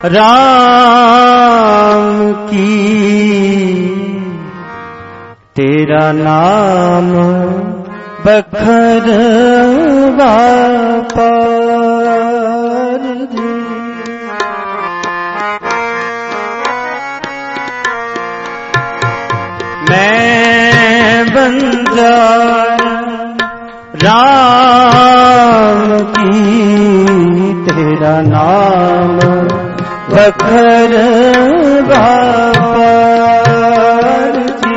राम की तेरा नाम बखरवा पार जी। मैं बंजार राम की तेरा नाम बखरवा पार जी।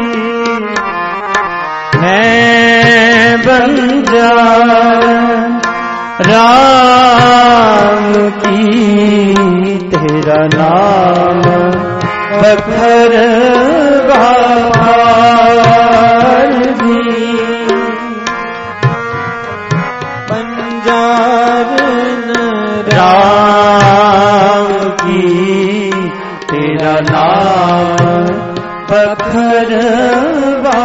मैं बंजार राम की तेरा नाम बखरवा पार जी। बंजार राम की तेरा नाम बखरवा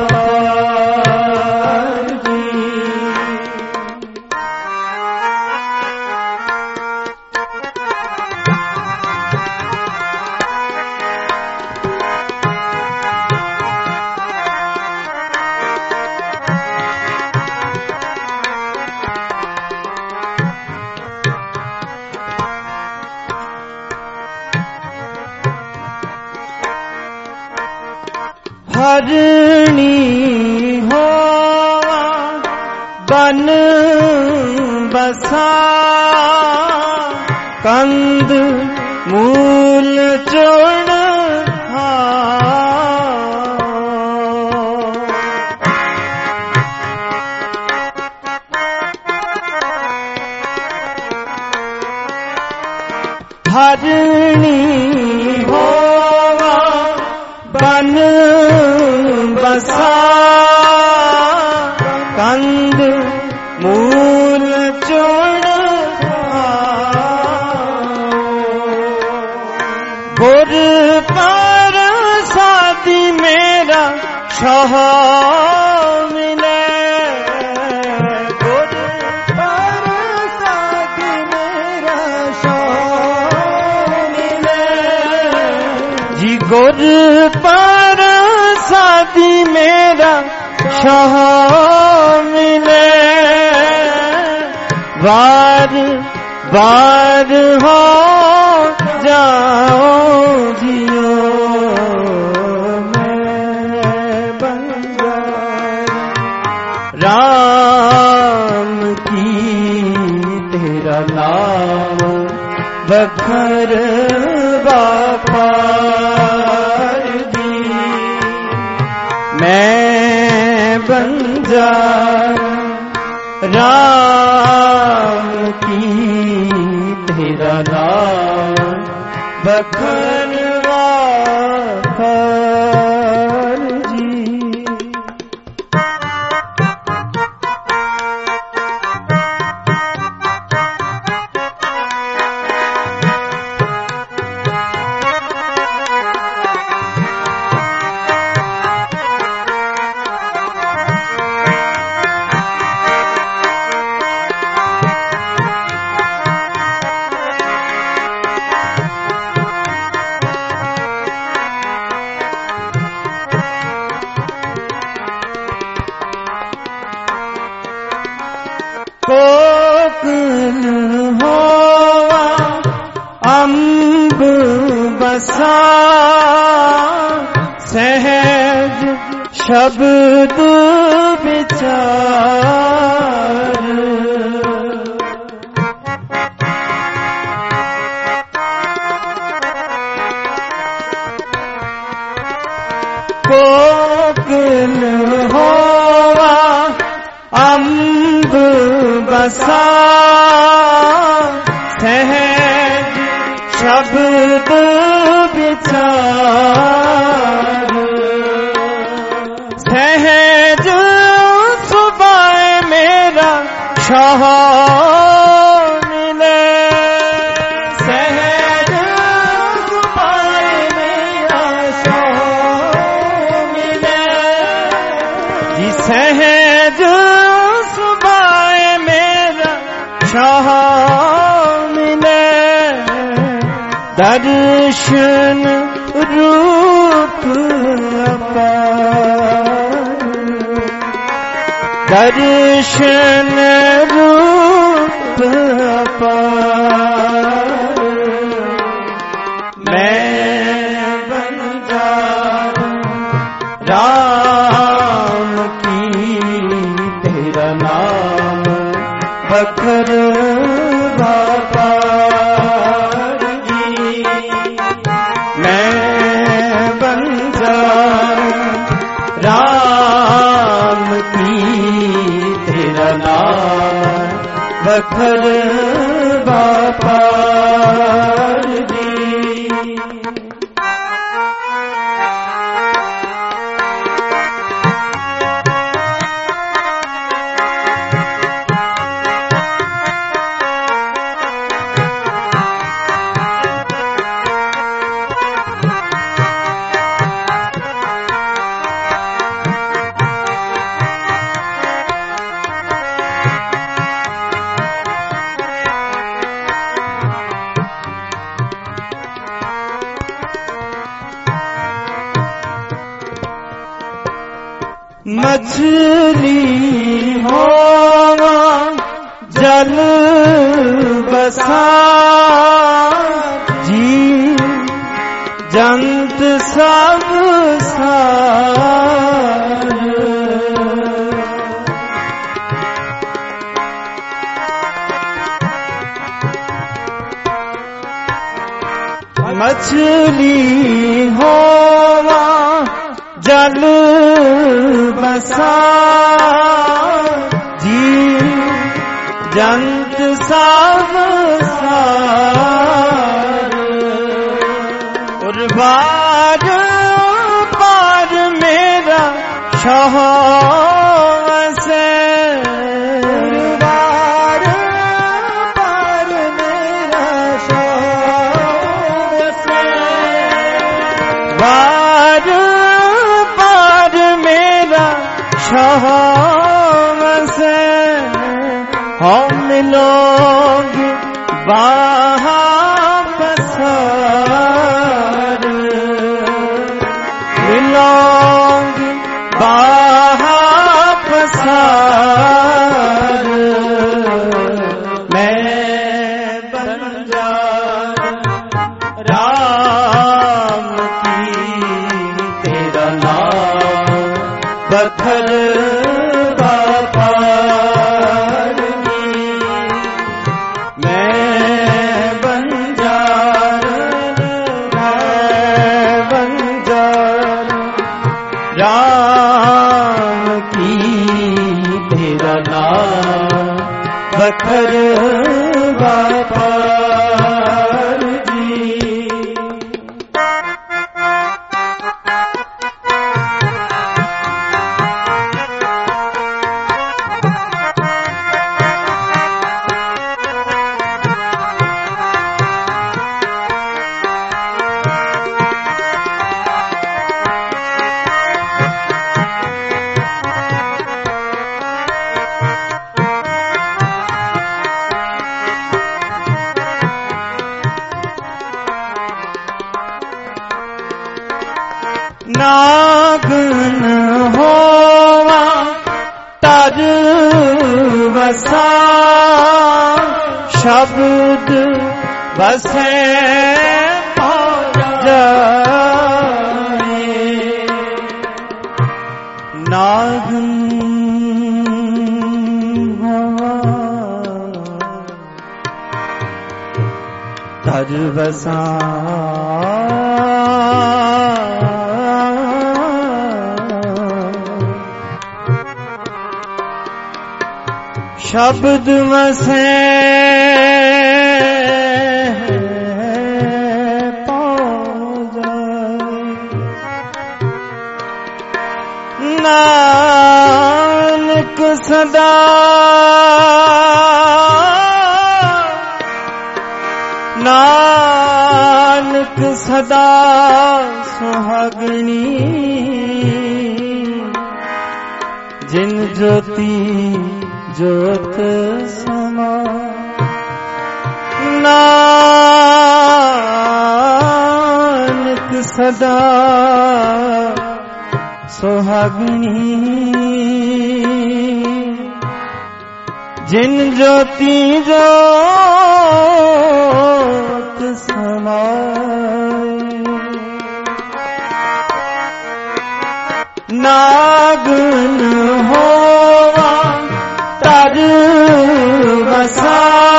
हरणी हो बन बसा कंद मूल चोण हरणी हो बन बसा कंद मूल चोण गुर पर सादी मेरा शाह मिले। गुर पर सादी मेरा शाह मिले जी। गुर पर सादी मेरा शाह मिले। बार बार हो जाओ जियो मैं बंजार राम की तेरा नाम बखरवा पार जी। मैं बंजार राम की तेरा नाम बखरवा पार जी। कोकिल होवा अम्ब बसा सहज शब्द विचार। कोकिल होवा अम्ब बसा सहज शब्द विचार। सहज सुबह मेरा शाह मिले। सहज सुबह मेरा शाह मिले जी। सहज शाह मिले दर्शन रूप अपार, दर्शन रूप अपार। मैं बन जाऊं राम की, तेरा नाम बखर व्यापार जी। मैं बन जाऊं राम की, तेरा नाम बखर व्यापार जी। मछली होवा जल बसा जी, जंत सब सार। मछली होवा जल बसा जी, जंत सब सार। और बार बार मेरा शाह से, बार बार मेरा शाह से, बार शाह से हम लोग वापसार, मिलोग वापसार। मैं बन जाऊं राम की, तेरा नाम बखर व्यापार जी। मैं बन जाऊं राम की, तेरा नाम बखर व्यापार जी। नागन होवा तर वसा, शब्द बसे जाए। नागन होवा तर वसा, शब्द वसे नानक सदा नानक सदा सुहागणी जिन ज्योति ज्योत समा नानक सदा सुहागिनी जिन ज्योति जोत समाए नागन होवा तर बसा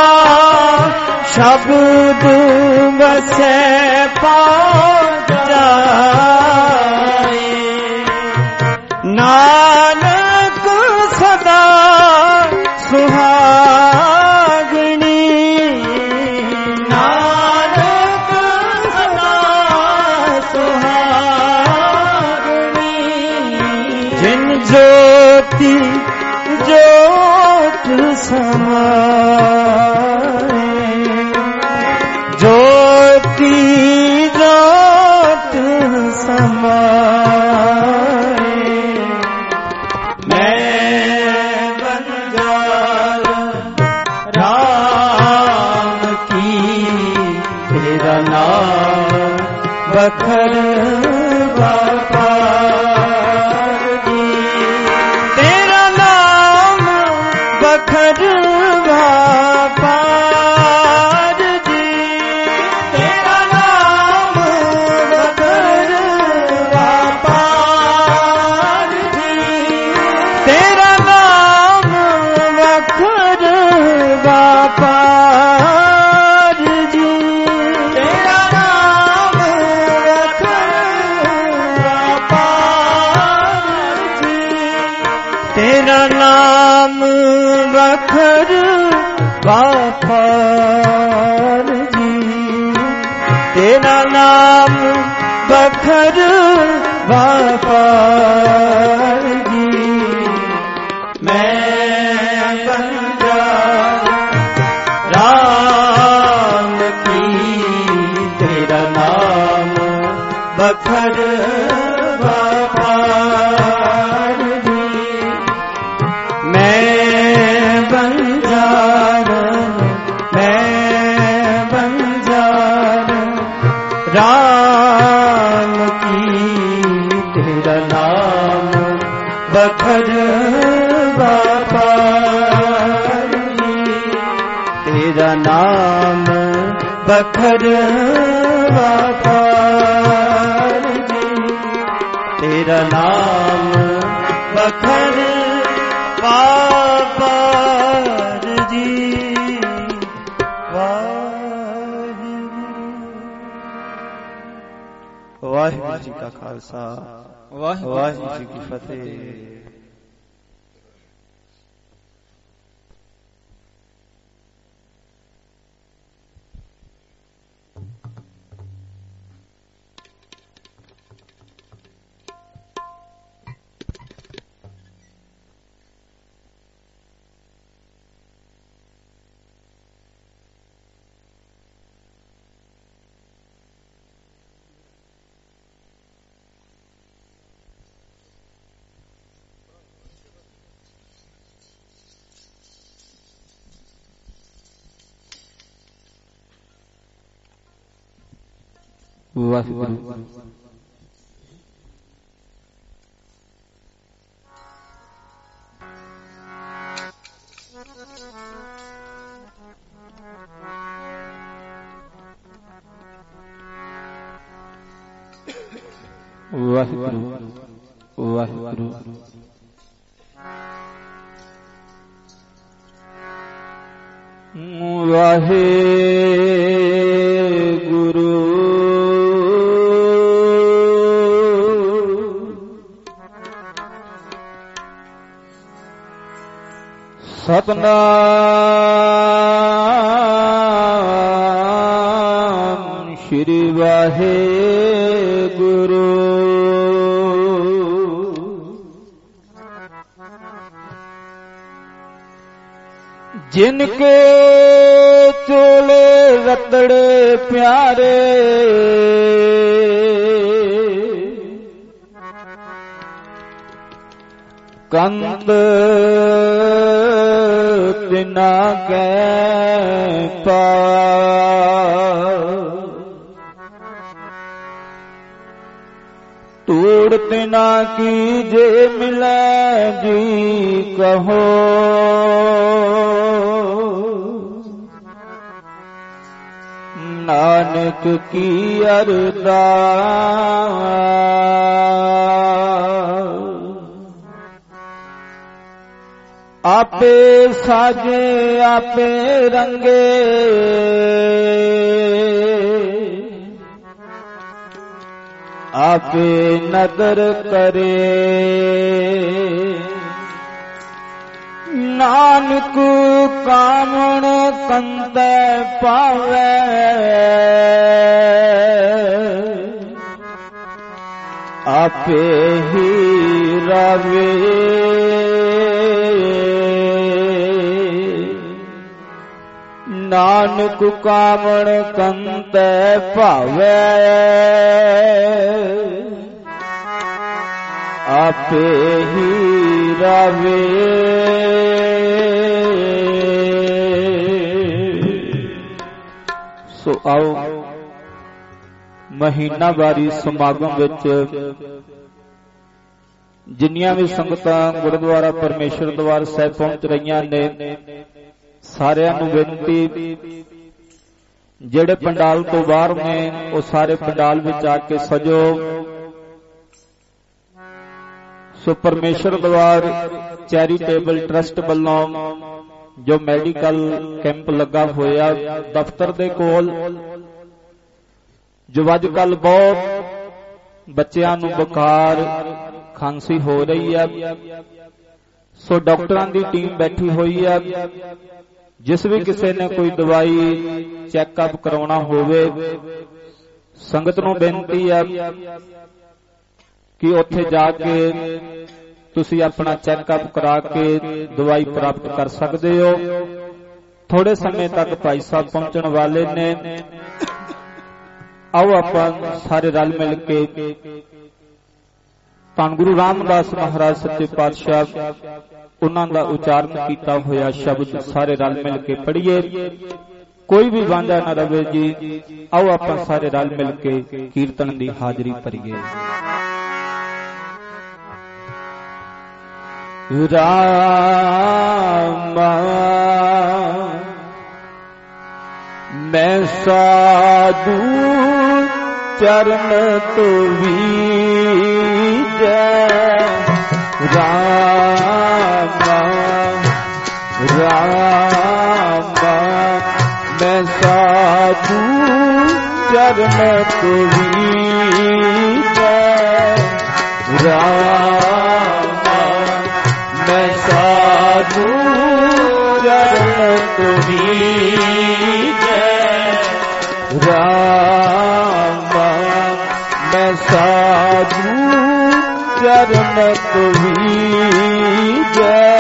शब्द बसे पा जाए नानक सदा सुहागनी नानक सदा सुहागनी जिन ज्योति ज्योत समाए ज्योति ज्योत समाए मैं बंजार राम की तेरा नाम बखर बापा तेरा नाम बखर बापा तेरा नाम बखर बापा तेरा नाम बखर बापा तेरा नाम बखर बापा तेरा नाम बखर बापा तेरा नाम बखर बापा मैं बंजार राम की तेरा नाम बखर बापा मैं बंजार राम की तेरा नाम बखर बापा तेरा नाम बखर बापा तेरा नाम बखर बापा जी वाहिगुरू जी का खालसा वाहिगुरू जी की फतेह। वाहिगुरू वाहिगुरू वाहिगुरू वाहिगुरू सतनाम श्री वाहिगुरू जिनके चोले रतड़े प्यारे कंद तिना के तूड़ तिना की जे मिले जी कहो, नानक की अरदास। आपे साजे आपे रंगे, आपे नदर करे, नानक कामण कंते पावे, आपे ही रावे। नानक कामण कंते पावे, आपे ही रावे। सो आओ महीनावारी समागम विच जिन्नियां भी संगतां गुरुद्वारा परमेश्वर द्वार ਸਾਹਿਬ पहुंच रहियां ने, सारियां नूं बेनती ਜਿਹੜੇ पंडाल तो बाहर ने वो सारे पंडाल विच आके सजो। सो परमेश्वर द्वार चैरिटेबल ट्रस्ट वालों जो मैडिकल कैंप लगा होया दफ्तर दे कोल, जो अजकल बहुत बच्चियां नूं बुखार खांसी हो रही है, सो डॉक्टरां दी टीम बैठी हुई है। जिस भी किसी ने कोई दवाई चैकअप करवाना होवे, संगत नूं बेनती है कि उत्थे जाके तुसी अपना चैकअप करा के दवाई प्राप्त कर सकते हो। थोड़े समय तक भाई साहब पहुंचने वाले ने, आओ आपां सारे रल मिल के धन गुरु रामदास महाराज सच्चे पातशाह उन्हां दा उचारण कीता होया शब्द सारे रल मिल के पढ़िए, कोई भी वांझा ना रहे जी। आओ आपां सारे रल मिल के कीर्तन दी हाजरी भरीए। रामा मैं साधु चरण तो वीजै, रामा रामा मैं साधु चरण तो वीजै, रामा मैं साधु चरण तो वीजै, रामा मैं साधु चरण तो वीजै,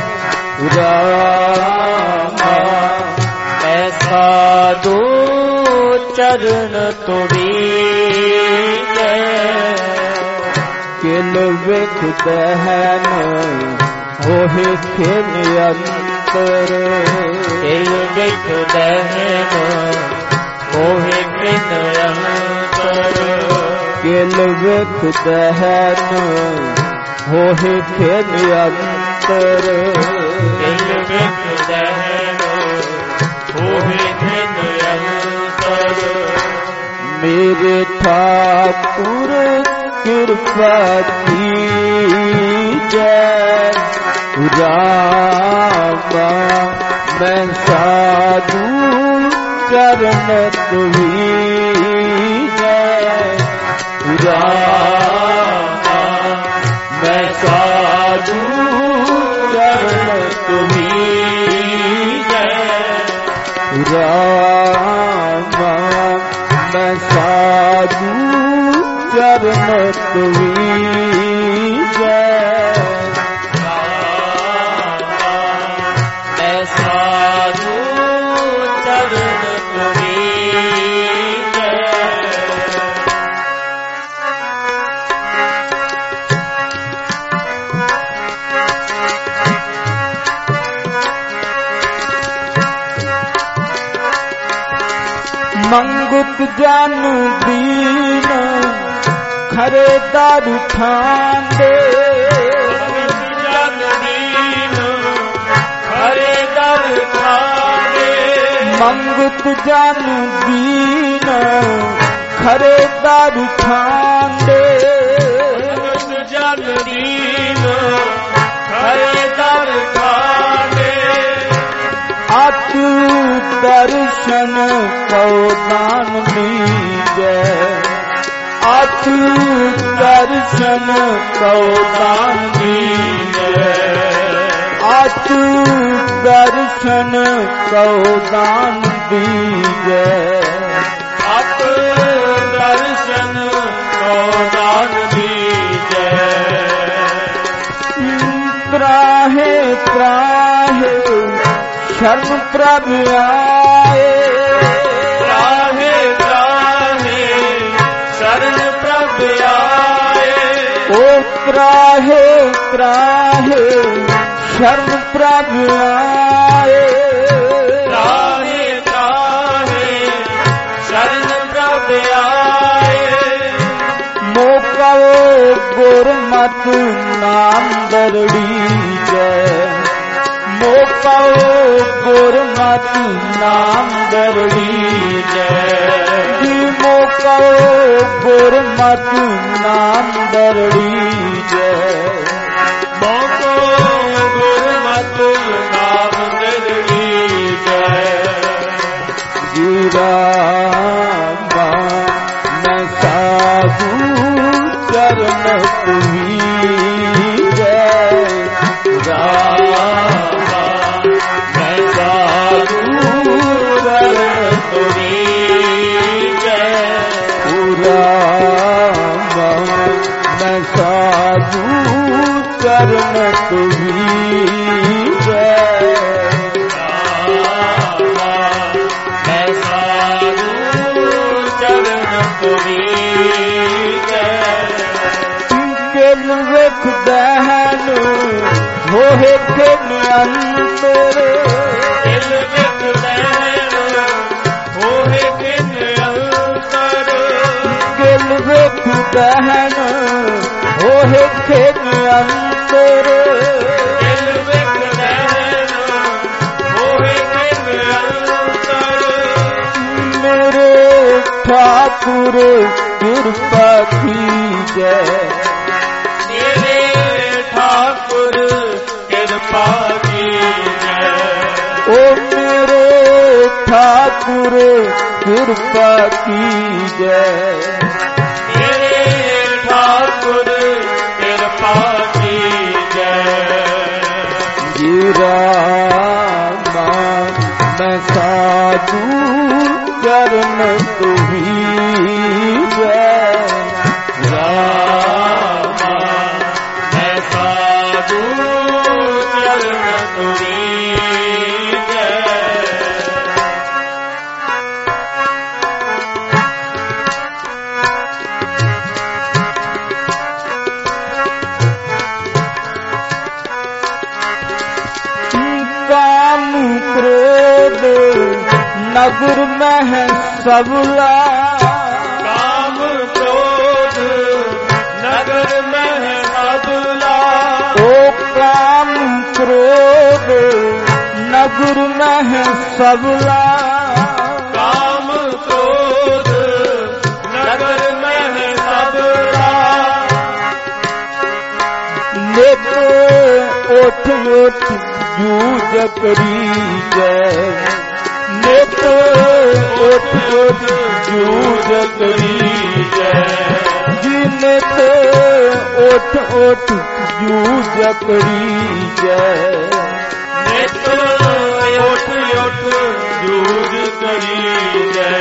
रामा मैं साधु चरण तो वीजै। किल विख दहन होहे खेन अंतर, किल विख दहन होहे खेन अंतर, किल विख दहन होहे खेन अंतर, किल विख दहन होहे खेन अंतर। मेरे ठाकुर कृपा कीजै, रामा मैं साधु चरण तुवीजै, रामा मैं साधु चरण तुवीजै, रामा मैं साधु चरण तुवीजै, मैं साधु चरण तुवीजै। मंगत जन दीन ਖਰੇ ਦਰ ਠਾਂਦੇ ਜਨ ਦੀਨ ਖਰੇ ਦਰ ਠਾਂਦੇ ਮੰਗਤ ਜਨ ਦੀਨ ਖਰੇ ਦਰ ਠਾਂਦੇ ਜਨ ਦੀਨ ਖਰੇ ਦਰ ਠਾਂਦੇ ਅਤ ਦਰਸ਼ਨ ਕਉ ਦਾਨ ਦੀਜੈ ਅਤ ਦਰਸ਼ਨ ਕਉ ਦਾਨ ਦੀਜੈ ਅਤ ਦਰਸ਼ਨ ਕਉ ਦਾਨ ਦੀਜੈ ਅਤ ਦਰਸ਼ਨ ਕਉ ਦਾਨ ਦੀਜੈ ਤਰਾਹੇ ਤਰਾਹੇ ਸ਼ਰਨ ਪ੍ਰਭ ਆਏ ਤਰਾਹੇ ਤਰਾਹੇ ਸ਼ਰਨ ਪ੍ਰਭ ਆਏ ਓ ਤਰਾਹੇ ਤਰਾਹੇ ਸ਼ਰਨ ਪ੍ਰਭ ਆਏ ਤਰਾਹੇ ਤਰਾਹੇ ਸ਼ਰਨ ਪ੍ਰਭ ਆਏ ਮੋਕਲ ਗੁਰਮਤਿ ਨਾਮ ਦਰੜੀ ਜੈ ਮੋਕਲ ਗੁਰਮਤਿ ਨਾਮ ਦਰੜੀ ਜੈ ਜੀ ਮੋਕਲ ਗੁਰਮਤਿ ਨਾਮ ਦਰੜੀ ਜੈ ਮੋਕੋ ਗੁਰਮਤਿ ਨਾਮ ਦਰੜੀ ਜੈ ਜੀ ਰਾਮਾ ਮੈਂ ਸਾਧੂ ਚਰਨ ਤੁਮੀ ਜੈ ਰਾਮਾ ਮੈਂ ਸਾਧੂ ਚਰਨ ਤੁਮੀ ਜੈ ਰਾਮਾ ਮੈਂ ਸਾਧੂ ਚਰਨ ਤੁਮੀ ਜੈ ਮੈਂ ਸਾਧੂ ਚਰਨ ਤੁਮੀ ਜੈ ਕਿਲ ਵੇਖਦਾ ਨੂੰ ਹੋਏ ਕਿਨ ਅੰਤਰ ਦਿਲ ਵਿੱਚ ਲੈਣ ਹੋਏ ਕਿਨ ਅੰਤਰ ਕਿਲ ਵੇਖਦਾ ਨੂੰ ਹੋਏ ਕਿਨ ਅੰਤਰ ਦਿਲ ਵਿੱਚ ਲੈਣ ਹੋਏ ਕਿਨ ਅੰਤਰ ਮੇਰੇ ਠਾਕੁਰ ਕਿਰਪਾ ਕੀਜੈ ਮੇਰੇ ਠਾਕੁਰ ਕਿਰਪਾ ਕੀਜੈ ਓ ਮੇਰੇ ਠਾਕੁਰ ਕਿਰਪਾ ਕੀਜੈ ਮੇਰੇ ਠਾਕੁਰ ਕਿਰਪਾ ਕੀਜੈ ਜੀ ਰਾਮਾ ਮੈਂ ਸਾਧੂ ਚਰਨ ਤੁਮੀ ਜੈ ਰਾਮਾ ਮੈਂ ਸਾਧੂ ਚਰਨ ਤੁਮੀ ਜੈ ਕਾਮ ਕ੍ਰੋਧ ਨਗਰ ਮਹਿ ਸਬਲਾ ਕਾਮ ਕ੍ਰੋਧ ਨਗਰ ਮਹਿ ਸਬਲਾ ਓ ਕਾਮ ਕ੍ਰੋਧ ਨਗਰ ਮਹਿ ਸਬਲਾ ਕਾਮ ਕ੍ਰੋਧ ਨਗਰ ਮਹਿ ਸਬਲਾ ਨਿਤ ਉਠ ਉਠ ਜੂਝ ਕਰੀਜੈ ਨਿਤ ਉਠ ਉਠ ਜੂਝ ਕਰੀਜੈ ਜੀ ਨਿਤ ਉਠ ਉਠ ਜੂਝ ਕਰੀਜੈ ਨਿਤ ਉੱਠ ਉੱਠ ਜੂਝ ਕਰੀਜੈ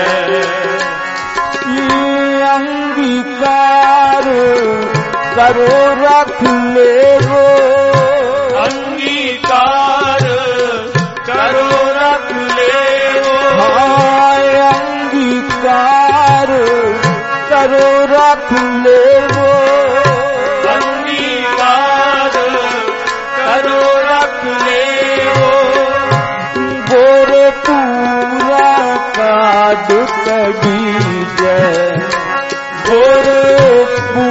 ਅੰਗੀਕਾਰ ਕਰੋ ਰੱਖ ਲੇਵੋ ਅੰਗੀਕਾਰ ਕਰੋ ਰੱਖ ਲੇਵੋ ਹਾਏ ਅੰਗੀਕਾਰ ਕਰੋ ਰੱਖ ਲੇਵੋ ਅੰਗੀਕਾਰ ਕਰੋ ਰੱਖ ਲੇਵੋ ਗੋਰ ਪੂਰਾ ਕਾਢ ਕਢੀਜੈ ਗੋਰ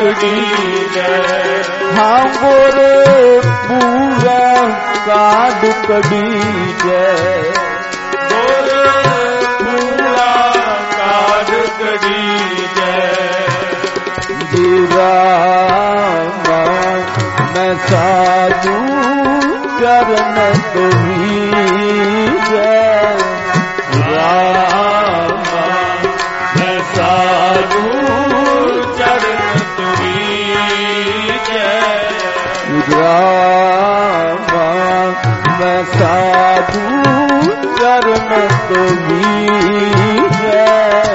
रखड़ी जय। हाँ गोरे पूरा काड कड़ी जय। गोरे पूरा काड कड़ी जय। रामा मैं साधु चरण तुम्ही जय। रामा मैं साधु चरण तुम्ही जय। रामा मैं साधु चरण तुम्ही जय।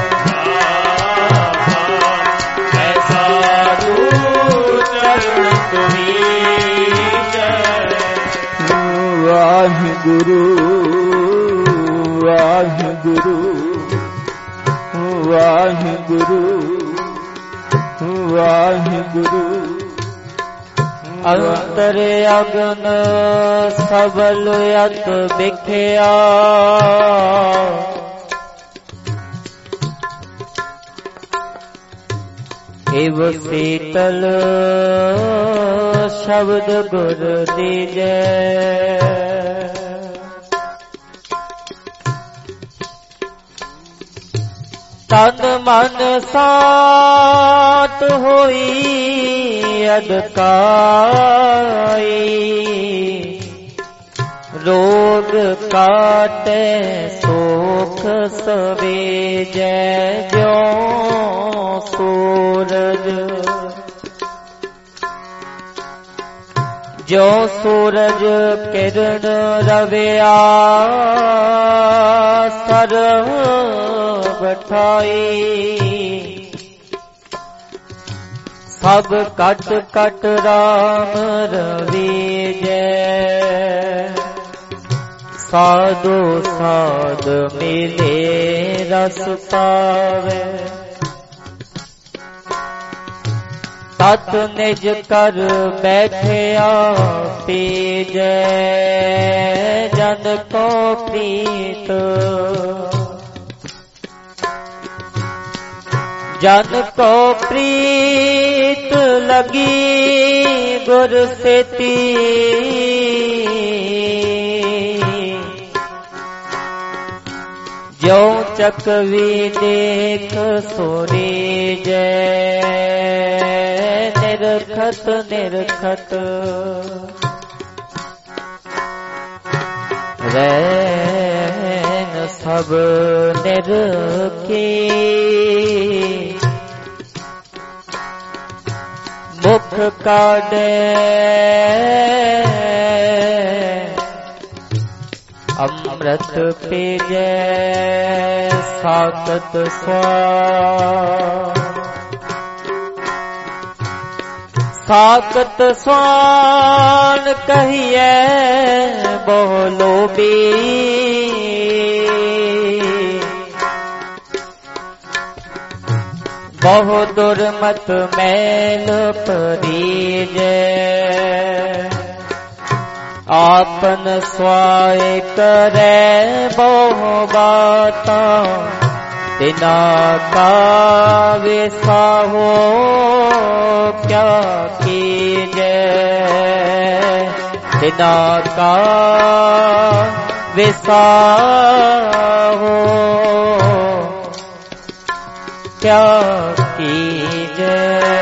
वाहिगुरु वाहिगुरु वाहिगुरु वाहिगुरु। अंतर अगन सबल यत बिख्या। इव शीतल शब्द गुर दीजै। तन मन सात होई अदकाई। रोग काटे सोख सवेजै। ज्यों सूरज जो सूरज किरण रविया सर बठाई। सब कट कट राम रविजय। साधु साध मिले रस पावे। तत निज कर बैठया पीजै। जन को प्रीत जन को प्रीत लगी गुर सेती। जो चकवी देख सोरी जय। निरखत निरखत रैन सब निरखी। मुख काढ़े अमृत पीजै। साकत स्वान साकत स्वान कहिए बोलो बी। बहु दुर्मत मैल परीजै। आपन स्वाय करे बहु बाता। तिना का विसाहो क्या कीजै। तिना का विसाहो क्या कीजै।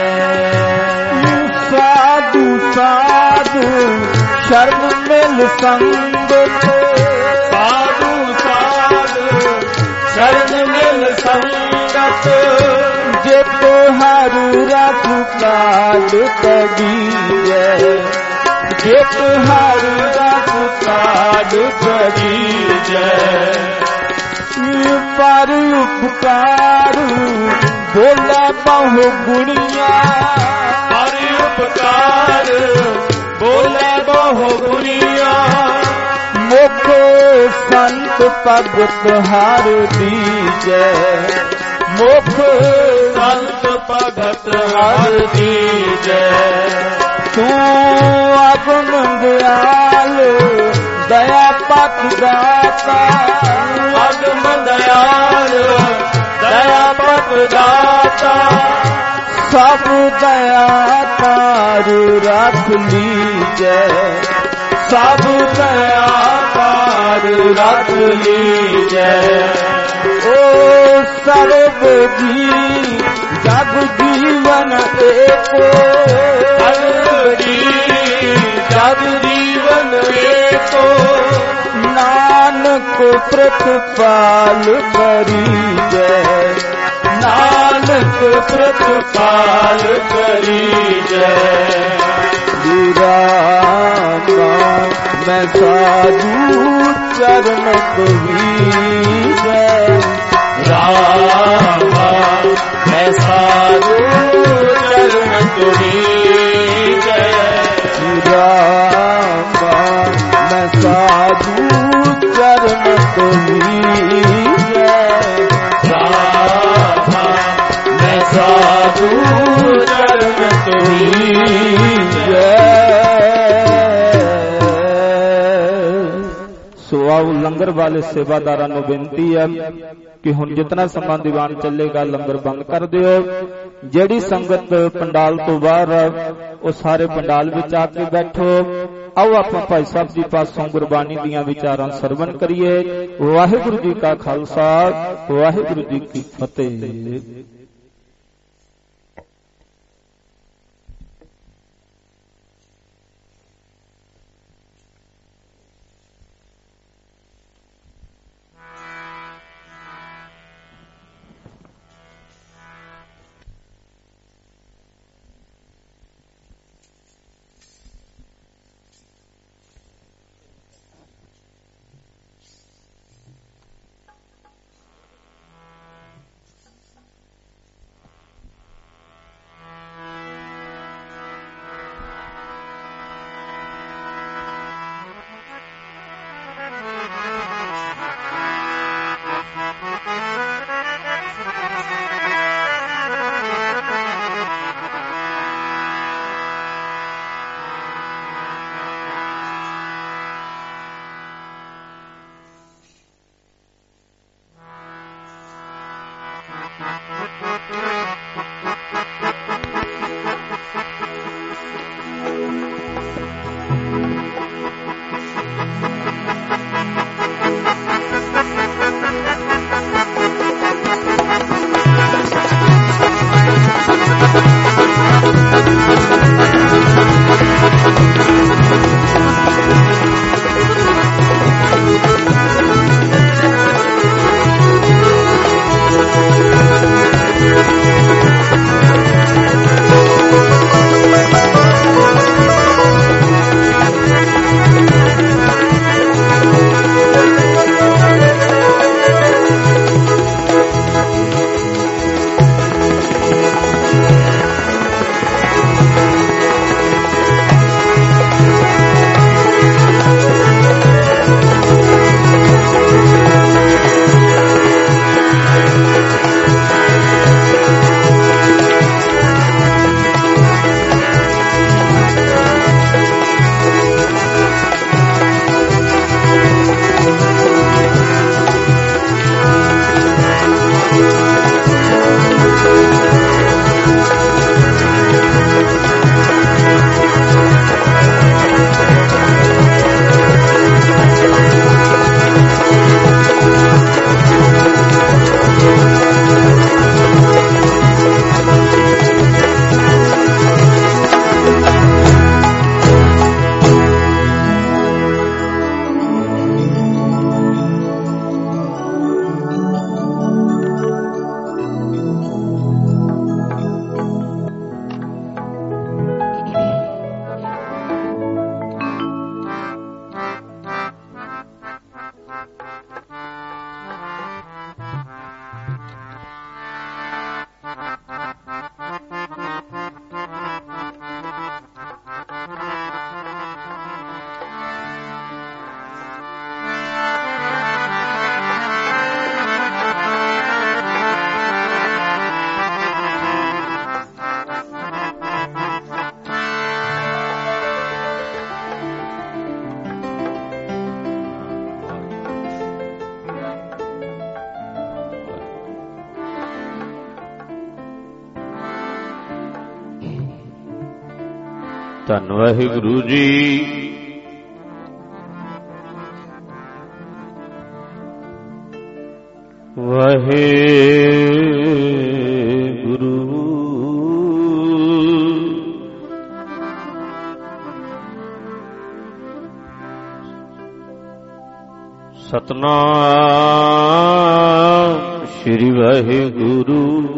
साधु साधु शर्म मिल संग। साधु साधु शरण मिल संगत। जे तोहार रख काल कबीजै। जे तोहार रख काल कबीजै। पर उपकार बोले बहु गुणिया। पर उपकार बोले बहु गुणिया। मुख संत भगत हार दीजै। मुख संत भगत हार दीजै। तू अगुण दयाल दया पथ दाता। अगम दयाल दया पथ दाता। सब दया तारू रख लीजै, सब दया तारू रख लीजै। ओ सर्व जी जग जीवन एको, सर्व जी जग जीवन एको। नानक प्रतिपाल करीजै, नानक प्रतिपाल करीजै। विरामा मैं साधु चरण कबीजै, रामा मैं साधु चरण कबीजै। रामा मैं साधु चरण कबीजै, रामा मैं साधु चरण कबीजै। सो आओ लंगर वाले सेवादारां नूं बेनती है कि हुण जितना समा दीवान चलेगा लंगर बंद कर दिओ। जेड़ी संगत पंडाल तो बाहर वो सारे पंडाल विच आके बैठो। आओ आपां भाई साहब जी पासों गुरबाणी दीयां विचारां सरवण करिए। वाहिगुरू जी का खालसा, वाहिगुरू जी की फतेह। ਧੰਨ ਵਾਹਿਗੁਰੂ ਜੀ। ਵਾਹਿਗੁਰੂ ਸਤਨਾਮ ਸ੍ਰੀ ਵਾਹਿਗੁਰੂ।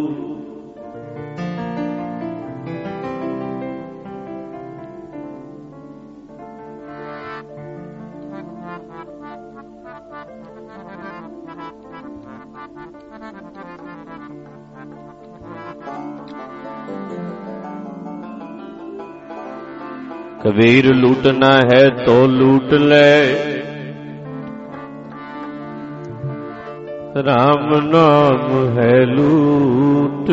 कबीर लूटना है तो लूट ले, राम नाम है लूट।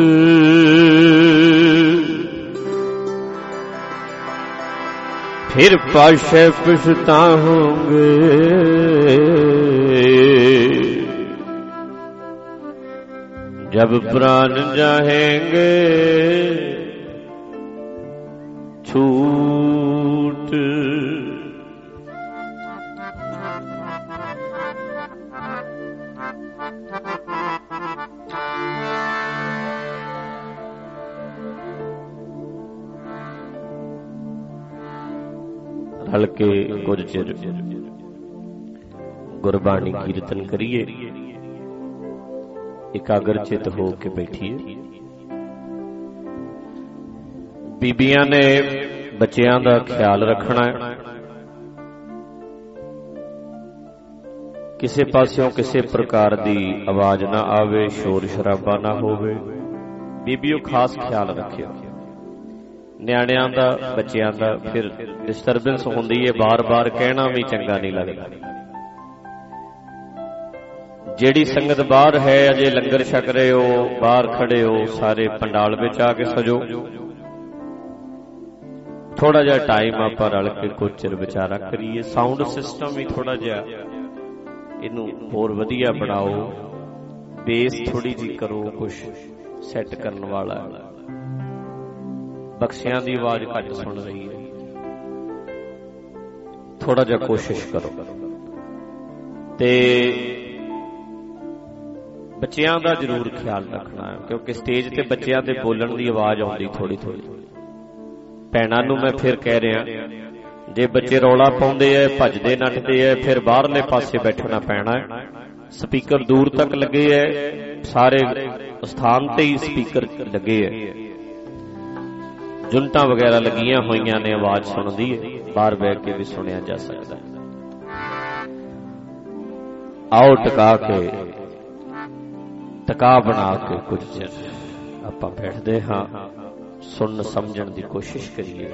फिर पाशे पछताओगे, जब प्राण जाएंगे छूट। रल के कुछ चिर गुरबाणी कीर्तन करिए, एकाग्रचित हो के बैठिए। बीबियां ने बच्चियां दा ख्याल रखना है, किसी पासियों किसी प्रकार दी आवाज ना आवे, शोर शराबा ना होवे। बीबियों खास ख्याल रखियो। ਨਿਆਣਿਆਂ ਦਾ ਬੱਚਿਆਂ ਦਾ ਫਿਰ ਡਿਸਟਰਬੈਂਸ ਹੁੰਦੀ ਹੈ, ਬਾਰ-ਬਾਰ ਕਹਿਣਾ ਵੀ ਚੰਗਾ ਨਹੀਂ ਲੱਗਦਾ। ਜਿਹੜੀ ਸੰਗਤ ਬਾਹਰ ਹੈ, ਅਜੇ ਲੰਗਰ ਛਕ ਰਹੇ ਹੋ, ਬਾਹਰ ਖੜੇ ਹੋ, ਸਾਰੇ ਪੰਡਾਲ ਵਿੱਚ ਆ ਕੇ ਸਜੋ। ਥੋੜਾ ਜਿਹਾ ਟਾਈਮ ਆਪਾਂ ਰਲ ਕੇ ਕੁਝ ਚਿਰ ਵਿਚਾਰਾ ਕਰੀਏ। ਸਾਊਂਡ ਸਿਸਟਮ ਵੀ ਥੋੜਾ ਜਿਹਾ ਇਹਨੂੰ ਹੋਰ ਵਧੀਆ ਬਣਾਓ, ਬੇਸ ਥੋੜੀ ਜਿਹੀ ਕਰੋ, ਕੁਝ ਸੈੱਟ ਕਰਨ ਵਾਲਾ। बख्शियां दी आवाज घट सुन रही है, थोड़ा जा कोशिश करो। ते बच्चियां दा जरूर ख्याल रखना है, क्योंकि स्टेज ते बच्चियां ते बोलण दी आवाज आउंदी थोड़ी थोड़ी। भैणां नूं मैं फिर कह रहा, जे बच्चे रौला पाउंदे है, भजदे नੱਠਦੇ है, फिर बाहरले पासे बैठना पैना है। स्पीकर दूर तक लगे है, सारे स्थान ते ही स्पीकर लगे है, जुनटा वगैरह लगियां होइयां ने, आवाज सुनदी है, बाहर बैठ के भी सुनिया जा सकता है। आओ टका बना के कुछ चिर आपां बैठदे हां, सुन समझण दी कोशिश करिए।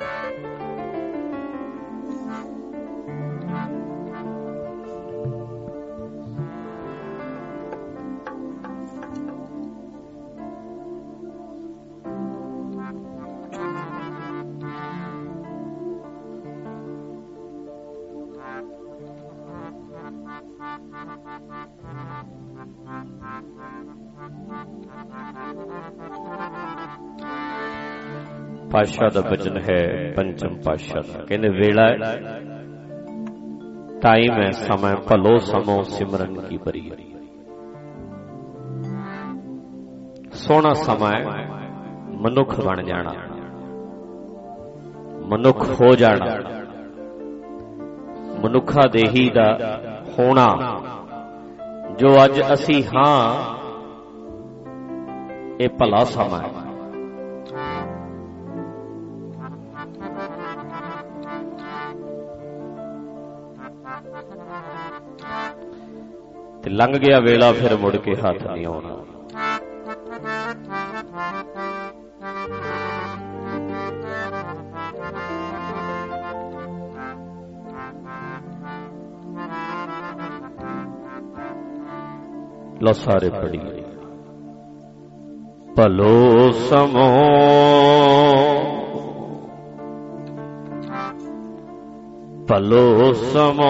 पातशाह दा वचन है, पंचम पातशाह दा कहने, वेला टाइम है, समय भलो समो सिमरन की बरी। सोना समय मनुख बन जाना, मनुख हो जाना, मनुखा देही दा होना, जो अज असी हां ये भला समय। लंघ गया वेला, फिर मुड़ के हाथ नहीं आना। लो सारे पढ़िए। भलो समो भलो समो,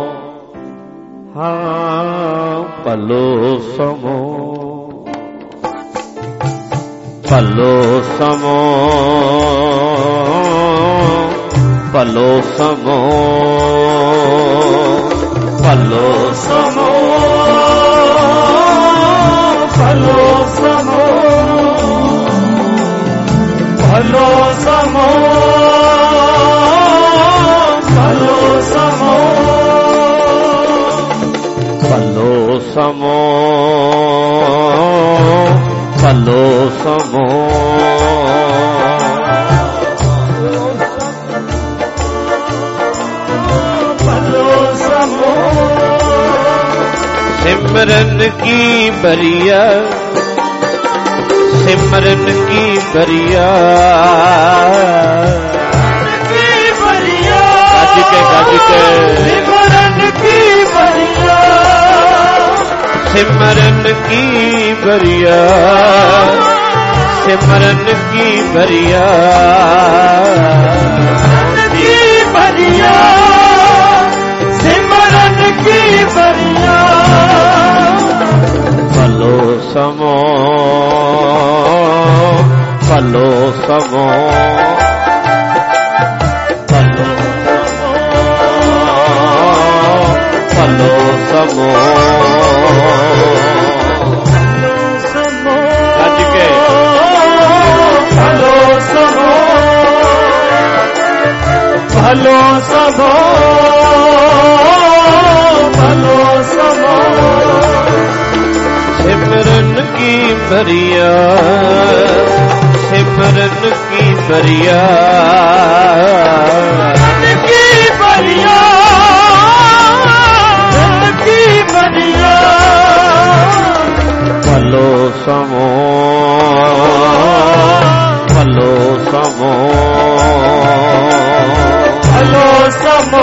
हाँ भलो समो, भलो समो भलो समो भलो समो भलो समो भलो समो भलो समो भलो समो भलो समो सिमरन की बरिया सिमरन की बरिया गज के सिमरन की बरिया सिमरन की बरिया सिमरन की बरिया सिमरन की बरिया भलो समो भलो समो भलो भलो समो गज के भलो समो भलो समो भलो समो सिमरन की बरिया सिमरन की बरिया की बरिया की बरिया भलो समो भलो समो भलो समो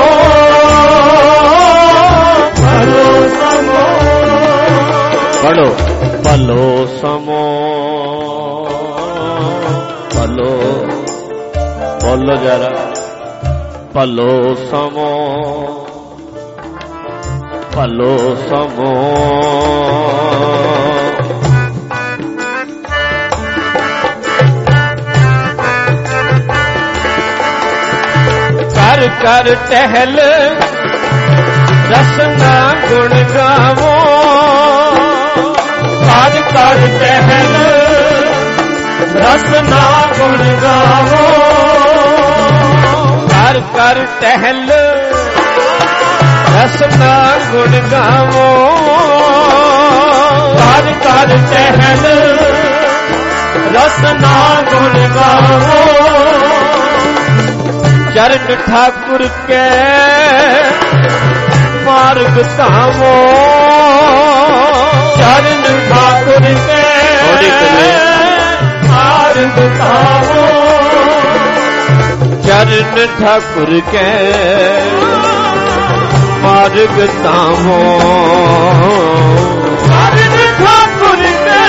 भलो समो पढ़ो भलो समो भलो बोलो जरा भलो समो भलो समो कर कर टहल रसना गुण गावो कर कर टहल रसना गुण गावो कर कर टहल रसना गुण गावो कर कर टहल रसना गुण गावो चरण ठाकुर के मार्ग धामो चरण ठाकुर के मार्ग धामो चरण ठाकुर के मार्ग धामो चरण ठाकुर के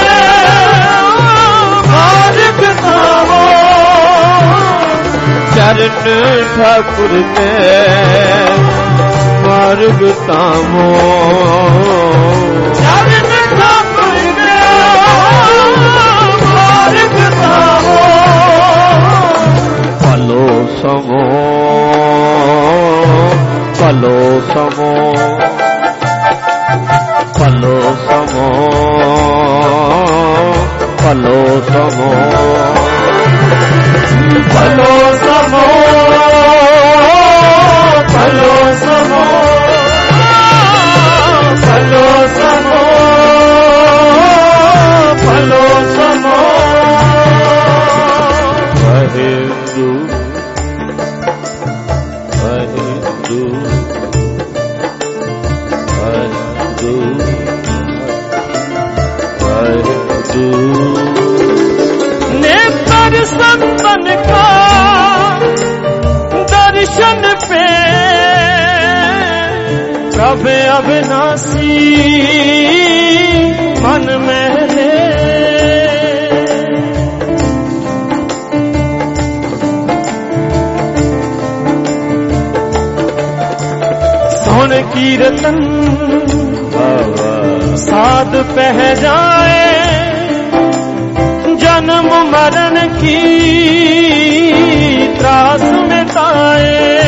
मार्ग धामो चरण ठाकुर के मार्ग धामो चरण ठाकुर के मार्ग धामो भलो समो भलो समो भलो समो भलो समो भलो समो भलो समो भलो समो भलो समो वाहिगुरु वाहिगुरु वाहिगुरु वाहिगुरु नेत्र संतन का दर्शन पे प्रभु अविनाशी मन में ले सुन कीर्तन साध पह जाए जन्म मरण की त्रास मिटाए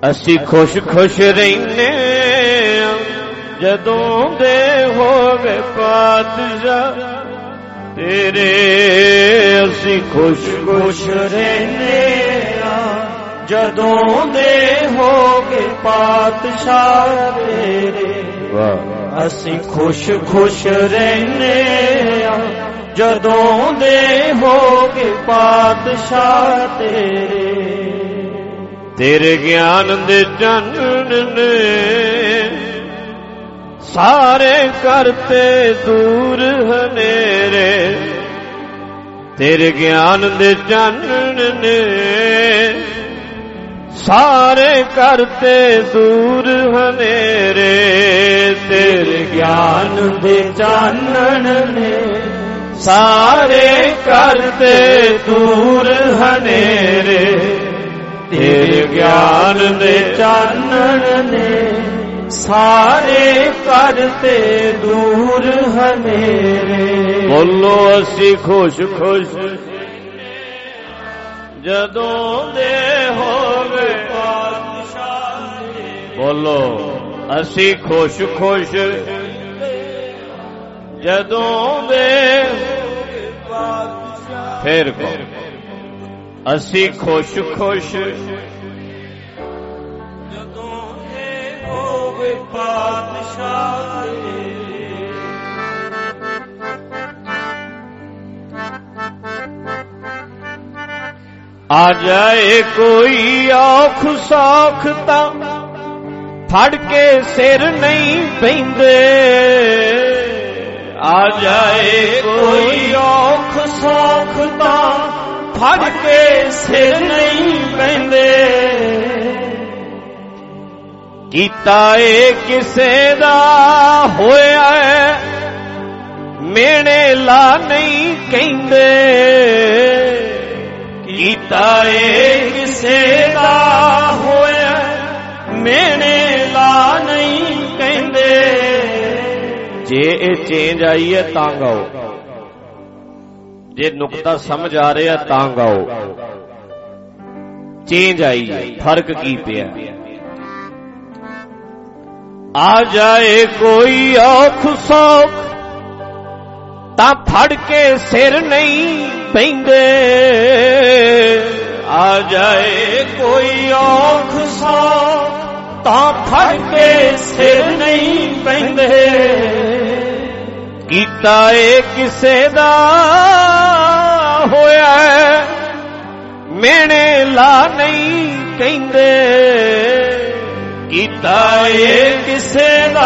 ਅਸੀਂ ਖੁਸ਼ ਖੁਸ਼ ਰਹਿੰਦੇ ਆਂ ਜਦੋਂ ਦੇ ਹੋਵੇ ਪਾਤਸ਼ਾਹ ਤੇਰੇ। ਅਸੀਂ ਖੁਸ਼ ਖੁਸ਼ ਰਹਿੰਦੇ ਆਂ ਜਦੋਂ ਦੇ ਹੋਗੇ ਪਾਤਸ਼ਾਹ ਤੇਰੇ। ਅਸੀਂ ਖੁਸ਼ ਖੁਸ਼ ਰਹਿੰਦੇ ਆਂ ਜਦੋਂ ਦੇ ਹੋਗੇ ਪਾਤਸ਼ਾਹ ਤੇਰੇ। ਤੇਰੇ ਗਿਆਨ ਦੇ ਚਾਨਣ ਨੇ ਸਾਰੇ ਕਰਤੇ ਦੂਰ ਹਨੇਰੇ। ਤੇਰੇ ਗਿਆਨ ਦੇ ਚਾਨਣ ਨੇ ਸਾਰੇ ਕਰਤੇ ਦੂਰ ਹਨੇਰੇ। ਤੇਰੇ ਗਿਆਨ ਦੇ ਚਾਨਣ ਨੇ ਸਾਰੇ ਕਰਤੇ ਦੂਰ ਹਨੇਰੇ। ਤੇਰੇ ਗਿਆਨ ਦੇ ਚਾਨਣ ਨੇ ਸਾਰੇ ਕਰਤੇ ਦੂਰ ਹਨੇਰੇ। ਬੋਲੋ ਅਸੀਂ ਖੁਸ਼ ਖੁਸ਼ ਜਦੋਂ ਦੇ ਹੋਵੇ ਪਾਤਸ਼ਾਹ। ਬੋਲੋ ਅਸੀਂ ਖੁਸ਼ ਖੁਸ਼ ਜਦੋਂ ਦੇ ਪਾਤਸ਼ਾਹ। ਫੇਰ ਕਹੋ ਅਸੀਂ ਖੁਸ਼ ਖੁਸ਼ ਜਦੋਂ ਦੇ ਹੋਵੇ ਪਾਤਸ਼ਾਹ। ਆ ਜਾਏ ਕੋਈ ਔਖ ਸੌਖ ਤਾਂ ਫੜ ਕੇ ਸਿਰ ਨਹੀਂ ਪੈਂਦੇ। ਆ ਜਾਏ ਕੋਈ ਔਖ ਸੌਖ ਤਾਂ ਫੜ ਕੇ ਸਿਰ ਨਹੀਂ ਪੈਂਦੇ। ਕੀਤਾ ਏ ਕਿਸੇ ਦਾ ਹੋਇਆ ਮੇਣੇ ਲਾ ਨਹੀਂ ਕਹਿੰਦੇ। ਕੀਤਾ ਏ ਕਿਸੇ ਦਾ ਹੋਇਆ ਮੇਣੇ ਲਾ ਨਹੀਂ ਕਹਿੰਦੇ। ਜੇ ਇਹ ਚੇਂਜ ਆਈ ਹੈ ਤਾਂ ਗਾਓ, ਜੇ ਨੁਕਤਾ ਸਮਝ ਆ ਰਿਹਾ ਤਾਂ ਗਾਓ। ਚੇਂਜ ਆਈ ਹੈ, ਫਰਕ ਕੀ ਪਿਆ। ਆ ਜਾਏ ਕੋਈ ਔਖ ਸੌਖ ਤਾਂ ਫੜ ਕੇ ਸਿਰ ਨਹੀਂ ਪੈਂਦੇ। ਆ ਜਾਏ ਕੋਈ ਔਖ ਸੌਖ ਤਾਂ ਫੜ ਕੇ ਸਿਰ ਨਹੀਂ ਪੈਂਦੇ। ਕੀਤਾ ਏ ਕਿਸੇ ਦਾ ਹੋਇਆ ਮੇਣੇ ਲਾ ਨਹੀਂ ਕਹਿੰਦੇ। ਕੀਤਾ ਏ ਕਿਸੇ ਦਾ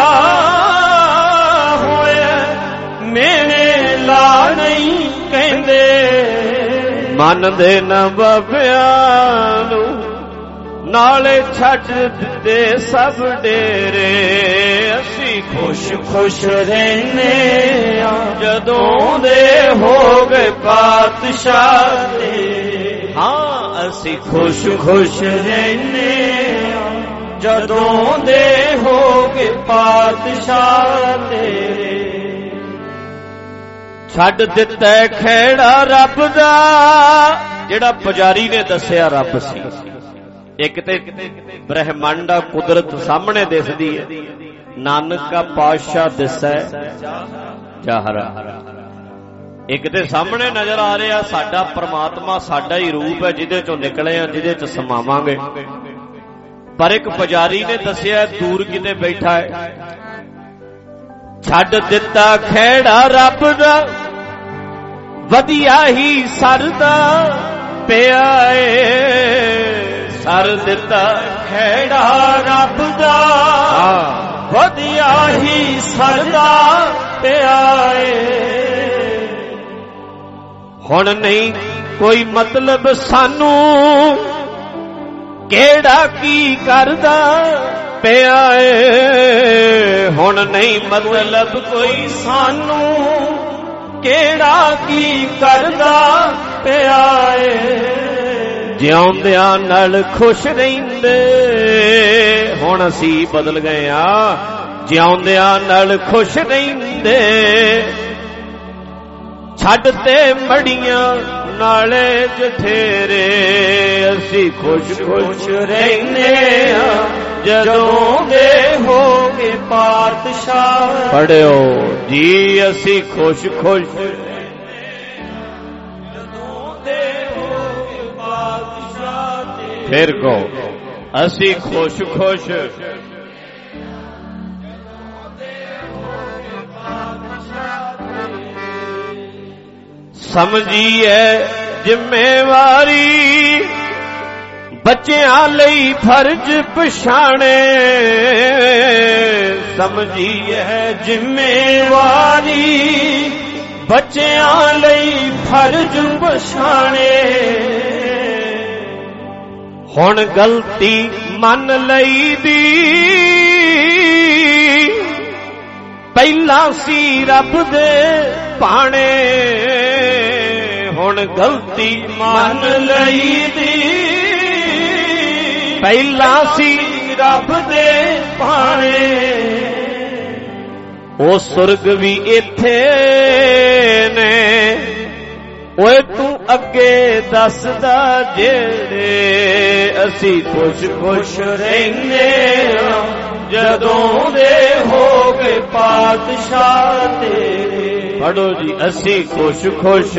ਹੋਇਆ ਮੇਣੇ ਲਾ ਨਹੀਂ ਕਹਿੰਦੇ। ਮੰਨਦੇ ਨਾ ਬਾਬਿਆਂ ਨੂੰ ਨਾਲੇ ਛੱਡ ਦਿੱਤੇ ਸਭ ਡੇਰੇ। ਅਸੀਂ ਖੁਸ਼ ਖੁਸ਼ ਰਹਿੰਦੇ ਆਂ ਜਦੋਂ ਦੇ ਹੋ ਗਏ ਪਾਤਸ਼ਾਹ ਤੇ। ਹਾਂ ਅਸੀਂ ਖੁਸ਼ ਖੁਸ਼ ਰਹਿੰਦੇ ਆਂ ਜਦੋਂ ਦੇ ਹੋ ਗਏ ਪਾਤਸ਼ਾਹ ਤੇਰੇ। ਛੱਡ ਦਿੱਤਾ ਖੇੜਾ ਰੱਬ ਦਾ, ਜਿਹੜਾ ਪੁਜਾਰੀ ਨੇ ਦੱਸਿਆ ਰੱਬ ਸੀ। ਇੱਕ ਤੇ ਬ੍ਰਹਮੰਡ ਆ ਕੁਦਰਤ ਸਾਹਮਣੇ ਦਿਸਦੀ ਹੈ, ਨਾਨਕਾ ਪਾਤਸ਼ਾਹ ਦਿਸੈ ਜ਼ਾਹਰਾ। ਇੱਕ ਤੇ ਸਾਹਮਣੇ ਨਜ਼ਰ ਆ ਰਿਹਾ ਸਾਡਾ ਪਰਮਾਤਮਾ, ਸਾਡਾ ਹੀ ਰੂਪ ਹੈ ਜਿਹਦੇ ਚੋਂ ਨਿਕਲੇ ਆ, ਜਿਹਦੇ ਚ ਸਮਾਵਾਂਗੇ। ਪਰ ਇੱਕ ਪੁਜਾਰੀ ਨੇ ਦੱਸਿਆ ਦੂਰ ਕਿਤੇ ਬੈਠਾ ਹੈ। ਛੱਡ ਦਿੱਤਾ ਖੇੜਾ ਰੱਬ ਦਾ, ਵਧੀਆ ਹੀ ਸਰਦਾ ਪਿਆ ਏ। ਸਰ ਦਿੱਤਾ ਖੇੜਾ ਰੱਬ ਦਾ, ਵਧੀਆ ਹੀ ਸਰਦਾ ਪਿਆ ਏ। ਹੁਣ ਨਹੀਂ ਕੋਈ ਮਤਲਬ ਸਾਨੂੰ ਕਿਹੜਾ ਕੀ ਕਰਦਾ ਪਿਆ ਏ। ਹੁਣ ਨਹੀਂ ਮਤਲਬ ਕੋਈ ਸਾਨੂੰ ਕਿਹੜਾ ਕੀ ਕਰਦਾ ਪਿਆ ਏ। ਜਿਉਂਦਿਆਂ ਨਾਲ ਖੁਸ਼ ਰਹਿੰਦੇ, ਹੁਣ ਅਸੀਂ ਬਦਲ ਗਏ ਆ। ਜਿਉਂਦਿਆਂ ਨਾਲ ਖੁਸ਼ ਰਹਿੰਦੇ, ਛੱਡ ਤੇ ਮੜੀਆਂ ਨਾਲੇ ਜਠੇਰੇ। ਅਸੀਂ ਖੁਸ਼ ਖੁਸ਼ ਰਹਿੰਦੇ ਆ ਜਦੋਂ ਦੇ ਹੋਗੇ ਪਾਤਸ਼ਾਹ। ਪੜਿਓ ਜੀ ਅਸੀਂ ਖੁਸ਼ ਖੁਸ਼ ਜਦੋਂ ਦੇ ਹੋਗੇ ਪਾਤਸ਼ਾਹ। ਫਿਰ ਕਹੋ ਅਸੀਂ ਖੁਸ਼ ਖੁਸ਼ ਸਮਝੀਏ ਜ਼ਿੰਮੇਵਾਰੀ ਬੱਚਿਆਂ ਲਈ ਫਰਜ਼ ਪਛਾਣੇ। ਸਮਝੀਏ ਜ਼ਿੰਮੇਵਾਰੀ ਬੱਚਿਆਂ ਲਈ ਫਰਜ਼ ਪਛਾਣੇ। ਹੁਣ ਗਲਤੀ ਮੰਨ ਲਈ ਦੀ ਪਹਿਲਾਂ ਸੀ ਰੱਬ ਦੇ ਭਾਣੇ। ਹੁਣ ਗਲਤੀ ਮੰਨ ਲਈ ਦੀ ਪਹਿਲਾਂ ਸੀ ਰੱਬ ਦੇ ਭਾਣੇ। ਉਹ ਸੁਰਗ ਵੀ ਇੱਥੇ ਨੇ ਓਏ ਤੂੰ ਅੱਗੇ ਦੱਸਦਾ ਜਿਹੜੇ। ਅਸੀਂ ਖੁਸ਼ ਖੁਸ਼ ਰਹਿੰਦੇ ਆ ਜਦੋਂ ਦੇ ਹੋ ਗਏ ਪਾਤਸ਼ਾਹ ਤੇਰੇ। ਪੜੋ ਜੀ ਅਸੀਂ ਖੁਸ਼ ਖੁਸ਼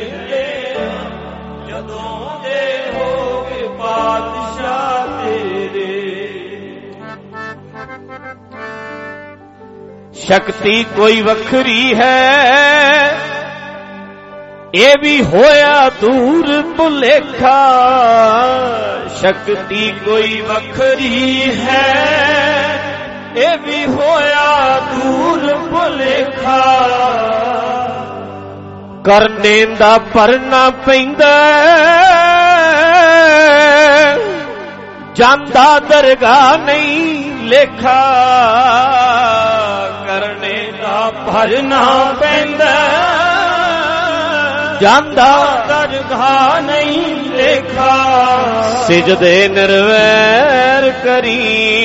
ਜਦੋਂ ਦੇ ਹੋ ਗਏ ਪਾਤਸ਼ਾਹ ਤੇਰੇ। ਸ਼ਕਤੀ ਕੋਈ ਵੱਖਰੀ ਹੈ ਇਹ ਵੀ ਹੋਇਆ ਦੂਰ ਭੁਲੇਖਾ। ਸ਼ਕਤੀ ਕੋਈ ਵੱਖਰੀ ਹੈ ਇਹ ਵੀ ਹੋਇਆ ਦੂਰ ਭੁਲੇਖਾ। ਕਰਨੇ ਦਾ ਭਰਨਾ ਪੈਂਦਾ ਜਾਂਦਾ ਦਰਗਾਹ ਨਹੀਂ ਲੇਖਾ। ਕਰਨੇ ਦਾ ਭਰਨਾ ਪੈਂਦਾ ਜਾਂਦਾ ਦਰਗਾਹ ਨਹੀਂ ਲੇਖਾ। ਸਿਜਦੇ ਨਿਰਵੈਰ ਕਰੀ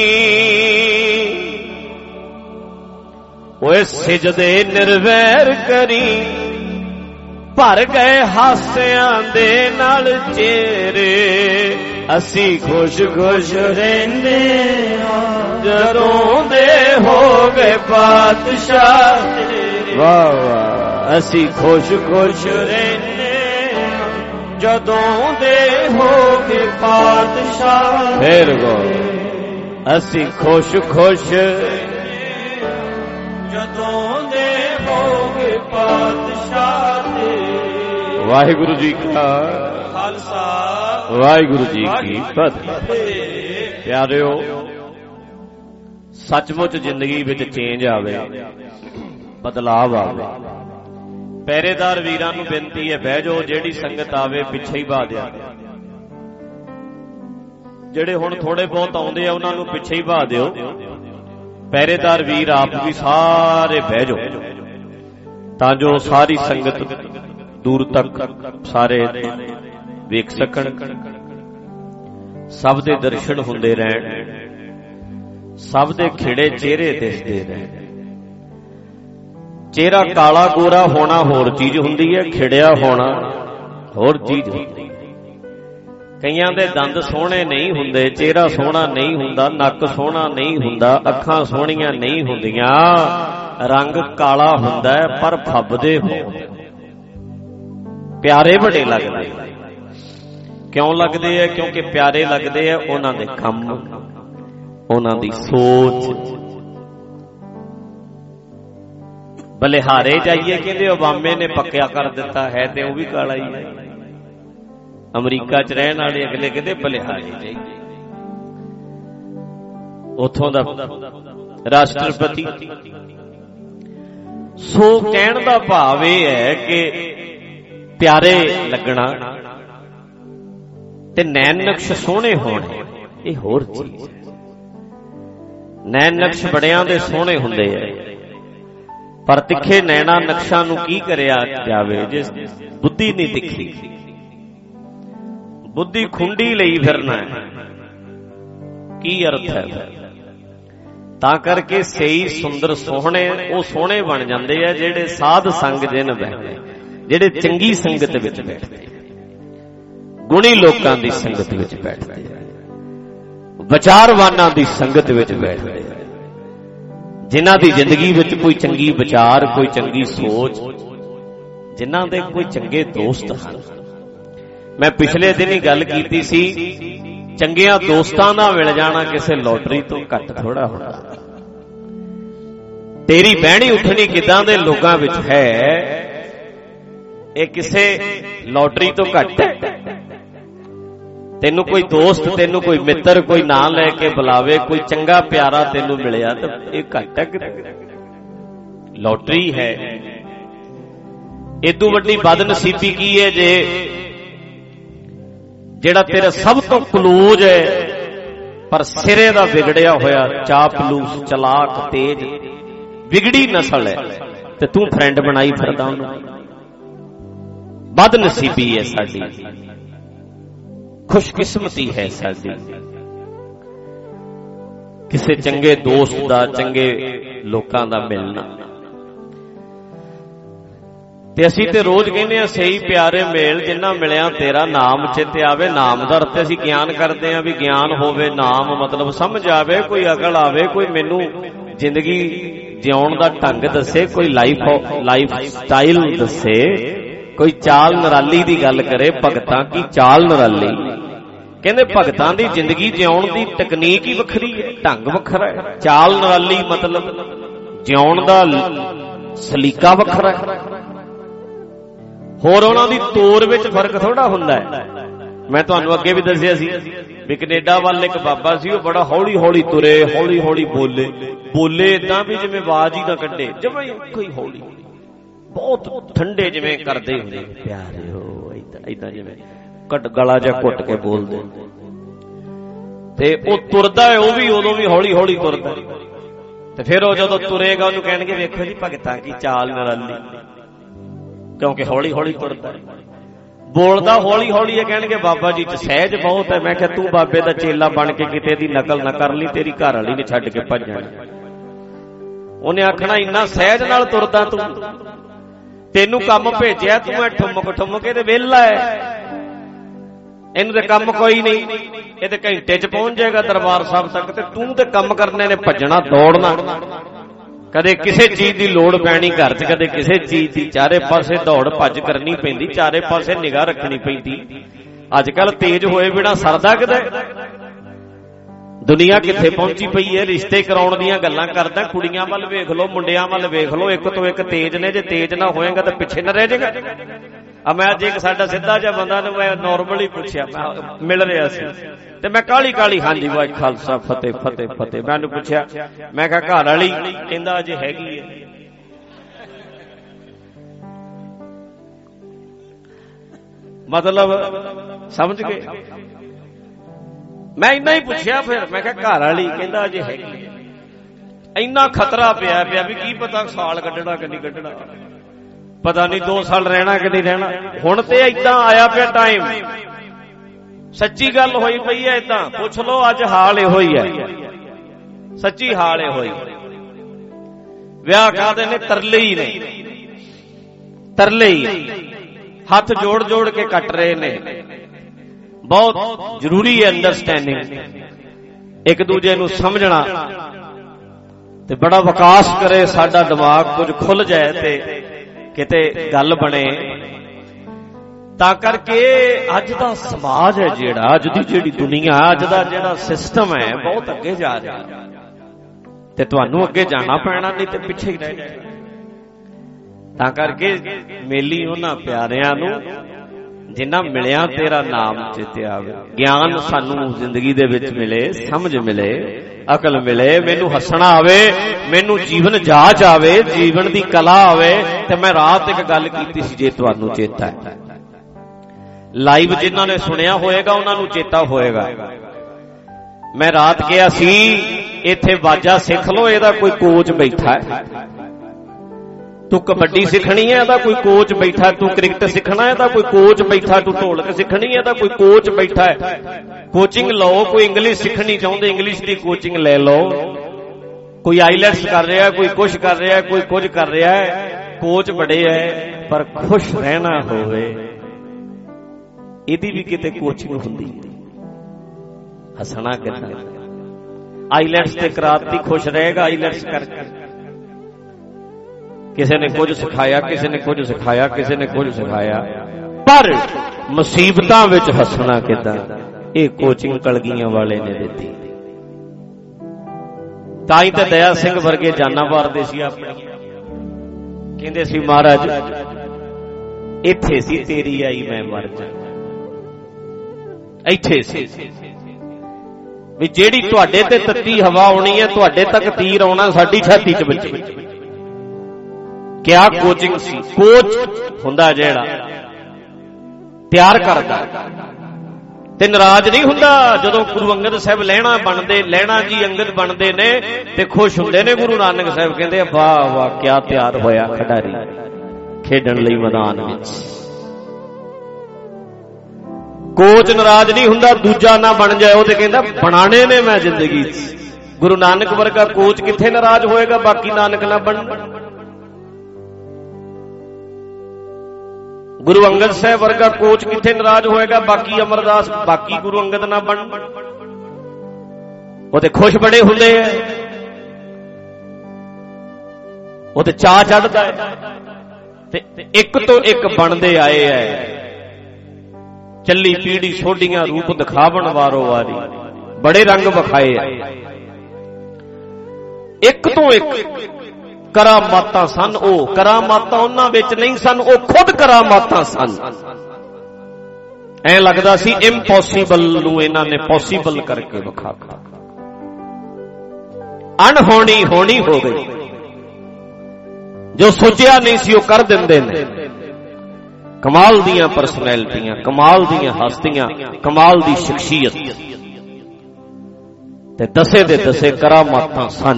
ਓਏ ਸਿਜਦੇ ਨਿਰਵੈਰ ਕਰੀ। ਭਰ ਗਏ ਹਾਸਿਆਂ ਦੇ ਨਾਲ ਚਿਹਰੇ। ਅਸੀਂ ਖੁਸ਼ ਖੁਸ਼ ਰਹਿੰਦੇ ਹਾਂ ਜਦੋਂ ਦੇ ਹੋ ਗਏ ਪਾਤਸ਼ਾਹ ਤੇਰੇ। ਵਾਹ ਵਾਹ ਅਸੀਂ ਖੁਸ਼ ਖੁਸ਼ ਰਹਿੰਦੇ ਹਾਂ ਜਦੋਂ ਦੇ ਹੋ ਗਏ ਪਾਤਸ਼ਾਹ। ਫੇਰ ਗੋ ਅਸੀਂ ਖੁਸ਼ ਖੁਸ਼ ਜਦੋਂ ਦੇ ਹੋ ਗਏ ਪਾਤਸ਼ਾਹ ਤੇਰੇ। ਵਾਹਿਗੁਰੂ ਜੀ ਕਾ ਖਾਲਸਾ ਵਾਹਿਗੁਰੂ ਜੀ ਕੀ ਫਤਿਹ। ਪਿਆਰਿਓ ਸੱਚਮੁੱਚ ਜ਼ਿੰਦਗੀ ਵਿੱਚ ਚੇਂਜ ਆਵੇ ਬਦਲਾਵ ਆਵੇ। ਪਹਿਰੇਦਾਰ ਵੀਰਾਂ ਨੂੰ ਬੇਨਤੀ ਹੈ ਬਹਿ ਜਾਓ। ਜਿਹੜੀ ਸੰਗਤ ਆਵੇ ਪਿੱਛੇ ਹੀ ਬਾ ਦਿਆ। ਜਿਹੜੇ ਹੁਣ ਥੋੜੇ ਬਹੁਤ ਆਉਂਦੇ ਆ ਉਹਨਾਂ ਨੂੰ ਪਿੱਛੇ ਹੀ ਬਾ ਦਿਓ। ਪਹਿਰੇਦਾਰ ਵੀਰ ਆਪ ਵੀ ਸਾਰੇ ਬਹਿ ਜਾਓ ਤਾਂ ਜੋ ਸਾਰੀ ਸੰਗਤ ਦੂਰ ਤੱਕ ਸਾਰੇ ਵੇਖ ਸਕਣ। ਸਭ ਦੇ ਦਰਸ਼ਨ ਹੁੰਦੇ ਰਹਿਣ ਸਭ ਦੇ ਖਿੜੇ ਚਿਹਰੇ ਦਿਸਦੇ ਰਹਿਣ। ਚਿਹਰਾ ਕਾਲਾ ਗੋਰਾ ਹੋਣਾ ਹੋਰ ਚੀਜ਼ ਹੁੰਦੀ ਹੈ ਖਿੜਿਆ ਹੋਣਾ ਹੋਰ ਚੀਜ਼ ਹੁੰਦੀ। ਕਈਆਂ ਦੇ ਦੰਦ ਸੋਹਣੇ ਨਹੀਂ ਹੁੰਦੇ ਚਿਹਰਾ ਸੋਹਣਾ ਨਹੀਂ ਹੁੰਦਾ ਨੱਕ ਸੋਹਣਾ ਨਹੀਂ ਹੁੰਦਾ ਅੱਖਾਂ ਸੋਹਣੀਆਂ ਨਹੀਂ ਹੁੰਦੀਆਂ ਰੰਗ ਕਾਲਾ ਹੁੰਦਾ ਪਰ ਫੱਬਦੇ ਹੋ ਪਿਆਰੇ ਬੜੇ ਲੱਗਦੇ। ਕਿਉਂ ਲੱਗਦੇ ਆ? ਕਿਉਂਕਿ ਪਿਆਰੇ ਲੱਗਦੇ ਆ ਉਹਨਾਂ ਦੇ ਕੰਮ ਉਹਨਾਂ ਦੀ ਸੋਚ। ਬਲਿਹਾਰੇ ਜਾਈਏ ਕਹਿੰਦੇ ਓਬਾਮੇ ਨੇ ਪੱਕਿਆ ਕਰ ਦਿੱਤਾ ਹੈ ਤੇ ਉਹ ਵੀ ਕਾਲਾ ਹੀ ਹੈ। ਅਮਰੀਕਾ ਚ ਰਹਿਣ ਵਾਲੇ ਅਗਲੇ ਕਹਿੰਦੇ ਬਲਿਹਾਰੇ ਜਾਈਏ। ਉੱਥੋਂ ਦਾ ਰਾਸ਼ਟਰਪਤੀ। ਸੋ ਕਹਿਣ ਦਾ ਭਾਵ ਇਹ ਹੈ ਕਿ ਪਿਆਰੇ ਲੱਗਣਾ ਤੇ ਨੈਣ ਨਕਸ਼ ਸੋਹਣੇ ਹੋਣੇ ਇਹ ਹੋਰ ਚੀਜ਼। ਨੈਣ ਨਕਸ਼ ਬੜਿਆਂ ਦੇ ਸੋਹਣੇ ਹੁੰਦੇ ਆ ਪਰ ਤਿੱਖੇ ਨੈਣਾ ਨਕਸ਼ਾਂ ਨੂੰ ਕੀ ਕਰਿਆ ਜਾਵੇ ਜੇ ਬੁੱਧੀ ਨਹੀਂ ਤਿੱਖੀ। ਬੁੱਧੀ ਖੁੰਡੀ ਲਈ ਫਿਰਨਾ ਕੀ ਅਰਥ ਹੈ? ਤਾਂ ਕਰਕੇ ਸਹੀ ਸੁੰਦਰ ਸੋਹਣੇ ਉਹ ਸੋਹਣੇ ਬਣ ਜਾਂਦੇ ਆ ਜਿਹੜੇ ਸਾਧ ਸੰਗ ਜਿਨ ਬੈਠੇ ਜਿਹੜੇ ਚੰਗੀ ਸੰਗਤ ਵਿੱਚ ਬੈਠਦੇ। ਗੁਣੀ ਲੋਕਾਂ ਦੀ ਸੰਗਤ ਵਿੱਚ ਬੈਠਦੇ ਆ, ਵਿਚਾਰਵਾਨਾਂ ਦੀ ਸੰਗਤ ਵਿੱਚ ਬੈਠਦੇ ਆ, ਜਿਨ੍ਹਾਂ ਦੀ ਜ਼ਿੰਦਗੀ ਵਿੱਚ ਕੋਈ ਚੰਗੀ ਵਿਚਾਰ, ਕੋਈ ਚੰਗੀ ਸੋਚ, ਜਿਨ੍ਹਾਂ ਦੇ ਕੋਈ ਚੰਗੇ ਦੋਸਤ ਹਨ। ਮੈਂ ਪਿਛਲੇ ਦਿਨ ਹੀ ਗੱਲ ਕੀਤੀ ਸੀ, ਚੰਗਿਆਂ ਦੋਸਤਾਂ ਦਾ ਮਿਲ ਜਾਣਾ ਕਿਸੇ ਲੋਟਰੀ ਤੋਂ ਘੱਟ ਥੋੜਾ ਹੁੰਦਾ। ਤੇਰੀ ਬਹਿਣੀ ਉੱਠਣੀ ਕਿੱਦਾਂ ਦੇ ਲੋਕਾਂ ਵਿੱਚ ਹੈ, ਇਹ ਕਿਸੇ ਲੋਟਰੀ ਤੋਂ ਘੱਟ ਹੈ। ਤੈਨੂੰ ਕੋਈ ਦੋਸਤ, ਤੈਨੂੰ ਕੋਈ ਮਿੱਤਰ, ਕੋਈ ਨਾਂ ਲੈ ਕੇ ਬੁਲਾਵੇ, ਕੋਈ ਚੰਗਾ ਪਿਆਰਾ ਤੈਨੂੰ ਮਿਲਿਆ ਤਾਂ ਇਹ ਘੱਟ ਹੈ, ਲੋਟਰੀ ਹੈ। ਇਦੋਂ ਵੱਡੀ ਬਦਨਸੀਬੀ ਕੀ ਹੈ ਜੇ ਜਿਹੜਾ ਤੇਰਾ ਸਭ ਤੋਂ ਕਲੋਜ਼ ਹੈ ਪਰ ਸਿਰੇ ਦਾ ਵਿਗੜਿਆ ਹੋਇਆ, ਚਾਪਲੂਸ, ਚਲਾਕ, ਤੇਜ, ਵਿਗੜੀ ਨਸਲ ਹੈ ਤੇ ਤੂੰ ਫਰੈਂਡ ਬਣਾਈ ਫਿਰਦਾ ਉਹਨੂੰ। ਬਦਨਸੀਬੀ ਹੈ ਸਾਡੀ, ਖੁਸ਼ਕਿਸਮਤੀ ਹੈ ਸਾਡੀ ਕਿਸੇ ਚੰਗੇ ਦੋਸਤ ਦਾ, ਚੰਗੇ ਲੋਕਾਂ ਦਾ ਮਿਲਣਾ। ਤੇ ਅਸੀਂ ਤੇ ਰੋਜ਼ ਕਹਿੰਦੇ ਆ ਸਹੀ ਪਿਆਰੇ ਮੇਲ, ਜਿੰਨਾ ਮਿਲਿਆ ਤੇਰਾ ਨਾਮ ਚਿੱਤੇ ਆਵੇ। ਨਾਮ ਦਾ ਅਰਥ ਅਸੀਂ ਗਿਆਨ ਕਰਦੇ ਆ ਵੀ ਗਿਆਨ ਹੋਵੇ, ਨਾਮ ਮਤਲਬ ਸਮਝ ਆਵੇ, ਕੋਈ ਅਕਲ ਆਵੇ, ਕੋਈ ਮੈਨੂੰ ਜ਼ਿੰਦਗੀ ਜਿਉਣ ਦਾ ਢੰਗ ਦੱਸੇ, ਕੋਈ ਲਾਈਫ ਸਟਾਈਲ ਦੱਸੇ, ਕੋਈ ਚਾਲ ਨਿਰਾਲੀ ਦੀ ਗੱਲ ਕਰੇ। ਭਗਤਾਂ ਕੀ ਚਾਲ ਨਿਰਾਲੀ, ਕਹਿੰਦੇ ਭਗਤਾਂ ਦੀ ਜ਼ਿੰਦਗੀ ਜਿਉਣ ਦੀ ਤਕਨੀਕ ਹੀ ਵੱਖਰੀ ਹੈ, ਢੰਗ ਵੱਖਰਾ ਹੈ। ਚਾਲ ਨਿਰਾਲੀ ਮਤਲਬ ਜਿਉਣ ਦਾ ਸਲੀਕਾ ਵੱਖਰਾ ਹੈ, ਹੋਰ ਉਹਨਾਂ ਦੀ ਤੋਰ ਵਿੱਚ ਫਰਕ ਥੋੜਾ ਹੁੰਦਾ ਹੈ। ਮੈਂ ਤੁਹਾਨੂੰ ਅੱਗੇ ਵੀ ਦੱਸਿਆ ਸੀ ਵੀ ਕੈਨੇਡਾ ਵੱਲ ਇੱਕ ਬਾਬਾ ਸੀ, ਉਹ ਬੜਾ ਹੌਲੀ ਹੌਲੀ ਤੁਰੇ, ਹੌਲੀ ਹੌਲੀ ਬੋਲੇ ਏਦਾਂ ਵੀ ਜਿਵੇਂ ਆਵਾਜ਼ ਹੀ ਨਾ ਕੱਢੇ, ਜਿਵੇਂ ਕੋਈ ਹੌਲੀ, ਬਹੁਤ ਠੰਡੇ ਜਿਵੇਂ ਕਰਦੇ ਹੁੰਦੇ ਪਿਆਰੇ ਹੋ, ਏਦਾਂ ਜਿਵੇਂ ਗਲਾ ਜਿਹਾ ਘੁੱਟ ਕੇ ਬੋਲਦੇ। ਤੇ ਉਹ ਤੁਰਦਾ ਹੈ, ਉਹ ਵੀ ਉਦੋਂ ਵੀ ਹੌਲੀ ਹੌਲੀ ਤੁਰਦਾ। ਤੇ ਫਿਰ ਉਹ ਜਦੋਂ ਤੁਰੇਗਾ ਉਹਨੂੰ ਕਹਿਣਗੇ ਵੇਖੋ ਜੀ ਭਗਤਾਂ ਕੀ ਚਾਲ ਨਿਰਾਲੀ, ਕਿਉਂਕਿ ਹੌਲੀ ਹੌਲੀ ਤੁਰਦਾ, ਬੋਲਦਾ ਹੌਲੀ ਹੌਲੀ ਹੈ। ਕਹਿਣਗੇ ਬਾਬਾ ਜੀ ਚ ਸਹਿਜ ਬਹੁਤ ਹੈ। ਮੈਂ ਕਿਹਾ ਤੂੰ ਬਾਬੇ ਦਾ ਚੇਲਾ ਬਣ ਕੇ ਕਿਤੇ ਦੀ ਨਕਲ ਨਾ ਕਰ ਲਈ, ਤੇਰੀ ਘਰ ਵਾਲੀ ਨੇ ਛੱਡ ਕੇ ਭੱਜ ਜਾਣਾ। ਉਹਨੇ ਆਖਣਾ ਇੰਨਾ ਸਹਿਜ ਨਾਲ ਤੁਰਦਾ ਤੂੰ, ਤੈਨੂੰ ਕੰਮ ਭੇਜਿਆ ਤੂੰ ਐ ਠੁਮਕ ਠੁਮਕੇ ਤੇ ਵਿਹਲਾ ਹੈ, ਇਹਨੂੰ ਤੇ ਕੰਮ ਕੋਈ ਨਹੀਂ, ਇਹ ਤੇ ਘੰਟੇ ਚ ਪਹੁੰਚ ਜਾਏਗਾ ਦਰਬਾਰ ਸਾਹਿਬ ਤੱਕ, ਤੇ ਤੂੰ ਤੇ ਕੰਮ ਕਰਨੇ ਨੇ, ਭੱਜਣਾ ਦੌੜਨਾ। ਕਦੇ ਕਿਸੇ ਚੀਜ਼ ਦੀ ਲੋੜ ਪੈਣੀ ਘਰ ਚ, ਕਦੇ ਕਿਸੇ ਚੀਜ਼ ਦੀ, ਚਾਰੇ ਪਾਸੇ ਦੌੜ ਭੱਜ ਕਰਨੀ ਪੈਂਦੀ, ਚਾਰੇ ਪਾਸੇ ਨਿਗਾਹ ਰੱਖਣੀ ਪੈਂਦੀ। ਅੱਜ ਕੱਲ ਤੇਜ਼ ਹੋਏ ਬਿਨਾ ਸਰਦਾ ਕਿਤੇ, ਦੁਨੀਆ ਕਿੱਥੇ ਪਹੁੰਚੀ ਪਈ ਹੈ। ਰਿਸ਼ਤੇ ਕਰਾਉਣ ਦੀਆਂ ਗੱਲਾਂ ਕਰਦਾ, ਕੁੜੀਆਂ ਵੱਲ ਵੇਖ ਲੋ, ਮੁੰਡਿਆਂ ਵੱਲ ਵੇਖ ਲੋ, ਇੱਕ ਤੋਂ ਇੱਕ ਤੇਜ਼ ਨੇ। ਜੇ ਤੇਜ਼ ਨਾ ਹੋਏਗਾ ਤਾਂ ਪਿੱਛੇ ਨਾ ਰਹਿ ਜਾਏਗਾ। ਮੈਂ ਅੱਜ ਇੱਕ ਸਾਡਾ ਸਿੱਧਾ ਜਿਹਾ ਬੰਦਾ ਨੂੰ ਮੈਂ ਨੋਰਮਲੀ ਪੁੱਛਿਆ, ਮੈਂ ਮਿਲ ਰਿਹਾ ਸੀ ਤੇ ਮੈਂ ਕਾਲੀ ਕਾਲੀ ਹਾਂਜੀ ਵਾਹਿ ਖਾਲਸਾ ਫਤਿਹ ਫਤਿਹ ਫਤਿਹ, ਮੈਂ ਉਹਨੂੰ ਪੁੱਛਿਆ, ਮੈਂ ਕਿਹਾ ਘਰ ਵਾਲੀ? ਕਹਿੰਦਾ ਅਜੇ ਹੈਗੀ ਹੈ। ਮਤਲਬ ਸਮਝ ਗਏ? ਮੈਂ ਇੰਨਾ ਹੀ ਪੁੱਛਿਆ, ਫਿਰ ਮੈਂ ਕਿਹਾ ਘਰ ਵਾਲੀ? ਕਹਿੰਦਾ ਅਜੇ ਹੈਗੀ। ਇੰਨਾ ਖਤਰਾ ਪਿਆ ਵੀ ਕੀ ਪਤਾ ਸਾਲ ਕੱਢਣਾ ਕਿ ਨਹੀਂ ਕੱਢਣਾ, ਪਤਾ ਨਹੀਂ 2 ਸਾਲ ਰਹਿਣਾ ਕਿ ਨਹੀਂ ਰਹਿਣਾ। ਹੁਣ ਤੇ ਏਦਾਂ ਆਇਆ ਪਿਆ ਟਾਈਮ, ਸੱਚੀ ਗੱਲ ਹੋਈ ਪਈ ਹੈ। ਏਦਾਂ ਪੁੱਛ ਲਓ, ਅੱਜ ਹਾਲ ਇਹੋ ਹੀ ਹੈ, ਸੱਚੀ ਹਾਲ ਇਹੋ ਹੀ। ਵਿਆਹ ਕਾਹਦੇ ਨੇ? ਤਰਲੇ ਹੀ ਨੇ, ਤਰਲੇ ਹੀ, ਹੱਥ ਜੋੜ ਜੋੜ ਕੇ ਕੱਟ ਰਹੇ ਨੇ। ਬਹੁਤ ਜ਼ਰੂਰੀ ਹੈ ਅੰਡਰਸਟੈਂਡਿੰਗ, ਇੱਕ ਦੂਜੇ ਨੂੰ ਸਮਝਣਾ, ਤੇ ਬੜਾ ਵਿਕਾਸ ਕਰੇ ਸਾਡਾ ਦਿਮਾਗ, ਕੁਝ ਖੁੱਲ ਜਾਏ ਤੇ ਕਿਤੇ ਗੱਲ ਬਣੇ। ਤਾਂ ਕਰਕੇ ਅੱਜ ਦਾ ਸਮਾਜ ਹੈ ਜਿਹੜਾ, ਅੱਜ ਦੀ ਜਿਹੜੀ ਦੁਨੀਆ, ਅੱਜ ਦਾ ਜਿਹੜਾ ਸਿਸਟਮ ਹੈ, ਬਹੁਤ ਅੱਗੇ ਜਾ ਰਿਹਾ, ਤੇ ਤੁਹਾਨੂੰ ਅੱਗੇ ਜਾਣਾ ਪੈਣਾ, ਨਹੀਂ ਤੇ ਪਿੱਛੇ ਹੀ ਰਹਿ ਜਾਣਾ। ਤਾਂ ਕਰਕੇ ਮੇਲੀ ਉਹਨਾਂ ਪਿਆਰਿਆਂ ਨੂੰ ਜਿੰਨਾ ਮਿਲਿਆ ਤੇਰਾ ਨਾਮ ਚੇਤੇ ਆਵੇ। ਗਿਆਨ ਸਾਨੂੰ ਜ਼ਿੰਦਗੀ ਦੇ ਵਿੱਚ ਮਿਲੇ, ਸਮਝ ਮਿਲੇ, ਅਕਲ ਮਿਲੇ, ਮੈਨੂੰ ਹੱਸਣਾ ਆਵੇ, ਮੈਨੂੰ ਜੀਵਨ ਜਾਚ ਆਵੇ, ਜੀਵਨ ਦੀ ਕਲਾ ਆਵੇ। ਤੇ ਮੈਂ ਰਾਤ ਇੱਕ ਗੱਲ ਕੀਤੀ ਸੀ, ਜੇ ਤੁਹਾਨੂੰ ਚੇਤਾ ਹੈ, ਲਾਈਵ ਜਿਨ੍ਹਾਂ ਨੇ ਸੁਣਿਆ ਹੋਏਗਾ ਉਹਨਾਂ ਨੂੰ ਚੇਤਾ ਹੋਏਗਾ। ਮੈਂ ਰਾਤ ਕਿਹਾ ਸੀ ਇੱਥੇ ਵਾਜਾ ਸਿੱਖ ਲਓ, ਇਹਦਾ ਕੋਈ ਕੋਚ ਬੈਠਾ ਹੈ। ਤੂੰ ਕਬੱਡੀ ਸਿੱਖਣੀ ਹੈ, ਇਹਦਾ ਕੋਈ ਕੋਚ ਬੈਠਾ। ਤੂੰ ਕ੍ਰਿਕਟ ਸਿੱਖਣਾ, ਇਹਦਾ ਕੋਈ ਕੋਚ ਬੈਠਾ। ਤੂੰ ਢੋਲਕ ਸਿੱਖਣੀ ਹੈ, ਇਹਦਾ ਕੋਈ ਕੋਚ ਬੈਠਾ ਹੈ। ਕੋਚਿੰਗ ਲਓ। ਕੋਈ ਇੰਗਲਿਸ਼ ਸਿੱਖਣੀ ਚਾਹੁੰਦੇ, ਇੰਗਲਿਸ਼ ਦੀ ਕੋਚਿੰਗ ਲੈ ਲਓ। ਕੋਈ ਆਈਲੈਟਸ ਕਰ ਰਿਹਾ, ਕੋਈ ਕੁਛ ਕਰ ਰਿਹਾ, ਕੋਈ ਕੁਝ ਕਰ ਰਿਹਾ ਹੈ। ਕੋਚ ਬੜੇ ਹੈ, ਪਰ ਖੁਸ਼ ਰਹਿਣਾ ਹੋਵੇ ਇਹਦੀ ਵੀ ਕਿਤੇ ਕੋਚਿੰਗ ਹੁੰਦੀ। ਹੱਸਣਾ ਕਿੱਦਾਂ, ਆਈਲੈਟਸ ਤੇ ਕਰਾਤੀ, ਖੁਸ਼ ਰਹੇਗਾ ਆਈਲੈਟਸ ਕਰਕੇ। ਕਿਸੇ ਨੇ ਕੁਝ ਸਿਖਾਇਆ, ਕਿਸੇ ਨੇ ਕੁਝ ਸਿਖਾਇਆ, ਕਿਸੇ ਨੇ ਕੁਝ ਸਿਖਾਇਆ, ਪਰ ਮੁਸੀਬਤਾਂ ਵਿੱਚ ਹੱਸਣਾ ਕਿੱਦਾਂ, ਇਹ ਕੋਚਿੰਗ ਕਲਗੀਆਂ ਵਾਲੇ ਨੇ ਦਿੱਤੀ। ਤਾਂ ਹੀ ਤਾਂ ਦਇਆ ਸਿੰਘ ਵਰਗੇ ਜਾਨਾਂ ਵਾਰਦੇ ਸੀ ਆਪਣੀ, ਕਹਿੰਦੇ ਸੀ ਮਹਾਰਾਜ ਇੱਥੇ ਸੀ ਤੇਰੀ ਆਈ ਮੈਂ ਮਰ ਜਾ, ਇੱਥੇ ਸੀ ਵੀ ਜਿਹੜੀ ਤੁਹਾਡੇ ਤੇ ਤੱਤੀ ਹਵਾ ਆਉਣੀ ਹੈ, ਤੁਹਾਡੇ ਤੱਕ ਤੀਰ ਆਉਣਾ, ਸਾਡੀ ਛਾਤੀ 'ਚ ਵੱਜੇ। ਕਿਆ ਕੋਚਿੰਗ ਸੀ। ਕੋਚ ਹੁੰਦਾ ਜਿਹੜਾ ਤਿਆਰ ਕਰਦਾ ਤੇ ਨਾਰਾਜ਼ ਨਹੀਂ ਹੁੰਦਾ। ਜਦੋਂ ਗੁਰੂ ਅੰਗਦ ਸਾਹਿਬ ਲਹਿਣਾ ਬਣਦੇ, ਲਹਿਣਾ ਜੀ ਅੰਗਦ ਬਣਦੇ ਨੇ ਤੇ ਖੁਸ਼ ਹੁੰਦੇ ਨੇ। ਗੁਰੂ ਨਾਨਕ ਸਾਹਿਬ ਕਹਿੰਦੇ ਵਾਹ ਵਾਹ ਕਿਆ ਤਿਆਰ ਹੋਇਆ ਖਿਡਾਰੀ ਖੇਡਣ ਲਈ ਮੈਦਾਨ ਵਿੱਚ। ਕੋਚ ਨਾਰਾਜ਼ ਨਹੀਂ ਹੁੰਦਾ ਦੂਜਾ ਨਾ ਬਣ ਜਾਏ, ਉਹ ਤੇ ਕਹਿੰਦਾ ਬਣਾਣੇ ਨੇ ਮੈਂ ਜ਼ਿੰਦਗੀ 'ਚ। ਗੁਰੂ ਨਾਨਕ ਵਰਗਾ ਕੋਚ ਕਿੱਥੇ ਨਾਰਾਜ਼ ਹੋਏਗਾ ਬਾਕੀ ਨਾਨਕ ਨਾ ਬਣਨ। ਗੁਰੂ ਅੰਗਦ ਸਾਹਿਬ ਵਰਗਾ ਕੋਚ ਕਿੱਥੇ ਨਾਰਾਜ਼ ਹੋਏਗਾ ਬਾਕੀ ਅਮਰਦਾਸ, ਬਾਕੀ ਗੁਰੂ ਅੰਗਦ ਨਾ ਬਣਨ। ਉਹ ਤੇ ਖੁਸ਼ ਬੜੇ ਹੁੰਦੇ ਐ, ਉਹ ਤੇ ਚਾਅ ਚੜ੍ਹਦਾ ਹੈ ਤੇ ਇੱਕ ਤੋਂ ਇੱਕ ਬਣਦੇ ਆਏ ਐ। ਚੱਲੀ ਪੀੜੀ ਸੋਢੀਆਂ ਰੂਪ ਦਿਖਾਵਣ ਵਾਰੋ ਵਾਰੀ, ਬੜੇ ਰੰਗ ਵਿਖਾਏ ਐ। ਇੱਕ ਤੋਂ ਇੱਕ ਕਰਾਮਾਤਾਂ ਸਨ। ਉਹ ਕਰਾਮਾਤਾਂ ਉਹਨਾਂ ਵਿੱਚ ਨਹੀਂ ਸਨ, ਉਹ ਖੁਦ ਕਰਾਮਾਤਾਂ ਸਨ। ਐ ਲੱਗਦਾ ਸੀ ਇੰਪੋਸੀਬਲ ਨੂੰ ਇਹਨਾਂ ਨੇ ਪੋਸੀਬਲ ਕਰਕੇ ਵਿਖਾਤਾ। ਅਣਹੋਣੀ ਹੋਣੀ ਹੋ ਗਈ, ਜੋ ਸੋਚਿਆ ਨਹੀਂ ਸੀ ਉਹ ਕਰ ਦਿੰਦੇ ਨੇ। ਕਮਾਲ ਦੀਆਂ ਪਰਸਨੈਲਿਟੀਆਂ, ਕਮਾਲ ਦੀਆਂ ਹਸਤੀਆਂ, ਕਮਾਲ ਦੀ ਸ਼ਖਸੀਅਤ ਤੇ ਦਸੇ ਦੇ ਦਸੇ ਕਰਾਮਾਤਾਂ ਸਨ।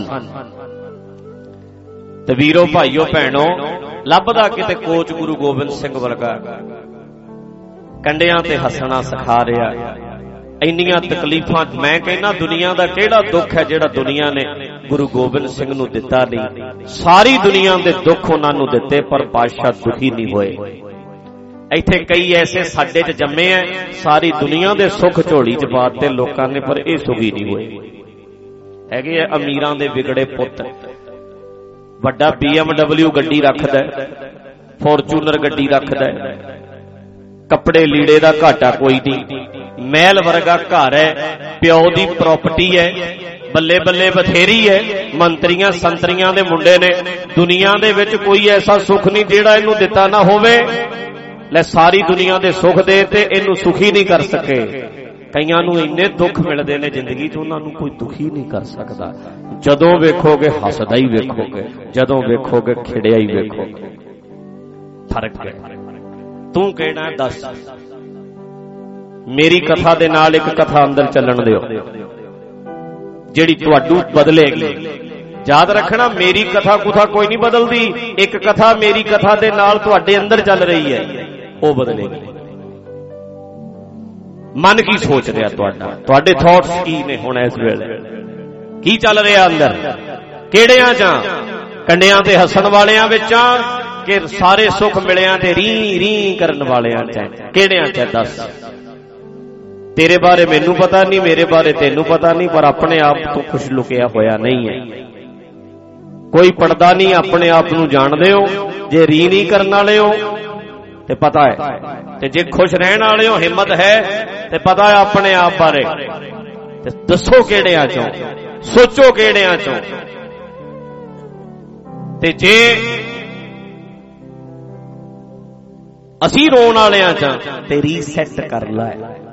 ਤੇ ਵੀਰੋ ਭਾਈਓ ਭੈਣੋ, ਲੱਭਦਾ ਕਿਤੇ ਕੋਚ ਗੁਰੂ ਗੋਬਿੰਦ ਸਿੰਘ ਵਰਗਾ ਕੰਡਿਆਂ ਤੇ ਹੱਸਣਾ ਸਿਖਾ ਰਿਹਾ। ਇੰਨੀਆਂ ਤਕਲੀਫਾਂ, ਮੈਂ ਕਹਿੰਦਾ ਦੁਨੀਆ ਦਾ ਕਿਹੜਾ ਦੁੱਖ ਹੈ ਜਿਹੜਾ ਦੁਨੀਆ ਨੇ ਗੁਰੂ ਗੋਬਿੰਦ ਸਿੰਘ ਨੂੰ ਦਿੱਤਾ ਨਹੀਂ। ਸਾਰੀ ਦੁਨੀਆ ਦੇ ਦੁੱਖ ਉਹਨਾਂ ਨੂੰ ਦਿੱਤੇ ਪਰ ਪਾਤਸ਼ਾਹ ਦੁਖੀ ਨਹੀਂ ਹੋਏ। ਇੱਥੇ ਕਈ ਐਸੇ ਸਾਡੇ 'ਚ ਜੰਮੇ ਐ, ਸਾਰੀ ਦੁਨੀਆ ਦੇ ਸੁੱਖ ਝੋਲੀ 'ਚ ਪਾਤੇ ਲੋਕਾਂ ਨੇ, ਪਰ ਇਹ ਸੁਖੀ ਨਹੀਂ ਹੋਏ। ਹੈਗੇ ਆ ਅਮੀਰਾਂ ਦੇ ਵਿਗੜੇ ਪੁੱਤ, ਵੱਡਾ BMW ਗੱਡੀ ਰੱਖਦਾ, ਫੋਰਚੂਨਰ ਗੱਡੀ ਰੱਖਦਾ, ਕੱਪੜੇ ਲੀੜੇ ਦਾ ਘਾਟਾ ਕੋਈ ਨਹੀਂ, ਮਹਿਲ ਵਰਗਾ ਘਰ ਹੈ, ਪਿਓ ਦੀ ਪ੍ਰਾਪਰਟੀ ਹੈ, ਬੱਲੇ ਬੱਲੇ ਬਥੇਰੀ ਹੈ, ਮੰਤਰੀਆਂ ਸੰਤਰੀਆਂ ਦੇ ਮੁੰਡੇ ਨੇ। ਦੁਨੀਆ ਦੇ ਵਿੱਚ ਕੋਈ ਐਸਾ ਸੁੱਖ ਨਹੀਂ ਜਿਹੜਾ ਇਹਨੂੰ ਦਿੱਤਾ ਨਾ ਹੋਵੇ। ਲੈ ਸਾਰੀ ਦੁਨੀਆ ਦੇ ਸੁੱਖ ਦੇ ਤੇ ਇਹਨੂੰ ਸੁਖੀ ਨਹੀਂ ਕਰ ਸਕੇ। ਕਈਆਂ ਨੂੰ ਇੰਨੇ ਦੁੱਖ ਮਿਲਦੇ ਨੇ ਜ਼ਿੰਦਗੀ 'ਚ, ਉਹਨਾਂ ਨੂੰ ਕੋਈ ਦੁਖੀ ਨਹੀਂ ਕਰ ਸਕਦਾ। ਜਦੋਂ ਵੇਖੋਗੇ ਹੱਸਦਾ ਹੀ ਵੇਖੋਗੇ, ਜਦੋਂ ਵੇਖੋਗੇ ਖਿੜਿਆ ਹੀ ਵੇਖੋਗੇ। ਫਰਕ ਹੈ। ਤੂੰ ਕਿਹੜਾ ਦੱਸ। ਮੇਰੀ ਕਥਾ ਦੇ ਨਾਲ ਇੱਕ ਕਥਾ ਅੰਦਰ ਚੱਲਣ ਦਿਓ ਜਿਹੜੀ ਤੁਹਾਨੂੰ ਬਦਲੇਗੀ। ਯਾਦ ਰੱਖਣਾ, ਮੇਰੀ ਕਥਾ ਕੁਥਾ ਕੋਈ ਨਹੀਂ ਬਦਲਦੀ। ਇੱਕ ਕਥਾ ਮੇਰੀ ਕਥਾ ਦੇ ਨਾਲ ਤੁਹਾਡੇ ਅੰਦਰ ਚੱਲ ਰਹੀ ਹੈ, ਉਹ ਬਦਲੇਗੀ। ਮਨ ਕੀ ਸੋਚ ਰਿਹਾ ਤੁਹਾਡਾ, ਤੁਹਾਡੇ ਥਾਟਸ ਕੀ ਨੇ ਹੁਣ ਇਸ ਵੇਲੇ, ਕੀ ਚੱਲ ਰਿਹਾ ਅੰਦਰ? ਕਿਹੜਿਆਂ 'ਚ? ਕੰਡਿਆਂ ਤੇ ਹੱਸਣ ਵਾਲਿਆਂ ਵਿੱਚ ਕਿ ਸਾਰੇ ਸੁੱਖ ਮਿਲਿਆਂ ਤੇ ਰੀ ਰੀ ਕਰਨ ਵਾਲਿਆਂ 'ਚ? ਕਿਹੜਿਆਂ 'ਚ ਦੱਸ। ਤੇਰੇ ਬਾਰੇ ਮੈਨੂੰ ਪਤਾ ਨਹੀਂ, ਮੇਰੇ ਬਾਰੇ ਤੈਨੂੰ ਪਤਾ ਨਹੀਂ, ਪਰ ਆਪਣੇ ਆਪ ਤੋਂ ਕੁਝ ਲੁਕਿਆ ਹੋਇਆ ਨਹੀਂ ਹੈ। ਕੋਈ ਪਰਦਾ ਨਹੀਂ, ਆਪਣੇ ਆਪ ਨੂੰ ਜਾਣਦੇ ਹੋ। ਜੇ ਰੀ ਨਹੀਂ ਕਰਨ ਵਾਲੇ ਹੋ ਤੇ ਪਤਾ ਹੈ, ਤੇ ਜੇ ਖੁਸ਼ ਰਹਿਣ ਵਾਲੇ ਹੋ, ਹਿੰਮਤ ਹੈ ਤੇ ਪਤਾ ਹੈ ਆਪਣੇ ਆਪ ਬਾਰੇ। ਤੇ ਦੱਸੋ ਕਿਹੜਿਆਂ 'ਚੋਂ, ਸੋਚੋ ਕਿਹੜਿਆਂ 'ਚੋਂ। ਤੇ ਜੇ ਅਸੀਂ ਰੋਣ ਵਾਲਿਆਂ 'ਚ ਤੇ ਰੀਸੈਟ ਕਰ ਲੈ।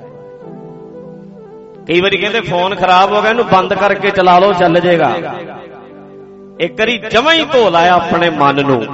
ਕਈ ਵਾਰੀ ਕਹਿੰਦੇ ਫੋਨ ਖਰਾਬ ਹੋ ਗਿਆ, ਇਹਨੂੰ ਬੰਦ ਕਰਕੇ ਚਲਾ ਲਓ, ਚੱਲ ਜਾਏਗਾ। ਇੱਕ ਵਾਰੀ ਜਮਾਂ ਹੀ ਧੋ ਲਾਇਆ ਆਪਣੇ ਮਨ ਨੂੰ,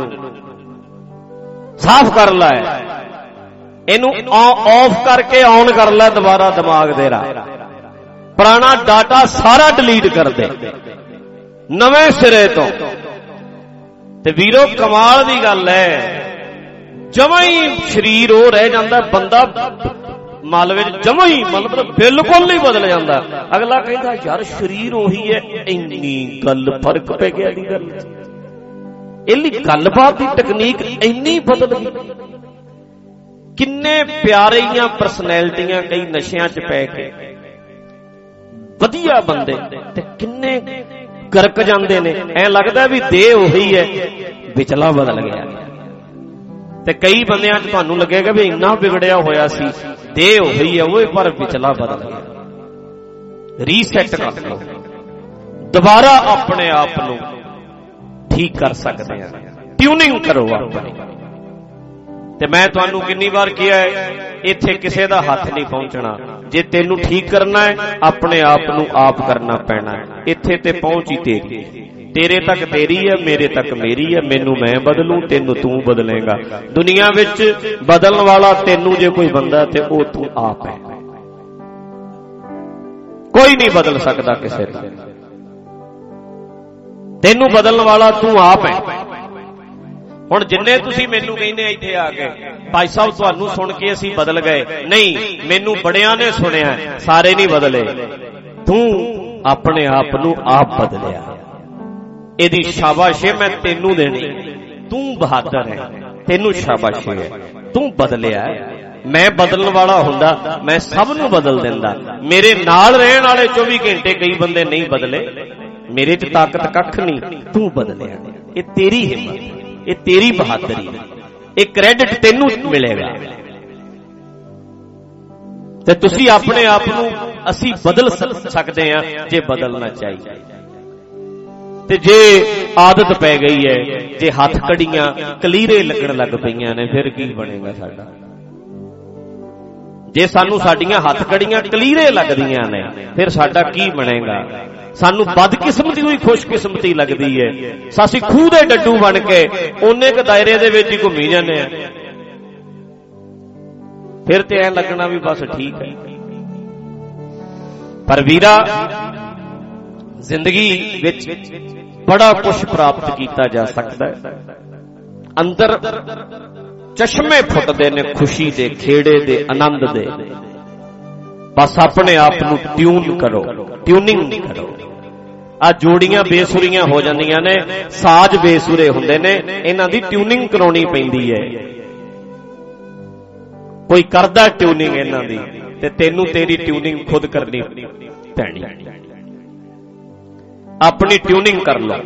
ਸਾਫ਼ ਕਰ ਲੈ, ਇਹਨੂੰ ਆਫ ਕਰਕੇ ਆਨ ਕਰ ਲੈ ਦੁਬਾਰਾ ਦਿਮਾਗ ਤੇਰਾ। ਪੁਰਾਣਾ ਡਾਟਾ ਸਾਰਾ ਡਿਲੀਟ ਕਰ ਦੇ, ਨਵੇਂ ਸਿਰੇ ਤੋਂ। ਤੇ ਵੀਰੋ ਕਮਾਲ ਦੀ ਗੱਲ ਹੈ, ਜਮਾਂ ਹੀ ਸਰੀਰ ਉਹ ਰਹਿ ਜਾਂਦਾ, ਬੰਦਾ ਮਲ ਵਿੱਚ ਜਮਾਂ ਹੀ ਮਤਲਬ ਬਿਲਕੁਲ ਨਹੀਂ ਬਦਲ ਜਾਂਦਾ। ਅਗਲਾ ਕਹਿੰਦਾ ਯਾਰ ਸਰੀਰ ਉਹੀ ਹੈ, ਇੰਨੀ ਗੱਲ ਫਰਕ ਪੈ ਗਿਆ ਦੀ ਗੱਲ। ਇਹਦੀ ਗੱਲਬਾਤ ਦੀ ਟੈਕਨੀਕ ਇੰਨੀ ਬਦਲ ਗਈ। किन्ने प्यारियां पर्सनैलिटियां कई नशियां च पै के वधिया बंदे ते किन्ने गरक जांदे ने। ऐ लगदा भी देह उही है, विचला बदल गया। ते कई बंदियां च तुहानूं लगेगा भी इन्ना बिगड़िया होया सी, देह उही है वो, पर विचला बदल गया। रीसैट कर लो, दोबारा अपने आप नूं ठीक कर सकते हैं। ट्यूनिंग करो अपनी। ते मैं तुहानूं किन्नी बार किया है, इत्थे किसे दा हथ नहीं पहुंचना। जे तेनू ठीक करना है अपने आप नूं आप करना पैना है। इत्थे ते पहुंच ही तेरी, तेरे तक तेरी है, मेरे तक मेरी है। मैनू मैं बदलूं, तेनू तू बदलेगा। दुनिया विच बदलण वाला तेनू जे कोई बंदा ते ओ तू आप है, कोई नहीं बदल सकता किसे दा। तेनू बदलण वाला तू आप है। हुण जिन्ने तुसीं मैनू कहने इत्थे आ गए भाई साहब तुहानू सुन के असीं बदल गए, नहीं, मैनू बड़ियां ने सुनिया, सारे नहीं बदले। तू अपने आप नूं आप बदलिया, इहदी शाबाशी मैं तेनू देनी। तू बहादुर है, तेनू शाबाशी है, तू बदलिया। मैं बदलण वाला हुंदा मैं सब नूं बदल दिंदा। मेरे नाल रहण वाले 24 घंटे कई बंदे नहीं बदले, मेरे च ताकत कख नहीं, तू बदलिया। ये तेरी हिम्मत, ये तेरी बहादुरी, ये क्रेडिट तेनू मिलेगा। ते तुसी अपने आप नूं असी बदल सकते हैं जे बदलना चाहिए। ते जे आदत पै गई है, जे हथ कड़ियां कलीरे लगन लग पईयां ने, फिर की बनेगा साडा? जे सानू साडियां हथ कड़ियां कलीरे लगदियां ने, फिर साडा की बनेगा? सानू बदकिस्मती हुई खुशकिस्मती लगदी है। सासी खूह दे डड्डू बन के ओने के दायरे दे विच ही घुमी जाने आ, फिर ते ऐ लगना भी बस ठीक है। पर वीरा, जिंदगी विच बड़ा कुछ प्राप्त किया जा सकता है। अंदर चश्मे फुटदे ने खुशी दे, खेड़े दे, आनंद दे। बस अपने आप नूं ट्यून करो, ट्यूनिंग करो। आ जोड़ियां बेसुरीआं हो जांदियां ने, साज बेसुरे हुंदे ने, इन्हां दी ट्यूनिंग कराउणी पैंदी है। कोई करदा ट्यूनिंग इन्हां दी, ते तैनूं तेरी ट्यूनिंग खुद करनी पैनी। अपनी ट्यूनिंग कर लो।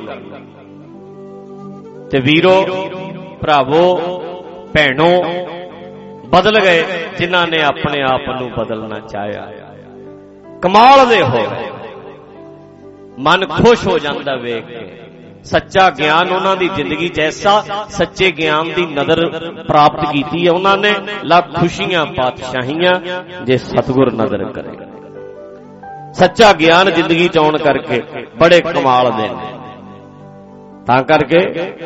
ते वीरो, भरावो, भैणों, बदल गए जिन्हां ने अपने आप नूं बदलना चाहया। कमाल दे हो, मन खुश हो जाता वेख के। सच्चा ज्ञान उन्हां दी जिंदगी जैसा सच्चे ज्ञान दी नदर प्राप्त की है उन्होंने। लख खुशियां पातशाहियां जे सतगुर नदर करे। सच्चा ज्ञान जिंदगी च आउण करके बड़े कमाल दे ने। तां करके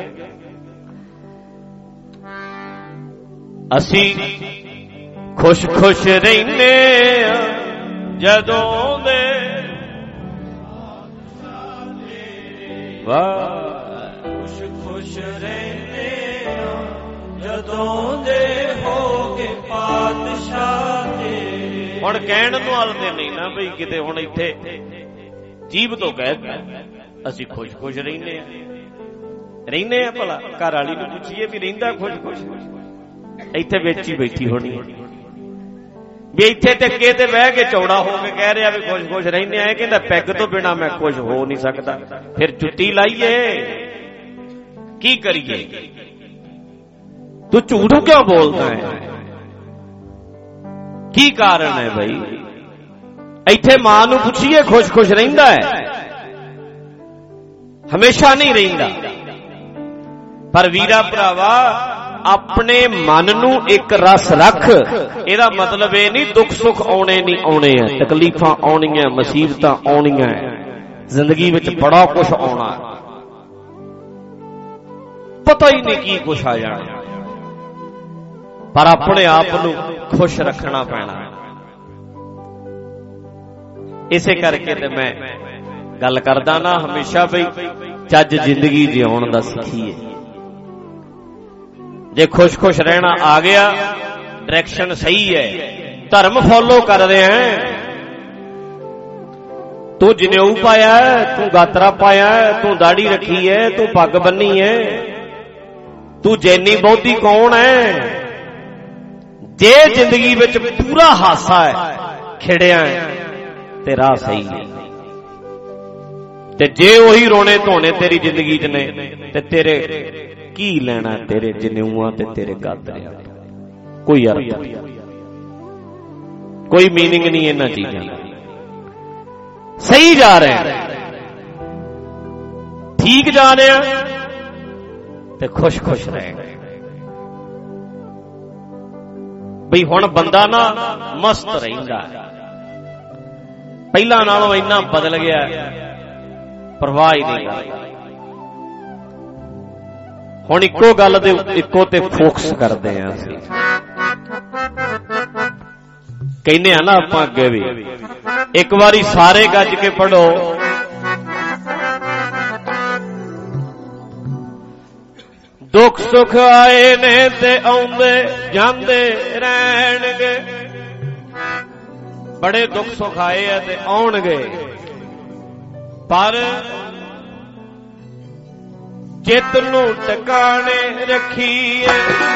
असी खुश खुश रहने जदों दे खुश खुश रहने जदों दे होगे पातशाह तेरे। हुण कहण नूं आलदे नहीं ना बई किते हुण इत्थे जीभ तो कह असी खुश खुश रहने भला घर वाली नूं पुछीए भी रहिंदा खुश खुश? इत्थे विच ही बैठी होनी भी इत्थे ते अगे ते बह के चौड़ा हो के कह रहा भी खुश खुश रहने आए। कहंदा पैग तो बिना मैं खुश हो नहीं सकता। फिर जुत्ती लाइए की करिए? तू झूठ क्यों बोलता है? की कारण है भाई? इत्थे मां नूं पुछिए खुश खुश रहिंदा है? हमेशा नहीं रहिंदा। पर वीरा भरावा अपने मन नूं एक रस रख। एदा मतलब ये नहीं दुख सुख आने नहीं आने हैं, तकलीफां आउणियां, मुसीबतां आउणियां, जिंदगी विच बड़ा कुछ आउणा, पता ही नहीं की कुछ आ जाना। पर अपने आप नूं खुश रखना पैना। इसे करके ते मैं गल करदा ना हमेशा बई चज जिंदगी जिउण दा सिखीए। जे खुश खुश रहना आ गया, डायरेक्शन सही है, धर्म फॉलो कर रहे हैं। तू जनेऊ पाया है, तू गातरा पाया है, तू दाढ़ी रखी है, तू पग बन्नी है, तू जैनी बौद्धी कौन है? जे जिंदगी विच पूरा हासा है खिड़िया ते राह सही है, ते जे उही रोने धोने तेरी जिंदगी च ने ते तेरे की लेना तेरे जनेऊआं ते तेरे गादरियां, कोई अर्थ नहीं, कोई मीनिंग नहीं इन्हां चीजां दा। सही जा रहे हैं, ठीक जा रहे हैं ते खुश खुश रहेंगे। बई हुण बंदा ना मस्त रहिंदा, पहला नालों इन्ना बदल गया, परवाह ही नहीं करदा। हुण इक्को गल दे इक्को ते फोकस करदे हैं असीं, कहने ना आपां अगे भी एक बारी सारे गज के पढ़ो, दुख सुख आए ने ते आउंदे जांदे रहणगे, बड़े दुख सुख आए है ते आउणगे, पर चित नूं टकाने रखीए,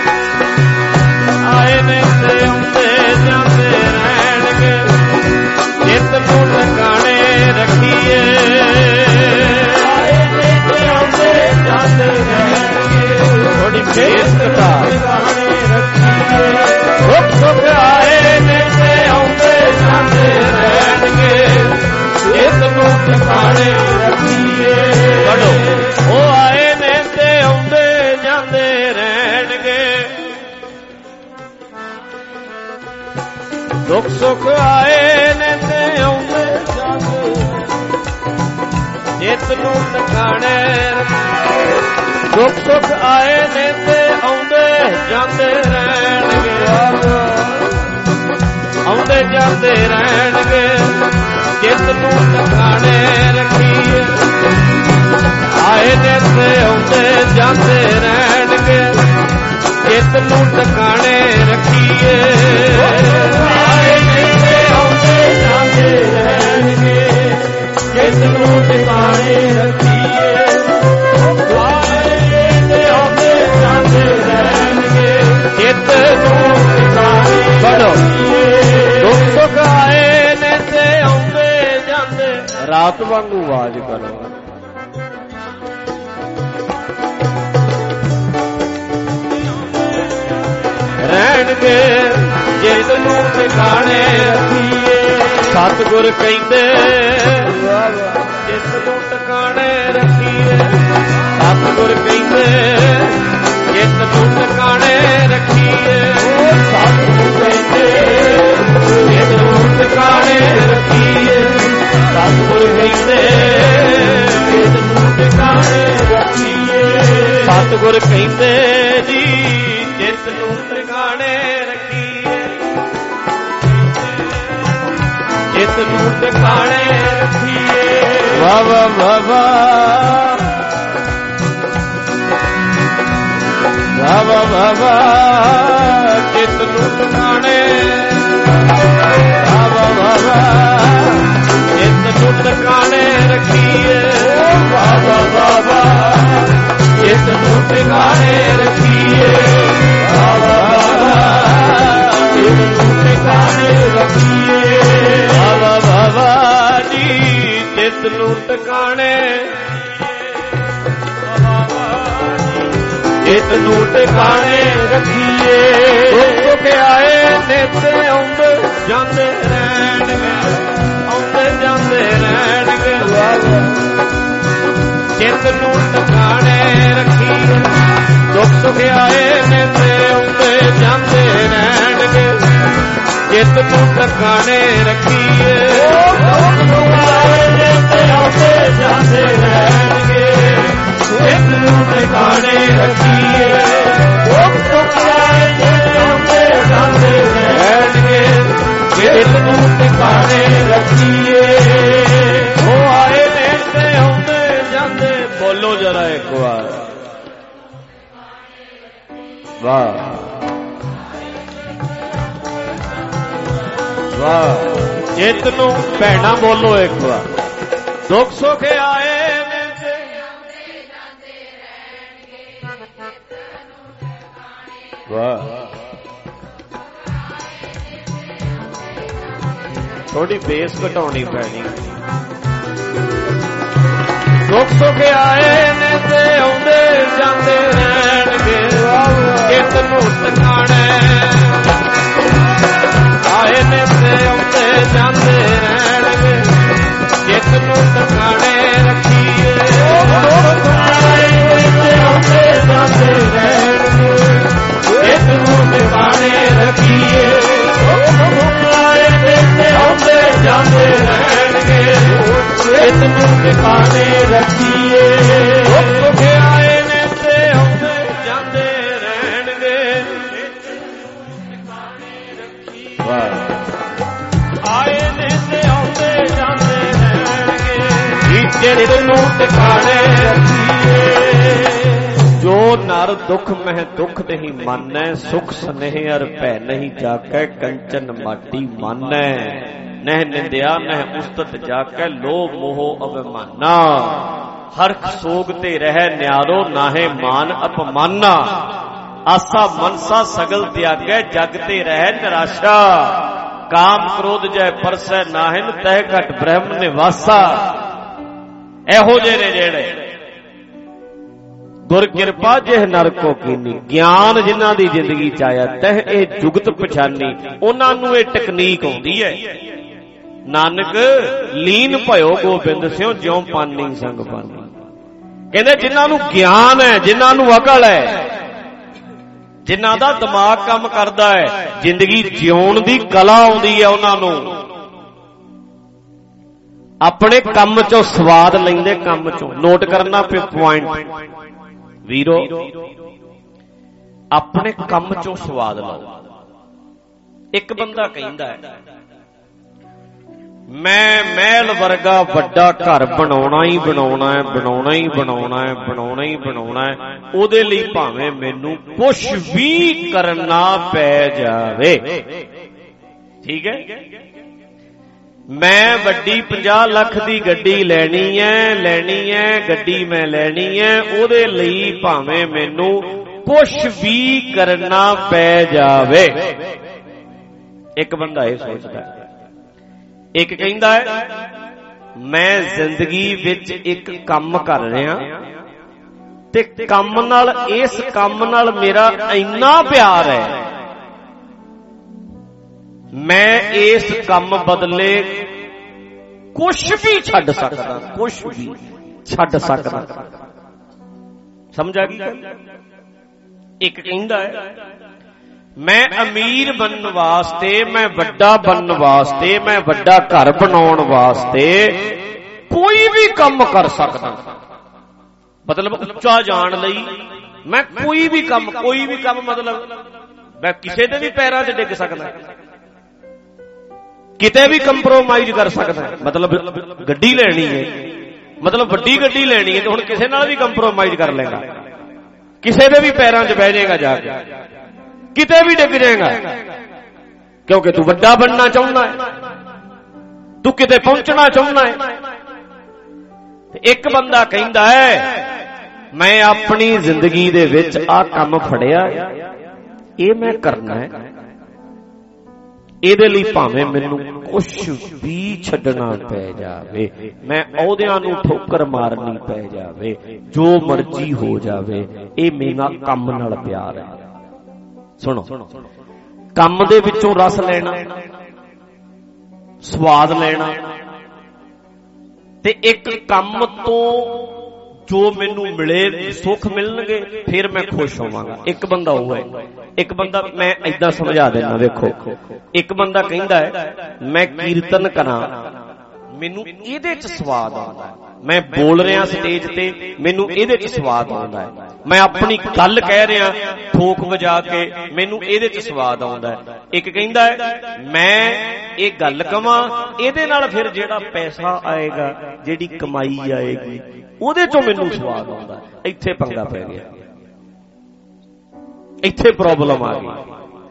आए ने ते आउंदे जांदे रहणगे, चित नूं टकाने रखीए, आए ने ते आउंदे जांदे रहणगे, थोड़ी फेस कटा दुख सुख आए ने ते आउंदे जांदे रहणगे, चित नूं टकाने रखीए, पढ़ो ओ आए ने ते आउंदे जांदे रहणगे, दुख सुख आए ने ते आउंदे जांदे, चित नूं टकाने रखीए, दुख सुख आए ने ते आउंदे जांदे रहणगे, आउंदे जांदे रहणगे, चित नूं टकाने रखीए, आए ने ते आउंदे जांदे रहणगे, चित नूं टकाने रखीए, आए ने ते आउंदे जांदे रहणगे, चित नूं टकाने रखीए, पढ़ो दुख सुख आए ने ते आउंदे जांदे, रात वांगू आवाज करो, रहणगे, जित नूं ठिकाणे रखीए, सतगुर कहंदे जित नूं ठिकाणे रखीए, सतगुर कहंदे जित नूं ठिकाणे रखीए, सतगुर कहंदे जित नूं ठिकाणे रखीए, सतगुर कहंदे जित नूं ठिकाणे रखीए, सतगुर कहंदे जी जित नूं ठिकाणे रखीए, जित नूं ठिकाणे रखीए, वाह वाह वाह वाह वाह वाह वाह, चित नूं टकाणे, वाह वाह वाह, चित नूं टकाणे रखीए, वाह वाह वाह, चित नूं टकाणे रखीए, वाह वाह वाह, चित नूं टकाणे रखीए, वाह वाह वाह जी, चित नूं टकाणे, चित नूं टकाणे रखीए, दुख सुख आए ने ते आउंदे जांदे रहणगे, आउंदे जांदे रहणगे, चित नूं टकाणे रखीए, दुख सुख आए ने ते आउंदे जांदे रहणगे, चित नूं टकाणे रखीए, दुख सुख आए ने ते आउंदे जांदे रहणगे, चित नूं टकाणे रखीए, दुख सुख आए ने ते आउंदे जांदे रहणगे, चित नूं टकाणे रखीए, ओ आए ने ते आउंदे जांदे, बोलो जरा एक बार, वाह वाह, चित नूं भैणा बोलो एक बार, दुख सुख आए ने ते वाह थोड़ी बेस घटाउणी पैनी। दुख सुख आए ने ते आउंदे जांदे रहणगे, कित नूं टकाणे आए ने ते आउंदे जांदे रहणगे, कित नूं टकाणे रखीए। आए ने ते आउंदे जांदे रहणगे, कित नूं टकाणे रखीए। आए ने ते आउंदे जांदे रहणगे, कित नूं टकाणे रखीए। दुख आए ने ते आउंदे जांदे रहणगे, आए ने ते आउंदे जांदे रहणगे, कित नूं टकाणे रखीए। जो नर दुख मह दुख नहीं मानै, सुख स्नेह अर भै नहीं जाकै, कंचन माटी मानै। नह निंदिया नह उस्तत जाकै, लोभ मोह अभिमाना। हरख सोग ते रह न्यारो, नाहे मान अपमाना। आसा मनसा सगल त्यागै, जग ते रह निराशा। काम क्रोध जय परसै नाहिन, तह घट ब्रह्म निवासा। एहो जे ने जेड़े गुर किरपा जिह नर को कीनी, ज्ञान जिन्हां दी जिंदगी च आया, तह ए जुगत पछानी। उन्हां नूं ए टकनीक आउंदी है। नानक लीन भयो गोबिंद सिओ, ज्यों पानी संग पानी। कहंदे जिन्हां नूं ज्ञान है, जिन्हां नूं अकल है, जिन्हां दा दिमाग काम करदा है, जिंदगी जिउण दी कला आउंदी है, उन्हां नूं अपने काम चों स्वाद लैंदे। काम चों नोट करना पे पॉइंट वीरो, अपने काम चों स्वाद लो। एक बंदा कहंदा है मैं महल वर्गा वड्डा घर बनाउणा ही बनाउणा है, बनाउणा ही बनाउणा है, बनाउणा ही बनाउणा है, ओहदे लई भावें मैनूं कुछ भी करना पै जावे। ठीक है, मैं वड्डी 50 लाख दी गड्डी लैनी है, गड्डी मैं लैनी है, ओहदे लई भावें मैनूं कुछ भी करना पै जावे। एक बंदा ये सोचदा है। एक कहंदा है मैं जिंदगी विच एक काम कर रहा ते काम नाल, इस काम नाल मेरा इन्ना प्यार है, मैं इस काम बदले कुछ भी छड्ड सकदा, कुछ भी छड्ड सकदा। समझ आ गई? एक कहंदा है मैं अमीर बनने वास्ते, मैं वड्डा बनने वास्ते, मैं वड्डा घर बनाउण वास्ते कोई भी काम कर सकदा। मतलब उच्चा जाण लई मैं कोई भी काम मतलब मैं किसी दे भी पैरां 'च डिग सकदा, किते भी कंप्रोमाइज कर सकदा। मतलब गड्डी लैनी है, मतलब वड्डी गड्डी लैनी है, तो हुण किसे नाल भी कंप्रोमाइज कर लेगा, किसे दे भी पैरां 'च बह जाएगा, जाके किते भी डिग जाएगा, क्योंकि तू वड्डा बनना चाहना है, तू किते पहुंचना चाहना है। एक बंदा कहंदा है मैं अपनी जिंदगी दे विच आ काम फड़िया, ये मैं करना है, ਇਹਦੇ ਲਈ ਭਾਵੇਂ ਮੈਨੂੰ ਕੁਛ ਵੀ ਛੱਡਣਾ ਪੈ ਜਾਵੇ, ਮੈਂ ਅਹੁਦਿਆਂ ਨੂੰ ਠੋਕਰ ਮਾਰਨੀ ਪੈ ਜਾਵੇ, ਜੋ ਮਰਜ਼ੀ ਹੋ ਜਾਵੇ, ਇਹ ਮੇਰਾ ਕੰਮ ਨਾਲ ਪਿਆਰ ਹੈ। ਸੁਣੋ, ਕੰਮ ਦੇ ਵਿੱਚੋਂ ਰਸ ਲੈਣਾ, ਸਵਾਦ ਲੈਣਾ, ਤੇ ਇੱਕ ਕੰਮ ਤੋਂ ਜੋ ਮੈਨੂੰ ਮਿਲੇ ਸੁੱਖ ਮਿਲਣਗੇ, ਫਿਰ ਮੈਂ ਖੁਸ਼ ਹੋਵਾਂਗਾ। ਇੱਕ ਬੰਦਾ ਉਹ ਹੈ। ਇੱਕ ਬੰਦਾ, ਮੈਂ ਏਦਾਂ ਸਮਝਾ ਦੇਣਾ, ਵੇਖੋ, ਇੱਕ ਬੰਦਾ ਕਹਿੰਦਾ ਹੈ ਮੈਂ ਕੀਰਤਨ ਕਰਾਂ, ਮੈਨੂੰ ਇਹਦੇ ਚ ਸਵਾਦ ਆਉਂਦਾ ਹੈ, ਮੈਂ ਬੋਲ ਰਿਹਾ ਸਟੇਜ ਤੇ, ਮੈਨੂੰ ਇਹਦੇ ਚ ਸਵਾਦ ਆਉਂਦਾ ਹੈ, ਮੈਂ ਆਪਣੀ ਗੱਲ ਕਹਿ ਰਿਹਾ ਠੋਕ ਵਜਾ ਕੇ, ਮੈਨੂੰ ਇਹਦੇ ਚ ਸਵਾਦ ਆਉਂਦਾ ਹੈ। ਇੱਕ ਕਹਿੰਦਾ ਹੈ ਮੈਂ ਇਹ ਗੱਲ ਕਵਾਂ, ਇਹਦੇ ਨਾਲ ਫਿਰ ਜਿਹੜਾ ਪੈਸਾ ਆਏਗਾ, ਜਿਹੜੀ ਕਮਾਈ ਆਏਗੀ, ਉਹਦੇ ਚੋਂ ਮੈਨੂੰ ਸਵਾਦ ਆਉਂਦਾ। ਇੱਥੇ ਪੰਗਾ ਪੈ ਗਿਆ, ਇੱਥੇ ਪ੍ਰੋਬਲਮ ਆ ਗਈ।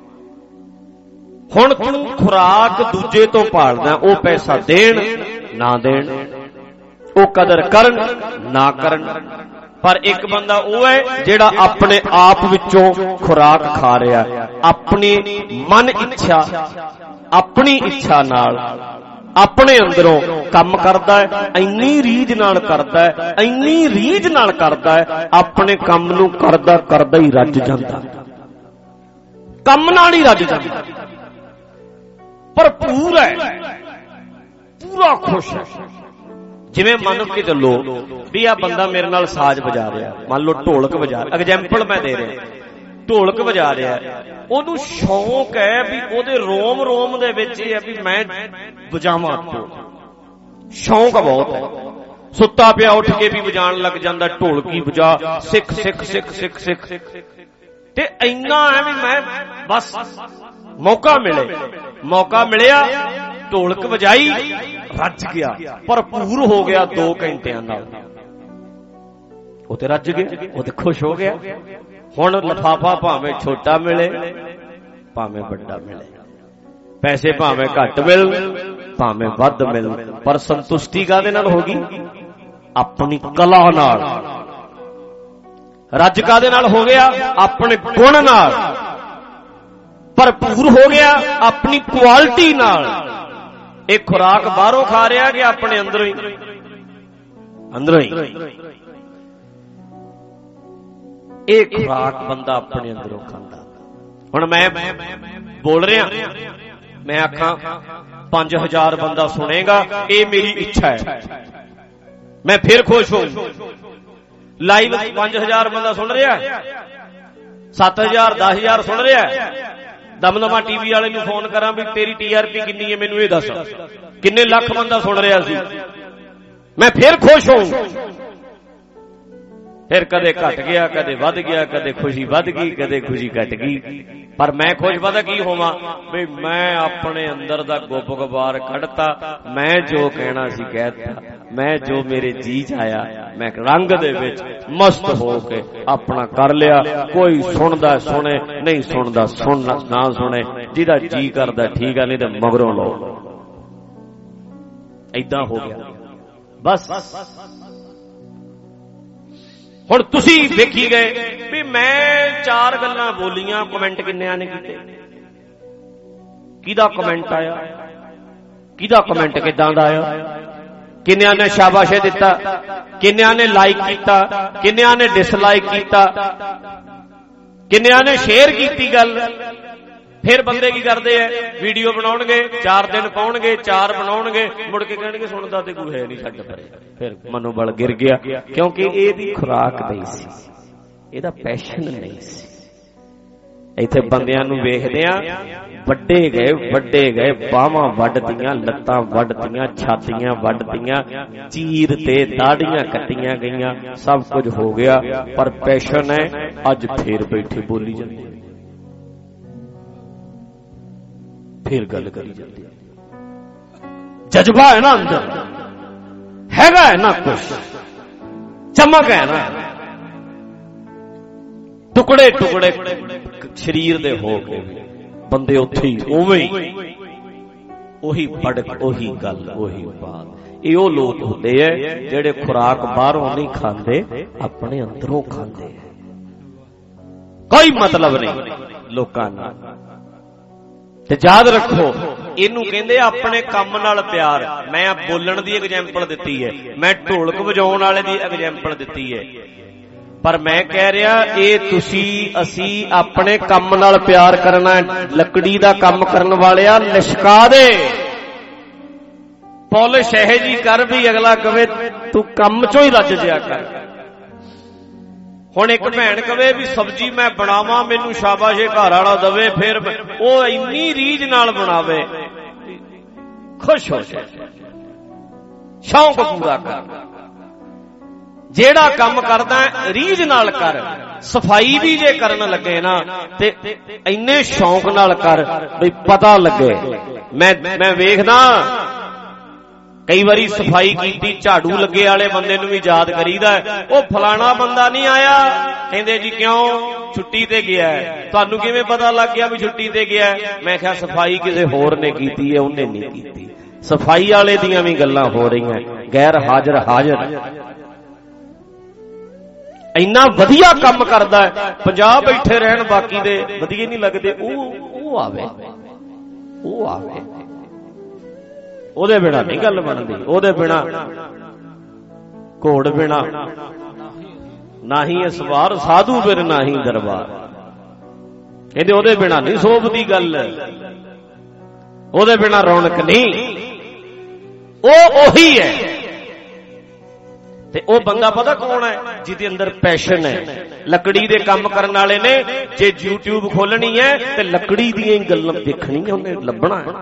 ਹੁਣ ਤੂੰ ਖੁਰਾਕ ਦੂਜੇ ਤੋਂ ਭਾਲਦਾ, ਉਹ ਪੈਸਾ ਦੇਣ ਨਾ ਦੇਣ, ਉਹ ਕਦਰ ਕਰਨ ਨਾ ਕਰਨ। ਪਰ ਇੱਕ ਬੰਦਾ ਉਹ ਹੈ ਜਿਹੜਾ ਆਪਣੇ ਆਪ ਵਿੱਚੋਂ ਖੁਰਾਕ ਖਾ ਰਿਹਾ, ਆਪਣੀ ਮਨ ਇੱਛਾ, ਆਪਣੀ ਇੱਛਾ ਨਾਲ ਆਪਣੇ ਅੰਦਰੋਂ ਕੰਮ ਕਰਦਾ ਹੈ, ਇੰਨੀ ਰੀਝ ਨਾਲ ਕਰਦਾ ਹੈ, ਇੰਨੀ ਰੀਝ ਨਾਲ ਕਰਦਾ ਹੈ, ਆਪਣੇ ਕੰਮ ਨੂੰ ਕਰਦਾ ਕਰਦਾ ਹੀ ਰੱਜ ਜਾਂਦਾ, ਕੰਮ ਨਾਲ ਹੀ ਰੱਜ ਜਾਂਦਾ, ਭਰਪੂਰ ਹੈ, ਪੂਰਾ ਖੁਸ਼ ਹੈ। ਜਿਵੇਂ ਮੰਨ ਕੇ ਚੱਲੋ ਵੀ ਆ ਬੰਦਾ ਮੇਰੇ ਨਾਲ ਸਾਜ਼ ਵਜਾ ਰਿਹਾ, ਮੰਨ ਲਓ ਢੋਲਕ ਵਜਾ, ਐਗਜ਼ੈਂਪਲ ਮੈਂ ਦੇ ਰਿਹਾ, ਢੋਲਕ ਵਜਾ ਰਿਹਾ, ਉਹਨੂੰ ਸ਼ੌਂਕ ਹੈ ਵੀ ਉਹਦੇ ਰੋਮ ਰੋਮ ਦੇ ਵਿੱਚ ਇਹ ਹੈ ਵੀ ਮੈਂ ਵਜਾਵਾਂ, ਸ਼ੌਂਕ ਬਹੁਤ ਹੈ। ਸੁੱਤਾ ਪਿਆ ਉੱਠ ਕੇ ਵੀ ਵਜਾਣ ਲੱਗ ਜਾਂਦਾ, ਢੋਲਕੀ ਵਜਾ, ਸਿੱਖ ਸਿੱਖ ਸਿੱਖ ਸਿੱਖ ਸਿੱਖ, ਤੇ ਇੰਨਾ ਹੈ ਵੀ ਮੈਂ ਬਸ ਮੌਕਾ ਮਿਲਿਆ, ਢੋਲਕ ਵਜਾਈ, ਰੱਜ ਗਿਆ, ਭਰਪੂਰ ਹੋ ਗਿਆ 2 ਘੰਟਿਆਂ ਨਾਲ, ਉਹ ਤੇ ਰੱਜ ਗਿਆ, ਉਹ ਤੇ ਖੁਸ਼ ਹੋ ਗਿਆ। ਹੁਣ ਲਿਫਾਫਾ ਭਾਵੇਂ ਛੋਟਾ ਮਿਲੇ ਭਾਵੇਂ ਵੱਡਾ ਮਿਲੇ, ਪੈਸੇ ਭਾਵੇਂ ਘੱਟ ਮਿਲ ਭਾਵੇਂ ਵੱਧ ਮਿਲ, ਪਰ ਸੰਤੁਸ਼ਟੀ ਕਾਹਦੇ ਨਾਲ ਹੋ ਗਈ? ਆਪਣੀ ਕਲਾ ਨਾਲ। ਰੱਜ ਕਾਹਦੇ ਨਾਲ ਹੋ ਗਿਆ? ਆਪਣੇ ਗੁਣ ਨਾਲ। ਭਰਪੂਰ ਹੋ ਗਿਆ ਆਪਣੀ ਕੁਆਲਿਟੀ ਨਾਲ। ਇਹ ਖੁਰਾਕ ਬਾਹਰੋਂ ਖਾ ਰਿਹਾ ਕਿ ਆਪਣੇ ਅੰਦਰੋਂ ਹੀ? ਇਹ ਖੁਰਾਕ ਬੰਦਾ ਆਪਣੇ ਅੰਦਰੋਂ ਖਾਂਦਾ। ਹੁਣ ਮੈਂ ਬੋਲ ਰਿਹਾ, ਮੈਂ ਆਖਾਂ 5000 ਬੰਦਾ ਸੁਣੇਗਾ, ਇਹ ਮੇਰੀ ਇੱਛਾ ਹੈ, ਮੈਂ ਫਿਰ ਖੁਸ਼ ਹੋ। ਲਾਈਵ 5000 ਬੰਦਾ ਸੁਣ ਰਿਹਾ, 7000 10000 ਸੁਣ ਰਿਹਾ, ਦਮਦਮਾ ਟੀਵੀ ਵਾਲੇ ਨੂੰ ਫੋਨ ਕਰਾਂ ਵੀ ਤੇਰੀ TRP ਕਿੰਨੀ ਹੈ, ਮੈਨੂੰ ਇਹ ਦੱਸ, ਕਿੰਨੇ ਲੱਖ ਬੰਦਾ ਸੁਣ ਰਿਹਾ ਸੀ, ਮੈਂ ਫਿਰ ਖੁਸ਼ ਹੋਊਂ। ਫਿਰ ਕਦੇ ਘਟ ਗਿਆ, ਕਦੇ ਵੱਧ ਗਿਆ, ਕਦੇ ਖੁਸ਼ੀ ਵੱਧ ਗਈ, ਕਦੇ ਖੁਸ਼ੀ ਘਟ ਗਈ, ਪਰ ਮੈਂ ਖੁਸ਼ ਪਤਾ ਕੀ ਹੋਵਾਂ ਵੀ ਮੈਂ ਆਪਣੇ ਅੰਦਰ ਦਾ ਗੁਪਗਵਾਰ ਕੱਢਤਾ, ਮੈਂ ਜੋ ਕਹਿਣਾ ਸੀ ਕਹਿਤਾ, ਮੈਂ ਜੋ ਮੇਰੇ ਜੀ ਚ ਆਇਆ ਮੈਂ ਰੰਗ ਦੇ ਵਿੱਚ ਮਸਤ ਹੋ ਕੇ ਆਪਣਾ ਕਰ ਲਿਆ। ਕੋਈ ਸੁਣਦਾ ਸੁਣੇ, ਨਹੀਂ ਸੁਣਦਾ ਨਾ ਸੁਣੇ, ਜਿਹਦਾ ਜੀ ਕਰਦਾ ਠੀਕ ਆ, ਨਹੀਂ ਤੇ ਮਗਰੋਂ ਲਓ। ਏਦਾਂ ਹੋ ਗਿਆ ਬਸ। ਹੁਣ ਤੁਸੀਂ ਵੇਖੀ ਗਏ ਵੀ ਮੈਂ 4 ਗੱਲਾਂ ਬੋਲੀਆਂ, ਕਮੈਂਟ ਕਿੰਨਿਆਂ ਨੇ ਕੀਤੇ? ਕਿਹਦਾ ਕਮੈਂਟ ਆਇਆ? ਕਿਹਦਾ ਕਮੈਂਟ ਕਿਦਾਂ ਦਾ ਆਇਆ? ਕਿੰਨਿਆਂ ਨੇ ਸ਼ਾਬਾਸ਼ ਦਿੱਤਾ, ਕਿੰਨਿਆਂ ਨੇ ਲਾਈਕ ਕੀਤਾ, ਕਿੰਨਿਆਂ ਨੇ ਡਿਸਲਾਈਕ ਕੀਤਾ, ਕਿੰਨਿਆਂ ਨੇ ਸ਼ੇਅਰ ਕੀਤੀ ਗੱਲ। ਫਿਰ ਬੰਦੇ ਕੀ ਕਰਦੇ ਐ? ਵੀਡੀਓ ਬਣਾਉਣਗੇ, 4 ਦਿਨ ਪਾਉਣਗੇ, 4 ਬਣਾਉਣਗੇ, ਮੁੜ ਕੇ ਕਹਿਣਗੇ ਸੁਣਦਾ ਤੇ ਕੋਈ ਹੈ ਨਹੀਂ, ਛੱਡ ਪਰੇ। ਫਿਰ ਮਨੋਬਲ ਗਿਰ ਗਿਆ, ਕਿਉਂਕਿ ਇਹਦੀ ਖੁਰਾਕ ਨਹੀਂ ਸੀ, ਇਹਦਾ ਪੈਸ਼ਨ ਨਹੀਂ ਸੀ। ਇੱਥੇ ਬੰਦਿਆਂ ਨੂੰ ਵੇਖਦੇ ਆ, ਵੱਡੇ ਗਏ, ਬਾਹਾਂ ਵੱਢਦੀਆਂ, ਲੱਤਾਂ ਵੱਢਦੀਆਂ, ਛਾਤੀਆਂ ਵੱਢਦੀਆਂ, ਚੀਰ ਤੇ ਦਾੜੀਆਂ ਕੱਟੀਆਂ ਗਈਆਂ, ਸਭ ਕੁਝ ਹੋ ਗਿਆ, ਪਰ ਪੈਸ਼ਨ ਹੈ ਅੱਜ ਫੇਰ ਬੈਠੇ ਬੋਲੀ ਜਾਂਦੇ, ਫਿਰ ਗੱਲ ਕਰੀ ਜਾਂਦੀ। ਜਜ਼ਬਾ ਹੈ ਨਾ ਅੰਦਰ, ਹੈਗਾ ਹੈ ਨਾ ਕੁਛ, ਚਮਕ ਹੈ ਨਾ। ਟੁਕੜੇ ਟੁਕੜੇ ਸਰੀਰ ਦੇ ਹੋ ਕੇ ਬੰਦੇ ਉੱਥੇ ਹੀ ਉਵੇਂ ਹੀ, ਉਹੀ ਭੜਕ, ਉਹੀ ਗੱਲ, ਉਹੀ ਬਾਤ। ਇਹ ਉਹ ਲੋਕ ਹੁੰਦੇ ਐ ਜਿਹੜੇ ਖੁਰਾਕ ਬਾਹਰੋਂ ਨਹੀਂ ਖਾਂਦੇ, ਆਪਣੇ ਅੰਦਰੋਂ ਖਾਂਦੇ ਐ। ਕੋਈ ਮਤਲਬ ਨਹੀਂ ਲੋਕਾਂ ਨਾਲ। ਤੇ ਯਾਦ ਰੱਖੋ, ਇਹਨੂੰ ਕਹਿੰਦੇ ਆਪਣੇ ਕੰਮ ਨਾਲ ਪਿਆਰ। ਮੈਂ ਬੋਲਣ ਦੀ ਐਗਜ਼ੈਂਪਲ ਦਿੱਤੀ ਹੈ, ਮੈਂ ਢੋਲਕ ਵਜਾਉਣ ਵਾਲੇ ਦੀ ਐਗਜ਼ੈਂਪਲ ਦਿੱਤੀ ਹੈ, ਪਰ ਮੈਂ ਕਹਿ ਰਿਹਾ ਇਹ ਅਸੀਂ ਆਪਣੇ ਕੰਮ ਨਾਲ ਪਿਆਰ ਕਰਨਾ। ਲੱਕੜੀ ਦਾ ਕੰਮ ਕਰਨ ਵਾਲਿਆ ਲਿਸ਼ਕਾ ਦੇ, ਪੋਲਿਸ਼ ਇਹ ਜੀ ਕਰ ਵੀ ਅਗਲਾ ਕਵੇ ਤੂੰ ਕੰਮ ਚੋਂ ਹੀ ਰੱਜ ਜਿਆ ਕਰ। ਹੁਣ ਇੱਕ ਭੈਣ ਕਵੇ ਵੀ ਸਬਜ਼ੀ ਮੈਂ ਬਣਾਵਾਂ, ਮੈਨੂੰ ਸ਼ਾਬਾਸ਼ੇ ਘਰ ਵਾਲਾ ਦਵੇ, ਫਿਰ ਉਹ ਇੰਨੀ ਰੀਝ ਨਾਲ ਬਣਾਵੇ, ਖੁਸ਼ ਹੋ ਜਾਏ, ਸ਼ੌਂਕ ਪੂਰਾ ਕਰ। ਜਿਹੜਾ ਕੰਮ ਕਰਦਾ ਰੀਝ ਨਾਲ ਕਰ। ਸਫਾਈ ਵੀ ਜੇ ਕਰਨ ਲੱਗੇ ਨਾ ਤੇ ਇੰਨੇ ਸ਼ੌਂਕ ਨਾਲ ਕਰ ਵੀ ਪਤਾ ਲੱਗੇ। ਮੈਂ ਵੇਖਦਾ ਕਈ ਵਾਰੀ ਸਫਾਈ ਕੀਤੀ, ਝਾੜੂ ਲੱਗੇ ਵਾਲੇ ਬੰਦੇ ਨੂੰ ਵੀ ਯਾਦ ਕਰੀਦਾ, ਉਹ ਫਲਾਣਾ ਬੰਦਾ ਨਹੀਂ ਆਇਆ, ਕਹਿੰਦੇ ਜੀ ਕਿਉਂ? ਛੁੱਟੀ ਤੇ ਗਿਆ। ਤੁਹਾਨੂੰ ਕਿਵੇਂ ਪਤਾ ਲੱਗ ਗਿਆ ਵੀ ਛੁੱਟੀ ਤੇ ਗਿਆ? ਮੈਂ ਕਿਹਾ ਸਫਾਈ ਕਿਸੇ ਹੋਰ ਨੇ ਕੀਤੀ ਹੈ, ਉਹਨੇ ਨਹੀਂ ਕੀਤੀ। ਸਫਾਈ ਵਾਲੇ ਦੀਆਂ ਵੀ ਗੱਲਾਂ ਹੋ ਰਹੀਆਂ, ਗੈਰ ਹਾਜ਼ਰ। ਇੰਨਾ ਵਧੀਆ ਕੰਮ ਕਰਦਾ ਹੈ, 50 ਬੈਠੇ ਰਹਿਣ, ਬਾਕੀ ਦੇ ਵਧੀਆ ਨਹੀਂ ਲੱਗਦੇ, ਉਹ ਆਵੇ। ਉਹਦੇ ਬਿਨਾ ਨਹੀਂ ਗੱਲ ਬਣਦੀ। ਉਹਦੇ ਬਿਨਾ ਘੋੜ ਬਿਨਾ ਨਾ ਹੀ ਅਸਵਾਰ, ਸਾਧੂ ਬਿਨ ਨਾ ਹੀ ਦਰਬਾਰ। ਕਹਿੰਦੇ ਉਹਦੇ ਬਿਨਾ ਨਹੀਂ ਸੋਭਦੀ ਗੱਲ, ਉਹਦੇ ਬਿਨਾ ਰੌਣਕ ਨਹੀਂ। ਉਹ ਉਹੀ ਹੈ। ਤੇ ਉਹ ਬੰਦਾ ਪਤਾ ਕੌਣ ਹੈ? ਜਿਹਦੇ ਅੰਦਰ ਪੈਸ਼ਨ ਹੈ। ਲੱਕੜੀ ਦੇ ਕੰਮ ਕਰਨ ਵਾਲੇ ਨੇ ਜੇ YouTube ਖੋਲਣੀ ਹੈ ਤੇ ਲੱਕੜੀ ਦੀਆਂ ਹੀ ਗੱਲਾਂ ਦੇਖਣੀਆਂ ਉਹਨੇ, ਲੱਭਣਾ ਹੈ।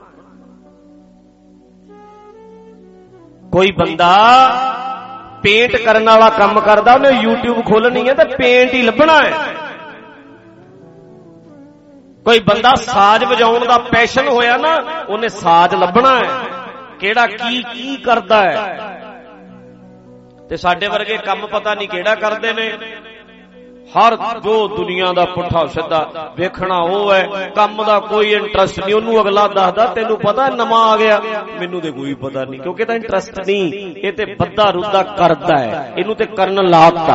ਕੋਈ ਬੰਦਾ ਪੇਂਟ ਕਰਨ ਵਾਲਾ ਕੰਮ ਕਰਦਾ, ਉਹਨੇ YouTube ਖੋਲਣੀ ਹੈ ਤੇ ਪੇਂਟ ਹੀ ਲੱਭਣਾ ਹੈ। ਕੋਈ ਬੰਦਾ ਸਾਜ਼ ਵਜਾਉਣ ਦਾ ਪੈਸ਼ਨ ਹੋਇਆ ਨਾ, ਉਹਨੇ ਸਾਜ਼ ਲੱਭਣਾ ਹੈ, ਕਿਹੜਾ ਕੀ ਕਰਦਾ ਹੈ। ਤੇ ਸਾਡੇ ਵਰਗੇ ਕੰਮ ਪਤਾ ਨਹੀਂ ਕਿਹੜਾ ਕਰਦੇ ਨੇ। ਹਰ ਜੋ ਦੁਨੀਆ ਦਾ ਪੁੱਠਾ ਸਿੱਧਾ ਵੇਖਣਾ ਉਹ ਹੈ, ਕੰਮ ਦਾ ਕੋਈ ਇੰਟਰਸਟ ਨਹੀਂ। ਉਹਨੂੰ ਅਗਲਾ ਦੱਸਦਾ ਤੈਨੂੰ ਪਤਾ ਨਵਾਂ ਆ ਗਿਆ, ਮੈਨੂੰ ਤੇ ਕੋਈ ਪਤਾ ਨਹੀਂ, ਕਿਉਂਕਿ ਇਹਦਾ ਇੰਟਰਸਟ ਨਹੀਂ। ਇਹ ਤੇ ਬੱਦਾ ਰੁੱਦਾ ਕਰਦਾ ਹੈ, ਇਹਨੂੰ ਤੇ ਕਰਨ ਲਾਤਾ।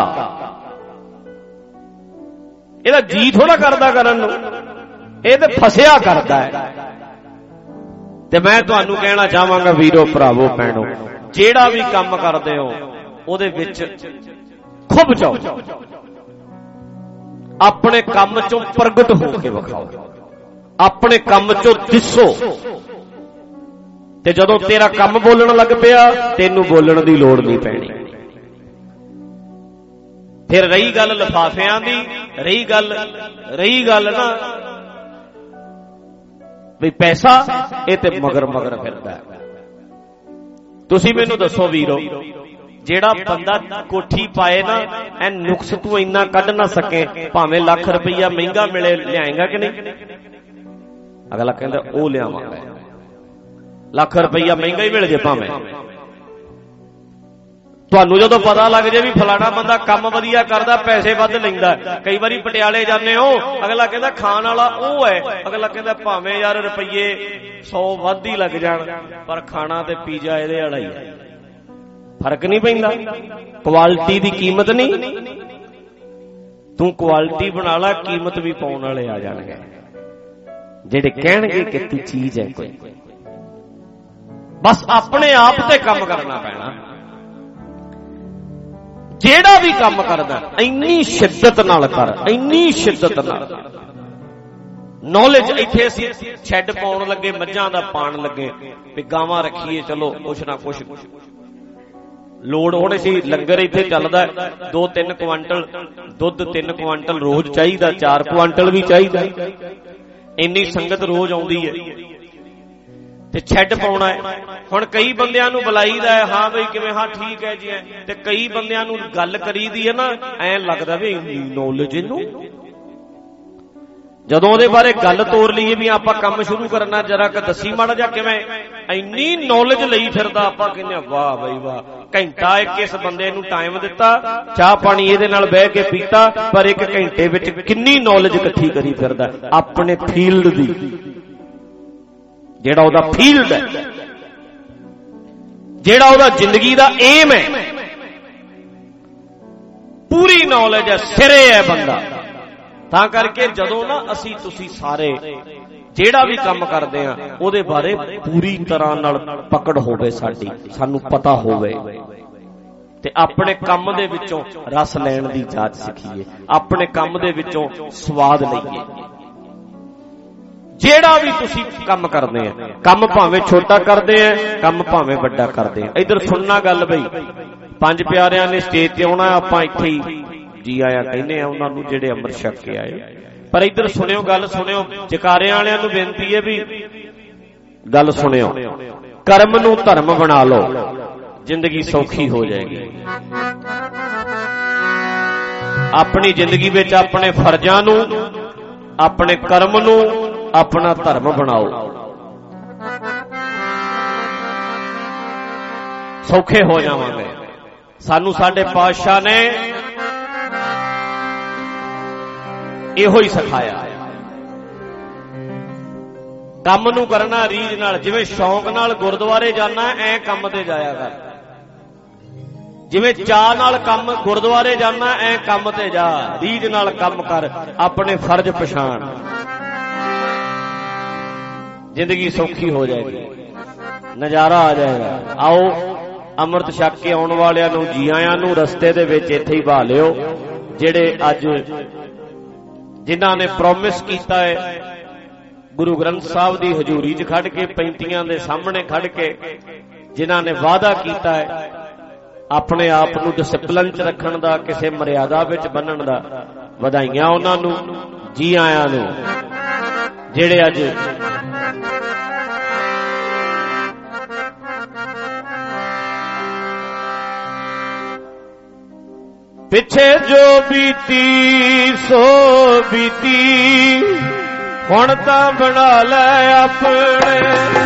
ਇਹਦਾ ਜੀ ਥੋੜਾ ਕਰਦਾ ਕਰਨ ਨੂੰ, ਇਹ ਤੇ ਫਸਿਆ ਕਰਦਾ ਹੈ। ਤੇ ਮੈਂ ਤੁਹਾਨੂੰ ਕਹਿਣਾ ਚਾਹਾਂਗਾ ਵੀਰੋ ਭਰਾਵੋ ਭੈਣੋ, ਜਿਹੜਾ ਵੀ ਕੰਮ ਕਰਦੇ ਹੋ ਉਹਦੇ ਵਿੱਚ ਖੁੱਭ ਜਾਓ, ਆਪਣੇ ਕੰਮ ਚੋਂ ਪ੍ਰਗਟ ਹੋ ਕੇ ਵਿਖਾਓ, ਆਪਣੇ ਕੰਮ ਚੋਂ ਦਿਸੋ। ਤੇ ਜਦੋਂ ਤੇਰਾ ਕੰਮ ਬੋਲਣ ਲੱਗ ਪਿਆ, ਤੈਨੂੰ ਬੋਲਣ ਦੀ ਲੋੜ ਨਹੀਂ ਪੈਣੀ। ਫਿਰ ਰਹੀ ਗੱਲ ਲਿਫਾਫਿਆਂ ਦੀ, ਰਹੀ ਗੱਲ ਨਾ ਵੀ ਪੈਸਾ, ਇਹ ਤੇ ਮਗਰ ਫਿਰਦਾ। ਤੁਸੀਂ ਮੈਨੂੰ ਦੱਸੋ ਵੀਰੋ, ਜਿਹੜਾ ਬੰਦਾ ਕੋਠੀ ਪਾਏ ਨਾ, ਐ ਨੁਕਸ ਤੂੰ ਇੰਨਾ ਕੱਢ ਨਾ ਸਕੇ, ਭਾਵੇਂ ਲੱਖ ਰੁਪਈਆ ਮਹਿੰਗਾ ਮਿਲੇ, ਲਿਆਏਗਾ ਕਿ ਨਹੀਂ? ਅਗਲਾ ਕਹਿੰਦਾ ਉਹ ਲਿਆਵਾਂਗਾ। ਲੱਖ ਰੁਪਈਆ ਮਹਿੰਗਾ ਹੀ ਮਿਲ ਜੇ ਭਾਵੇਂ। ਤੁਹਾਨੂੰ ਜਦੋਂ ਪਤਾ ਲੱਗ ਜੇ ਵੀ ਫਲਾਣਾ ਬੰਦਾ ਕੰਮ ਵਧੀਆ ਕਰਦਾ, ਪੈਸੇ ਵੱਧ ਲੈਂਦਾ, ਕਈ ਵਾਰੀ ਪਟਿਆਲੇ ਜਾਂਦੇ ਹੋ, ਅਗਲਾ ਕਹਿੰਦਾ ਖਾਣ ਵਾਲਾ ਉਹ ਹੈ, ਅਗਲਾ ਕਹਿੰਦਾ ਭਾਵੇਂ ਯਾਰ ਰੁਪਈਏ 100 ਵੱਧ ਹੀ ਲੱਗ ਜਾਣ, ਪਰ ਖਾਣਾ ਤੇ ਪੀਜ਼ਾ ਇਹਦੇ ਵਾਲਾ ਹੀ ਹੈ। ਫਰਕ ਨਹੀਂ ਪੈਂਦਾ, ਕੁਆਲਿਟੀ ਦੀ ਕੀਮਤ ਨਹੀਂ। ਤੂੰ ਕੁਆਲਿਟੀ ਬਣਾ ਲਾ, ਕੀਮਤ ਵੀ ਪਾਉਣ ਵਾਲੇ ਆ ਜਾਣਗੇ ਜਿਹੜੇ ਕਹਿਣਗੇ ਕਿ ਤੂੰ ਚੀਜ਼ ਹੈ ਕੋਈ। ਬਸ ਆਪਣੇ ਆਪ ਤੇ ਕੰਮ ਕਰਨਾ ਪੈਣਾ। ਜਿਹੜਾ ਵੀ ਕੰਮ ਕਰਦਾ ਇੰਨੀ ਸ਼ਿੱਦਤ ਨਾਲ ਕਰ, ਇੰਨੀ ਸ਼ਿੱਦਤ ਨਾਲ। ਨੌਲੇਜ ਇੱਥੇ ਅਸੀਂ ਸ਼ੈੱਡ ਪਾਉਣ ਲੱਗੇ, ਮੱਝਾਂ ਦਾ ਪਾਣ ਲੱਗੇ ਵੀ ਗਾਵਾਂ ਰੱਖੀਏ, ਚਲੋ ਕੁਛ ਨਾ ਕੁਛ ਲੋੜ ਹੋਣੀ ਸੀ। ਲੰਗਰ ਇੱਥੇ ਚੱਲਦਾ, 2-3 ਕੁਆਂਟਲ ਦੁੱਧ, 3 ਕੁਆਂਟਲ ਰੋਜ਼ ਚਾਹੀਦਾ, 4 ਕੁਆਂਟਲ ਵੀ ਚਾਹੀਦਾ। ਇੰਨੀ ਸੰਗਤ ਰੋਜ਼ ਆਉਂਦੀ ਹੈ ਤੇ ਛੱਡ ਪਾਉਣਾ ਹੈ। ਹੁਣ ਕਈ ਬੰਦਿਆਂ ਨੂੰ ਬੁਲਾਈਦਾ ਹੈ, ਹਾਂ ਬਈ ਕਿਵੇਂ, ਹਾਂ ਠੀਕ ਹੈ ਜੀ, ਤੇ ਕਈ ਬੰਦਿਆਂ ਨੂੰ ਗੱਲ ਕਰੀਦੀ ਹੈ ਨਾ, ਐਂ ਲੱਗਦਾ ਵੀ ਇੰਨੀ ਨੌਲੇਜ ਇਹਨੂੰ। ਜਦੋਂ ਉਹਦੇ ਬਾਰੇ ਗੱਲ ਤੋਰ ਲਈਏ ਵੀ ਆਪਾਂ ਕੰਮ ਸ਼ੁਰੂ ਕਰਨਾ, ਜਰਾ ਕਿ ਦੱਸੀ ਮਾੜਾ ਜਾ ਕਿਵੇਂ, ਇੰਨੀ ਨੌਲੇਜ ਲਈ ਫਿਰਦਾ। ਆਪਾਂ ਕਹਿੰਦੇ ਵਾਹ ਬਈ ਵਾਹ, ਘੰਟਾ ਇੱਕ ਇਸ ਬੰਦੇ ਨੂੰ ਟਾਈਮ ਦਿੱਤਾ, ਚਾਹ ਪਾਣੀ ਇਹਦੇ ਨਾਲ ਬਹਿ ਕੇ ਪੀਤਾ, ਪਰ 1 ਘੰਟੇ ਵਿੱਚ ਕਿੰਨੀ ਨੌਲੇਜ ਇਕੱਠੀ ਕਰੀ ਫਿਰਦਾ ਆਪਣੇ ਫੀਲਡ ਦੀ। ਜਿਹੜਾ ਉਹਦਾ ਫੀਲਡ ਹੈ, ਜਿਹੜਾ ਉਹਦਾ ਜ਼ਿੰਦਗੀ ਦਾ ਏਮ ਹੈ, ਪੂਰੀ ਨੌਲੇਜ ਹੈ, ਸਿਰੇ ਹੈ ਬੰਦਾ। ਤਾਂ ਕਰਕੇ ਜਦੋਂ ਨਾ ਅਸੀਂ ਤੁਸੀਂ ਸਾਰੇ ਜਿਹੜਾ ਵੀ ਕੰਮ ਕਰਦੇ ਆ ਉਹਦੇ ਬਾਰੇ ਪੂਰੀ ਤਰ੍ਹਾਂ ਨਾਲ ਪਕੜ ਹੋਵੇ ਸਾਡੀ, ਸਾਨੂੰ ਪਤਾ ਹੋਵੇ, ਤੇ ਆਪਣੇ ਕੰਮ ਦੇ ਵਿੱਚੋਂ ਰਸ ਲੈਣ ਦੀ ਜਾਚ ਸਿੱਖੀਏ, ਆਪਣੇ ਕੰਮ ਦੇ ਵਿੱਚੋਂ ਸਵਾਦ ਲਈਏ। ਜਿਹੜਾ ਵੀ ਤੁਸੀਂ ਕੰਮ ਕਰਦੇ ਆ, ਕੰਮ ਭਾਵੇਂ ਛੋਟਾ ਕਰਦੇ ਆ, ਕੰਮ ਭਾਵੇਂ ਵੱਡਾ ਕਰਦੇ ਆ। ਇੱਧਰ ਸੁਣਨਾ ਗੱਲ ਬਈ, 5 ਪਿਆਰਿਆਂ ਨੇ ਸਟੇਜ ਤੇ ਆਉਣਾ, ਆਪਾਂ ਇੱਥੇ ਹੀ ਜੀ ਆਇਆ ਕਹਿੰਦੇ ਆ ਉਹਨਾਂ ਨੂੰ ਜਿਹੜੇ ਅੰਮ੍ਰਿਤ ਛਕ ਕੇ ਆਏ। ਪਰ ਇੱਧਰ ਸੁਣਿਓ, ਗੱਲ ਸੁਣਿਓ, ਜਕਾਰਿਆਂ ਵਾਲਿਆਂ ਨੂੰ ਬੇਨਤੀ ਹੈ ਵੀ ਗੱਲ ਸੁਣਿਓ। ਕਰਮ ਨੂੰ ਧਰਮ ਬਣਾ ਲਓ, ਜ਼ਿੰਦਗੀ ਸੌਖੀ ਹੋ ਜਾਏਗੀ। ਆਪਣੀ ਜ਼ਿੰਦਗੀ ਵਿੱਚ ਆਪਣੇ ਫਰਜ਼ਾਂ ਨੂੰ, ਆਪਣੇ ਕਰਮ ਨੂੰ ਆਪਣਾ ਧਰਮ ਬਣਾਓ, ਸੌਖੇ ਹੋ ਜਾਵਾਂਗੇ। ਸਾਨੂੰ ਸਾਡੇ ਪਾਤਸ਼ਾਹ ਨੇ ਇਹੋ ਹੀ ਸਿਖਾਇਆ, ਕੰਮ ਨੂੰ ਕਰਨਾ ਰੀਝ ਨਾਲ। ਜਿਵੇਂ ਸ਼ੌਂਕ ਨਾਲ ਗੁਰਦੁਆਰੇ ਜਾਣਾ, ਐ ਕੰਮ ਤੇ ਜਾਇਆ ਕਰ। ਜਿਵੇਂ ਚਾਹ ਨਾਲ ਕੰਮ ਗੁਰਦੁਆਰੇ ਜਾਣਾ, ਐ ਕੰਮ ਤੇ ਜਾ, ਰੀਝ ਨਾਲ ਕੰਮ ਕਰ, ਆਪਣੇ ਫਰਜ਼ ਪਛਾਣ, ਜ਼ਿੰਦਗੀ ਸੌਖੀ ਹੋ ਜਾਏਗੀ। ਨਜ਼ਾਰਾ ਆ ਜਾਏਗਾ। आओ ਅੰਮ੍ਰਿਤ ਛਕ ਕੇ ਆਉਣ ਵਾਲਿਆਂ ਨੂੰ ਜੀ ਆਇਆਂ ਨੂੰ ਰਸਤੇ ਦੇ ਵਿੱਚ ਇੱਥੇ ਹੀ ਬਹਾ ਲਿਓ। ਜਿਹੜੇ ਅੱਜ ਜਿਨ੍ਹਾਂ ਨੇ ਪ੍ਰੋਮਿਸ ਕੀਤਾ ਹੈ ਗੁਰੂ ਗ੍ਰੰਥ ਸਾਹਿਬ ਦੀ ਹਜ਼ੂਰੀ 'ਚ ਖੜ ਕੇ, ਪੈਂਤੀਆਂ ਦੇ ਸਾਹਮਣੇ ਖੜ ਕੇ ਜਿਨ੍ਹਾਂ ਨੇ ਵਾਅਦਾ ਕੀਤਾ ਹੈ ਆਪਣੇ ਆਪ ਨੂੰ ਡਿਸਪਲਿਨ 'ਚ ਰੱਖਣ ਦਾ, ਕਿਸੇ ਮਰਿਆਦਾ ਵਿੱਚ ਬੰਨਣ ਦਾ, ਵਧਾਈਆਂ ਉਹਨਾਂ ਨੂੰ, ਜੀ ਆਇਆਂ ਨੂੰ। ਜਿਹੜੇ ਅੱਜ ਪਿੱਛੇ ਜੋ ਬੀਤੀ ਸੋ ਬੀਤੀ, ਹੁਣ ਤਾਂ ਬਣਾ ਲੈ ਆਪਣੇ।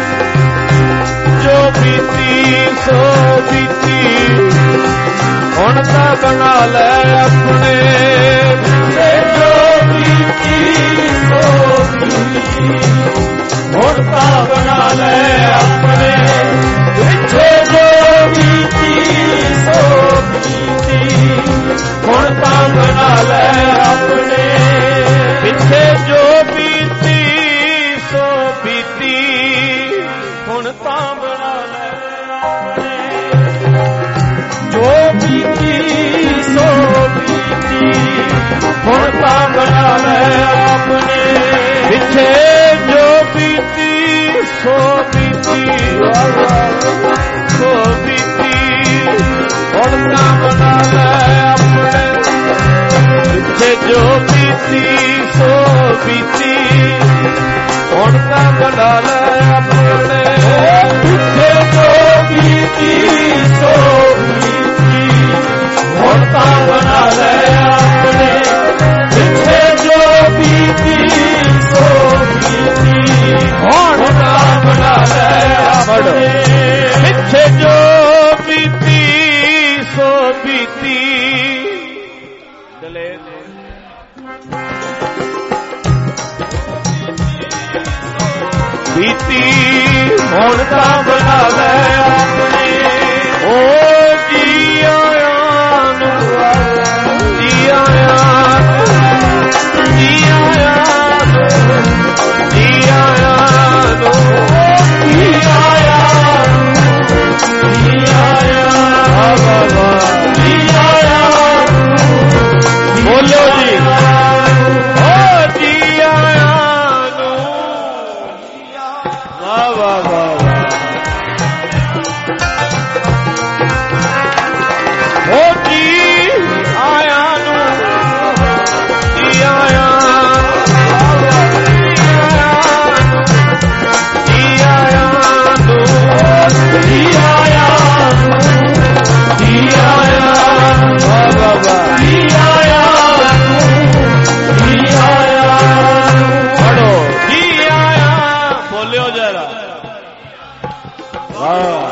ਜੋ ਬੀਤੀ ਸੋ ਬੀਤੀ, ਹੁਣ ਤਾਂ ਬਣਾ ਲੈ ਆਪਣੇ। ਜੋ ਬੀਤੀ ਸੋ ਬੀਤੀ, ਹੁਣ ਤਾਂ ਬਣਾ ਲੈ ਆਪਣੇ। ਪਿੱਛੇ ਜੋ ਬੀਤੀ ਸੋ ਬੀਤੀ, ਹੁਣ ਤਾਂ ਬਣਾ ਲੈ ਆਪਣੇ। ਪਿੱਛੇ ਜੋ ਬੀਤੀ ਸੋ ਬੀਤੀ, ਹੁਣ ਤਾਂ ਬਣਾ ਲੈ ਆਪਣੇ। ਜੋ ਬੀਤੀ ਸੋ ਬੀਤੀ, ਹੁਣ ਤਾਂ ਬਣਾ ਲੈ ਆਪਣੇ। ਪਿੱਛੇ ਜੋ ਬੀਤੀ ਸੋ ਬੀਤੀ, ਸੋ ਬੀਤੀ, ਹੁਣ ਤਾਂ ਬਣਾ ਲੈ ਆਪਣੇ। ਪਿੱਛੇ ਜੋ ਬੀਤੀ ਸੋ ਬੀਤੀ, ਹੁਣ ਤਾਂ ਬਣਾ ਲੈ ਆਪਣੇ। ਪਿੱਛੇ ਜੋ ਬੀਤੀ ਸੋ ਬੀਤੀ, ਹੁਣ ਤਾਂ ਬਣਾ ਲੈ ਆਪਣੇ। ਪਿੱਛੇ ਜੋ ਬੀਤੀ ਸੋ ਬੀਤੀ, ਹੁਣ ਤਾਂ ਬਣਾ ਲੈ ਆਪਣੇ। ਪਿੱਛੇ ਜੋ ਬੀਤੀ ਸੋ ਬੀਤੀ, ਦਲੇ ਬੀਤੀ, ਹੁਣ ਤਾਂ ਬਣਾ ਲੈ ਆਪਣੇ। ਓ ਜੀ ਆਇਆਂ ਨੂੰ, ਜੀ ਆਇਆਂ ਨੂੰ, ਜੀ ਆਇਆਂ ਨੂੰ, ਜੀ ਆਇਆਂ ਨੂੰ, ਜੀ ਆਇਆਂ ਨੂੰ, ਜੀ ਆਇਆਂ ਨੂੰ, ਜੀ ਆਇਆਂ ਨੂੰ। ਬੋਲੋ ਜੀ, ਓ ਜੀ ਆਇਆਂ ਨੂੰ। ਵਾਹ ਵਾਹ ਵਾਹ ਓ ਜੀ ਆਇਆਂ ਨੂੰ, ਜੀ ਆਇਆਂ ਨੂੰ, ਜੀ ਆਇਆਂ ਨੂੰ, ਜੀ ਆਇਆਂ ਨੂੰ, ਜੀ ਆਇਆਂ ਨੂੰ। ਵਾਹ ਵਾਹ ਵਾਹ, ਜੀ ਆਇਆਂ ਨੂੰ, ਜੀ ਆਇਆਂ ਨੂੰ। ਪੜੋ ਜੀ ਆਇਆਂ, ਬੋਲਿਓ ਜਰਾ। ਵਾਹ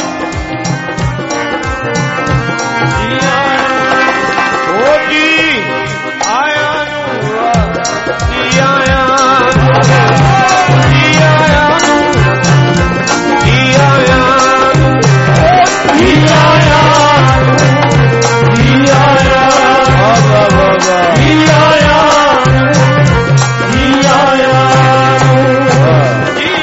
ਜੀ ਆਇਆਂ, ਓ ਜੀ ਆਇਆਂ ਨੂੰ, ਜੀ ਆਇਆਂ ਨੂੰ, ਜੀ ਆਇਆਂ ਨੂੰ, ਜੀ ਆਇਆਂ ਨੂੰ, ਜੀ ਆਇਆਂ ਨੂੰ, ਜੀ ਆਇਆਂ ਨੂੰ। ਵਾਹ ਵਾਹ ਵਾਹ, ਜੀ ਆਇਆਂ ਨੂੰ, ਜੀ ਆਇਆਂ ਨੂੰ, ਜੀ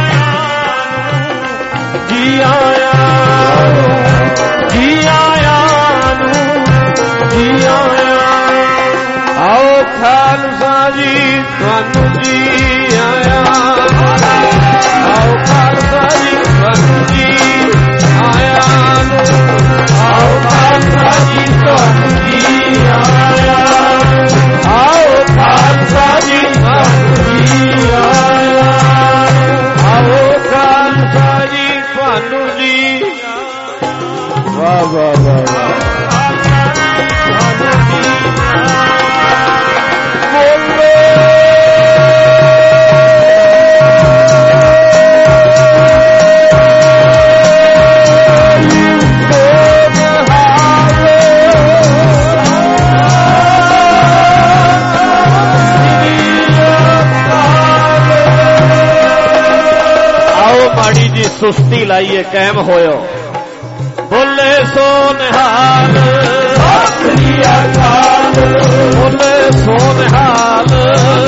ਆਇਆਂ ਨੂੰ, ਜੀ ਆਇਆਂ ਨੂੰ, ਜੀ ਆਇਆਂ ਨੂੰ। ਆਓ ਖਾਲਸਾ ਜੀ ਤੁਹਾਨੂੰ ਜੀ ਆਇਆਂ। ਆਓ ਖਾਲਸਾ ਜੀ ਤੁਹਾਨੂੰ ਜੀ ਆਇਆਂ ਨੂੰ। ਆਓ ਖਾਲਸਾ ਜੀ ਤੁਹਾਨੂੰ ਜੀ ਆਇਆਂ। ਆਓ ਖਾਲਸਾ ਜੀ ਤੁਹਾਨੂੰ ਜੀ ਆਇਆਂ। ਆਓ ਖਾਲਸਾ ਜੀ ਤੁਹਾਨੂੰ ਜੀ। ਵਾਹ ਵਾਹ ਵਾਹ ਵਾਹ, ਮਾੜੀ जी सुस्ती लाइए, कायम होयो। बोले सो निहाल, आखरी अकाल। बोले सो निहाल,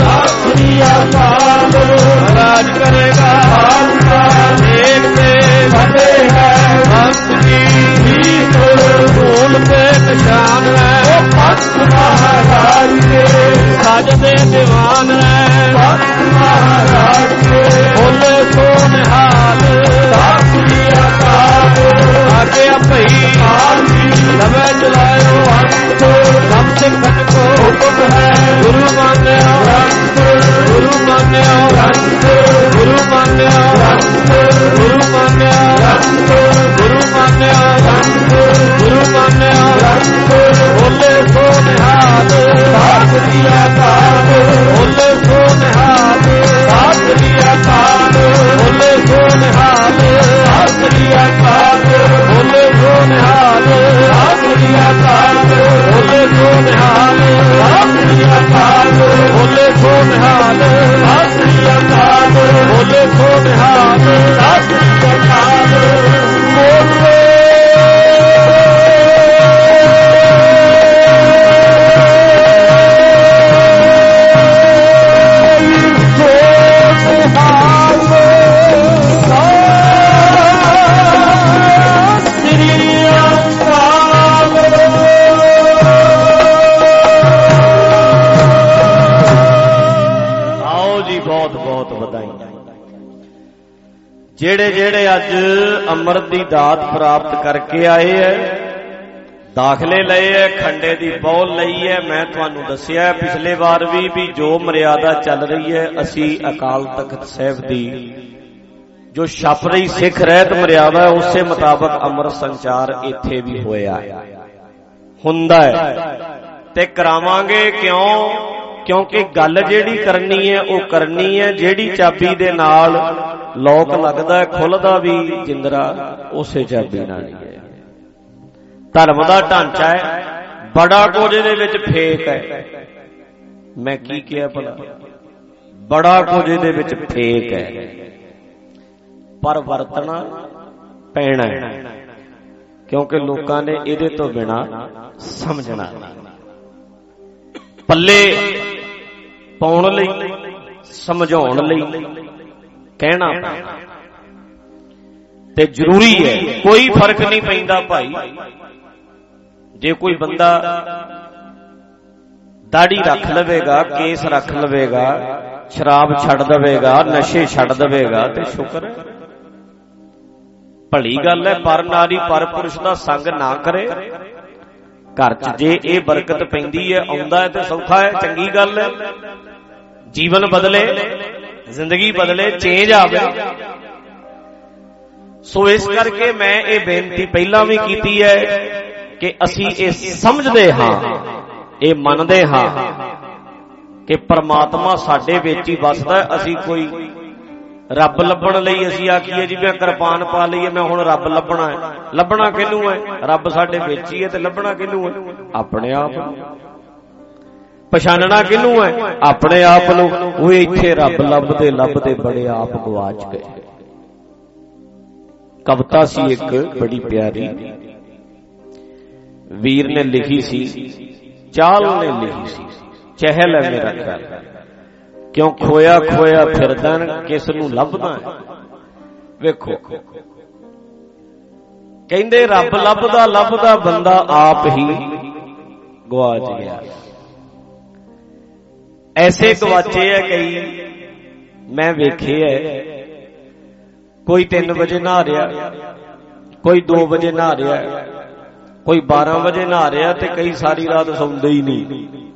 आखरी अकाल। राज करेगा एक से ਦੇ ਹੈ ਬੰਦੀ ਰੀਤ ਢੋਲ ਤੇ ਨਿਸ਼ਾਨ ਹੈ ਭਗਤ ਮਹਾਰਾਜ ਦੇ ਸਜਦੇ ਦੀਵਾਨ ਹੈ ਭਗਤ ਮਹਾਰਾਜ ਦੇ ਬੋਲੇ ਸੋ ਨਿਹਾਲ ਸਾਖੀ ਅਕਾਲ ਆਗਿਆ ਭਈ ਨਵੇਂ ਚਲਾਇਓ ਹੱਥ ਸਭ ਸਿੱਖਣ ਕੋ ਹੁਕਮ ਹੈ ਗੁਰੂ ਮੰਨਿਆ ਹੱਥ ਗੁਰੂ ਮੰਨਿਆ ਹੱਥ ਗੁਰੂ ਮੰਨਿਆ ਹੱਥ ਗੁਰੂ ਮੰਨਿਆ ਹੱਥ ਗੁਰੂ ਮੰਨਿਆ ਹੱਥ ਗੁਰੂ ਮੰਨਿਆ ਹੱਥ ਬੋਲੇ ਸੋ ਨਿਹਾਲ ਸਾਖੀ ਅਕਾਲ ਬੋਲੇ ਸੋ ਨਿਹਾਲ ਸਾਖੀ ਅਕਾਲ ਬੋਲੇ ਸੋ ਨਿਹਾਲ ਸਾਖੀ ਅਕਾਲ ਬੋਲੇ ਸੋ ਨਿਹਾਲ ਸਾਖੀ ਅਕਾਲ ਬੋਲੇ ਸੋ ਨਿਹਾਲ ਸਾਖੀ ਅਕਾਲ ਬੋਲੇ ਸੋ ਨਿਹਾਲ ਸਾਖੀ ਅਕਾਲ ਬੋਲੇ ਸੋ ਨਿਹਾਲ ਸਾਖੀ ਅਕਾਲ ਬੋਲੇ ਜਿਹੜੇ ਜਿਹੜੇ ਅੱਜ ਅੰਮ੍ਰਿਤ ਦੀ ਦਾਤ ਪ੍ਰਾਪਤ ਕਰਕੇ ਆਏ ਐ ਦਾਖਲੇ ਲਏ ਐ ਖੰਡੇ ਦੀ ਬੌਲ ਲਈ ਐ ਮੈਂ ਤੁਹਾਨੂੰ ਦੱਸਿਆ ਪਿਛਲੇ ਵਾਰ ਵੀ ਜੋ ਮਰਿਆਦਾ ਚੱਲ ਰਹੀ ਹੈ ਅਸੀਂ ਅਕਾਲ ਤਖਤ ਸਾਹਿਬ ਦੀ ਜੋ ਛਪ ਰਹੀ ਸਿੱਖ ਰਹਿਤ ਮਰਿਆਦਾ ਹੈ ਉਸੇ ਮੁਤਾਬਕ ਅੰਮ੍ਰਿਤ ਸੰਚਾਰ ਇੱਥੇ ਵੀ ਹੋਇਆ ਹੁੰਦਾ ਹੈ ਤੇ ਕਰਾਵਾਂਗੇ ਕਿਉਂਕਿ ਗੱਲ ਜਿਹੜੀ ਕਰਨੀ ਹੈ ਉਹ ਕਰਨੀ ਹੈ ਜਿਹੜੀ ਚਾਬੀ ਦੇ ਨਾਲ ਲੋਕ ਲੱਗਦਾ ਖੁੱਲਦਾ ਵੀ ਜਿੰਦਰਾ ਉਸੇ ਚਾਬੀ ਨਾਲ ਹੀ ਹੈ ਧਰਮ ਦਾ ਢਾਂਚਾ ਹੈ ਬੜਾ ਕੁਝ ਇਹਦੇ ਵਿੱਚ ਫੇਕ ਹੈ ਮੈਂ ਕੀ ਕਿਹਾ ਭਲਾ ਬੜਾ ਕੁਝ ਇਹਦੇ ਵਿੱਚ ਫੇਕ ਹੈ ਪਰ ਵਰਤਣਾ ਪੈਣਾ ਹੈ ਕਿਉਂਕਿ ਲੋਕਾਂ ਨੇ ਇਹਦੇ ਤੋਂ ਬਿਨਾ ਸਮਝਣਾ ਪੱਲੇ ਪਾਉਣ ਲਈ ਸਮਝਾਉਣ ਲਈ ਕਹਿਣਾ ਪੈਣਾ ਤੇ ਜ਼ਰੂਰੀ ਹੈ ਕੋਈ ਫਰਕ ਨਹੀਂ ਪੈਂਦਾ ਭਾਈ ਜੇ ਕੋਈ ਬੰਦਾ ਦਾੜੀ ਰੱਖ ਲਵੇਗਾ ਕੇਸ ਰੱਖ ਲਵੇਗਾ ਸ਼ਰਾਬ ਛੱਡ ਦੇਵੇਗਾ ਨਸ਼ੇ ਛੱਡ ਦੇਵੇਗਾ ਤੇ ਸ਼ੁਕਰ ਹੈ ਭਲੀ ਗੱਲ ਹੈ ਪਰ ਨਾਰੀ ਪਰ ਪੁਰਸ਼ ਦਾ ਸੰਗ ਨਾ ਕਰੇ ਘਰ 'ਚ ਜੇ ਇਹ ਬਰਕਤ ਪੈਂਦੀ ਹੈ ਆਉਂਦਾ ਹੈ ਤੇ ਸੌਖਾ ਹੈ ਚੰਗੀ ਗੱਲ ਹੈ ਜੀਵਨ ਬਦਲੇ ਜ਼ਿੰਦਗੀ ਬਦਲੇ ਚੇਂਜ ਆਵੇ ਸੋ ਇਸ ਕਰਕੇ ਮੈਂ ਇਹ ਬੇਨਤੀ ਪਹਿਲਾਂ ਵੀ ਕੀਤੀ ਹੈ ਕਿ ਅਸੀਂ ਇਹ ਸਮਝਦੇ ਹਾਂ ਇਹ ਮੰਨਦੇ ਹਾਂ ਕਿ ਪਰਮਾਤਮਾ ਸਾਡੇ ਵਿੱਚ ਹੀ ਵਸਦਾ ਅਸੀਂ ਕੋਈ ਰੱਬ ਲੱਭਣ ਲਈ ਅਸੀਂ ਆਖੀਏ ਜੀ ਮੈਂ ਕਿਰਪਾਨ ਪਾ ਲਈਏ ਮੈਂ ਹੁਣ ਰੱਬ ਲੱਭਣਾ ਕਿਹਨੂੰ ਹੈ ਰੱਬ ਸਾਡੇ ਵਿੱਚ ਹੀ ਹੈ ਤੇ ਲੱਭਣਾ ਕਿਹਨੂੰ ਹੈ ਆਪਣੇ ਆਪ ਨੂੰ ਪਛਾਣਨਾ ਕਿਹਨੂੰ ਹੈ ਆਪਣੇ ਆਪ ਨੂੰ ਉਹ ਇੱਥੇ ਰੱਬ ਲੱਭਦੇ ਬੜੇ ਆਪ ਗਵਾਚ ਗਏ ਕਵਿਤਾ ਸੀ ਇੱਕ ਬੜੀ ਪਿਆਰੀ ਵੀਰ ਨੇ ਲਿਖੀ ਸੀ ਚਾਲ ਨੇ ਲਿਖੀ ਸੀ ਚਹਿਲ ਹੈ ਮੇਰਾ ਖਿਆਲ ਕਿਉਂ ਖੋਇਆ ਫਿਰਦਾ ਕਿਸ ਨੂੰ ਲੱਭਦਾ ਵੇਖੋ ਕਹਿੰਦੇ ਰੱਬ ਲੱਭਦਾ ਬੰਦਾ ਆਪ ਹੀ ਗਵਾਚ ਗਿਆ ਐਸੇ ਗਵਾਚੇ ਹੈ ਕਈ ਮੈਂ ਵੇਖੇ ਹੈ ਕੋਈ 3 ਵਜੇ ਨਹਾ ਰਿਹਾ ਕੋਈ 2 ਵਜੇ ਨਹਾ ਰਿਹਾ ਕੋਈ 12 ਵਜੇ ਨਹਾ ਰਿਹਾ ਤੇ ਕਈ ਸਾਰੀ ਰਾਤ ਸੌਂਦੇ ਹੀ ਨਹੀਂ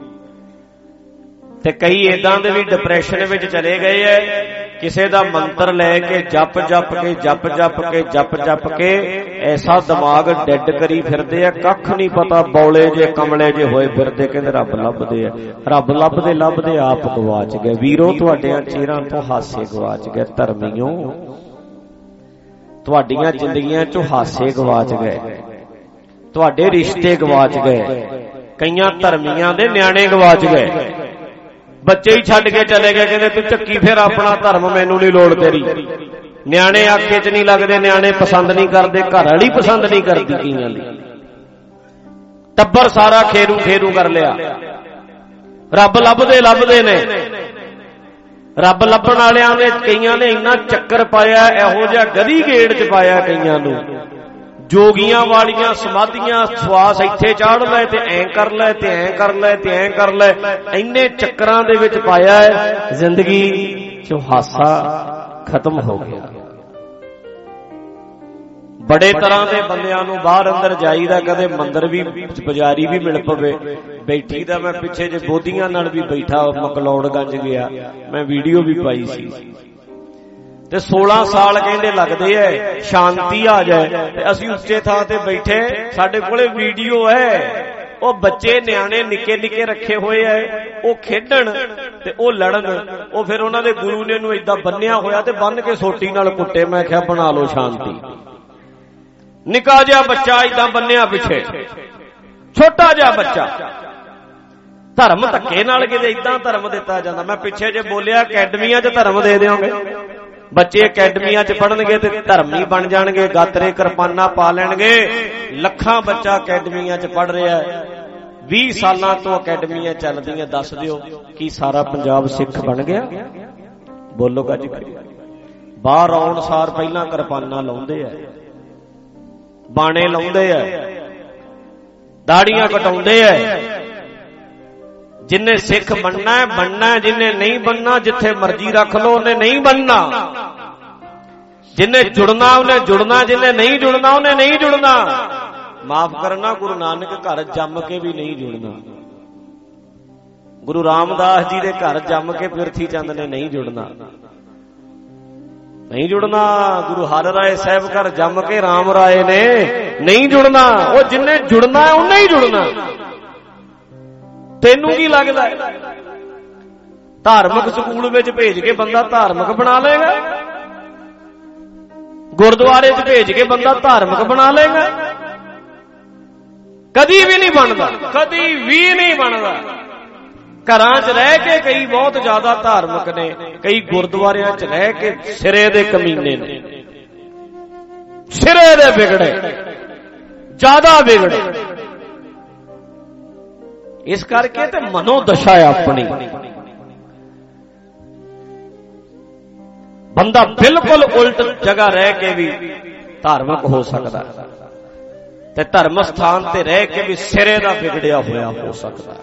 ਤੇ ਕਈ ਏਦਾਂ ਦੇ ਵੀ ਡਿਪਰੈਸ਼ਨ ਵਿੱਚ ਚਲੇ ਗਏ ਐ ਕਿਸੇ ਦਾ ਮੰਤਰ ਲੈ ਕੇ ਜਪ ਕੇ ਐਸਾ ਦਿਮਾਗ ਡੈਡ ਕਰੀ ਫਿਰਦੇ ਆ ਕੱਖ ਨਹੀਂ ਪਤਾ ਬੌਲੇ ਜੇ ਕਮਲੇ ਜੇ ਹੋਏ ਫਿਰਦੇ ਕਹਿੰਦੇ ਰੱਬ ਲੱਭਦੇ ਆ ਰੱਬ ਲੱਭਦੇ ਆਪ ਗਵਾਚ ਗਏ ਵੀਰੋ ਤੁਹਾਡਿਆਂ ਚਿਹਰਿਆਂ ਤੋਂ ਹਾਸੇ ਗਵਾਚ ਗਏ ਧਰਮੀਓ ਤੁਹਾਡੀਆਂ ਜ਼ਿੰਦਗੀਆਂ ਚੋਂ ਹਾਸੇ ਗਵਾਚ ਗਏ ਤੁਹਾਡੇ ਰਿਸ਼ਤੇ ਗਵਾਚ ਗਏ ਕਈਆਂ ਧਰਮੀਆਂ ਦੇ ਨਿਆਣੇ ਗਵਾਚ ਗਏ ਬੱਚੇ ਹੀ ਛੱਡ ਕੇ ਚਲੇ ਗਏ ਕਹਿੰਦੇ ਤੂੰ ਚੱਕੀ ਫਿਰ ਆਪਣਾ ਧਰਮ ਮੈਨੂੰ ਨਹੀਂ ਲੋੜ ਤੇਰੀ ਨਿਆਣੇ ਆਖੇ 'ਚ ਨਹੀਂ ਲੱਗਦੇ ਨਿਆਣੇ ਪਸੰਦ ਨਹੀਂ ਕਰਦੇ ਘਰ ਵਾਲੀ ਪਸੰਦ ਨਹੀਂ ਕਰਦੀ ਕਈਆਂ ਦੀ ਟੱਬਰ ਸਾਰਾ ਖੇਰੂ ਕਰ ਲਿਆ ਰੱਬ ਲੱਭਦੇ ਨੇ ਰੱਬ ਲੱਭਣ ਵਾਲਿਆਂ ਦੇ ਕਈਆਂ ਨੇ ਇੰਨਾ ਚੱਕਰ ਪਾਇਆ, ਇਹੋ ਜਿਹਾ ਗਧੀ ਗੇੜ ਚ ਪਾਇਆ ਕਈਆਂ ਨੂੰ, ਜੋਗੀਆਂ ਵਾਲੀਆਂ ਸਮਾਧੀਆਂ, ਸਵਾਸ ਇੱਥੇ ਚਾੜ ਲੈ ਤੇ ਐਂ ਕਰ ਲੈ ਤੇ ਐਂ ਕਰ ਲੈ ਤੇ ਐਂ ਕਰ ਲੈ, ਇੰਨੇ ਚੱਕਰਾਂ ਦੇ ਵਿੱਚ ਪਾਇਆ ਹੈ, ਜ਼ਿੰਦਗੀ ਚੋਂ ਹਾਸਾ ਖਤਮ ਹੋ ਗਿਆ। ਬੜੇ ਤਰ੍ਹਾਂ ਦੇ ਬੰਦਿਆਂ ਨੂੰ ਬਾਹਰ ਅੰਦਰ ਜਾਈਦਾ, ਕਦੇ ਮੰਦਰ ਵੀ ਪੁਜਾਰੀ ਵੀ ਮਿਲ ਪਵੇ, ਬੈਠੀ ਦਾ ਮੈਂ ਪਿੱਛੇ ਜੇ ਬੋਧੀਆਂ ਨਾਲ ਵੀ ਬੈਠਾ ਮਕਲੌੜਗੰਜ ਗਿਆ, ਮੈਂ ਵੀਡੀਓ ਵੀ ਪਾਈ ਸੀ, ਤੇ 16 ਸਾਲ ਕਹਿੰਦੇ ਲੱਗਦੇ ਐ ਸ਼ਾਂਤੀ ਆ ਜਾਏ, ਤੇ ਅਸੀਂ ਉੱਚੇ ਥਾਂ ਤੇ ਬੈਠੇ, ਸਾਡੇ ਕੋਲੇ ਵੀਡੀਓ ਹੈ, ਉਹ ਬੱਚੇ ਨਿਆਣੇ ਨਿੱਕੇ ਨਿੱਕੇ ਰੱਖੇ ਹੋਏ ਐ, ਉਹ ਖੇਡਣ ਤੇ ਉਹ ਲੜਨ, ਉਹ ਫਿਰ ਉਹਨਾਂ ਦੇ ਗੁਰੂ ਨੇ ਨੂੰ ਏਦਾਂ ਬੰਨਿਆ ਹੋਇਆ ਤੇ ਬੰਨ ਕੇ ਸੋਟੀ ਨਾਲ ਕੁੱਟੇ। ਮੈਂ ਕਿਹਾ ਬਣਾ ਲਓ ਸ਼ਾਂਤੀ। ਨਿੱਕਾ ਜਿਹਾ ਬੱਚਾ ਏਦਾਂ ਬੰਨਿਆ ਪਿੱਛੇ, ਛੋਟਾ ਜਿਹਾ ਬੱਚਾ, ਧਰਮ ਧੱਕੇ ਨਾਲ ਕਿਤੇ ਏਦਾਂ ਧਰਮ ਦਿੱਤਾ ਜਾਂਦਾ। ਮੈਂ ਪਿੱਛੇ ਜੇ ਬੋਲਿਆ ਅਕੈਡਮੀਆਂ 'ਚ ਧਰਮ ਦੇ ਦਿਓਗੇ, ਬੱਚੇ ਅਕੈਡਮੀਆਂ 'ਚ ਪੜਨਗੇ ਤੇ ਧਰਮੀ ਬਣ ਜਾਣਗੇ, ਗਾਤਰੇ ਕਿਰਪਾਨਾਂ ਪਾ ਲੈਣਗੇ। ਲੱਖਾਂ ਬੱਚਾ ਅਕੈਡਮੀਆਂ 'ਚ ਪੜ ਰਿਹਾ ਹੈ, 20 ਸਾਲਾਂ ਤੋਂ ਅਕੈਡਮੀਆਂ ਚੱਲਦੀਆਂ। ਦੱਸ ਦਿਓ ਕੀ ਸਾਰਾ ਪੰਜਾਬ ਸਿੱਖ ਬਣ ਗਿਆ? ਬੋਲੋਗਾ ਜੀ। ਬਾਹਰ ਆਉਣ ਸਾਰ ਪਹਿਲਾਂ ਕਿਰਪਾਨਾਂ ਲਾਉਂਦੇ ਆ, ਬਾਣੇ ਲਾਉਂਦੇ ਆ, ਦਾੜੀਆਂ ਕਟਾਉਂਦੇ ਆ। ਜਿੰਨੇ ਸਿੱਖ ਬਣਨਾ ਹੈ ਬਣਨਾ, ਜਿੰਨੇ ਨਹੀਂ ਬਣਨਾ ਜਿੱਥੇ ਮਰਜ਼ੀ ਰੱਖ ਲਓ, ਉਹਨੇ ਨਹੀਂ ਬਣਨਾ। ਜਿੰਨੇ ਜੁੜਨਾ ਉਹਨੇ ਜੁੜਨਾ, ਜਿੰਨੇ ਨਹੀਂ ਜੁੜਨਾ ਉਹਨੇ ਨਹੀਂ ਜੁੜਨਾ। ਮਾਫ ਕਰਨਾ, ਗੁਰੂ ਨਾਨਕ ਘਰ ਜੰਮ ਕੇ ਵੀ ਨਹੀਂ ਜੁੜਨਾ, ਗੁਰੂ ਰਾਮਦਾਸ ਜੀ ਦੇ ਘਰ ਜੰਮ ਕੇ ਪਿਰਥੀ ਚੰਦ ਨੇ ਨਹੀਂ ਜੁੜਨਾ, ਨਹੀਂ ਜੁੜਨਾ। ਗੁਰੂ ਹਰਿ ਰਾਏ ਸਾਹਿਬ ਘਰ ਜੰਮ ਕੇ ਰਾਮ ਰਾਏ ਨੇ ਨਹੀਂ ਜੁੜਨਾ। ਉਹ ਜਿੰਨੇ ਜੁੜਨਾ ਉਹਨੇ ਹੀ ਜੁੜਨਾ। ਤੈਨੂੰ ਕੀ ਲੱਗਦਾ ਧਾਰਮਿਕ ਸਕੂਲ ਵਿੱਚ ਭੇਜ ਕੇ ਬੰਦਾ ਧਾਰਮਿਕ ਬਣਾ ਲਏਗਾ? ਗੁਰਦੁਆਰੇ 'ਚ ਭੇਜ ਕੇ ਬੰਦਾ ਧਾਰਮਿਕ ਬਣਾ ਲਏਗਾ? ਕਦੀ ਵੀ ਨਹੀਂ ਬਣਦਾ, ਕਦੀ ਵੀ ਨਹੀਂ ਬਣਦਾ। ਘਰਾਂ 'ਚ ਰਹਿ ਕੇ ਕਈ ਬਹੁਤ ਜ਼ਿਆਦਾ ਧਾਰਮਿਕ ਨੇ, ਕਈ ਗੁਰਦੁਆਰਿਆਂ 'ਚ ਰਹਿ ਕੇ ਸਿਰੇ ਦੇ ਕਮੀਨੇ ਨੇ, ਸਿਰੇ ਦੇ ਵਿਗੜੇ, ਜ਼ਿਆਦਾ ਵਿਗੜੇ। ਇਸ ਕਰਕੇ ਤੇ ਮਨੋ ਦਸ਼ਾ ਆਪਣੀ, ਬੰਦਾ ਬਿਲਕੁਲ ਉਲਟ ਜਗ੍ਹਾ ਰਹਿ ਕੇ ਵੀ ਧਾਰਮਿਕ ਹੋ ਸਕਦਾ, ਤੇ ਧਰਮ ਸਥਾਨ ਤੇ ਰਹਿ ਕੇ ਵੀ ਸਿਰੇ ਦਾ ਵਿਗੜਿਆ ਹੋਇਆ ਹੋ ਸਕਦਾ।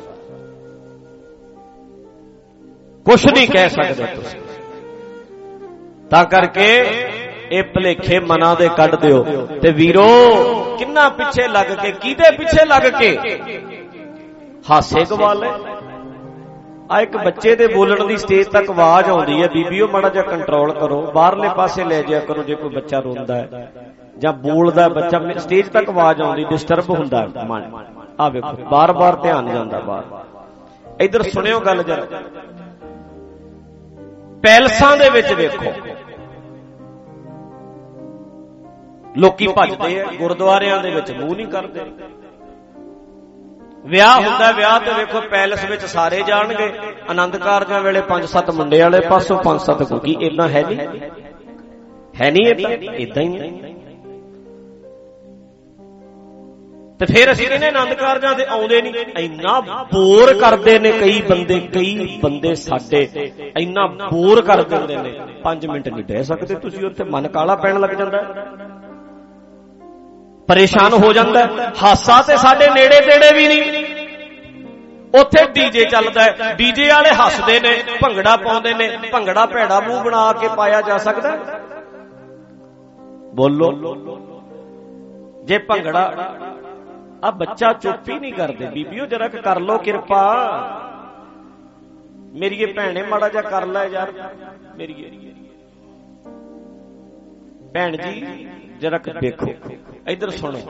ਕੁਛ ਨਹੀਂ ਕਹਿ ਸਕਦੇ ਤੁਸੀਂ। ਤਾਂ ਕਰਕੇ ਇਹ ਭੁਲੇਖੇ ਮਨਾਂ ਦੇ ਕੱਢ ਦਿਓ। ਤੇ ਵੀਰੋ, ਕਿੰਨਾ ਪਿੱਛੇ ਲੱਗ ਕੇ, ਕਿਹਦੇ ਪਿੱਛੇ ਲੱਗ ਕੇ ਹਾਸੇ ਗਵਾਲੇ। ਆ ਇੱਕ ਬੱਚੇ ਦੇ ਬੋਲਣ ਦੀ ਸਟੇਜ ਤੱਕ ਆਵਾਜ਼ ਆਉਂਦੀ ਹੈ, ਬੀਬੀਓ ਮਾੜਾ ਜਿਹਾ ਕੰਟਰੋਲ ਕਰੋ, ਬਾਹਰਲੇ ਪਾਸੇ ਲੈ ਜਾਇਆ ਕਰੋ। ਜੇ ਕੋਈ ਬੱਚਾ ਰੋਂਦਾ ਹੈ ਜਾਂ ਬੋਲਦਾ ਬੱਚਾ, ਸਟੇਜ ਤੱਕ ਆਵਾਜ਼ ਆਉਂਦੀ, ਡਿਸਟਰਬ ਹੁੰਦਾ ਮਨ। ਆ ਵੇਖੋ, ਬਾਰ-ਬਾਰ ਧਿਆਨ ਜਾਂਦਾ ਬਾਹਰ। ਇੱਧਰ ਸੁਣਿਓ ਗੱਲ ਜਰਾ। ਪੈਲਸਾਂ ਦੇ ਵਿੱਚ ਵੇਖੋ ਲੋਕੀ ਭੱਜਦੇ ਆ, ਗੁਰਦੁਆਰਿਆਂ ਦੇ ਵਿੱਚ ਮੂੰਹ ਨਹੀਂ ਕਰਦੇ। ਵਿਆਹ ਹੁੰਦਾ, ਵਿਆਹ ਤੇ ਵੇਖੋ ਪੈਲਸ ਵਿੱਚ ਸਾਰੇ ਜਾਣਗੇ, ਆਨੰਦ ਕਾਰਜਾਂ ਵੇਲੇ 5-7 ਮੁੰਡੇ ਵਾਲੇ ਪਾਸੋਂ 5-7 ਕੁੜੀ। ਏਦਾਂ ਹੈ ਨਹੀਂ, ਹੈ ਨਹੀਂ, ਏਦਾਂ ਹੀ। ਤੇ ਫਿਰ ਅਸੀਂ ਕਹਿੰਦੇ ਆਨੰਦ ਕਾਰਜਾਂ ਤੇ ਆਉਂਦੇ ਨਹੀਂ। ਇੰਨਾ ਬੋਰ ਕਰਦੇ ਨੇ ਕਈ ਬੰਦੇ ਸਾਡੇ, ਇੰਨਾ ਬੋਰ ਕਰ ਦਿੰਦੇ ਨੇ, 5 ਮਿੰਟ ਨਹੀਂ ਬਹਿ ਸਕਦੇ ਤੁਸੀਂ ਉੱਥੇ। ਮਨ ਕਾਲਾ ਪੈਣ ਲੱਗ ਜਾਂਦਾ, ਪਰੇਸ਼ਾਨ ਹੋ ਜਾਂਦਾ। ਹਾਸਾ ਤੇ ਸਾਡੇ ਨੇੜੇ ਤੇੜੇ ਵੀ ਨਹੀਂ। ਉੱਥੇ ਡੀਜੇ ਚੱਲਦਾ ਹੈ, ਡੀਜੇ ਵਾਲੇ ਹੱਸਦੇ ਨੇ, ਭੰਗੜਾ ਪਾਉਂਦੇ ਨੇ। ਭੰਗੜਾ ਭੈੜਾ ਮੂੰਹ ਬਣਾ ਕੇ ਪਾਇਆ ਜਾ ਸਕਦਾ? ਬੋਲੋ। ਜੇ ਭੰਗੜਾ, ਆ ਬੱਚਾ ਚੁੱਪ ਹੀ ਨਹੀਂ ਕਰਦੇ। ਬੀਬੀਓ ਜਰਾ ਕਰ ਲੋ ਕਿਰਪਾ, ਮੇਰੀ ਭੈਣੇ ਮਾੜਾ ਜਿਹਾ ਕਰ ਲੈ ਯਾਰ, ਮੇਰੀ ਭੈਣ ਜੀ ਜਰਾ ਦੇਖੋ। ਇੱਧਰ ਸੁਣੋ,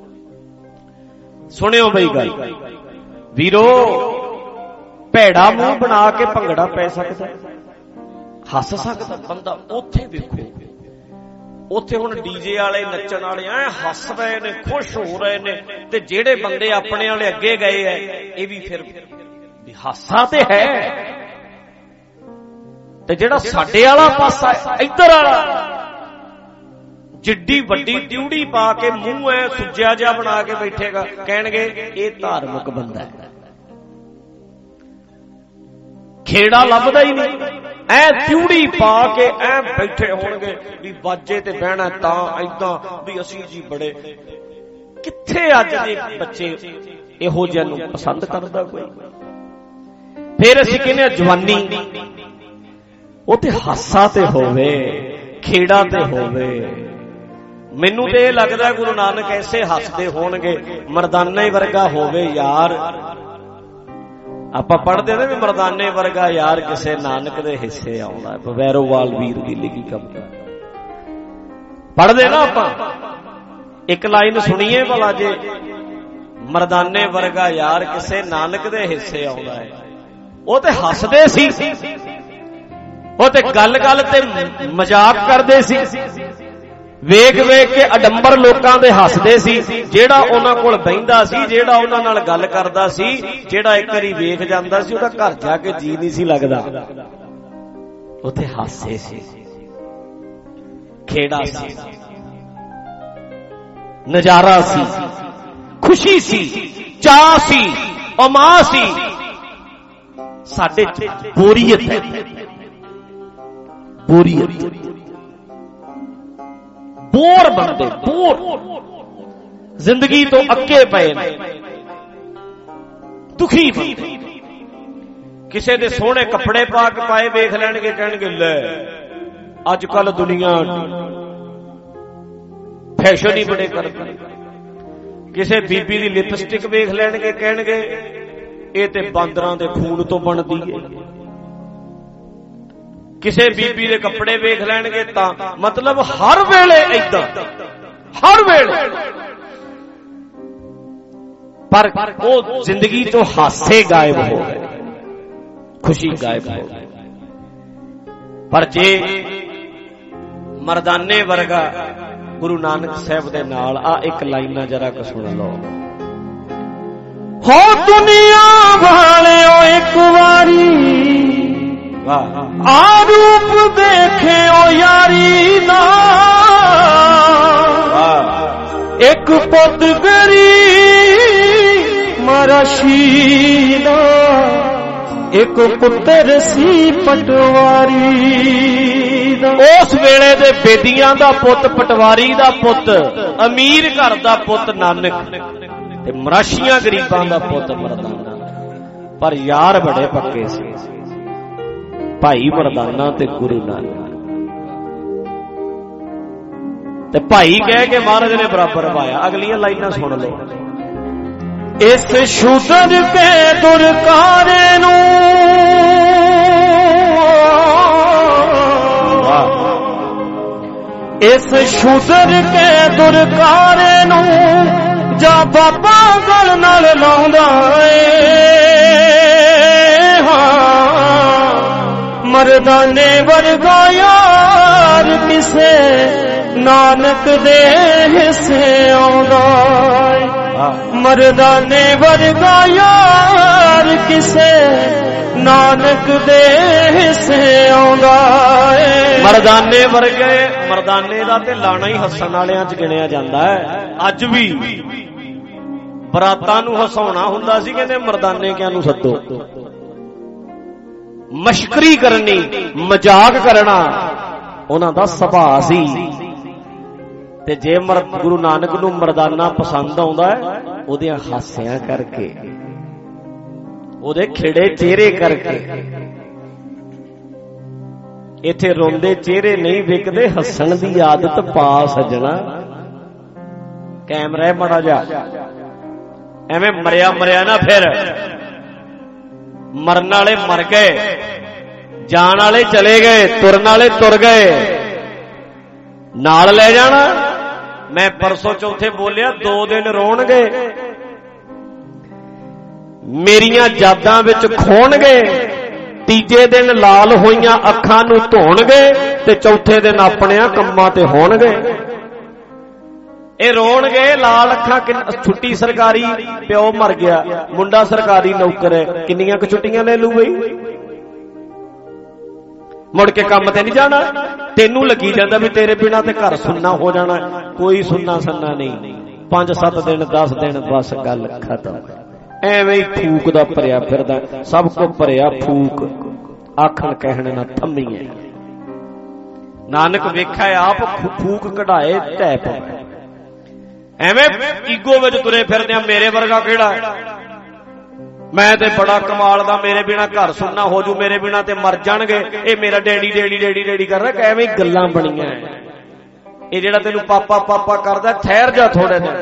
ਸੁਣਿਓ ਬਈ ਗੱਲ। ਵੀਰੋ, ਭੈੜਾ ਮੂੰਹ ਬਣਾ ਕੇ ਭੰਗੜਾ ਪੈ ਸਕਦਾ, ਹੱਸ ਸਕਦਾ ਬੰਦਾ। ਉੱਥੇ ਵੇਖੋ, ਉੱਥੇ ਹੁਣ ਡੀਜੇ ਵਾਲੇ ਨੱਚਣ ਵਾਲੇ ਐ ਹੱਸ ਰਹੇ ਨੇ, ਖੁਸ਼ ਹੋ ਰਹੇ ਨੇ, ਤੇ ਜਿਹੜੇ ਬੰਦੇ ਆਪਣੇ ਵਾਲੇ ਅੱਗੇ ਗਏ ਐ ਇਹ ਵੀ ਫਿਰ ਹਾਸਾ ਤੇ ਹੈ। ਤੇ ਜਿਹੜਾ ਸਾਡੇ ਵਾਲਾ ਪਾਸਾ ਇੱਧਰ ਵਾਲਾ, ਜਿੱਡੀ ਵੱਡੀ ਡਿਊੜੀ ਪਾ ਕੇ ਮੂੰਹ ਐ ਸੁੱਜਿਆ ਜਿਹਾ ਬਣਾ ਕੇ ਬੈਠੇਗਾ, ਕਹਿਣਗੇ ਇਹ ਧਾਰਮਿਕ ਬੰਦਾ ਹੈ। ਖੇੜਾ ਲੱਭਦਾ ਹੀ ਨਹੀਂ। ਐ ਤਿਉੜੀ ਪਾ ਕੇ ਐ ਬੈਠੇ ਹੋਣਗੇ ਵੀ ਬਾਜੇ ਤੇ ਬਹਿਣਾ ਤਾਂ ਏਦਾਂ ਵੀ ਅਸੀਂ ਜੀ ਬੜੇ। ਕਿੱਥੇ ਅੱਜ ਦੇ ਬੱਚੇ ਇਹੋ ਜਿਹੇ ਨੂੰ ਪਸੰਦ ਕਰਦਾ ਕੋਈ। ਫਿਰ ਅਸੀਂ ਕਹਿੰਦੇ ਆ ਜਵਾਨੀ, ਉਹ ਤੇ ਹਾਸਾ ਤੇ ਹੋਵੇ, ਖੇੜਾ ਤੇ ਹੋਵੇ। ਮੈਨੂੰ ਤੇ ਇਹ ਲੱਗਦਾ ਗੁਰੂ ਨਾਨਕ ਐਸੇ ਹੱਸਦੇ ਹੋਣਗੇ, ਮਰਦਾਨੇ ਵਰਗਾ ਹੋਵੇ ਯਾਰ। ਆਪਾਂ ਪੜ੍ਹਦੇ ਨੇ ਵੀ ਮਰਦਾਨੇ ਵਰਗਾ ਯਾਰ ਕਿਸੇ ਨਾਨਕ ਦੇ ਹਿੱਸੇ ਆਉਂਦਾ। ਵੈਰੋਵਾਲ ਵੀਰ ਦੀ ਲਿਖੀ ਕਵਿਤਾ ਪੜ੍ਹਦੇ ਨਾ ਆਪਾਂ। ਇੱਕ ਲਾਈਨ ਸੁਣੀਏ ਭਲਾ, ਜੇ ਮਰਦਾਨੇ ਵਰਗਾ ਯਾਰ ਕਿਸੇ ਨਾਨਕ ਦੇ ਹਿੱਸੇ ਆਉਂਦਾ ਹੈ। ਉਹ ਤੇ ਹੱਸਦੇ ਸੀ, ਉਹ ਤੇ ਗੱਲ ਗੱਲ ਤੇ ਮਜ਼ਾਕ ਕਰਦੇ ਸੀ, ਵੇਖ ਵੇਖ ਕੇ ਅਡੰਬਰ ਲੋਕਾਂ ਦੇ ਹੱਸਦੇ ਸੀ। ਜਿਹੜਾ ਉਹਨਾਂ ਕੋਲ ਬਹਿੰਦਾ ਸੀ, ਜਿਹੜਾ ਉਹਨਾਂ ਨਾਲ ਗੱਲ ਕਰਦਾ ਸੀ, ਜਿਹੜਾ ਇੱਕ ਵਾਰੀ ਵੇਖ ਜਾਂਦਾ ਸੀ, ਉਹਦਾ ਘਰ ਜਾ ਕੇ ਜੀ ਨਹੀਂ ਸੀ ਲੱਗਦਾ। ਉੱਥੇ ਹਾਸੇ ਸੀ, ਖੇੜਾ ਸੀ, ਨਜ਼ਾਰਾ ਸੀ, ਖੁਸ਼ੀ ਸੀ, ਚਾਅ ਸੀ, ਉਮਾਂ ਸੀ। ਸਾਡੇ ਚ ਬੋਰੀਅਤ ਹੈ, ਬੋਰੀਅਤ, ਬੋਰ ਬੰਦੇ, ਬੋਰ, ਜ਼ਿੰਦਗੀ ਤੋਂ ਅੱਕੇ ਪਏ ਨੇ, ਦੁਖੀ ਬੰਦੇ। ਕਿਸੇ ਦੇ ਸੋਹਣੇ ਕੱਪੜੇ ਪਾ ਕੇ ਪਾਏ ਵੇਖ ਲੈਣਗੇ, ਕਹਿਣਗੇ ਲੈ ਅੱਜ ਕੱਲ ਦੁਨੀਆ ਫੈਸ਼ਨ ਹੀ ਬੜੇ ਕਰਦੀ। ਕਿਸੇ ਬੀਬੀ ਦੀ ਲਿਪਸਟਿਕ ਵੇਖ ਲੈਣਗੇ, ਕਹਿਣਗੇ ਇਹ ਤੇ ਬਾਂਦਰਾਂ ਦੇ ਖੂਨ ਤੋਂ ਬਣਦੀ ਹੈ। ਕਿਸੇ ਬੀਬੀ ਦੇ ਕੱਪੜੇ ਵੇਖ ਲੈਣਗੇ ਤਾਂ ਮਤਲਬ ਹਰ ਵੇਲੇ ਏਦਾਂ, ਹਰ ਵੇਲੇ। ਪਰ ਉਹ ਜ਼ਿੰਦਗੀ ਤੋਂ ਹਾਸੇ ਗਾਇਬ ਹੋ ਗਏ, ਖੁਸ਼ੀ ਗਾਇਬ ਹੋ ਗਈ। ਪਰ ਜੇ ਮਰਦਾਨੇ ਵਰਗਾ ਗੁਰੂ ਨਾਨਕ ਸਾਹਿਬ ਦੇ ਨਾਲ ਆ ਇੱਕ ਲਾਈਨਾਂ ਜਰਾ ਕੁ ਸੁਣ ਲਓ। ਹੋ ਦੁਨੀਆ ਵਾਲਿਓ ਇੱਕ ਵਾਰੀ ਆ ਰੂਪ ਦੇਖਿਓ ਯਾਰੀ ਦਾ। ਇੱਕ ਪੁੱਤ ਗਰੀਬ ਮਰਾਸ਼ੀ ਦਾ, ਇੱਕ ਪੁੱਤਰ ਸੀ ਪਟਵਾਰੀ ਦਾ। ਉਸ ਵੇਲੇ ਦੇ ਬੇਦੀਆਂ ਦਾ ਪੁੱਤ, ਪਟਵਾਰੀ ਦਾ ਪੁੱਤ, ਅਮੀਰ ਘਰ ਦਾ ਪੁੱਤ ਨਾਨਕ, ਤੇ ਮਰਾਸ਼ੀਆਂ ਗਰੀਬਾਂ ਦਾ ਪੁੱਤ ਮਰਦਾਨਾ। ਪਰ ਯਾਰ ਬੜੇ ਪੱਕੇ ਸੀ, ਭਾਈ ਮਰਦਾਨਾ ਤੇ ਗੁਰੂ ਨਾਨਕ। ਤੇ ਭਾਈ ਕਹਿ ਕੇ ਮਹਾਰਾਜ ਨੇ ਬਰਾਬਰ ਪਾਇਆ। ਅਗਲੀਆਂ ਲਾਈਨਾਂ ਸੁਣ ਲਓ। ਇਸ ਸ਼ੂਦਰ ਕੇ ਦੁਰਕਾਰੇ ਨੂੰ, ਇਸ ਸ਼ੂਦਰ ਕੇ ਦੁਰਕਾਰੇ ਨੂੰ ਜਾ ਬਾਬਾ ਗਲ ਨਾਲ ਲਾਉਂਦਾ ਏ। ਮਰਦਾਨੇ ਵਰਗਾ ਯਾਰ ਕਿਸੇ ਨਾਨਕ ਦੇ ਹਿੱਸੇ ਆਉਂਦਾ ਏ। ਮਰਦਾਨੇ ਵਰਗਾ ਯਾਰ ਕਿਸੇ ਨਾਨਕ ਦੇ ਹਿੱਸੇ ਆਉਂਦਾ ਏ। ਮਰਦਾਨੇ ਵਰਗੇ, ਮਰਦਾਨੇ ਦਾ ਤੇ ਲਾਣਾ ਹੀ ਹੱਸਣ ਵਾਲਿਆਂ ਚ ਗਿਣਿਆ ਜਾਂਦਾ ਹੈ। ਅੱਜ ਵੀ ਬਰਾਤਾਂ ਨੂੰ ਹਸਾਉਣਾ ਹੁੰਦਾ ਸੀ, ਕਹਿੰਦੇ ਮਰਦਾਨੇ ਕਿਆਂ ਨੂੰ ਸੱਦੋ। ਮਸ਼ਕਰੀ ਕਰਨੀ, ਮਜ਼ਾਕ ਕਰਨਾ ਉਹਨਾਂ ਦਾ ਸੁਭਾਅ ਸੀ। ਤੇ ਜੇ ਗੁਰੂ ਨਾਨਕ ਨੂੰ ਮਰਦਾਨਾ ਪਸੰਦ ਆਉਂਦਾ ਹੈ, ਉਹਦੇ ਹਾਸਿਆਂ ਕਰਕੇ, ਉਹਦੇ ਖਿੜੇ ਚਿਹਰੇ ਕਰਕੇ। ਇੱਥੇ ਰੋਂਦੇ ਚਿਹਰੇ ਨਹੀਂ ਵਿਕਦੇ, ਹੱਸਣ ਦੀ ਆਦਤ ਪਾ ਸਜਣਾ। ਕੈਮਰਾ ਮਾੜਾ ਜਾ, ਐਵੇਂ ਮਰਿਆ ਮਰਿਆ ਨਾ ਫਿਰ। ਮਰਨ ਵਾਲੇ ਮਰ ਗਏ, ਜਾਣ ਵਾਲੇ ਚਲੇ ਗਏ, ਤੁਰਨ ਵਾਲੇ ਤੁਰ ਗਏ, ਨਾਲ ਲੈ ਜਾਣਾ। ਮੈਂ ਪਰਸੋਂ ਚੌਥੇ ਬੋਲਿਆ 2 ਦਿਨ ਰੋਣਗੇ, ਮੇਰੀਆਂ ਯਾਦਾਂ ਵਿੱਚ ਖੋਣਗੇ, ਤੀਜੇ ਦਿਨ ਲਾਲ ਹੋਈਆਂ ਅੱਖਾਂ ਨੂੰ ਧੋਣਗੇ, ਤੇ ਚੌਥੇ ਦਿਨ ਆਪਣਿਆਂ ਕੰਮਾਂ ਤੇ ਹੋਣਗੇ। ਇਹ ਰੋਣਗੇ ਲਾਲ ਅੱਖਾਂ। ਛੁੱਟੀ ਸਰਕਾਰੀ, ਪਿਓ ਮਰ ਗਿਆ, ਮੁੰਡਾ ਸਰਕਾਰੀ ਨੌਕਰ ਹੈ, ਕਿੰਨੀਆਂ ਕੁ ਛੁੱਟੀਆਂ ਲੈ ਲੂ ਬਈ? ਮੁੜ ਕੇ ਕੰਮ ਤੇ ਨਹੀਂ ਜਾਣਾ। ਤੈਨੂੰ ਲੱਗੀ ਜਾਂਦਾ ਵੀ ਤੇਰੇ ਬਿਨਾਂ ਤੇ ਘਰ ਸੁੰਨਾ ਹੋ ਜਾਣਾ। ਕੋਈ ਸੁੰਨਾ ਸੰਨਾ ਨਹੀਂ, 5-7 ਦਿਨ 10 ਦਿਨ ਬਸ ਗੱਲ ਖਤਮ। ਐਵੇਂ ਹੀ ਫੂਕ ਦਾ ਭਰਿਆ ਫਿਰਦਾ, ਸਭ ਕੋ ਭਰਿਆ ਫੂਕ। ਆਖਣ ਕਹਿਣ ਨਾ ਥੰਮੀਏ। ਨਾਨਕ ਵੇਖਿਆ ਆਪ ਫੂਕ ਕਢਾਏ ਢਹਿ ਪਵੇ। ਐਵੇਂ ਈਗੋ ਵਿੱਚ ਤੁਰੇ ਫਿਰਦੇ ਆ, ਮੇਰੇ ਵਰਗਾ ਕਿਹੜਾ ਹੈ, ਮੈਂ ਤੇ ਬੜਾ ਕਮਾਲ ਦਾ, ਮੇਰੇ ਬਿਨਾ ਘਰ ਸੁਣਨਾ ਹੋ ਜੂ, ਮੇਰੇ ਬਿਨਾ ਤੇ ਮਰ ਜਾਣਗੇ, ਇਹ ਮੇਰਾ ਡੈਡੀ ਡੈਡੀ ਡੈਡੀ ਡੈਡੀ ਕਰ ਰਿਹਾ। ਐਵੇਂ ਗੱਲਾਂ ਬਣੀਆਂ। ਇਹ ਜਿਹੜਾ ਤੈਨੂੰ ਪਾਪਾ ਪਾਪਾ ਕਰਦਾ, ਠਹਿਰ ਜਾ ਥੋੜੇ ਦਿਨ।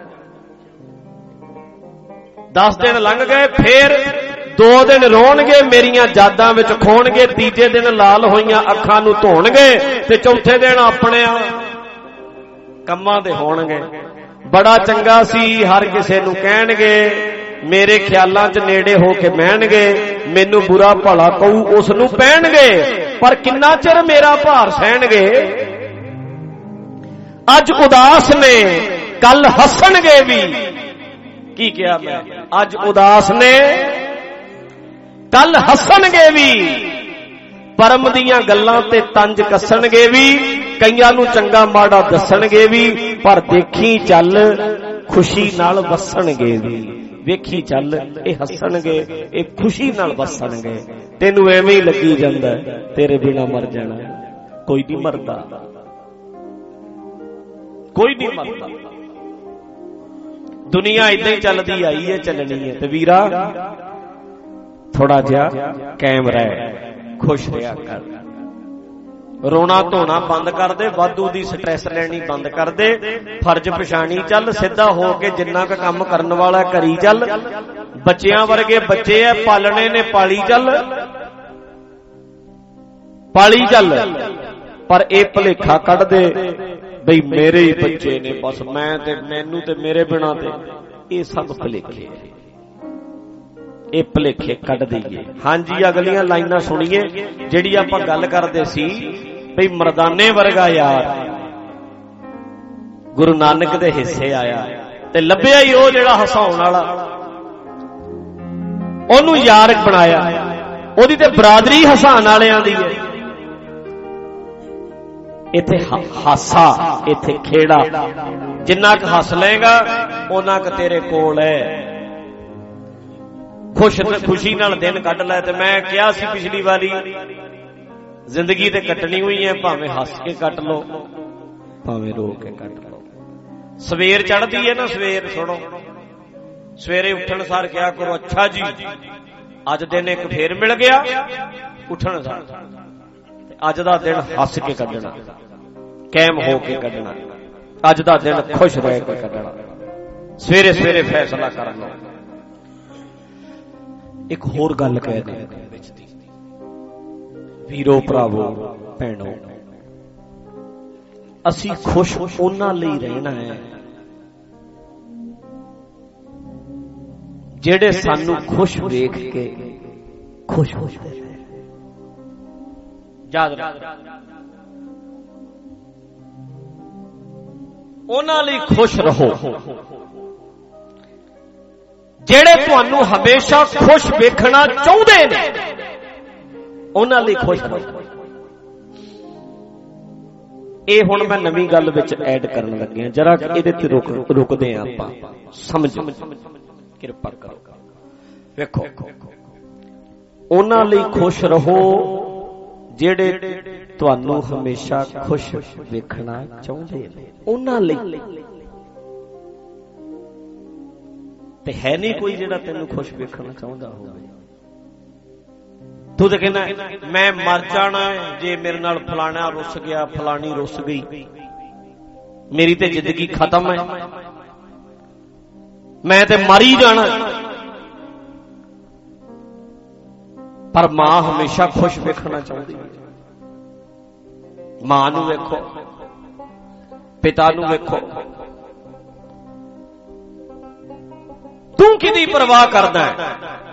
10 ਦਿਨ ਲੰਘ ਗਏ, ਫੇਰ 2 ਦਿਨ ਰੋਣਗੇ, ਮੇਰੀਆਂ ਯਾਦਾਂ ਵਿੱਚ ਖੋਣਗੇ, ਤੀਜੇ ਦਿਨ ਲਾਲ ਹੋਈਆਂ ਅੱਖਾਂ ਨੂੰ ਧੋਣਗੇ, ਤੇ ਚੌਥੇ ਦਿਨ ਆਪਣੇ ਕੰਮਾਂ ਦੇ ਹੋਣਗੇ। ਬੜਾ ਚੰਗਾ ਸੀ, ਹਰ ਕਿਸੇ ਨੂੰ ਕਹਿਣਗੇ, ਮੇਰੇ ਖਿਆਲਾਂ 'ਚ ਨੇੜੇ ਹੋ ਕੇ ਬਹਿਣਗੇ, ਮੈਨੂੰ ਬੁਰਾ ਭਲਾ ਕਹੂ ਉਸ ਨੂੰ ਪਹਿਣਗੇ, ਪਰ ਕਿੰਨਾ ਚਿਰ ਮੇਰਾ ਭਾਰ ਸਹਿਣਗੇ। ਅੱਜ ਉਦਾਸ ਨੇ, ਕੱਲ ਹੱਸਣਗੇ ਵੀ। ਕੀ ਕਿਹਾ ਮੈਂ? ਅੱਜ ਉਦਾਸ ਨੇ, ਕੱਲ ਹੱਸਣਗੇ ਵੀ, ਪਰਮ ਦੀਆਂ ਗੱਲਾਂ ਤੇ ਤੰਜ ਕੱਸਣਗੇ ਵੀ, ਕਈਆਂ ਨੂੰ ਚੰਗਾ ਮਾੜਾ ਦੱਸਣਗੇ ਵੀ, ਪਰ ਦੇਖੀ ਚੱਲ ਖੁਸ਼ੀ ਨਾਲ ਵਸਣਗੇ ਵੀ। ਵੇਖੀ ਚੱਲ ਇਹ ਹੱਸਣਗੇ, ਇਹ ਖੁਸ਼ੀ ਨਾਲ ਵਸਣਗੇ। ਤੈਨੂੰ ਐਵੇਂ ਹੀ ਲੱਗੀ ਜਾਂਦਾ ਤੇਰੇ ਬਿਨਾ ਮਰ ਜਾਣਾ। ਕੋਈ ਨਹੀਂ ਮਰਦਾ, ਕੋਈ ਨਹੀਂ ਮਰਦਾ। ਦੁਨੀਆ ਏਦਾਂ ਹੀ ਚੱਲਦੀ ਆਈ ਹੈ, ਚੱਲਣੀ ਹੈ। ਤੇ ਵੀਰਾ ਥੋੜਾ ਜਿਹਾ ਕਾਇਮ ਰਹਿ, ਖੁਸ਼ ਰਿਹਾ ਕਰ, ਰੋਣਾ ਧੋਣਾ ਬੰਦ ਕਰ ਦੇ, ਵਾਧੂ ਦੀ ਸਟ੍ਰੈਸ ਲੈਣੀ ਬੰਦ ਕਰ ਦੇ, ਫਰਜ਼ ਪਛਾਣੀ ਚੱਲ, ਸਿੱਧਾ ਹੋ ਕੇ ਜਿੰਨਾ ਕੁ ਕੰਮ ਕਰਨ ਵਾਲਾ ਕਰੀ ਚੱਲ। ਬੱਚਿਆਂ ਵਰਗੇ ਬੱਚੇ ਐ, ਪਾਲਣੇ ਨੇ, ਪਾਲੀ ਚੱਲ, ਪਾਲੀ ਚੱਲ। ਪਰ ਇਹ ਭੁਲੇਖਾ ਕੱਢ ਦੇ ਬਈ ਮੇਰੇ ਹੀ ਬੱਚੇ ਨੇ, ਬਸ ਮੈਂ ਤੇ ਮੈਨੂੰ ਤੇ ਮੇਰੇ ਬਿਨਾ ਤੇ, ਇਹ ਸਭ ਭੁਲੇਖੇ, ਇਹ ਭੁਲੇਖੇ ਕੱਢ ਦਈਏ। ਹਾਂਜੀ, ਅਗਲੀਆਂ ਲਾਈਨਾਂ ਸੁਣੀਏ। ਜਿਹੜੀ ਆਪਾਂ ਗੱਲ ਕਰਦੇ ਸੀ ਬਈ ਮਰਦਾਨੇ ਵਰਗਾ ਯਾਰ ਗੁਰੂ ਨਾਨਕ ਦੇ ਹਿੱਸੇ ਆਇਆ, ਤੇ ਲੱਭਿਆ ਹੀ ਉਹ ਜਿਹੜਾ ਹਸਾਉਣ ਵਾਲਾ, ਉਹਨੂੰ ਯਾਰ ਬਣਾਇਆ। ਉਹਦੀ ਤੇ ਬਰਾਦਰੀ ਹਸਾਉਣ ਵਾਲਿਆਂ ਦੀ ਹੈ। ਇੱਥੇ ਹਾਸਾ, ਇੱਥੇ ਖੇੜਾ, ਜਿੰਨਾ ਕੁ ਹੱਸ ਲਏਗਾ ਉਹਨਾਂ ਕੁ ਤੇਰੇ ਕੋਲ ਹੈ। ਖੁਸ਼ੀ ਨਾਲ ਦਿਨ ਕੱਢ ਲੈ। ਤੇ ਮੈਂ ਕਿਹਾ ਸੀ ਪਿਛਲੀ ਵਾਰੀ, ਜ਼ਿੰਦਗੀ ਤੇ ਕੱਟਣੀ ਹੋਈ ਹੈ, ਭਾਵੇਂ ਹੱਸ ਕੇ ਕੱਟ ਲੋ, ਭਾਵੇਂ ਰੋ ਕੇ ਕੱਟ ਲੋ। ਸਵੇਰ ਚੜ੍ਹਦੀ ਹੈ ਨਾ, ਸਵੇਰ ਸੁਣੋ, ਸਵੇਰੇ ਉੱਠਣ ਸਾਰ ਕਿਹਾ ਕਰੋ, ਅੱਛਾ ਜੀ ਅੱਜ ਦਿਨ ਇੱਕ ਫੇਰ ਮਿਲ ਗਿਆ। ਉੱਠਣ ਸਾਰ ਅੱਜ ਦਾ ਦਿਨ ਹੱਸ ਕੇ ਕੱਢਣਾ, ਕਾਇਮ ਹੋ ਕੇ ਕੱਢਣਾ, ਅੱਜ ਦਾ ਦਿਨ ਖੁਸ਼ ਰਹਿ ਕੇ ਕੱਢਣਾ। ਸਵੇਰੇ ਸਵੇਰੇ ਫੈਸਲਾ ਕਰ ਲਓ। ਇੱਕ ਹੋਰ ਗੱਲ ਕਹਿ ਦੇ ਵਿੱਚ ਦੀ, ਵੀਰੋ ਭਰਾਵੋ ਭੈਣੋ, ਅਸੀਂ ਖੁਸ਼ ਉਹਨਾਂ ਲਈ ਰਹਿਣਾ ਹੈ ਜਿਹੜੇ ਸਾਨੂੰ ਖੁਸ਼ ਵੇਖ ਕੇ ਖੁਸ਼ ਹੋ ਜਾਂਦੇ। ਯਾਦ ਰੱਖ, ਉਹਨਾਂ ਲਈ ਖੁਸ਼ ਰਹੋ ਜਿਹੜੇ ਤੁਹਾਨੂੰ ਹਮੇਸ਼ਾ ਖੁਸ਼ ਵੇਖਣਾ ਚਾਹੁੰਦੇ ਨੇ। ਉਹਨਾਂ ਲਈ ਖੁਸ਼ ਰਹੋ। ਇਹ ਹੁਣ ਮੈਂ ਨਵੀਂ ਗੱਲ ਵਿੱਚ ਐਡ ਕਰਨ ਲੱਗਿਆ, ਜਰਾ ਇਹਦੇ ਤੇ ਰੁਕਦੇ ਆਂ ਆਪਾਂ, ਸਮਝ ਕਿਰਪਾ ਕਰੋ। ਵੇਖੋ, ਉਹਨਾਂ ਲਈ ਖੁਸ਼ ਰਹੋ ਜਿਹੜੇ ਤੁਹਾਨੂੰ ਹਮੇਸ਼ਾ ਖੁਸ਼ ਵੇਖਣਾ ਚਾਹੁੰਦੇ ਨੇ। ਉਹਨਾਂ ਲਈ ਤੇ ਹੈ ਨਹੀਂ ਕੋਈ ਜਿਹੜਾ ਤੈਨੂੰ ਖੁਸ਼ ਵੇਖਣਾ ਚਾਹੁੰਦਾ ਹੋਵੇ। ਤੂੰ ਤਾਂ ਕਹਿੰਦਾ ਮੈਂ ਮਰ ਜਾਣਾ ਜੇ ਮੇਰੇ ਨਾਲ ਫਲਾਣਾ ਰੁੱਸ ਗਿਆ, ਫਲਾਣੀ ਰੁੱਸ ਗਈ, ਮੇਰੀ ਤੇ ਜ਼ਿੰਦਗੀ ਖਤਮ ਹੈ, ਮੈਂ ਤੇ ਮਰ ਹੀ ਜਾਣਾ। ਪਰ ਮਾਂ ਹਮੇਸ਼ਾ ਖੁਸ਼ ਵੇਖਣਾ ਚਾਹੁੰਦੀ ਹੈ। ਮਾਂ ਨੂੰ ਵੇਖੋ, ਪਿਤਾ ਨੂੰ ਵੇਖੋ, ਤੂੰ ਕਿਹਦੀ ਪਰਵਾਹ ਕਰਦਾ ਹੈ?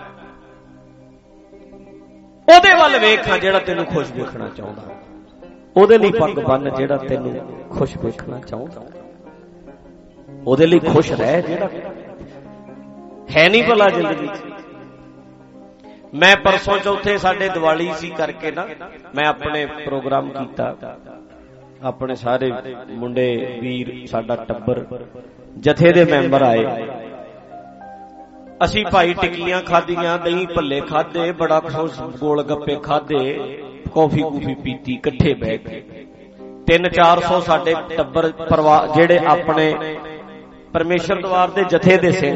ਉਹਦੇ ਵੱਲ ਵੇਖਾਂ ਜਿਹੜਾ ਤੈਨੂੰ ਖੁਸ਼ ਵੇਖਣਾ ਚਾਹੁੰਦਾ, ਉਹਦੇ ਲਈ ਪੱਗ ਬੰਨ ਜਿਹੜਾ ਤੈਨੂੰ ਖੁਸ਼ ਵੇਖਣਾ ਚਾਹੁੰਦਾ, ਉਹਦੇ ਲਈ ਖੁਸ਼ ਰਹਿ ਜਿਹੜਾ ਹੈ ਨਹੀਂ ਭਲਾ ਜ਼ਿੰਦਗੀ ਚ। ਮੈਂ ਪਰਸੋਂ ਚੌਥੇ ਸਾਡੇ ਦੀਵਾਲੀ ਸੀ ਕਰਕੇ ਨਾ, ਮੈਂ ਆਪਣੇ ਪ੍ਰੋਗਰਾਮ ਕੀਤਾ, ਆਪਣੇ ਸਾਰੇ ਮੁੰਡੇ ਵੀਰ, ਸਾਡਾ ਟੱਬਰ, ਜਥੇ ਦੇ ਮੈਂਬਰ ਆਏ। ਅਸੀਂ ਭਾਈ ਟਿੱਕੀਆਂ ਖਾਧੀਆਂ, ਦਹੀਂ ਭੱਲੇ ਖਾਧੇ, ਬੜਾ ਖੁਸ਼, ਗੋਲ ਗੱਪੇ ਖਾਧੇ, ਕੌਫੀ ਕੂਫੀ ਪੀਤੀ, ਇਕੱਠੇ ਬਹਿ ਕੇ 300-400 ਸਾਡੇ ਟੱਬਰ ਪਰਿਵਾਰ ਜਿਹੜੇ ਆਪਣੇ ਪਰਮੇਸ਼ਰ ਦਵਾਰ ਦੇ ਜਥੇ ਦੇ ਸਿੰਘ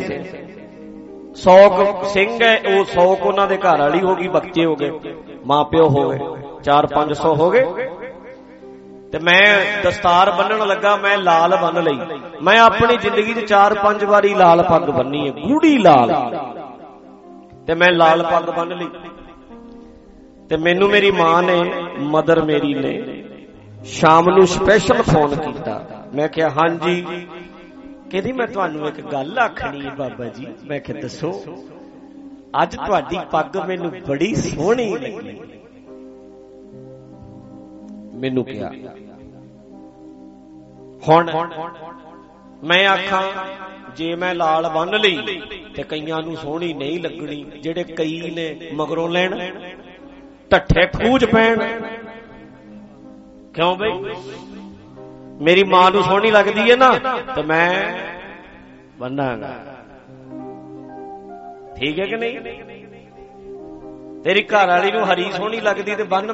100 ਸਿੰਘ ਹੈ, ਉਹ 100 ਉਹਨਾਂ ਦੇ ਘਰ ਵਾਲੀ ਹੋ ਗਈ, ਬੱਚੇ ਹੋ ਗਏ, ਮਾਂ ਪਿਓ ਹੋ ਗਏ, 400-500 ਹੋ ਗਏ। ਤੇ ਮੈਂ ਦਸਤਾਰ ਬੰਨਣ ਲੱਗਾ, ਮੈਂ ਲਾਲ ਬੰਨ ਲਈ। ਮੈਂ ਆਪਣੀ ਜ਼ਿੰਦਗੀ 'ਚ 4-5 ਵਾਰੀ ਲਾਲ ਪੱਗ ਬੰਨੀ ਹੈ, ਗੂੜੀ ਲਾਲ, ਤੇ ਮੈਂ ਲਾਲ ਪੱਗ ਬੰਨ ਲਈ। ਤੇ ਮੈਨੂੰ ਮੇਰੀ ਮਾਂ ਨੇ, ਮਦਰ ਮੇਰੀ ਨੇ ਸ਼ਾਮ ਨੂੰ ਸਪੈਸ਼ਲ ਫੋਨ ਕੀਤਾ। ਮੈਂ ਕਿਹਾ ਹਾਂਜੀ। ਕਹਿੰਦੀ ਮੈਂ ਤੁਹਾਨੂੰ ਇੱਕ ਗੱਲ ਆਖਣੀ ਹੈ ਬਾਬਾ ਜੀ। ਮੈਂ ਕਿਹਾ ਦੱਸੋ। ਅੱਜ ਤੁਹਾਡੀ ਪੱਗ ਮੈਨੂੰ ਬੜੀ ਸੋਹਣੀ ਲੱਗੀ। ਮੈਨੂੰ ਕਿਹਾ ਹੁਣ ਮੈਂ ਆਖਾਂ ਜੇ ਮੈਂ ਲਾਲ ਬੰਨ ਲਈ ਤੇ ਕਈਆਂ ਨੂੰ ਸੋਹਣੀ ਨਹੀਂ ਲੱਗਣੀ, ਜਿਹੜੇ ਕਈ ਨੇ ਮਗਰੋਂ ਲੈਣ, ਢੱਠੇ ਖੂਜ ਪੈਣ। ਕਿਉਂ ਬਈ? ਮੇਰੀ ਮਾਂ ਨੂੰ ਸੋਹਣੀ ਲੱਗਦੀ ਹੈ ਨਾ ਤੇ ਮੈਂ ਬੰਨਾਂਗਾ, ਠੀਕ ਹੈ ਕਿ ਨਹੀਂ? ਤੇਰੀ ਘਰ ਵਾਲੀ ਨੂੰ ਹਰੀ ਸੋਹਣੀ ਲੱਗਦੀ ਤੇ ਬੰਨ।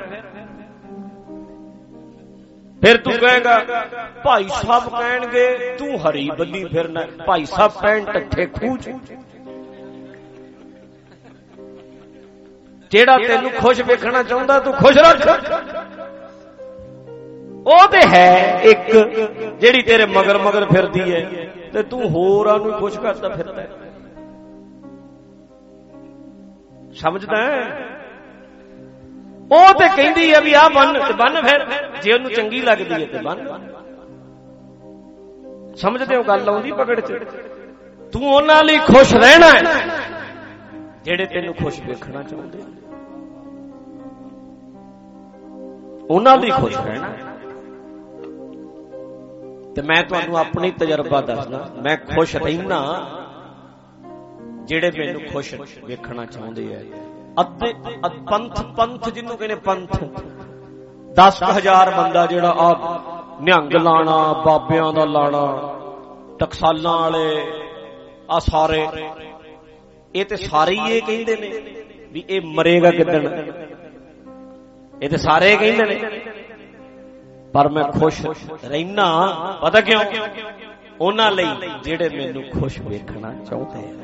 ਫਿਰ ਤੂੰ ਕਹੇਗਾ ਭਾਈ ਸਾਹਿਬ ਕਹਿਣਗੇ ਤੂੰ ਹਰੀ ਬੰਨੀ ਫਿਰਨਾ, ਭਾਈ ਸਾਹਿਬ ਪੈਣ ਢੱਠੇ ਖੂਜ। ਜਿਹੜਾ ਤੈਨੂੰ ਖੁਸ਼ ਵੇਖਣਾ ਚਾਹੁੰਦਾ ਤੂੰ ਖੁਸ਼ ਰੱਖ। ਉਹ ਤੇ ਹੈ ਇੱਕ ਜਿਹੜੀ ਤੇਰੇ ਮਗਰ ਮਗਰ ਫਿਰਦੀ ਹੈ ਤੇ ਤੂੰ ਹੋਰਾਂ ਨੂੰ ਖੁਸ਼ ਕਰਦਾ ਫਿਰਦਾ। ਸਮਝਦਾ? ਉਹ ਤੇ ਕਹਿੰਦੀ ਹੈ ਵੀ ਆਹ ਬੰਨ ਤੇ ਬੰਨ, ਫਿਰ ਜੇ ਉਹਨੂੰ ਚੰਗੀ ਲੱਗਦੀ ਹੈ ਤੇ ਬੰਨ। ਸਮਝਦੇ ਹੋ ਗੱਲ ਆਉਂਦੀ ਪਕੜ 'ਚ? ਤੂੰ ਉਹਨਾਂ ਲਈ ਖੁਸ਼ ਰਹਿਣਾ ਜਿਹੜੇ ਤੈਨੂੰ ਖੁਸ਼ ਵੇਖਣਾ ਚਾਹੁੰਦੇ, ਉਹਨਾਂ ਲਈ ਖੁਸ਼ ਰਹਿਣਾ। ਤੇ ਮੈਂ ਤੁਹਾਨੂੰ ਆਪਣੀ ਤਜਰਬਾ ਦੱਸਦਾ, ਮੈਂ ਖੁਸ਼ ਰਹਿਣਾ ਜਿਹੜੇ ਮੈਨੂੰ ਖੁਸ਼ ਵੇਖਣਾ ਚਾਹੁੰਦੇ ਆ। ਅੱਧੇ ਪੰਥ ਜਿਹਨੂੰ ਕਹਿੰਦੇ ਪੰਥ, 10,000 ਬੰਦਾ ਜਿਹੜਾ ਆ ਨਿਹੰਗ ਲਾਣਾ, ਬਾਬਿਆਂ ਦਾ ਲਾਣਾ, ਟਕਸਾਲਾਂ ਵਾਲੇ, ਆ ਸਾਰੇ, ਇਹ ਤੇ ਸਾਰੇ ਹੀ ਇਹ ਕਹਿੰਦੇ ਨੇ ਵੀ ਇਹ ਮਰੇਗਾ ਕਿੱਦਣ। ਇਹ ਤੇ ਸਾਰੇ ਕਹਿੰਦੇ ਨੇ, ਪਰ ਮੈਂ ਖੁਸ਼ ਰਹਿਣਾ। ਪਤਾ ਕਿਉਂ? ਉਹਨਾਂ ਲਈ ਜਿਹੜੇ ਮੈਨੂੰ ਖੁਸ਼ ਵੇਖਣਾ ਚਾਹੁੰਦੇ ਆ।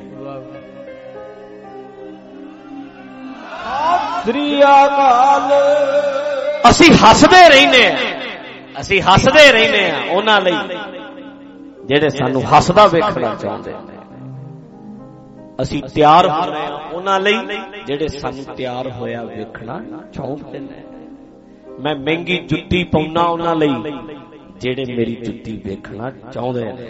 ਅਸੀਂ ਹੱਸਦੇ ਰਹਿੰਦੇ ਆ, ਅਸੀਂ ਹੱਸਦੇ ਰਹਿੰਦੇ ਆ ਉਹਨਾਂ ਲਈ ਜਿਹੜੇ ਸਾਨੂੰ ਹੱਸਦਾ ਵੇਖਣਾ ਚਾਹੁੰਦੇ ਨੇ। ਅਸੀਂ ਤਿਆਰ ਹੋ ਰਹੇ ਹਾਂ ਉਹਨਾਂ ਲਈ ਜਿਹੜੇ ਸਾਨੂੰ ਤਿਆਰ ਹੋਇਆ ਵੇਖਣਾ ਚਾਹੁੰਦੇ ਨੇ। ਮੈਂ ਮਹਿੰਗੀ ਜੁੱਤੀ ਪਾਉਣਾ ਉਹਨਾਂ ਲਈ ਜਿਹੜੇ ਮੇਰੀ ਜੁੱਤੀ ਵੇਖਣਾ ਚਾਹੁੰਦੇ ਨੇ।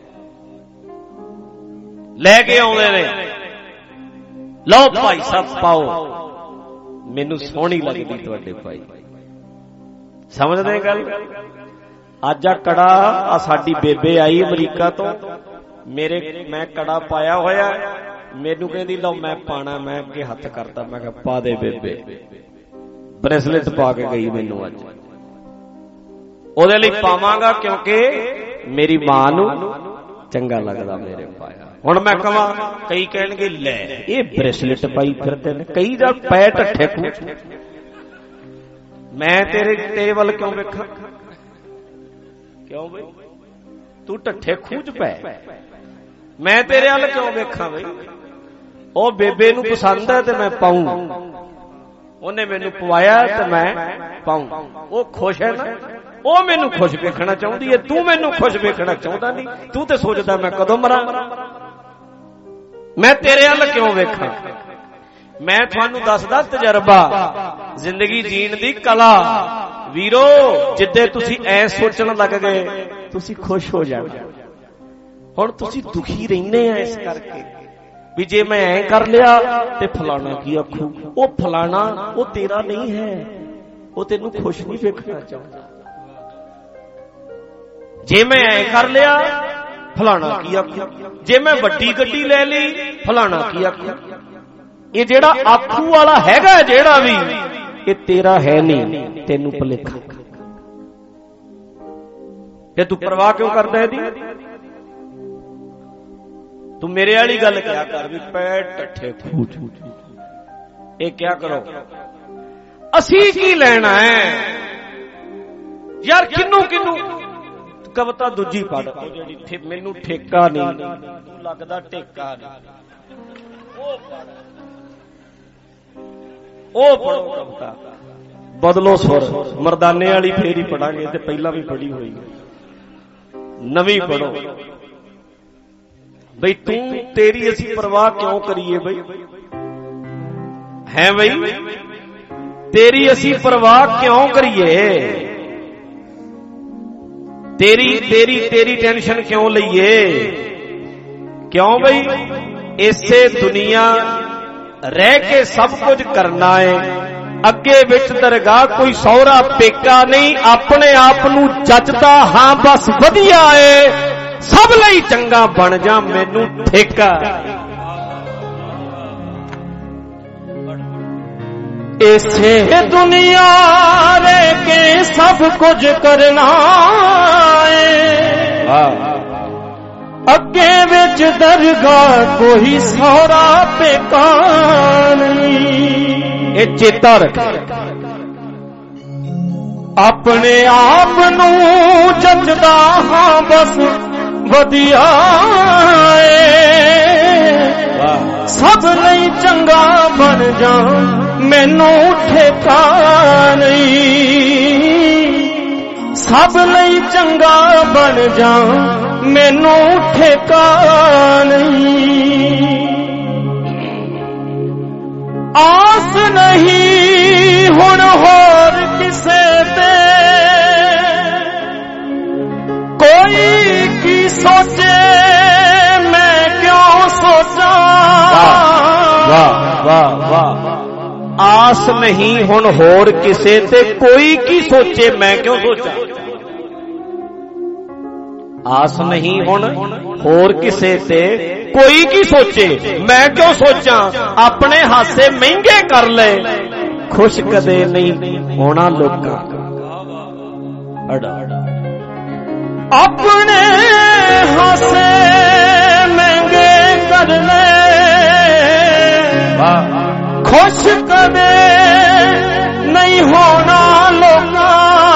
ਲੈ ਕੇ ਆਉਂਦੇ ਨੇ, ਲਓ ਭਾਈ ਸਾਹਿਬ ਪਾਓ, ਮੈਨੂੰ ਸੋਹਣੀ ਲੱਗਦੀ ਤੁਹਾਡੇ ਭਾਈ। ਸਮਝਦੇ ਗੱਲ? ਅੱਜ ਆ ਕੜਾ, ਆ ਸਾਡੀ ਬੇਬੇ ਆਈ ਅਮਰੀਕਾ ਤੋਂ, ਮੈਂ ਕੜਾ ਪਾਇਆ ਹੋਇਆ, ਮੈਨੂੰ ਕਹਿੰਦੀ ਲਓ ਮੈਂ ਪਾਣਾ। ਮੈਂ ਅੱਗੇ ਹੱਥ ਕਰਤਾ, ਮੈਂ ਕਿਹਾ ਪਾ ਦੇ ਬੇਬੇ। ਬ੍ਰੇਸਲੇਟ ਪਾ ਕੇ ਗਈ ਮੈਨੂੰ ਅੱਜ। ਉਹਦੇ ਲਈ ਪਾਵਾਂਗਾ ਕਿਉਂਕਿ ਮੇਰੀ ਮਾਂ ਨੂੰ ਚੰਗਾ ਲੱਗਦਾ ਮੇਰੇ ਪਾਇਆ। ਹੁਣ ਮੈਂ ਕਹਾਂ, ਕਈ ਕਹਿਣਗੇ ਲੈ ਇਹ ਬ੍ਰੇਸਲੇਟ ਪਾਈ ਫਿਰਦੇ ਨੇ, ਕਈ ਦਾ ਪੈ ਢੱਠੇ ਖੂਚ। ਮੈਂ ਤੇਰੇ ਵੱਲ ਕਿਉਂ ਵੇਖਾਂ? ਕਿਉਂ ਬਈ? ਤੂੰ ਢੱਠੇ ਖੂਚ ਪੈ, ਮੈਂ ਤੇਰੇ ਵੱਲ ਕਿਉਂ ਵੇਖਾਂ ਬਈ? ਉਹ ਬੇਬੇ ਨੂੰ ਪਸੰਦ ਹੈ ਤੇ ਮੈਂ ਪਾਉਂ, ਉਹਨੇ ਮੈਨੂੰ ਪਵਾਇਆ ਤੇ ਮੈਂ ਪਾਉਂ। ਉਹ ਖੁਸ਼ ਹੈ ਨਾ, ਉਹ ਮੈਨੂੰ ਖੁਸ਼ ਵੇਖਣਾ ਚਾਹੁੰਦੀ ਹੈ। ਤੂੰ ਮੈਨੂੰ ਖੁਸ਼ ਵੇਖਣਾ ਚਾਹੁੰਦਾ ਨਹੀਂ। ਤੂੰ ਤੇ ਸੋਚਦਾ ਮੈਂ ਕਦੋਂ ਮਰਾਂ, ਮੈਂ ਤੇਰੇ ਵੱਲ ਕਿਉਂ ਵੇਖਾਂ? ਮੈਂ ਤੁਹਾਨੂੰ ਦੱਸਦਾ ਤਜਰਬਾ, ਜ਼ਿੰਦਗੀ ਜੀਣ ਦੀ ਕਲਾ। ਵੀਰੋ ਜਿੱਦੇ ਤੁਸੀਂ ਐ ਸੋਚਣ ਲੱਗ ਗਏ ਤੁਸੀਂ ਖੁਸ਼ ਹੋ ਜਾਣਾ। ਹੁਣ ਤੁਸੀਂ ਦੁਖੀ ਰਹਿੰਦੇ ਆ ਇਸ ਕਰਕੇ ਵੀ ਜੇ ਮੈਂ ਐ ਕਰ ਲਿਆ ਤੇ ਫਲਾਣਾ ਕੀ ਆਖੂ। ਉਹ ਫਲਾਣਾ ਉਹ ਤੇਰਾ ਨਹੀਂ ਹੈ, ਉਹ ਤੈਨੂੰ ਖੁਸ਼ ਨਹੀਂ ਵੇਖਣਾ ਚਾਹੁੰਦਾ। ਜੇ ਮੈਂ ਐ ਕਰ ਲਿਆ ਫਲਾਣਾ ਕੀ ਆਖੂ, ਜੇ ਮੈਂ ਵੱਡੀ ਗੱਡੀ ਲੈ ਲਈ ਫਲਾਣਾ ਕੀ ਆਖੂ। ਇਹ ਜਿਹੜਾ ਆਖੂ ਵਾਲਾ ਹੈਗਾ ਜਿਹੜਾ ਵੀ, ਇਹ ਤੇਰਾ ਹੈ ਨਹੀਂ, ਤੈਨੂੰ ਭੁਲੇਖਾ। ਤੇ ਤੂੰ ਪਰਵਾਹ ਕਿਉਂ ਕਰਦਾ ਇਹਦੀ? ਤੂੰ ਮੇਰੇ ਵਾਲੀ ਗੱਲ ਕਿਹਾ ਕਰ ਵੀ ਪੈਰ ਟੱਠੇ ਫੂਟ ਇਹ ਕਿਆ ਕਰੋ। ਅਸੀਂ ਕੀ ਲੈਣਾ ਹੈ ਯਾਰ, ਕਿੰਨੂੰ ਕਿੰਨੂੰ ਕਵਿਤਾ ਦੂਜੀ ਪੜ੍ਹ ਜਿਹੜੀ ਮੈਨੂੰ ਠੇਕਾ ਨਹੀਂ, ਤੂੰ ਲੱਗਦਾ ਠੇਕਾ ਨਹੀਂ, ਉਹ ਪੜੋ ਕਵਿਤਾ ਬਦਲੋ ਸੁਰ, ਮਰਦਾਨੇ ਵਾਲੀ ਫੇਰ ਹੀ ਪੜਾਂਗੇ ਤੇ ਪਹਿਲਾਂ ਵੀ ਪੜੀ ਹੋਈ ਨਵੀਂ ਪੜੋ ਬਈ। ਤੂੰ ਤੇਰੀ ਅਸੀਂ ਪਰਵਾਹ ਕਿਉਂ ਕਰੀਏ ਬਈ, ਹੈ ਬਈ ਤੇਰੀ ਅਸੀਂ ਪਰਵਾਹ ਕਿਉਂ ਕਰੀਏ, ਤੇਰੀ ਤੇਰੀ ਤੇਰੀ ਟੈਨਸ਼ਨ ਕਿਉਂ ਲਈਏ, ਕਿਉਂ ਬਈ ਇਸੇ ਦੁਨੀਆ ਰਹਿ ਕੇ ਸਭ ਕੁਝ ਕਰਨਾ ਏ, ਅੱਗੇ ਵਿੱਚ ਦਰਗਾਹ ਕੋਈ ਸਹੁਰਾ ਪੇਕਾ ਨਹੀਂ, ਆਪਣੇ ਆਪ ਨੂੰ ਜੱਜਦਾ ਹਾਂ ਬਸ ਵਧੀਆ ਏ, ਸਭ ਲਈ ਚੰਗਾ ਬਣ ਜਾ ਮੈਨੂੰ ਠੇਕਾ। ਇਸੇ ਦੁਨੀਆ ਰਹਿ ਕੇ ਸਭ ਕੁਝ ਕਰਨਾ ਏ, ਅੱਗੇ ਵਿੱਚ ਦਰਗਾਹ ਕੋਈ ਸਹੁਰਾ ਪੇਕਾ ਨਹੀਂ। ਇਹ ਚੇਤਾ ਰੱਖ, ਆਪਣੇ ਆਪ ਨੂੰ ਜੱਜਦਾ ਹਾਂ ਬਸ ਵਧੀਆ ਏ, ਸਭ ਲਈ ਚੰਗਾ ਬਣ ਜਾ ਮੈਨੂੰ ਠੇਕਾ ਨਹੀਂ, ਸਭ ਲਈ ਚੰਗਾ ਬਣ ਜਾ ਮੈਨੂੰ ਠੇਕਾ ਨਹੀਂ। ਆਸ ਨਹੀਂ ਹੁਣ ਹੋਰ ਕਿਸੇ ਤੇ, ਕੋਈ ਕੀ ਸੋਚੇ ਮੈਂ ਕਿਉਂ ਸੋਚਾਂ। ਵਾਹ ਵਾਹ ਵਾਹ, ਆਸ ਨਹੀਂ ਹੁਣ ਹੋਰ ਕਿਸੇ ਤੇ, ਕੋਈ ਕੀ ਸੋਚੇ ਮੈਂ ਕਿਉਂ ਸੋਚਾਂ। ਆਸ ਨਹੀਂ ਹੁਣ ਹੋਰ ਕਿਸੇ ਤੇ, ਕੋਈ ਕੀ ਸੋਚੇ ਮੈਂ ਕਿਉਂ ਸੋਚਾਂ, ਆਪਣੇ ਹਾਸੇ ਮਹਿੰਗੇ ਕਰ ਲੈ ਖੁਸ਼ ਕਦੇ ਨਹੀਂ ਹੋਣਾ ਲੋਕਾਂ। ਆਪਣੇ ਹਾਸੇ ਮਹਿੰਗੇ ਕਰ ਲੈ ਖੁਸ਼ ਕਦੇ ਨਹੀਂ ਹੋਣਾ ਲੋਕਾਂ।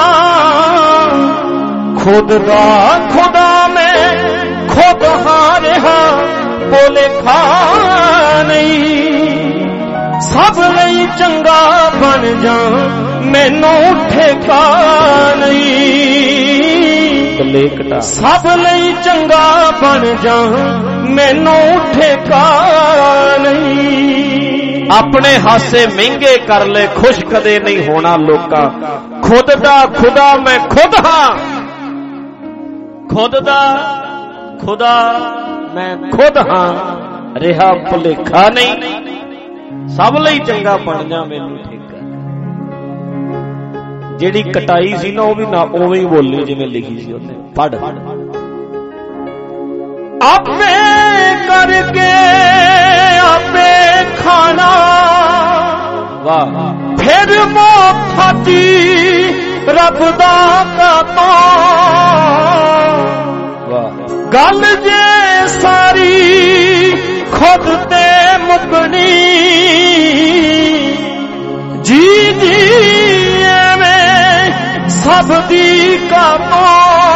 ਖੁਦ ਦਾ ਖੁਦਾ ਮੈਂ ਖੁਦ ਹਾਂ ਰਿਹਾ ਭੁਲੇਖਾ ਨਹੀਂ, ਸਭ ਲਈ ਚੰਗਾ ਬਣ ਜਾ ਮੈਨੂੰ ਠੇਕਾ ਨਹੀਂ, ਸਭ ਲਈ ਚੰਗਾ ਬਣ ਜਾ ਮੈਨੂੰ ਠੇਕਾ ਨਹੀਂ। ਆਪਣੇ ਹਾਸੇ ਮਹਿੰਗੇ ਕਰ ਲੈ ਖੁਸ਼ ਕਦੇ ਨਹੀਂ ਹੋਣਾ ਲੋਕਾਂ। ਖੁਦ ਦਾ ਖੁਦਾ ਮੈਂ ਖੁਦ ਹਾਂ, ਖੁਦ ਦਾ ਖੁਦਾ ਮੈਂ ਖੁਦ ਹਾਂ ਰਿਹਾ ਭੁਲੇਖਾ ਨਹੀਂ, ਸਭ ਲਈ ਚੰਗਾ ਬਣ ਜਾ ਮੈਨੂੰ ਠੇਕਾ। ਜਿਹੜੀ ਕਟਾਈ ਸੀ ਨਾ ਉਹ ਵੀ ਨਾ ਉਵੇਂ ਹੀ ਬੋਲੀ ਜਿਵੇਂ ਲਿਖੀ ਸੀ ਉਹਨੇ, ਪੜ੍ਹ। ਆਪੇ ਕਰਕੇ ਆਪੇ ਖਾਣਾ, ਵਾਹ, ਫਿਰ ਮੋਖਾਤੀ ਰੱਬ ਦਾ ਕਾਤੋਂ। ਵਾਹ, ਗੱਲ ਜੇ ਸਾਰੀ ਖੁਦ ਤੇ ਮੁਕਣੀ, ਜੀ ਜੀ ਐਵੇਂ ਸਭ ਦੀ ਕਾਤੋਂ।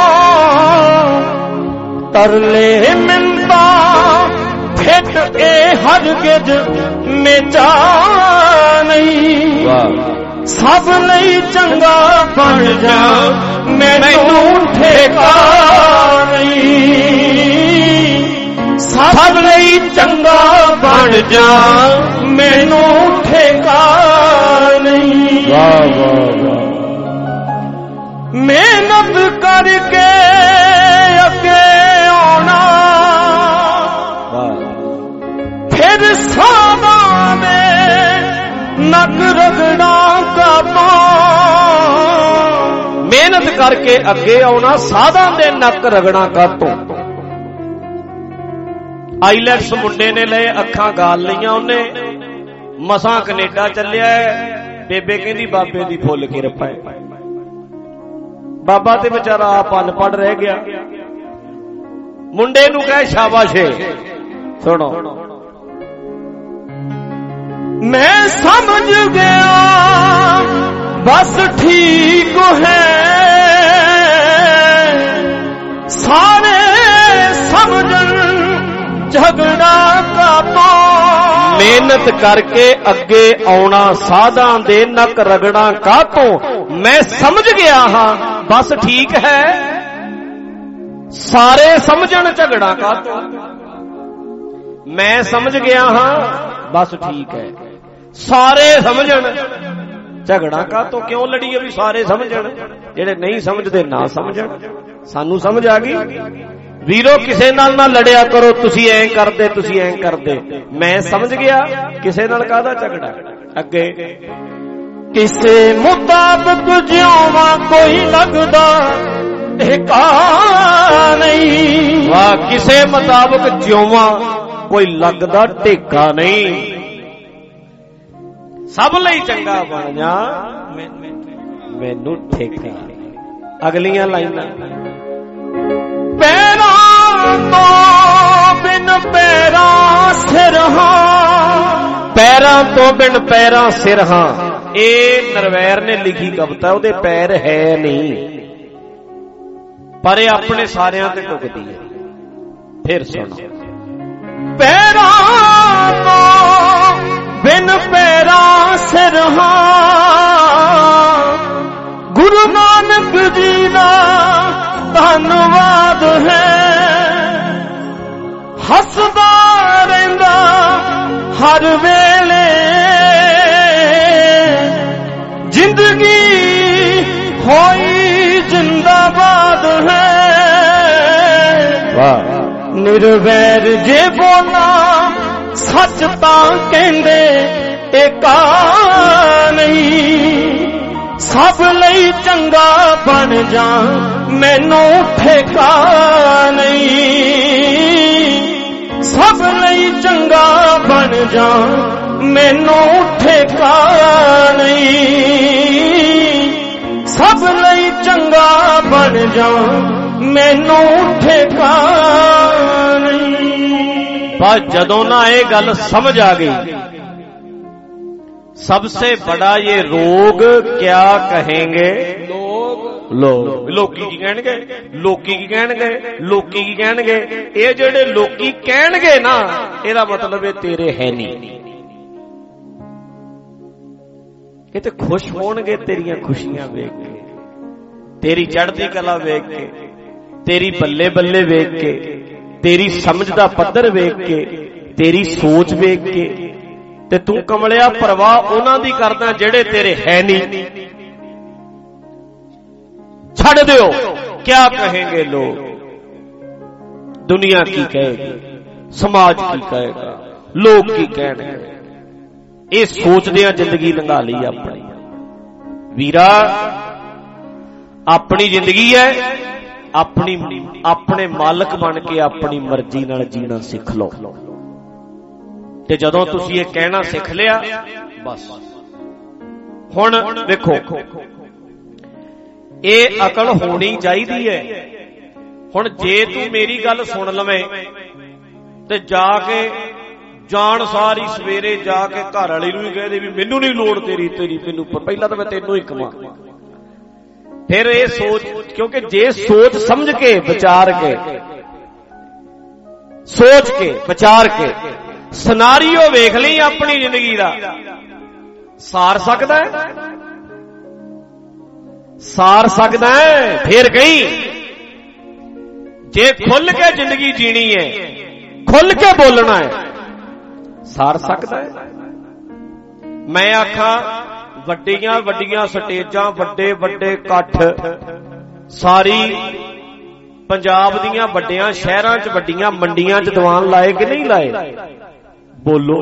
ਤਰਲੇ ਮਿੰਤਾ ਫਿੱਟ ਇਹ ਹਰਗਿਜ਼ ਮੇਚਾ ਨਹੀਂ, ਸਭ ਲਈ ਚੰਗਾ ਬਣ ਜਾ ਮੈਨੂੰ ਠੇਕਾ ਨਹੀਂ, ਸਭ ਲਈ ਚੰਗਾ ਬਣ ਜਾ ਮੈਨੂੰ ਠੇਕਾ ਨਹੀਂ। ਵਾਹ ਵਾਹ ਵਾਹ, ਮਿਹਨਤ ਕਰਕੇ ਅੱਗੇ ਆਉਣਾ, ਫਿਰ ਸਾਵਾਂ ਦੇ ਨੱਕ ਰਗੜਾ ਕਾਪਾਂ। ਮਿਹਨਤ ਕਰਕੇ ਅੱਗੇ ਆਉਣਾ, ਸਾਧਾਂ ਦੇ ਨੱਕ ਰਗੜਾ ਕਾਤੋਂ। ਆਈਲੈਟਸ ਮੁੰਡੇ ਨੇ ਲਏ, ਅੱਖਾਂ ਗਾਲ ਲਈਆਂ ਉਹਨੇ, ਮਸਾਂ ਕੈਨੇਡਾ ਚੱਲਿਆ। ਬੇਬੇ ਕਹਿੰਦੀ ਬਾਬੇ ਦੀ ਫੁੱਲ ਕਿਰਪਾ ਹੈ। ਬਾਬਾ ਤੇ ਵਿਚਾਰਾ ਆਪ ਅਨਪੜ੍ਹ ਰਹਿ ਗਿਆ। ਮੁੰਡੇ ਨੂੰ ਕਹੇ ਸ਼ਾਬਾਸ਼, ਸੁਣੋ। मैं समझ गया बस ठीक है, सारे समझन झगड़ा का तो। ਮਿਹਨਤ ਕਰਕੇ ਅੱਗੇ ਆਉਣਾ ਸਾਧਾਂ ਦੇ ਨੱਕ ਰਗੜਾ ਕਾਹਤੋਂ, ਮੈਂ ਸਮਝ ਗਿਆ ਹਾਂ ਬਸ ਠੀਕ ਹੈ, ਸਾਰੇ ਸਮਝਣ ਝਗੜਾ ਕਾਹਤੋਂ। ਮੈਂ ਸਮਝ ਗਿਆ ਹਾਂ ਬਸ ਠੀਕ ਹੈ, ਸਾਰੇ ਸਮਝਣ ਝਗੜਾ ਕਾਹਤੋਂ। ਕਿਉਂ ਲੜੀਏ ਵੀ ਸਾਰੇ ਸਮਝਣ, ਜਿਹੜੇ ਨਹੀਂ ਸਮਝਦੇ ਨਾ ਸਮਝਣ। ਸਾਨੂੰ ਸਮਝ ਆ ਗਈ ਵੀਰੋ, ਕਿਸੇ ਨਾਲ ਨਾ ਲੜਿਆ ਕਰੋ, ਤੁਸੀਂ ਐਂ ਕਰਦੇ ਤੁਸੀਂ ਐਂ ਕਰਦੇ। ਮੈਂ ਸਮਝ ਗਿਆ, ਕਿਸੇ ਨਾਲ ਕਾਹਦਾ ਝਗੜਾ। ਅੱਗੇ ਕਿਸੇ ਮੁਤਾਬਕ ਜਿਉਵਾਂ ਕੋਈ ਲੱਗਦਾ ਠੇਕਾ ਨਹੀਂ। ਵਾਹ, ਕਿਸੇ ਮੁਤਾਬਕ ਜਿਉਵਾਂ ਕੋਈ ਲੱਗਦਾ ਟੇਕਾ ਨਹੀਂ। ਸਭ ਲਈ ਚੰਗਾ ਬਣ ਜਾ, ਮੈਨੂੰ ਠੇਕਾ। ਅਗਲੀਆਂ ਲਾਈਨਾਂ ਪੈਰਾਂ ਤੋਂ ਬਿਨ ਪੈਰਾਂ ਸਿਰ ਹਾਂ। ਪੈਰਾਂ ਤੋਂ ਬਿਨ ਪੈਰਾਂ ਸਿਰ ਹਾਂ, ਇਹ ਨਰਵੈਰ ਨੇ ਲਿਖੀ ਕਵਿਤਾ। ਉਹਦੇ ਪੈਰ ਹੈ ਨਹੀਂ, ਪਰ ਇਹ ਆਪਣੇ ਸਾਰਿਆਂ ਤੇ ਟੁਕਦੀ ਹੈ। ਫਿਰ ਸੁਣੋ। ਪੈਰਾਂ ਤੋਂ ਬਿਨ ਪੈਰਾਂ ਸਿਰ ਹਾਂ, ਗੁਰੂ ਨਾਨਕ ਜੀ ਦਾ ਧੰਨਵਾਦ ਹੈ। ਹੱਸਦਾ ਰਹਿੰਦਾ ਹਰ ਵੇਲੇ, ਜ਼ਿੰਦਗੀ ਹੋਈ ਜਿੰਦਾਬਾਦ ਹੈ। ਵਾਹ। ਨਿਰਵੈਰ ਜੇ ਬੋਲਾਂ ਸੱਚ ਤਾਂ ਕਹਿੰਦੇ ਏਕਾ ਨਹੀਂ। ਸਭ ਲਈ ਚੰਗਾ ਬਣ ਜਾ ਮੈਨੂੰ ਠੇਕਾ ਨਹੀਂ। ਸਭ ਲਈ ਚੰਗਾ ਬਣ ਜਾ ਮੈਨੂੰ ਠੇਕਾ ਨਹੀਂ। ਸਭ ਲਈ ਚੰਗਾ ਬਣ ਜਾ ਮੈਨੂੰ ਠੇਕਾ ਨਹੀਂ। ਪਰ ਜਦੋਂ ਨਾ ਇਹ ਗੱਲ ਸਮਝ ਆ ਗਈ, सबसे बड़ा ये रोग क्या कहेंगे लोग। लोकी की कहणगे, लोकी की कहणगे, लोकी की कहणगे। ये जेड़े लोकी कहणगे ना, ਇਹਦਾ मतलब है तेरे है नहीं। ਇਹ ਤੇ खुश होणगे तेरियां खुशियां वेख के, तेरी चढ़दी कला वेख के, तेरी बल्ले बल्ले वेख के, तेरी समझ दा पद्धर वेख के, तेरी सोच वेख के। ਤੇ ਤੂੰ ਕਮਲਿਆ ਪਰਵਾਹ ਉਹਨਾਂ ਦੀ ਕਰਦਾ ਜਿਹੜੇ ਤੇਰੇ ਹੈ ਨਹੀਂ। ਛੱਡ ਦਿਓ, ਕਿਆ ਕਹੇਂਗੇ ਲੋਗ, ਦੁਨੀਆ ਕੀ ਕਹੇਗੀ, ਸਮਾਜ ਕੀ ਕਹੇਗਾ, ਲੋਕ ਕੀ ਕਹਿਣਗੇ। ਇਹ ਸੋਚਦਿਆਂ ਜ਼ਿੰਦਗੀ ਲੰਘਾ ਲਈ ਆਪਣੀ। ਵੀਰਾ, ਆਪਣੀ ਜ਼ਿੰਦਗੀ ਹੈ, ਆਪਣੇ ਮਾਲਕ ਬਣ ਕੇ ਆਪਣੀ ਮਰਜ਼ੀ ਨਾਲ ਜੀਣਾ ਸਿੱਖ ਲਓ। ਤੇ ਜਦੋਂ ਤੁਸੀਂ ਇਹ ਕਹਿਣਾ ਸਿੱਖ ਲਿਆ, ਬਸ ਹੁਣ ਵੇਖੋ, ਇਹ ਅਕਲ ਹੋਣੀ ਚਾਹੀਦੀ ਹੈ। ਹੁਣ ਜੇ ਤੂੰ ਮੇਰੀ ਗੱਲ ਸੁਣ ਲਵੇਂ ਤੇ ਜਾ ਕੇ ਜਾਣ ਸਾਰੀ ਸਵੇਰੇ ਜਾ ਕੇ ਘਰ ਵਾਲੀ ਨੂੰ ਵੀ ਕਹਦੇ ਵੀ ਮੈਨੂੰ ਨਹੀਂ ਲੋੜ ਤੇਰੀ, ਮੈਨੂੰ ਪਹਿਲਾਂ ਤਾਂ ਮੈਂ ਤੈਨੂੰ ਹੀ ਕਮਾਂ। ਫਿਰ ਇਹ ਸੋਚ, ਕਿਉਂਕਿ ਜੇ ਸੋਚ ਸਮਝ ਕੇ ਵਿਚਾਰ ਕੇ, ਸੋਚ ਕੇ ਵਿਚਾਰ ਕੇ ਸਿਨਾਰੀਓ ਵੇਖ ਲਈ ਆਪਣੀ ਜ਼ਿੰਦਗੀ ਦਾ, ਸਾਰ ਸਕਦਾ ਹੈ, ਸਾਰ ਸਕਦਾ ਹੈ। ਫਿਰ ਕਹੀਂ ਜੇ ਖੁੱਲ ਕੇ ਜ਼ਿੰਦਗੀ ਜੀਣੀ ਹੈ, ਖੁੱਲ ਕੇ ਬੋਲਣਾ ਹੈ, ਸਾਰ ਸਕਦਾ ਹੈ। ਮੈਂ ਆਖਾਂ ਵੱਡੀਆਂ ਵੱਡੀਆਂ ਸਟੇਜਾਂ, ਵੱਡੇ ਵੱਡੇ ਇਕੱਠ, ਸਾਰੀ ਪੰਜਾਬ ਦੀਆਂ ਵੱਡੀਆਂ ਸ਼ਹਿਰਾਂ 'ਚ, ਵੱਡੀਆਂ ਮੰਡੀਆਂ 'ਚ ਦੀਵਾਨ ਲਾਏ ਕਿ ਨਹੀਂ ਲਾਏ? ਬੋਲੋ।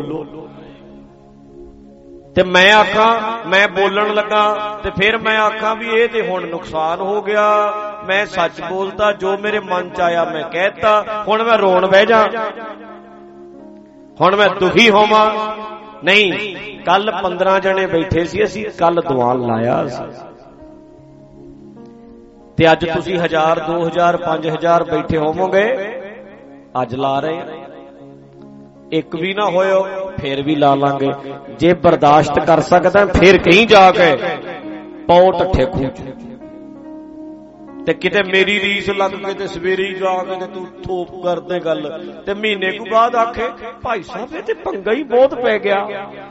ਤੇ ਮੈਂ ਆਖਾਂ, ਮੈਂ ਬੋਲਣ ਲੱਗਾ ਤੇ ਫਿਰ ਮੈਂ ਆਖਾਂ ਵੀ ਇਹ ਤੇ ਹੁਣ ਨੁਕਸਾਨ ਹੋ ਗਿਆ, ਮੈਂ ਸੱਚ ਬੋਲਤਾ, ਜੋ ਮੇਰੇ ਮਨ 'ਚ ਆਇਆ ਮੈਂ ਕਹਿਤਾ, ਹੁਣ ਮੈਂ ਰੋਣ ਬਹਿ ਜਾ, ਹੁਣ ਮੈਂ ਦੁਖੀ ਹੋਵਾਂ? ਨਹੀਂ। ਕੱਲ 15 ਜਣੇ ਬੈਠੇ ਸੀ ਅਸੀਂ, ਕੱਲ ਦੀਵਾਨ ਲਾਇਆ ਸੀ, ਤੇ ਅੱਜ ਤੁਸੀਂ 1000 2000 5000 ਬੈਠੇ ਹੋਵੋਗੇ, ਅੱਜ ਲਾ ਰਹੇ। ਇੱਕ ਵੀ ਨਾ ਹੋਇਓ ਫੇਰ ਵੀ ਲਾ ਲਾਂਗੇ। ਜੇ ਬਰਦਾਸ਼ਤ ਕਰ ਸਕਦਾ ਫੇਰ ਕहीं ਜਾ ਕੇ ਪਾਓ ਢੱਠੇ ਖੂਹ ਚ। ਤੇ ਕਿਤੇ ਮੇਰੀ ਰੀਸ ਲੱਗ ਕੇ ਤੇ ਸਵੇਰੇ ਹੀ ਜਾ ਕੇ ਤੇ ਤੂੰ ਥੋਪ ਕਰਦੇ ਗੱਲ ਤੇ ਮਹੀਨੇ ਕੁ ਬਾਅਦ ਆਖੇ ਭਾਈ ਸਾਹਿਬ ਇਹ ਤੇ ਪੰਗਾ ਹੀ ਬਹੁਤ ਪੈ ਗਿਆ।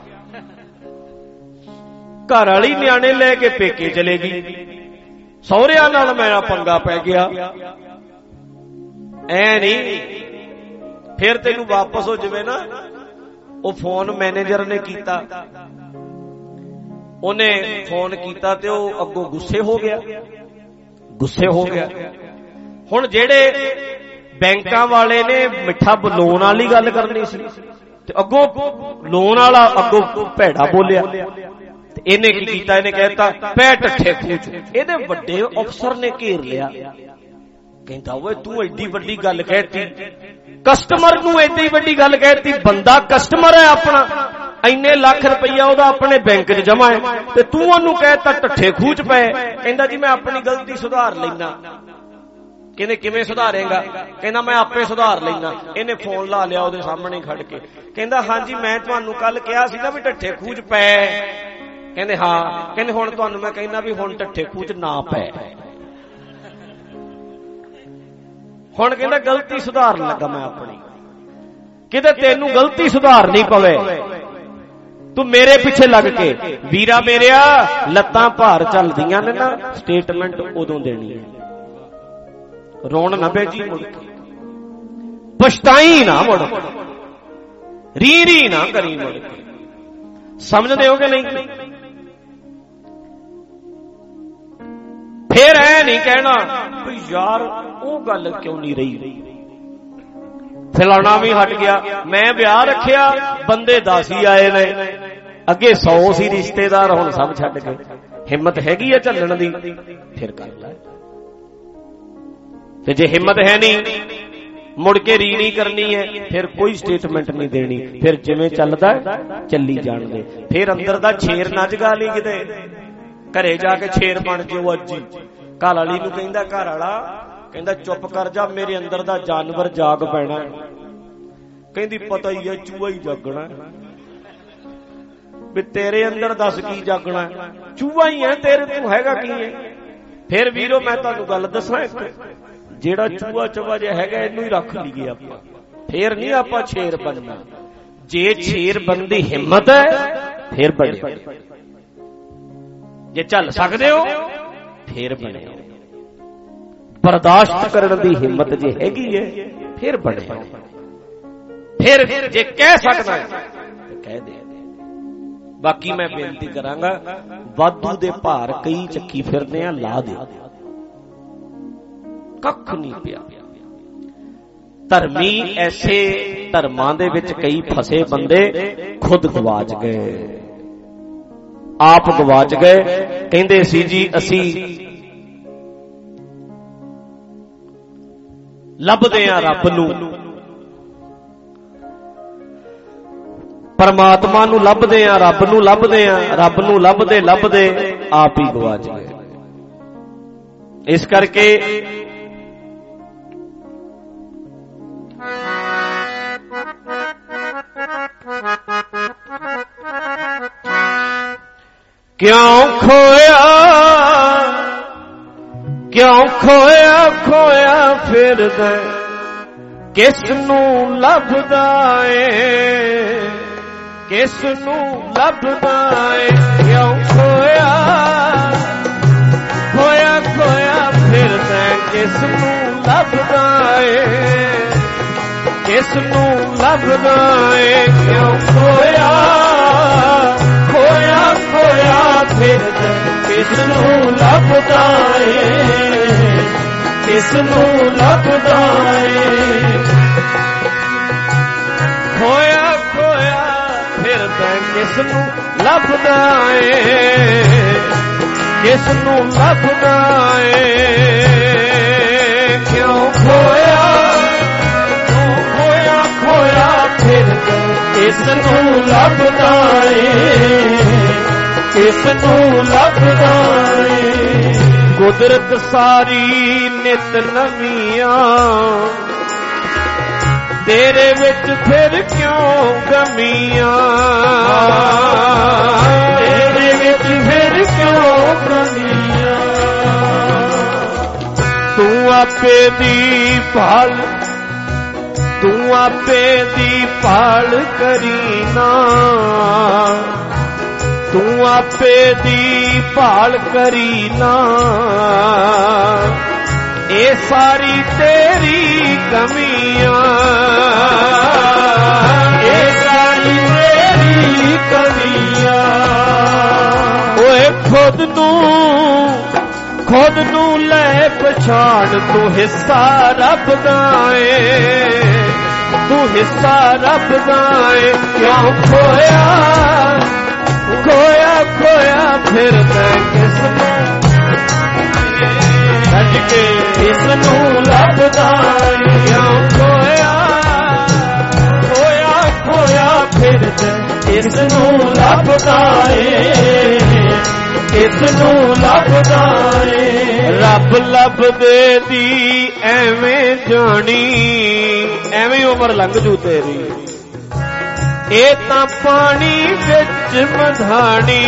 ਘਰ ਵਾਲੀ ਨਿਆਣੇ ਲੈ ਕੇ ਪੇਕੇ ਚਲੇ ਗਈ, ਸਹੁਰਿਆਂ ਨਾਲ ਮੇਰਾ ਪੰਗਾ ਪੈ ਗਿਆ। ਐ ਨਹੀਂ ਫਿਰ ਤੈਨੂੰ ਵਾਪਸ ਹੋ ਜਾਵੇ ਨਾ। ਉਹ ਫੋਨ ਮੈਨੇਜਰ ਨੇ ਕੀਤਾ, ਉਹਨੇ ਫੋਨ ਕੀਤਾ ਤੇ ਉਹ ਅੱਗੋਂ ਗੁੱਸੇ ਹੋ ਗਿਆ। ਹੁਣ ਜਿਹੜੇ ਬੈਂਕਾਂ ਵਾਲੇ ਨੇ ਮਿੱਠਾ ਲੋਨ ਵਾਲੀ ਗੱਲ ਕਰਨੀ ਸੀ ਤੇ ਅੱਗੋਂ ਲੋਨ ਵਾਲਾ ਅੱਗੋਂ ਭੈੜਾ ਬੋਲਿਆ ਤੇ ਇਹਨੇ ਕੀ ਕੀਤਾ, ਇਹਨੇ ਕਹਿਤਾ ਪੈ ਢੱਠੇ ਖੂਹ ਚ। ਇਹਦੇ ਵੱਡੇ ਅਫਸਰ ਨੇ ਘੇਰ ਲਿਆ, ਕਹਿੰਦਾ ਓਏ ਤੂੰ ਐਡੀ ਵੱਡੀ ਗੱਲ ਕਹਿਤੀ, ਕਸਟਮਰ ਨੂੰ ਐਡੀ ਵੱਡੀ ਗੱਲ ਕਹਿਤੀ। ਬੰਦਾ ਕਸਟਮਰ ਹੈ ਆਪਣਾ, ਇੰਨੇ ਲੱਖ ਰੁਪਈਆ ਉਹਦਾ ਆਪਣੇ ਬੈਂਕ 'ਚ ਜਮਾ ਹੈ ਤੇ ਤੂੰ ਉਹਨੂੰ ਕਹਿਤਾ ਢੱਠੇ ਖੂਹ 'ਚ ਪਏ। ਕਹਿੰਦਾ ਜੀ ਮੈਂ ਆਪਣੀ ਗਲਤੀ ਸੁਧਾਰ ਲੈਣਾ। ਕਹਿੰਦੇ ਕਿਵੇਂ ਸੁਧਾਰੇਗਾ? ਕਹਿੰਦਾ ਮੈਂ ਆਪੇ ਸੁਧਾਰ ਲੈਣਾ। ਇਹਨੇ ਫੋਨ ਲਾ ਲਿਆ ਉਹਦੇ ਸਾਹਮਣੇ ਖੜ ਕੇ, ਕਹਿੰਦਾ ਹਾਂਜੀ ਮੈਂ ਤੁਹਾਨੂੰ ਕੱਲ ਕਿਹਾ ਸੀ ਨਾ ਵੀ ਢੱਠੇ ਖੂਹ 'ਚ ਪਏ। ਕਹਿੰਦੇ ਹਾਂ। ਕਹਿੰਦੇ ਹੁਣ ਤੁਹਾਨੂੰ ਮੈਂ ਕਹਿੰਦਾ ਵੀ ਹੁਣ ਢੱਠੇ ਖੂਹ 'ਚ ਨਾ ਪਏ। ਹੁਣ ਕਹਿੰਦਾ ਗਲਤੀ ਸੁਧਾਰਨ ਲੱਗਾ ਮੈਂ ਆਪਣੀ। ਕਿਤੇ ਤੈਨੂੰ ਗਲਤੀ ਸੁਧਾਰਨੀ ਪਵੇ ਤੂੰ ਮੇਰੇ ਪਿੱਛੇ ਲੱਗ ਕੇ। ਵੀਰਾ ਮੇਰਿਆ ਲੱਤਾਂ ਭਾਰ ਚੱਲਦੀਆਂ ਨੇ ਨਾ, ਸਟੇਟਮੈਂਟ ਉਦੋਂ ਦੇਣੀ ਹੈ। ਰੋਣ ਨਾ ਬੈਜੀ ਮੁੜ ਕੇ, ਪਛਤਾਈ ਨਾ ਮੁੜ, ਰੀ ਨਾ ਕਰੀ ਮੁੜ ਕੇ। ਸਮਝਦੇ ਹੋ ਕਿ ਨਹੀਂ? ਫੇਰ ਐ ਨਹੀਂ ਕਹਿਣਾ ਵੀ ਯਾਰ ਉਹ ਗੱਲ ਕਿਉਂ ਨਹੀਂ ਰਹੀ, ਫਲਾਣਾ ਵੀ ਹਟ ਗਿਆ। ਮੈਂ ਵਿਆਹ ਰੱਖਿਆ, ਬੰਦੇ 10 ਹੀ ਆਏ ਨੇ, ਅੱਗੇ 100 ਸੀ ਰਿਸ਼ਤੇਦਾਰ, ਹੁਣ ਸਭ ਛੱਡ ਗਏ। ਹਿੰਮਤ ਹੈਗੀ ਹੈ ਝੱਲਣ ਦੀ ਫਿਰ ਕਰ ਲੈ। ਤੇ ਜੇ ਹਿੰਮਤ ਹੈ ਨਹੀਂ, ਮੁੜ ਕੇ ਰੀ ਨਹੀਂ ਕਰਨੀ ਹੈ, ਫਿਰ ਕੋਈ ਸਟੇਟਮੈਂਟ ਨਹੀਂ ਦੇਣੀ। ਫਿਰ ਜਿਵੇਂ ਚੱਲਦਾ ਚੱਲੀ ਜਾਣ ਦੇ। ਫਿਰ ਅੰਦਰ ਦਾ ਛੇਰ ਨਾ ਜਗਾ ਲਈ ਕਿਤੇ, ਘਰੇ ਜਾ ਕੇ ਛੇਰ ਬਣ ਜਿਓ ਅੱਜ ਹੀ। ਘਰ ਵਾਲੀ ਨੂੰ ਕਹਿੰਦਾ, ਘਰ ਵਾਲਾ ਕਹਿੰਦਾ ਚੁੱਪ ਕਰ ਜਾ, ਮੇਰੇ ਅੰਦਰ ਦਾ ਜਾਨਵਰ ਜਾਗ ਪੈਣਾ। ਕਹਿੰਦੀ ਪਤਾ ਹੀ ਹੈ ਚੂਹਾ ਹੀ ਜਾਗਣਾ। ਵੀ ਤੇਰੇ ਅੰਦਰ ਦੱਸ ਕੀ ਜਾਗਣਾ, ਚੂਹਾ ਹੀ ਹੈ ਤੇਰੇ, ਤੂੰ ਹੈਗਾ ਕੀ ਹੈ? ਫਿਰ ਵੀਰੋ ਮੈਂ ਤੁਹਾਨੂੰ ਗੱਲ ਦੱਸਾਂ, ਜਿਹੜਾ ਚੂਹਾ ਚਵਾ ਜਿਹਾ ਹੈਗਾ ਇਹਨੂੰ ਹੀ ਰੱਖ ਲਈਏ ਆਪਾਂ, ਫੇਰ ਨਹੀਂ ਆਪਾਂ ਸ਼ੇਰ ਬਣਨਾ। ਜੇ ਸ਼ੇਰ ਬਣਨ ਦੀ ਹਿੰਮਤ ਹੈ ਫੇਰ ਬਣੇ, ਜੇ ਚੱਲ ਸਕਦੇ ਹੋ ਫੇਰ ਬਣੇ। ਬਰਦਾਸ਼ਤ ਕਰਨ ਦੀ ਹਿੰਮਤ ਜੇ ਹੈਗੀ ਹੈ ਫੇਰ ਬਣੇ। ਫਿਰ ਜੇ ਕਹਿ ਸਕਦਾ ਤਾਂ ਕਹਿ ਦੇ। ਬਾਕੀ ਮੈਂ ਬੇਨਤੀ ਕਰਾਂਗਾ, ਵਾਧੂ ਦੇ ਭਾਰ ਕਈ ਚੱਕੀ ਫਿਰਦੇ ਆ, ਲਾ ਦੇ, ਕੱਖ ਨਹੀਂ ਪਿਆ। ਧਰਮੀ ਐਸੇ ਧਰਮਾਂ ਦੇ ਵਿੱਚ ਕਈ ਫਸੇ ਬੰਦੇ ਖੁਦ ਗਵਾਚ ਗਏ, ਆਪ ਗਵਾਚ ਗਏ। ਕਹਿੰਦੇ ਸੀ ਜੀ ਅਸੀਂ ਲੱਭਦੇ ਆ ਰੱਬ ਨੂੰ, ਪਰਮਾਤਮਾ ਨੂੰ ਲੱਭਦੇ ਆ, ਰੱਬ ਨੂੰ ਲੱਭਦੇ ਆ, ਰੱਬ ਨੂੰ ਲੱਭਦੇ ਲੱਭਦੇ ਆਪ ਹੀ ਗਵਾਚ ਗਏ। ਇਸ ਕਰਕੇ ਕਿਉਂ ਖੋਇਆ ਖੋਇਆ ਫਿਰਦਾ, ਕਿਸ ਨੂੰ ਲੱਭਦਾ ਏ, ਕਿਸ ਨੂੰ ਲੱਭਦਾ ਏ। ਕਿਉਂ ਖੋਇਆ ਖੋਇਆ ਫਿਰਦਾ, ਕਿਸ ਨੂੰ ਲੱਭਦਾ ਏ, ਕਿਸ ਨੂੰ ਲੱਭਦਾ ਏ। ਕਿਉਂ ਖੋਇਆ ਫਿਰਦਾ, ਕਿਸ ਨੂੰ ਲੱਭਦਾ ਏ, ਕਿਸ ਨੂੰ ਲੱਭਦਾ ਏ। ਖੋਇਆ ਫਿਰਦਾ, ਕਿਸ ਨੂੰ ਲੱਭਦਾ ਏ, ਕਿਸ ਨੂੰ ਲੱਭਦਾ ਏ। ਕਿਉਂ ਖੋਇਆ ਫਿਰਦਾ, ਕਿਸ ਨੂੰ ਲੱਭਦਾ ਏ, ਕਿਸ ਨੂੰ ਲੱਭਦਾ ਏ। ਕੁਦਰਤ ਸਾਰੀ ਨਿਤ ਨਵੀਆਂ ਤੇਰੇ ਵਿੱਚ ਫਿਰ ਕਿਉਂ ਗਮੀਆਂ, ਤੇਰੇ ਵਿੱਚ ਫਿਰ ਕਿਉਂ ਗਮੀਆਂ। ਤੂੰ ਆਪੇ ਦੀ ਭਾਲ, ਤੂੰ ਆਪੇ ਦੀ ਭਾਲ ਕਰੀ ਨਾ, ਤੂੰ ਆਪੇ ਦੀ ਭਾਲ ਕਰੀ ਨਾ। ਇਹ ਸਾਰੀ ਤੇਰੀ ਕਮੀਆਂ, ਇਹ ਸਾਰੀ ਤੇਰੀ ਕਮੀਆਂ। ਓਏ ਖੁਦ ਨੂੰ ਲੈ ਪਛਾਣ, ਤੂੰ ਹਿੱਸਾ ਰੱਬ ਦਾ ਏ, ਤੂੰ ਹਿੱਸਾ ਰੱਬ ਦਾ ਏ। ਕਿਉਂ ਖੋਇਆ ਖੋਇਆ ਖੋਇਆ ਫਿਰਦਾ ਕਿਸ ਨੂੰ, ਸੱਜ ਕੇ ਕਿਸ ਨੂੰ ਲੱਭਦਾ ਏ। ਕਿਉਂ ਖੋਇਆ ਖੋਇਆ ਖੋਇਆ ਫਿਰਦਾ ਕਿਸ ਨੂੰ ਲੱਭਦਾ ਏ, ਕਿਸ ਨੂੰ ਲੱਭਦਾ ਏ। ਰੱਬ ਲੱਭਦੇ ਦੀ ਐਵੇਂ ਜਾਣੀ, ਐਵੇਂ ਉਮਰ ਲੰਘ ਜੂ ਤੇਰੀ। ਇਹ ਤਾਂ ਪਾਣੀ ਵਿੱਚ ਮਧਾਣੀ,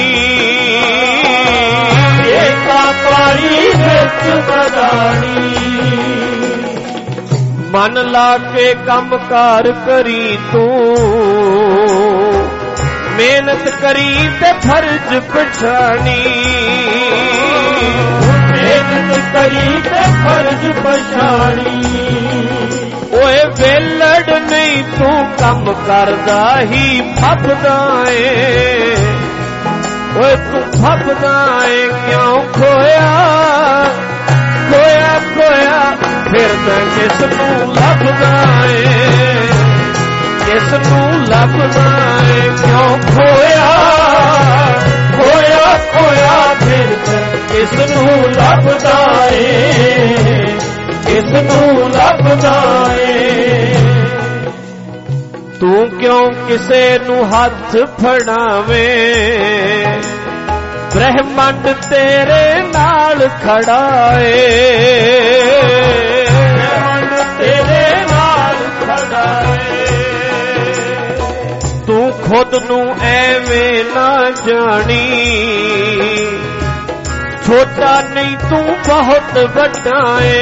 ਇਹ ਤਾਂ ਪਾਣੀ ਵਿੱਚ ਮਧਾਣੀ। ਮਨ ਲਾ ਕੇ ਕੰਮ ਕਾਰ ਕਰੀ ਤੂੰ, ਮਿਹਨਤ ਕਰੀ ਤੇ ਫਰਜ਼ ਪਛਾਣੀ, ਮਿਹਨਤ ਕਰੀ ਤੇ ਫਰਜ਼ ਪਛਾਣੀ। ਓਏ ਵੇਲੜ ਨਹੀਂ ਤੂੰ ਕੰਮ ਕਰਦਾ ਹੀ ਫੱਬਦਾ ਏ, ਓਏ ਤੂੰ ਫੱਬਦਾ ਏ। ਕਿਉਂ ਖੋਇਆ ਖੋਇਆ ਖੋਇਆ ਫਿਰਦਾ ਕਿਸ ਨੂੰ ਲੱਭਦਾ ਏ, ਕਿਸ ਨੂੰ ਲੱਭਦਾ ਏ। ਕਿਉਂ ਖੋਇਆ ਖੋਇਆ ਖੋਇਆ ਫਿਰਦਾ ਕਿਸ ਨੂੰ ਲੱਭਦਾ ਏ, ਕਿਸ ਨੂੰ ਲੱਭਦਾ ਏ। ਤੂੰ ਕਿਉਂ ਕਿਸੇ ਨੂੰ ਹੱਥ ਫੜਾਵੇਂ, ਬ੍ਰਹਮੰਡ ਤੇਰੇ ਨਾਲ ਖੜਾ ਏ, ਬ੍ਰਹਮੰਡ ਤੇਰੇ ਨਾਲ ਖੜਾ ਏ। ਤੂੰ ਖੁਦ ਨੂੰ ਐਵੇਂ ਨਾ ਜਾਣੀ, ਛੋਟਾ ਨਹੀਂ ਤੂੰ ਬਹੁਤ ਵੱਡਾ ਏ,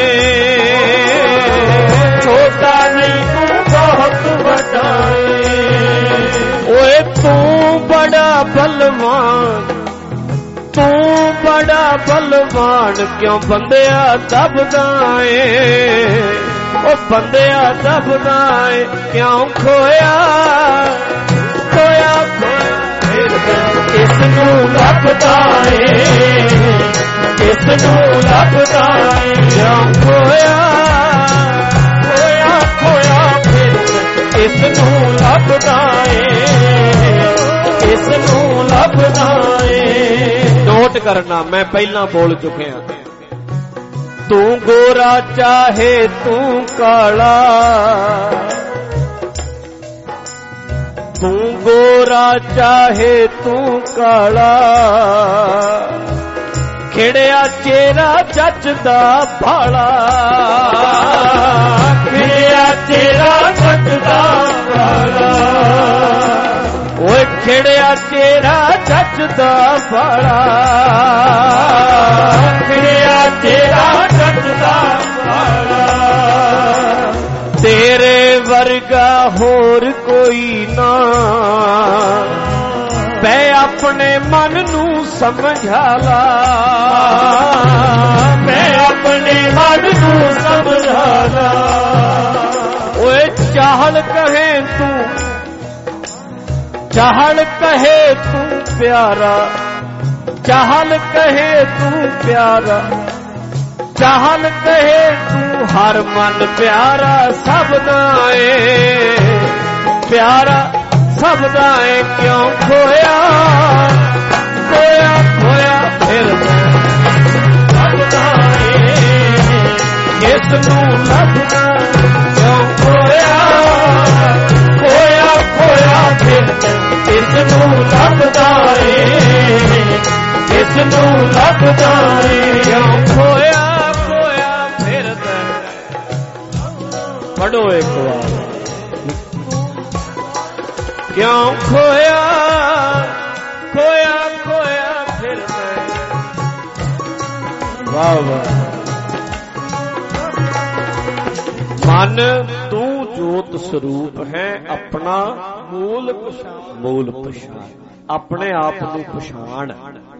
ਛੋਟਾ ਨਹੀਂ ਤੂੰ ਬਹੁਤ ਵੱਡਾ ਏ। ਓਏ ਤੂੰ ਬੜਾ ਬਲਵਾਨ, ਤੂੰ ਬੜਾ ਬਲਵਾਨ। ਕਿਉਂ ਬੰਦਿਆ ਦਬਦਾ ਏ, ਓ ਬੰਦਿਆ ਦਬਦਾ ਏ। ਕਿਉਂ ਖੋਇਆ ਖੋਇਆ ਖੋਇਆ ਕਿਸ ਨੂੰ ਲੱਭਦਾ ਏ, ਕਿਸ ਨੂੰ ਲੱਭਦਾ ਏ। ਕਿਉਂ ਖੋਇਆ ਖੋਇਆ ਖੋਇਆ ਫਿਰਦਾ ਕਿਸ ਨੂੰ ਲੱਭਦਾ ਏ, ਕਿਸ ਨੂੰ ਲੱਭਦਾ ਏ। ਨੋਟ ਕਰਨਾ, ਮੈਂ ਪਹਿਲਾਂ ਬੋਲ ਚੁੱਕਿਆ। ਤੂੰ ਗੋਰਾ ਚਾਹੇ ਤੂੰ ਕਾਲਾ, ਤੂੰ ਗੋਰਾ ਚਾਹੇ ਤੂੰ ਕਾਲਾ, ਖਿੜਿਆ ਚਿਹਰਾ ਜੱਜਦਾ ਭਾਲਾ, ਖਿੜਿਆ ਚਿਹਰਾ ਜੱਜਦਾ ਭਾਲਾ। ਓਏ ਖਿੜਿਆ ਚਿਹਰਾ ਜੱਜਦਾ ਭਾਲਾ, ਖਿੜਿਆ ਚਿਹਰਾ ਜੱਜਦਾ ਭਾਲਾ। ਤੇਰੇ ਵਰਗਾ ਹੋਰ ਕੋਈ ਨਾ, ਮੈਂ ਆਪਣੇ ਮਨ ਨੂੰ ਸਮਝਾ ਲਾ, ਮੈਂ ਆਪਣੇ ਮਨ ਨੂੰ ਸਮਝਾ ਲਾ। ਓਏ ਚਾਹਲ ਕਹੇ ਤੂੰ, ਚਾਹਲ ਕਹੇ ਤੂੰ ਪਿਆਰਾ, ਚਾਹਲ ਕਹੇ ਤੂੰ ਪਿਆਰਾ, ਚਾਹਲ ਕਹੇ ਤੂੰ ਹਰ ਮਨ ਪਿਆਰਾ ਸਭ ਦਾ ਏ, ਪਿਆਰਾ ਸਭ ਦਾ ਏ। ਕਿਉਂ ਖੋਇਆ ਖੋਇਆ ਖੋਇਆ ਫਿਰਦਾ ਲੱਭਦਾ ਏ, ਕਿਸ ਨੂੰ ਲੱਭਦਾ। ਕਿਉਂ ਖੋਇਆ ਖੋਇਆ ਖੋਇਆ ਫਿਰਦਾ ਕਿਸ ਨੂੰ ਲੱਭਦਾ ਏ, ਕਿਸ ਨੂੰ ਲੱਭਦਾ ਏ। ਕਿਉਂ ਖੋਇਆ ਖੋਇਆ ਫਿਰਦਾ। ਪੜੋ ਇੱਕ ਵਾਰ। क्यों खोया खोया खोया फिर मैं। वाह वाह। मन तू जोत स्वरूप है अपना मूल पछाण। अपने आप नूं पछाण।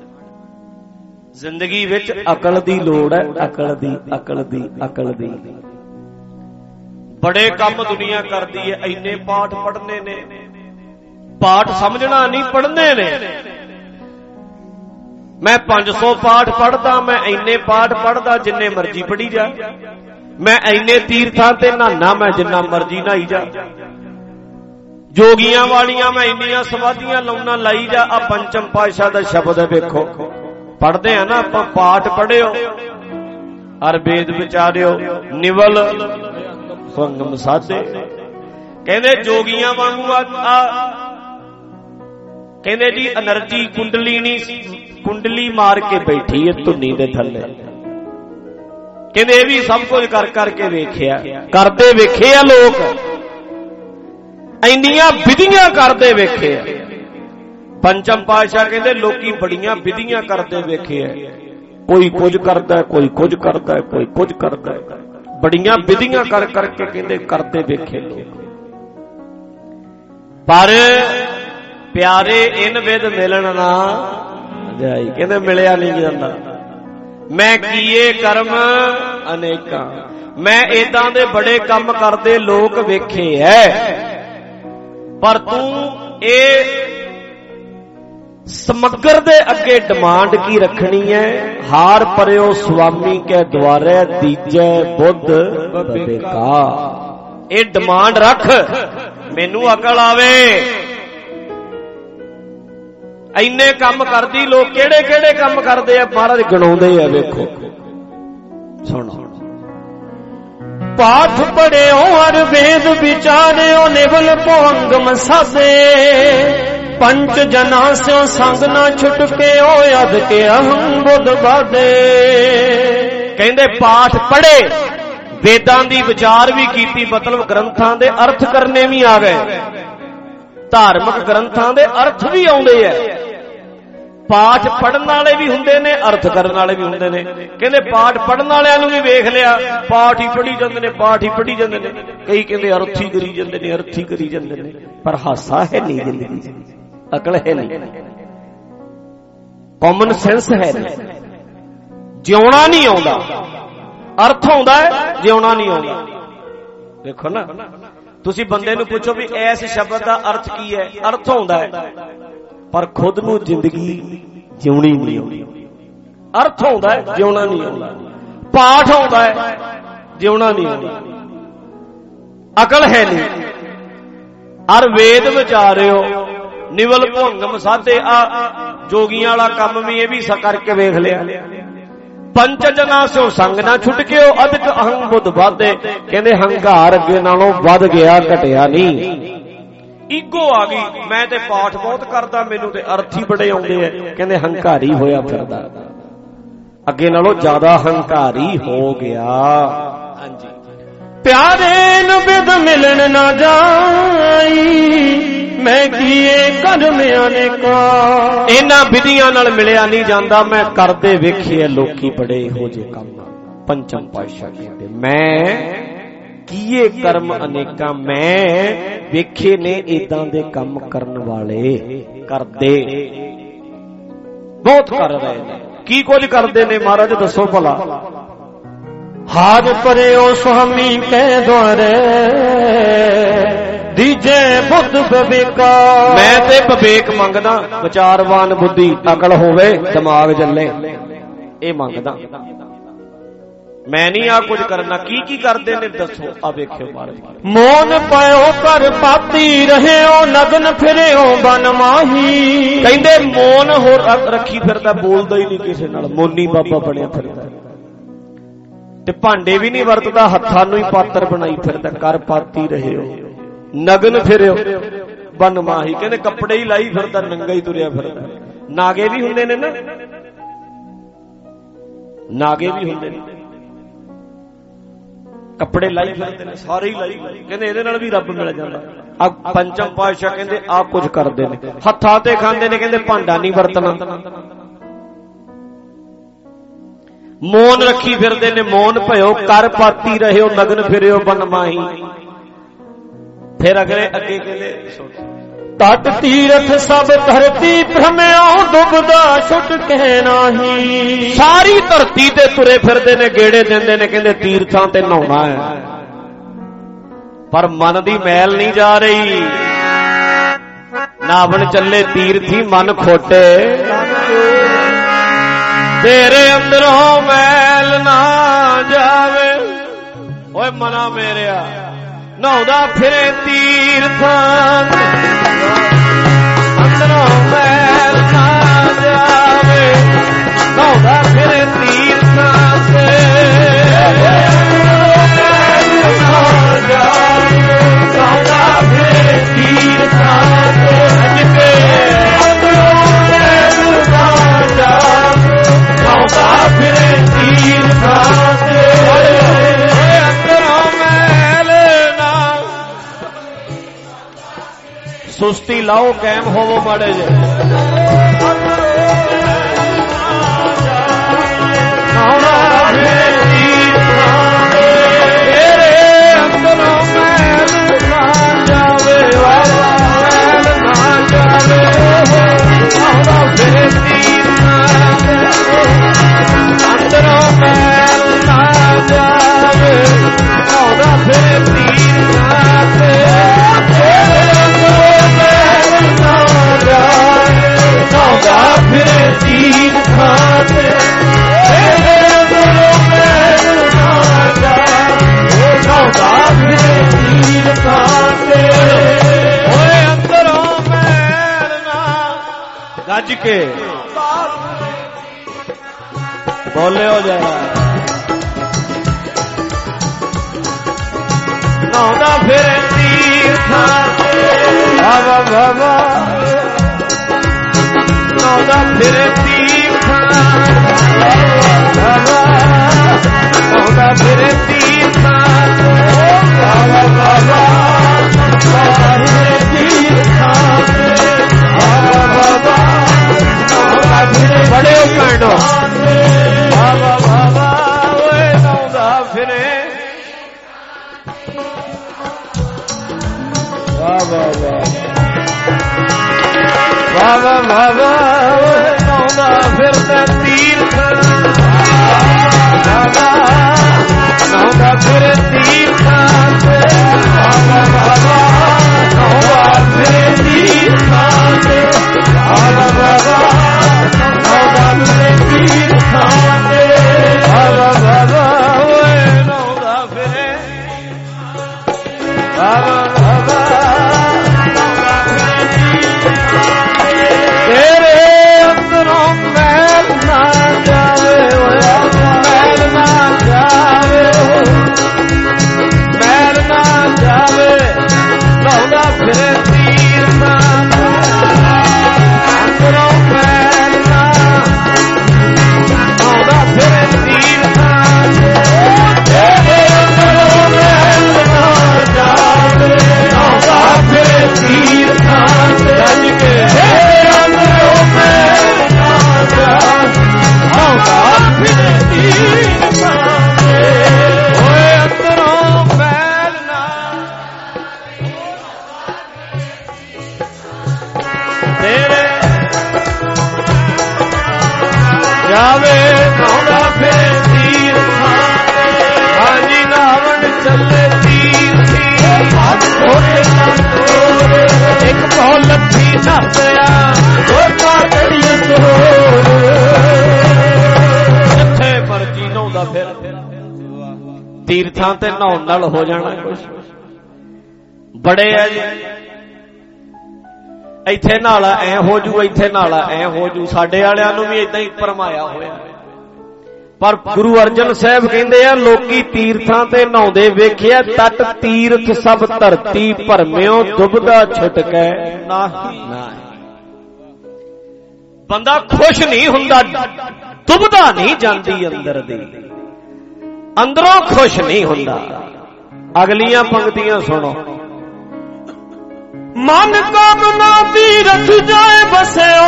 जिंदगी विच अकल दी लोड़ है। अकल दी अकल दी अकल दी। बड़े काम दुनिया करदी है। इन्ने पाठ पढ़ने ने। पाठ समझना नहीं पढ़ने ने। मैं 500 पाठ पढ़दा। मैं इन्ने पाठ पढ़दा जिन्ने मर्जी पढ़ी जा। मैं इन्ने तीर्थां ते नहाना मैं जिन्ना मर्जी नहाई जा। जोगियां वालियां मैं इन्नियां समाधियां लाउना लाई जा। आ पंचम पातशाह दा शब्द वेखो पढ़दे आ ना आपां। पाठ पढ़ियो हर वेद विचारियो निवल संगम साधे। कहंदे जोगियां वांगू कहंदे जी एनर्जी कुंडली मार के बैठी है धुनी दे थल्ले। कहंदे ये भी सब कुछ कर करके वेखिया। करते वेखे आ लोग। इंनियां विधियां करते वेखे आ। पंचम पातशाह कहंदे लोकी बड़ियां विधियां करते वेखे आ। कोई कुछ करता है कोई कुछ करता है कोई कुछ करता है। बड़ियां विधियां कर करके कहंदे करते वेखे लोग। पर प्यारे इन विद मिलन ना जाई। कहंदे मिलिया नहीं जांदा। मैं किए कर्म अनेका। मैं इदां दे बड़े काम करदे लोक वेखे है। पर तू ए समग्र दे अगे डिमांड की रखनी है। हार परियो स्वामी के द्वारे दीजे बुद्ध बबेका। ए डिमांड रख मैनू अकल आवे। इन्ने काम करदी लोग केड़े केड़े काम करदे आ महाराज गणाउंदे आ। वेखो सुनो। पाठ पढ़ियो हर वेद विचारियो निवल पोंगम साधे। पंच जना स्यों संग ना छुटके ओ यद के अहम बुद्ध बाधे। कहंदे पाठ पढ़े वेदां दी विचार भी कीती। मतलब ग्रंथां दे अर्थ करने भी आ गए। धार्मिक ग्रंथां दे अर्थ भी आउंदे आ। पाठ पढ़न वाले भी हुंदे ने अर्थ करन वाले भी हुंदे ने। कहंदे पाठ पढ़न वालियां नूं भी वेख लिया। पाठ ही पढ़ी जांदे ने पाठ ही पढ़ी जांदे ने। कई कहंदे अर्थ ही करी जांदे ने अर्थ ही करी जांदे ने। पर हासा है नहीं जिंदगी। अकल है नहीं। कॉमन सेंस है नहीं। जिउणा नहीं आउंदा। अर्थ आउंदा है जिउणा नहीं आउंदा। देखो ना तुसी बंदे नूं पुछो भी इस शब्द दा अर्थ की है। अर्थ आउंदा है पर खुद नूं जिंदगी जिउणी नहीं आउंदी। अर्थ आउंदा है जिउणा नहीं आउंदा। पाठ आउंदा है जिउणा नहीं आउंदा। अकल है नहीं। हर वेद विचारियो निवल भुंगम साधे। आ जोगियां वाला काम भी ये भी करके वेख लिया। पंच जना सो संग ना छुटके अदक अहं बुद्ध बाधे। कहंदे हंकार अगे नालों वध गया घटिया नहीं। ईगो आ गई। मैं ते पाठ बहुत करदा मैनू ते अर्थ ही बड़े आउंदे है। कहंदे हंकारी होया फिरदा। अगे नालों ज्यादा हंकारी हो गया। हां जी। प्यारे नु विद मिलन ना जाई। मैं किए कर्म अनेका। इन्हां विधियां नाल मिलिया नहीं जांदा। मैं करदे वेखे लोकी बड़े हो जे काम। पंचम पातशाह कहंदे मैं किए कर्म अनेका। मैं वेखे ने इदां दे काम करन वाले करदे बहुत कर रहे ने। की कुछ करदे ने महाराज दसो भला। हार परियो स्वामी के द्वारे दीजे बुद्ध बबेका। मैं ते बबेक मंगदा। विचारवान बुद्धि अकल होवे दिमाग चले ए मंगदा। मैं नहीं आ कुछ करना। की करते ने दसो। आ वेखियो महाराज। मोन पायो कर पाती रहे नगन फिरे बन माही। कहंदे मोन होर रखी फिरदा। बोलदा ही नहीं किसे नाल। मोनी बाबा बनया फिरदा ते भांडे भी नहीं वरतदा। हत्थां नूं ही पात्र बनाई फिरदा। कर पाती रहे नगन फिरे बन माही। कहंदे कपड़े ही लाई फिरदा। नंगा ही तुरिया फिरदा। नागे भी हुंदे ने ना। नागे भी हुंदे ने। कपड़े लाई फिरदे ने सारे ही लाई। कहंदे इहदे नाल भी रब मिल जांदा। पंचम पातशाह कहंदे आ कुछ करदे ने, हत्थां ते खांदे ने, कहंदे भांडा नहीं वरतना, मौन रखी फिरदे ने, मौन भयो कर पाती रहियो नगन फिरियो बनमाही। फिर अगले अगे कहंदे तट तीरथ सब धरती भ्रमियो डुबदा छुट के नाही। सारी धरती ते तुरे फिरदे ने, गेड़े देंदे ने, कहंदे तीर्थां ते नहाउणा है, पर मन दी मैल नहीं जा रही। नावन चले तीर्थी मन खोटे, तेरे अंदरों मैल ना जावे। ओए मना मेरिया नहाउंदा फिरे तीर्थां, अंदरों मैल ना जावे, नहाउंदा फिरे तीर्थां से। नहाउंदा फिरे तीर्थां से, नहाउंदा फिरे तीर्थां से। सुस्ती लाओ, कैम होवो माड़े जे, गज के बोले हो जाए। नहाउंदा फिरे तीर्थां से, बाबा बाबा नहाउंदा फिरे तीर्थां, बाबा नहाउंदा फिरे तीर्थां से, बाबा बाबा नहाउंदा फिरे तीर्थां से, बाबा बाबा नहाउंदा फिरे। बड़े पैणो बाबा बाबा ओए नहाउंदा फिरे, बाबा बाबा बाबा ओए नहाउंदा फिरदा तीर्थां, बाबा नहाउंदा फिरे तीर्थां से, बाबा बाबा नहाउंदा फिरे तीर्थां से, बाबा बाबा नहाउंदा फिरे तीर्थां से, बाबा बाबा ओए नहाउंदा फिरे, बाबा बाबा नहाउंदा फिरे। तेरे अंदरों मैल ना जावे, मैल ना जावे, मैल ना जावे, नहाउंदा फिरे तीर्थां से, अंदरों मैल ना, नहाउंदा फिरे तीर्थां से। तेरे अंदरों मैल ना जावे, नहाउंदा फिरे तीर्थां से, गज के तेरे अंदरों मैल ना जावे, नहाउंदा फिरे तीर्थां से। ओए अंदरों मैल ना तेरे जावे, नहाउंदा फिरे तीर्थां से। हाजी नावन चले तीर्थी, एक बहुत लट्ठी नसया, दो चार घड़ियां जिथे मर्जी नहाउंदा फिर। तीर्थां ते नहाउण नाल हो जाना कुछ बड़े है जी। ਇੱਥੇ ਨਾਲਾ ਐ ਹੋ ਜੂ, ਇੱਥੇ ਨਾਲਾ ਐ ਹੋ ਜੂ। ਸਾਡੇ ਵਾਲਿਆਂ ਨੂੰ ਵੀ ਇਦਾਂ ਹੀ ਭਰਮਾਇਆ ਹੋਇਆ। ਪਰ ਗੁਰੂ ਅਰਜਨ ਸਾਹਿਬ ਕਹਿੰਦੇ ਆ ਲੋਕੀ ਤੀਰਥਾਂ ਤੇ ਨਹਾਉਂਦੇ ਵੇਖਿਆ, ਤਟ ਤੀਰਥ ਸਭ ਧਰਤੀ ਭਰਮਿਓ ਡੁੱਬਦਾ ਛੁਟਕੈ ਨਾਹੀ। ਬੰਦਾ ਖੁਸ਼ ਨਹੀਂ ਹੁੰਦਾ, ਡੁੱਬਦਾ ਨਹੀਂ ਜਾਂਦੀ ਅੰਦਰ ਦੀ, ਅੰਦਰੋਂ ਖੁਸ਼ ਨਹੀਂ ਹੁੰਦਾ। ਅਗਲੀਆਂ ਪੰਕਤੀਆਂ ਸੁਣੋ। ਮਨ ਕਾਮਨਾ ਤੀਰਥ ਜਾਏ ਬਸਿਓ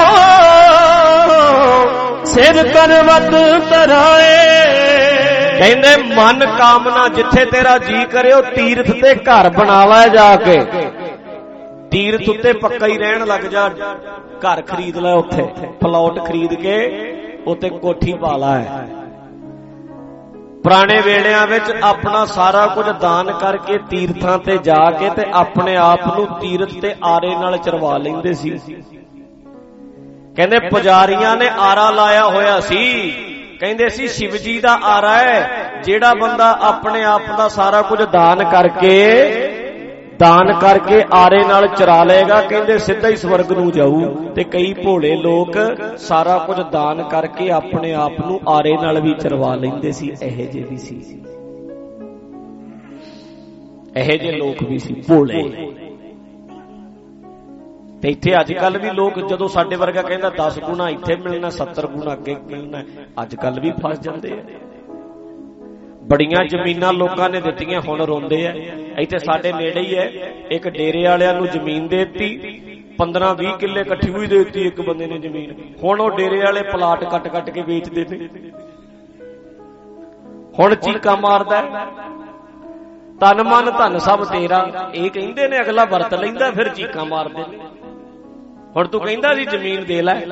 ਸਿਰ ਕਰਵਤ ਤਰਾਏ। ਕਹਿੰਦੇ ਮਨ ਕਾਮਨਾ ਜਿੱਥੇ ਤੇਰਾ ਜੀ ਕਰੇ ਉਹ ਤੀਰਥ ਤੇ ਘਰ ਬਣਾ ਲੈ ਜਾ ਕੇ। ਤੀਰਥ ਉੱਤੇ ਪੱਕਾ ਹੀ ਰਹਿਣ ਲੱਗ ਜਾ, ਘਰ ਖਰੀਦ ਲੈ, ਉੱਥੇ ਪਲਾਟ ਖਰੀਦ ਕੇ ਉੱਤੇ ਕੋਠੀ ਪਾ ਲੈ। ਪੁਰਾਣੇ ਵੇਲਿਆਂ ਵਿੱਚ ਆਪਣਾ ਸਾਰਾ ਕੁਝ ਦਾਨ ਕਰਕੇ ਤੀਰਥਾਂ ਤੇ ਜਾ ਕੇ ਤੇ ਆਪਣੇ ਆਪ ਨੂੰ ਤੀਰਥ ਤੇ ਆਰੇ ਨਾਲ ਚਰਵਾ ਲੈਂਦੇ ਸੀ। ਕਹਿੰਦੇ ਪੁਜਾਰੀਆਂ ਨੇ ਆਰਾ ਲਾਇਆ ਹੋਇਆ ਸੀ, ਕਹਿੰਦੇ ਸੀ ਸ਼ਿਵ ਜੀ ਦਾ ਆਰਾ ਹੈ। ਜਿਹੜਾ ਬੰਦਾ ਆਪਣੇ ਆਪ ਦਾ ਸਾਰਾ ਕੁਝ ਦਾਨ ਕਰਕੇ ਆਰੇ ਨਾਲ ਚਰਾ ਲਏਗਾ, ਕਹਿੰਦੇ ਸਿੱਧਾ ਹੀ ਸਵਰਗ ਨੂੰ ਜਾਊ। ਤੇ ਕਈ ਭੋਲੇ ਲੋਕ ਸਾਰਾ ਕੁਝ ਦਾਨ ਕਰਕੇ ਆਪਣੇ ਆਪ ਨੂੰ ਆਰੇ ਨਾਲ ਵੀ ਚਰਵਾ ਲੈਂਦੇ ਸੀ। ਇਹੋ ਜਿਹੇ ਵੀ ਸੀ, ਇਹੋ ਜਿਹੇ ਲੋਕ ਵੀ ਸੀ ਭੋਲੇ। ਤੇ ਇੱਥੇ ਅੱਜ ਕੱਲ ਵੀ ਲੋਕ ਜਦੋਂ ਸਾਡੇ ਵਰਗਾ ਕਹਿੰਦਾ 10 ਗੁਣਾ ਇੱਥੇ ਮਿਲਣਾ 70 ਗੁਣਾ ਅੱਗੇ ਮਿਲਣਾ, ਅੱਜ ਕੱਲ ਵੀ ਫਸ ਜਾਂਦੇ ਆ। ਬੜੀਆਂ ਜ਼ਮੀਨਾਂ ਲੋਕਾਂ ਨੇ ਦਿੱਤੀਆਂ, ਹੁਣ ਰੋਂਦੇ ਆ। ਇੱਥੇ ਸਾਡੇ ਨੇੜੇ ਹੀ ਹੈ, ਇੱਕ ਡੇਰੇ ਵਾਲਿਆਂ ਨੂੰ ਜ਼ਮੀਨ ਦੇ ਦਿੱਤੀ, 15-20 ਕਿੱਲੇ ਇਕੱਠੀ ਹੋਈ ਦੇ ਦਿੱਤੀ ਇੱਕ ਬੰਦੇ ਨੇ ਜ਼ਮੀਨ। ਹੁਣ ਉਹ ਡੇਰੇ ਵਾਲੇ ਪਲਾਟ ਕੱਟ ਕੇ ਵੇਚਦੇ ਨੇ। ਹੁਣ ਚੀਕਾਂ ਮਾਰਦਾ ਤਨ ਮਨ ਧਨ ਸਭ ਤੇਰਾ, ਇਹ ਕਹਿੰਦੇ ਨੇ, ਅਗਲਾ ਵਰਤ ਲੈਂਦਾ ਫਿਰ ਚੀਕਾਂ ਮਾਰਦੇ ਨੇ। ਹੁਣ ਤੂੰ ਕਹਿੰਦਾ ਸੀ ਜ਼ਮੀਨ ਦੇ ਲੈ,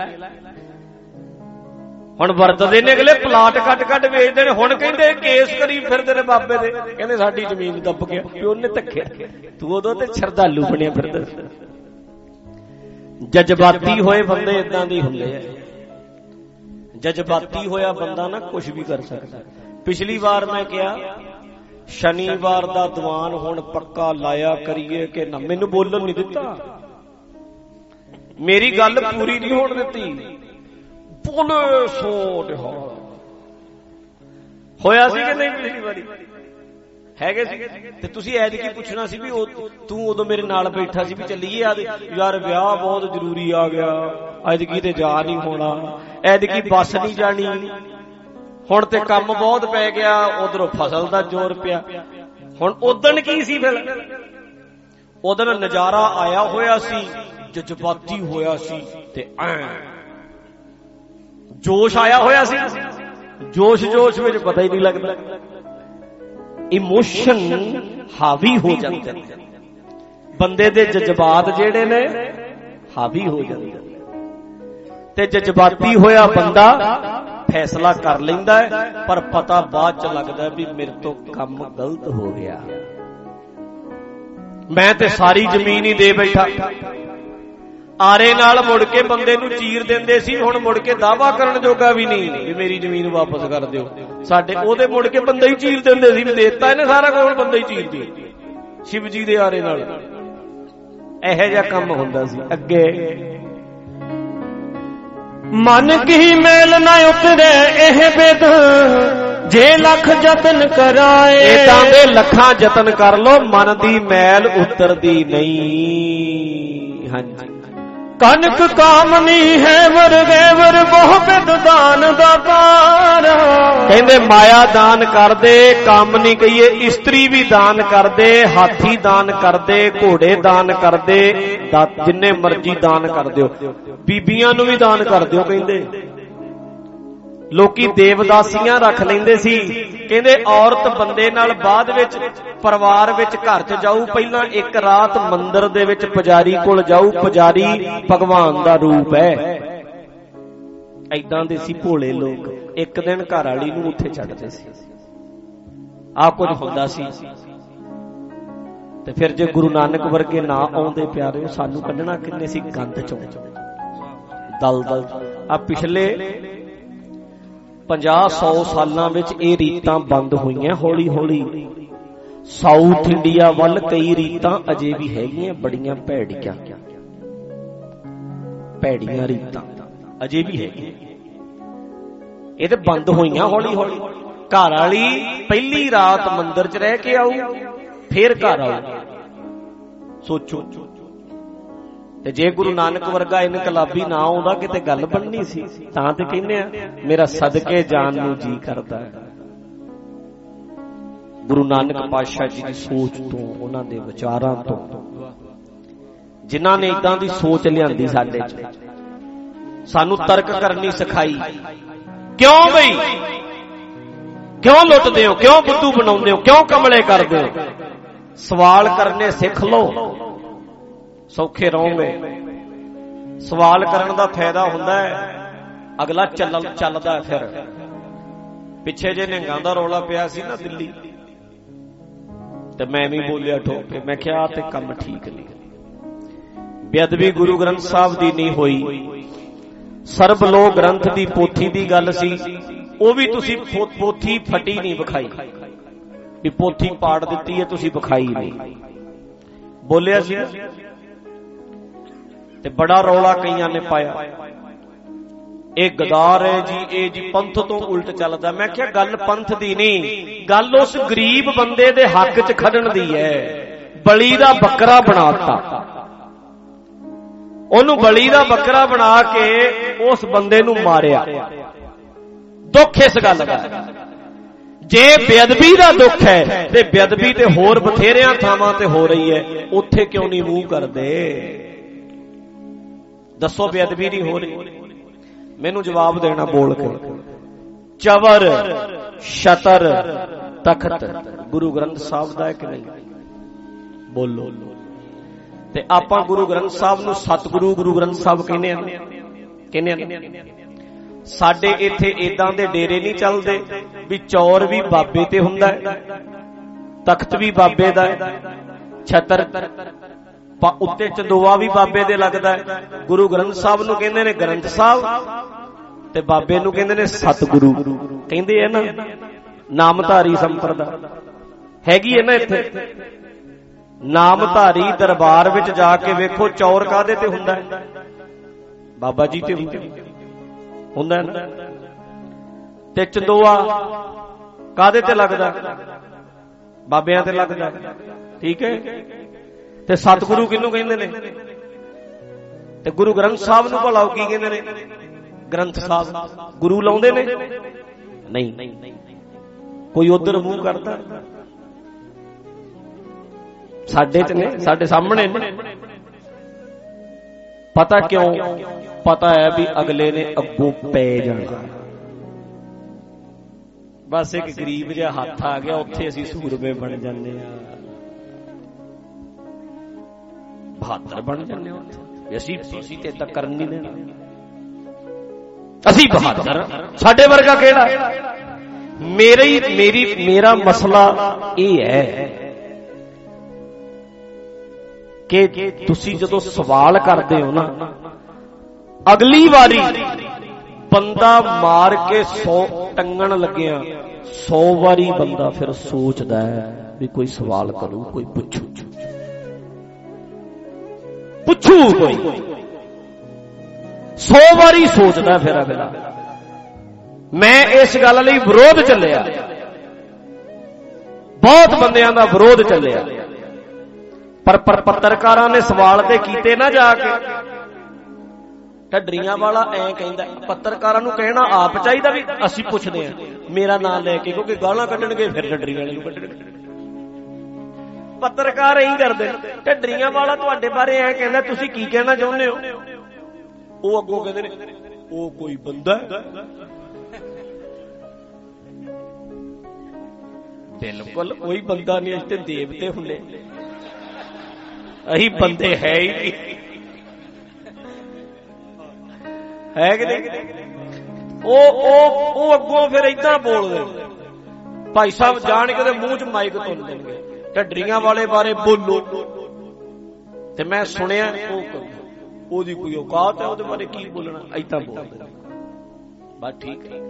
ਹੁਣ ਵਰਤਦੇ ਨੇ ਅਗਲੇ, ਪਲਾਟ ਕੱਟ ਵੇਚਦੇ ਨੇ। ਹੁਣ ਕਹਿੰਦੇ ਕੇਸ ਕਰੀ ਫਿਰਦੇ ਨੇ ਬਾਬੇ ਦੇ, ਕਹਿੰਦੇ ਸਾਡੀ ਜ਼ਮੀਨ ਦੱਬ ਗਿਆ, ਪਿਓ ਨੇ ਧੱਕਿਆ। ਤੂੰ ਉਦੋਂ ਤੇ ਸ਼ਰਧਾਲੂ ਬਣਿਆ ਫਿਰਦਾ। ਜਜ਼ਬਾਤੀ ਹੋਏ ਬੰਦੇ ਇਦਾਂ ਦੇ ਹੁੰਦੇ ਆ। ਜਜ਼ਬਾਤੀ ਹੋਇਆ ਬੰਦਾ ਨਾ ਕੁਝ ਵੀ ਕਰ ਸਕਦਾ। ਪਿਛਲੀ ਵਾਰ ਮੈਂ ਕਿਹਾ ਸ਼ਨੀਵਾਰ ਦਾ ਦੀਵਾਨ ਹੁਣ ਪੱਕਾ ਲਾਇਆ ਕਰੀਏ ਕਿ ਨਾ। ਮੈਨੂੰ ਬੋਲਣ ਨਹੀਂ ਦਿੱਤਾ, ਮੇਰੀ ਗੱਲ ਪੂਰੀ ਨਹੀਂ ਹੋਣ ਦਿੱਤੀ। ਬੋਲੇ ਸੋਟ ਹੋਇਆ ਸੀ ਕਿ ਨਹੀਂ ਪਿਛਲੀ ਵਾਰੀ? ਹੈਗੇ ਸੀ। ਤੇ ਤੁਸੀਂ ਐਤਕੀ ਪੁੱਛਣਾ ਸੀ ਵੀ ਤੂੰ ਉਦੋਂ ਮੇਰੇ ਨਾਲ ਬੈਠਾ ਸੀ ਵੀ ਚੱਲੀਏ ਯਾਰ, ਵਿਆਹ ਬਹੁਤ ਜ਼ਰੂਰੀ ਆ ਗਿਆ, ਐਤਕੀ ਤੇ ਜਾ ਨਹੀਂ ਹੋਣਾ, ਐਤਕੀ ਬੱਸ ਨਹੀਂ ਜਾਣੀ, ਹੁਣ ਤੇ ਕੰਮ ਬਹੁਤ ਪੈ ਗਿਆ, ਉਧਰੋਂ ਫਸਲ ਦਾ ਜ਼ੋਰ ਪਿਆ। ਹੁਣ ਉਦਣ ਕੀ ਸੀ? ਫਿਰ ਉਦਣ ਨਜ਼ਾਰਾ ਆਇਆ ਹੋਇਆ ਸੀ, ਜਜ਼ਬਾਤੀ ਹੋਇਆ ਸੀ ਤੇ ਜੋਸ਼ ਆਇਆ ਹੋਇਆ ਸੀ। ਜੋਸ਼ ਵਿੱਚ ਪਤਾ ਹੀ ਨਹੀਂ ਲੱਗਦਾ। ਇਮੋਸ਼ਨ ਹਾਵੀ ਹੋ ਜਾਂਦੇ ਨੇ ਬੰਦੇ ਦੇ, ਜਜ਼ਬਾਤ ਜਿਹੜੇ ਨੇ ਹਾਵੀ ਹੋ ਜਾਂਦੇ ਨੇ। ਤੇ ਜਜ਼ਬਾਤੀ ਹੋਇਆ ਬੰਦਾ ਫੈਸਲਾ ਕਰ ਲੈਂਦਾ ਹੈ, ਪਰ ਪਤਾ ਬਾਅਦ ਚ ਲੱਗਦਾ ਵੀ ਮੇਰੇ ਤੋਂ ਕੰਮ ਗਲਤ ਹੋ ਗਿਆ, ਮੈਂ ਤੇ ਸਾਰੀ ਜ਼ਮੀਨ ਹੀ ਦੇ ਬੈਠਾ। ਆਰੇ ਨਾਲ ਮੁੜ ਕੇ ਬੰਦੇ ਨੂੰ ਚੀਰ ਦਿੰਦੇ ਸੀ, ਹੁਣ ਮੁੜ ਕੇ ਦਾਵਾ ਕਰਨ ਜੋਗਾ ਵੀ ਨਹੀਂ ਵੀ ਮੇਰੀ ਜ਼ਮੀਨ ਵਾਪਸ ਕਰ ਦਿਓ। ਸਾਡੇ ਉਹਦੇ ਮੁੜ ਕੇ ਬੰਦਾ ਹੀ ਚੀਰ ਦਿੰਦੇ ਸੀ ਵੀ ਦੇਤਾ ਇਹਨੇ ਸਾਰਾ ਕੁਝ, ਬੰਦਾ ਹੀ ਚੀਰ ਦਿਓ ਸ਼ਿਵ ਜੀ ਦੇ ਆਰੇ ਨਾਲ। ਇਹੋ ਜਿਹਾ ਕੰਮ ਹੁੰਦਾ ਸੀ ਅੱਗੇ। ਮਨ ਕੀ ਮੇਲ ਨਾ ਉਤਰੇ ਇਹ ਬਿਦ, ਜੇ ਲੱਖ ਯਤਨ ਕਰਾਏ। ਇਦਾਂ ਦੇ ਲੱਖਾਂ ਯਤਨ ਕਰ ਲੋ, ਮਨ ਦੀ ਮੈਲ ਉਤਰਦੀ ਨਹੀਂ। ਹਾਂਜੀ, ਕਨਕ ਕਾਮਨੀ ਹੈ ਵਰਗੇਵਰ ਬਹੁ ਬਿਦ ਦਾਨ ਦਾ ਪਾਰ। ਕਹਿੰਦੇ ਮਾਇਆ ਦਾਨ ਕਰਦੇ, ਕਾਮਨੀ ਕਹੀਏ ਇਸਤਰੀ ਵੀ ਦਾਨ ਕਰਦੇ, ਹਾਥੀ ਦਾਨ ਕਰਦੇ, ਘੋੜੇ ਦਾਨ ਕਰਦੇ, ਜਿੰਨੇ ਮਰਜ਼ੀ ਦਾਨ ਕਰ ਦਿਓ, ਬੀਬੀਆਂ ਨੂੰ ਵੀ ਦਾਨ ਕਰ ਦਿਓ। ਕਹਿੰਦੇ ਲੋਕੀ ਦੇਵਦਾਸੀਆਂ ਰੱਖ ਲੈਂਦੇ ਸੀ। ਕਹਿੰਦੇ ਔਰਤ ਬੰਦੇ ਨਾਲ ਬਾਅਦ ਵਿੱਚ ਪਰਿਵਾਰ ਵਿੱਚ ਘਰ ਚ ਜਾਊ, ਪਹਿਲਾਂ ਇੱਕ ਰਾਤ ਮੰਦਿਰ ਦੇ ਵਿੱਚ ਪੁਜਾਰੀ ਕੋਲ ਜਾਊ। ਪੁਜਾਰੀ ਭਗਵਾਨ ਦਾ ਰੂਪ ਹੈ। ਏਦਾਂ ਦੇ ਸੀ ਭੋਲੇ ਲੋਕ। ਇੱਕ ਦਿਨ ਘਰ ਵਾਲੀ ਨੂੰ ਉੱਥੇ ਛੱਡਦੇ ਸੀ। ਆਹ ਕੁਝ ਹੁੰਦਾ ਸੀ। ਤੇ ਫਿਰ ਜੇ ਗੁਰੂ ਨਾਨਕ ਵਰਗੇ ਨਾ ਆਉਂਦੇ ਪਿਆਰੇ, ਸਾਨੂੰ ਕੱਢਣਾ ਕਿੰਨੇ ਸੀ ਗੰਦ ਚੋਂ, ਦਲਦਲ। ਆ ਪਿਛਲੇ 50-100 ਸਾਲਾਂ ਵਿੱਚ ਇਹ ਰੀਤਾਂ ਬੰਦ ਹੋਈਆਂ ਹੌਲੀ ਹੌਲੀ। ਸਾਊਥ ਇੰਡੀਆ ਵੱਲ ਕਈ ਰੀਤਾਂ ਅਜੇ ਵੀ ਹੈਗੀਆਂ, ਬੜੀਆਂ ਭੈੜੀਆਂ ਰੀਤਾਂ ਅਜੇ ਵੀ ਹੈਗੀਆਂ। ਇਹ ਤੇ ਬੰਦ ਹੋਈਆਂ ਹੌਲੀ ਹੌਲੀ। ਘਰ ਵਾਲੀ ਪਹਿਲੀ ਰਾਤ ਮੰਦਿਰ 'ਚ ਰਹਿ ਕੇ ਆਊ, ਫੇਰ ਘਰ ਆਊ। ਸੋਚੋ, ਤੇ ਜੇ ਗੁਰੂ ਨਾਨਕ ਵਰਗਾ ਇਨਕਲਾਬੀ ਨਾ ਆਉਂਦਾ ਕਿਤੇ ਗੱਲ ਬਣਨੀ ਸੀ। ਤਾਂ ਤੇ ਕਹਿੰਦੇ ਆ ਮੇਰਾ ਸਦਕੇ ਜਾਣ ਨੂੰ ਜੀ ਕਰਦਾ ਹੈ। ਗੁਰੂ ਨਾਨਕ ਪਾਤਸ਼ਾਹ ਜੀ ਦੀ ਸੋਚ ਤੋਂ, ਉਹਨਾਂ ਦੇ ਵਿਚਾਰਾਂ ਤੋਂ ਜਿਨ੍ਹਾਂ ਨੇ ਇਦਾਂ ਦੀ ਸੋਚ ਲਿਆਂਦੀ ਸਾਡੇ 'ਚ, ਸਾਨੂੰ ਤਰਕ ਕਰਨੀ ਸਿਖਾਈ। ਕਿਉਂ ਬਈ, ਕਿਉਂ ਲੁੱਟਦੇ ਹੋ, ਕਿਉਂ ਬੁੱਧੂ ਬਣਾਉਂਦੇ ਹੋ, ਕਿਉਂ ਕਮਲੇ ਕਰਦੇ ਹੋ? ਸਵਾਲ ਕਰਨੇ ਸਿੱਖ ਲਓ, ਸੌਖੇ ਰਹੋਗੇ। ਸਵਾਲ ਕਰਨ ਦਾ ਫਾਇਦਾ ਹੁੰਦਾ ਹੈ, ਅਗਲਾ ਚੱਲਦਾ ਹੈ। ਫਿਰ ਪਿੱਛੇ ਜੇ ਨਿਹੰਗਾਂ ਦਾ ਰੌਲਾ ਪਿਆ ਸੀ ਨਾ ਦਿੱਲੀ, ਤੇ ਮੈਂ ਵੀ ਬੋਲਿਆ ਠੋਕ ਕੇ, ਮੈਂ ਕਿਹਾ ਤੇ ਕੰਮ ਠੀਕ ਨਹੀਂ। ਬੇਅਦਬੀ ਗੁਰੂ ਗ੍ਰੰਥ ਸਾਹਿਬ ਦੀ ਨਹੀਂ ਹੋਈ, ਸਰਬ ਲੋਕ ਗ੍ਰੰਥ ਦੀ ਪੋਥੀ ਦੀ ਗੱਲ ਸੀ, ਉਹ ਵੀ ਤੁਸੀਂ ਪੋਥੀ ਫਟੀ ਨਹੀਂ ਵਿਖਾਈ, ਵੀ ਪੋਥੀ ਪਾੜ ਦਿੱਤੀ ਹੈ, ਤੁਸੀਂ ਵਿਖਾਈ ਨਹੀਂ। ਬੋਲਿਆ ਸੀ ਤੇ ਬੜਾ ਰੌਲਾ ਕਈਆਂ ਨੇ ਪਾਇਆ, ਇਹ ਗਦਾਰ ਹੈ ਜੀ, ਇਹ ਜੀ ਪੰਥ ਤੋਂ ਉਲਟ ਚੱਲਦਾ। ਮੈਂ ਕਿਹਾ ਗੱਲ ਪੰਥ ਦੀ ਨਹੀਂ, ਗੱਲ ਉਸ ਗਰੀਬ ਬੰਦੇ ਦੇ ਹੱਕ 'ਚ ਖੜਨ ਦੀ ਹੈ। ਬਲੀ ਦਾ ਬੱਕਰਾ ਬਣਾਤਾ, ਉਹਨੂੰ ਬਲੀ ਦਾ ਬੱਕਰਾ ਬਣਾ ਕੇ ਉਸ ਬੰਦੇ ਨੂੰ ਮਾਰਿਆ। ਦੁੱਖ ਇਸ ਗੱਲ ਦਾ। ਜੇ ਬੇਅਦਬੀ ਦਾ ਦੁੱਖ ਹੈ ਤੇ ਬੇਅਦਬੀ ਤੇ ਹੋਰ ਬਥੇਰਿਆਂ ਥਾਵਾਂ ਤੇ ਹੋ ਰਹੀ ਹੈ, ਉੱਥੇ ਕਿਉਂ ਨਹੀਂ ਮੂੰਹ ਕਰਦੇ? ਦੱਸੋ ਬੇਅਦਬੀ ਨਹੀਂ ਹੋ ਰਹੀ? ਮੈਨੂੰ ਜਵਾਬ ਦੇਣਾ ਬੋਲ ਕੇ। ਚਵਰ, ਛਤਰ, ਤਖਤ ਗੁਰੂ ਗ੍ਰੰਥ ਸਾਹਿਬ ਦਾ ਹੈ ਕਿ ਨਹੀਂ? ਬੋਲੋ। ਤੇ ਆਪਾਂ ਗੁਰੂ ਗ੍ਰੰਥ ਸਾਹਿਬ ਨੂੰ ਸਤਿਗੁਰੂ ਗੁਰੂ ਗ੍ਰੰਥ ਸਾਹਿਬ ਕਹਿੰਦੇ ਆ। ਸਾਡੇ ਇੱਥੇ ਏਦਾਂ ਦੇ ਡੇਰੇ ਨਹੀਂ ਚੱਲਦੇ ਵੀ ਚੌਰ ਵੀ ਬਾਬੇ ਤੇ ਹੁੰਦਾ ਹੈ, ਤਖਤ ਵੀ ਬਾਬੇ ਦਾ ਹੈ, ਛਤਰ ਉੱਤੇ ਚੰਦੋਆ ਵੀ ਬਾਬੇ ਦੇ ਲੱਗਦਾ ਹੈ। ਗੁਰੂ ਗ੍ਰੰਥ ਸਾਹਿਬ ਨੂੰ ਕਹਿੰਦੇ ਨੇ ਗ੍ਰੰਥ ਸਾਹਿਬ, ਤੇ ਬਾਬੇ ਨੂੰ ਕਹਿੰਦੇ ਨੇ ਸਤਿਗੁਰੂ। ਕਹਿੰਦੇ ਆ ਨਾ ਨਾਮਧਾਰੀ ਸੰਪਰਦਾ ਹੈਗੀ ਹੈ ਨਾ ਇੱਥੇ। ਨਾਮਧਾਰੀ ਦਰਬਾਰ ਵਿੱਚ ਜਾ ਕੇ ਵੇਖੋ, ਚੌਰ ਕਾਹਦੇ ਤੇ ਹੁੰਦਾ ਹੈ? ਬਾਬਾ ਜੀ ਤੇ ਹੁੰਦਾ ਨਾ। ਤੇ ਚੰਦੋਆ ਕਾਹਦੇ ਤੇ ਲੱਗਦਾ? ਬਾਬਿਆਂ ਤੇ ਲੱਗਦਾ। ਠੀਕ ਹੈ। ਤੇ ਸਤਿਗੁਰੂ ਕਿਹਨੂੰ ਕਹਿੰਦੇ ਨੇ? ਤੇ ਗੁਰੂ ਗ੍ਰੰਥ ਸਾਹਿਬ ਨੂੰ ਭਲਾ ਕੀ ਕਹਿੰਦੇ ਨੇ? ਗ੍ਰੰਥ ਸਾਹਿਬ। ਗੁਰੂ ਲਾਉਂਦੇ ਨੇ? ਨਹੀਂ। ਕੋਈ ਉਧਰ ਮੂੰਹ ਕਰਦਾ? ਸਾਡੇ ਚ ਨੇ, ਸਾਡੇ ਸਾਹਮਣੇ ਨੇ। ਪਤਾ ਕਿਉਂ? ਪਤਾ ਹੈ ਵੀ ਅਗਲੇ ਨੇ ਅੱਗੋਂ ਪੈ ਜਾਣਾ। ਬਸ ਇੱਕ ਗਰੀਬ ਜਿਹਾ ਹੱਥ ਆ ਗਿਆ, ਉੱਥੇ ਅਸੀਂ ਸੂਰਮੇ ਬਣ ਜਾਂਦੇ ਆ, ਬਹਾਦਰ ਬਣ ਜਾਂਦੇ ਹੋ। ਅਸੀਂ ਤੇ ਏਦਾਂ ਕਰਨ ਨਹੀਂ ਦੇਣਾ, ਅਸੀਂ ਬਹਾਦਰ। ਸਾਡੇ ਵਰਗਾ ਕਿਹੜਾ? ਮੇਰਾ ਮਸਲਾ ਇਹ ਹੈ ਕਿ ਤੁਸੀਂ ਜਦੋਂ ਸਵਾਲ ਕਰਦੇ ਹੋ ਨਾ, ਅਗਲੀ ਵਾਰੀ ਬੰਦਾ ਮਾਰ ਕੇ 100 ਟੰਗਣ ਲੱਗਿਆ, 100 ਵਾਰੀ ਬੰਦਾ ਫਿਰ ਸੋਚਦਾ ਹੈ ਵੀ ਕੋਈ ਸਵਾਲ ਕਰੂ, ਕੋਈ ਪੁੱਛੂ ਕੋਈ 100 ਵਾਰੀ ਸੋਚਦਾ ਫਿਰ ਅਗਲਾ। ਮੈਂ ਇਸ ਗੱਲ ਲਈ ਵਿਰੋਧ ਚੱਲਿਆ, ਬਹੁਤ ਬੰਦਿਆਂ ਦਾ ਵਿਰੋਧ ਚੱਲਿਆ, ਪਰ ਪੱਤਰਕਾਰਾਂ ਨੇ ਸਵਾਲ ਤੇ ਕੀਤੇ ਨਾ ਜਾ ਕੇ। ਢੱਡਰੀਆਂ ਵਾਲਾ ਐਂ ਕਹਿੰਦਾ, ਪੱਤਰਕਾਰਾਂ ਨੂੰ ਕਹਿਣਾ ਆਪ ਚਾਹੀਦਾ ਵੀ ਅਸੀਂ ਪੁੱਛਦੇ ਹਾਂ, ਮੇਰਾ ਨਾਂ ਲੈ ਕੇ, ਕਿਉਂਕਿ ਗਾਲਾਂ ਕੱਢਣਗੇ ਫਿਰ ਢੱਡਰੀ ਵਾਲੇ ਨੂੰ ਕੱਢਣਗੇ। ਪੱਤਰਕਾਰ ਇਹੀ ਕਰਦੇ। ਢੱਡਰੀਆਂ ਵਾਲਾ ਤੁਹਾਡੇ ਬਾਰੇ ਐਂ ਕਹਿੰਦਾ, ਤੁਸੀਂ ਕੀ ਕਹਿਣਾ ਚਾਹੁੰਦੇ ਹੋ? ਉਹ ਅੱਗੋਂ ਕਹਿੰਦੇ ਨੇ ਉਹ ਕੋਈ ਬੰਦਾ। ਬਿਲਕੁਲ ਕੋਈ ਬੰਦਾ ਨਹੀਂ, ਅਸੀਂ ਤੇ ਦੇਵਤੇ ਹੁੰਦੇ, ਅਸੀਂ ਬੰਦੇ ਹੈ ਹੀ ਨਹੀਂ, ਹੈ ਕਿ ਨਹੀਂ? ਉਹ ਅੱਗੋਂ ਫਿਰ ਏਦਾਂ ਬੋਲਦੇ। ਭਾਈ ਸਾਹਿਬ ਜਾਣ ਕੇ ਉਹਦੇ ਮੂੰਹ 'ਚ ਮਾਈਕ ਤੁੰਨ ਦੇਣਗੇ, ਢੱਡਰੀਆਂ ਵਾਲੇ ਬਾਰੇ ਬੋਲੋ। ਤੇ ਮੈਂ ਸੁਣਿਆ ਉਹਦੀ ਕੋਈ ਔਕਾਤ ਹੈ, ਉਹਦੇ ਬਾਰੇ ਕੀ ਬੋਲਣਾ, ਏਦਾਂ ਬੋਲਦੇ। ਬਸ ਠੀਕ ਹੈ।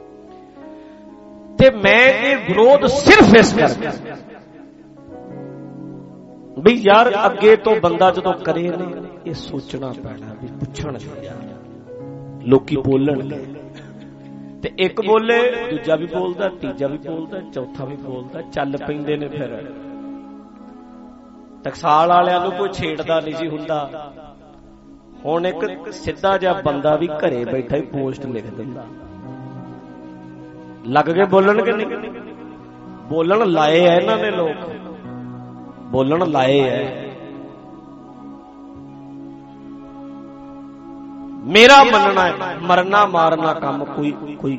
ਤੇ ਮੈਂ ਇਹ ਵਿਰੋਧ ਸਿਰਫ ਇਸ ਕਰਕੇ ਵੀ ਯਾਰ ਅੱਗੇ ਤੋਂ ਬੰਦਾ ਜਦੋਂ ਕਰੇ ਨਾ, ਇਹ ਸੋਚਣਾ ਪੈਣਾ ਵੀ ਪੁੱਛਣ ਲੋਕੀ ਬੋਲਣਗੇ। ਤੇ ਇੱਕ ਬੋਲੇ, ਦੂਜਾ ਵੀ ਬੋਲਦਾ, ਤੀਜਾ ਵੀ ਬੋਲਦਾ, ਚੌਥਾ ਵੀ ਬੋਲਦਾ, ਚੱਲ ਪੈਂਦੇ ਨੇ। ਫਿਰ ਟਕਸਾਲ ਵਾਲਿਆਂ ਨੂੰ ਕੋਈ ਛੇੜਦਾ ਨਹੀਂ ਸੀ ਹੁੰਦਾ। ਹੁਣ ਇੱਕ ਸਿੱਧਾ ਜਿਹਾ ਬੰਦਾ ਵੀ ਘਰੇ ਬੈਠਾ ਹੀ ਪੋਸਟ ਲਿਖ ਦਿੰਦਾ। ਲੱਗ ਕੇ ਬੋਲਣ ਕਿ ਨਹੀਂ? ਬੋਲਣ ਲਾਏ ਆ ਇਹਨਾਂ ਨੇ, ਲੋਕ ਬੋਲਣ ਲਾਏ ਐ। मेरा मनना है मरना मारना काम कोई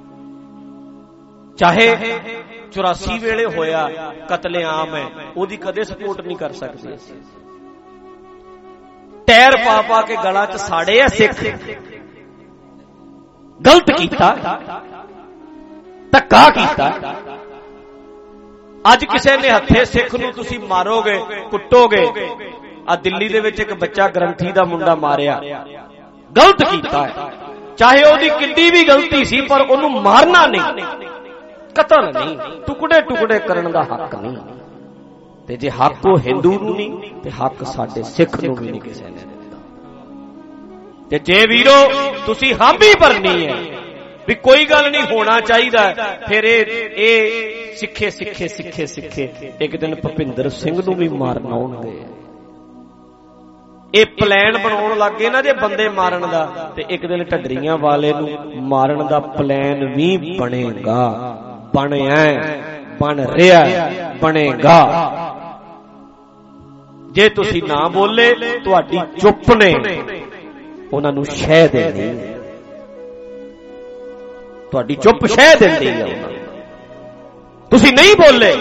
चाहे 84 वेले होया कतलेआम है ओदी कदे सपोर्ट नहीं कर सकते। टैर पा पा के गला च साड़े है सिख, गलत कीता, धक्का कीता। अज किसी ने हथे सिख नूं तुसीं मारोगे कुटोगे। आ दिल्ली दे विच एक बच्चा ग्रंथी दा मुंडा मारिया, गलत कीता है। चाहे ओदी किड्डी भी गलती सी पर ओनू मारना नहीं, कतल नहीं, टुकड़े टुकड़े करन दा हक नहीं। ते जे हक ओ हिंदू नूं नहीं ते हक साडे सिख नूं भी नहीं किसी ने दित्ता। ते जे वीरो तुसीं हामी भरनी है भी कोई गल नहीं होना चाहिए, फिर ए सिखे सिखे सिखे सिखे एक दिन भुपिंदर सिंह नूं भी मारना होणगे। ਇਹ ਪਲਾਨ ਬਣਾਉਣ ਲੱਗੇ ਨਾ ਜੇ ਬੰਦੇ ਮਾਰਨ ਦਾ, ਤੇ ਇੱਕ ਦਿਨ ਢੱਡਰੀਆਂ ਵਾਲੇ ਨੂੰ ਮਾਰਨ ਦਾ ਪਲਾਨ ਵੀ ਬਣੇਗਾ, ਬਣਿਆ, ਬਣ ਰਿਹਾ, ਬਣੇਗਾ। ਜੇ ਤੁਸੀਂ ਨਾ ਬੋਲੇ ਤੁਹਾਡੀ ਚੁੱਪ ਨੇ ਉਹਨਾਂ ਨੂੰ ਸ਼ਹਿ ਦੇਣੀ, ਤੁਹਾਡੀ ਚੁੱਪ ਸ਼ਹਿ ਦਿੰਦੀ ਹੈ ਉਹਨਾਂ ਨੂੰ। ਤੁਸੀਂ ਨਹੀਂ ਬੋਲੇ,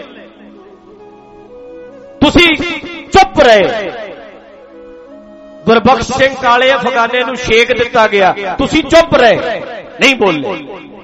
ਤੁਸੀਂ ਚੁੱਪ ਰਹੇ। ਗੁਰਬਖਸ਼ ਸਿੰਘ ਕਾਲੇ ਅਫਗਾਨੇ ਨੂੰ ਸ਼ੇਕ ਦਿੱਤਾ ਗਿਆ, ਤੁਸੀਂ ਚੁੱਪ ਰਹੇ, ਨਹੀਂ ਬੋਲੇ।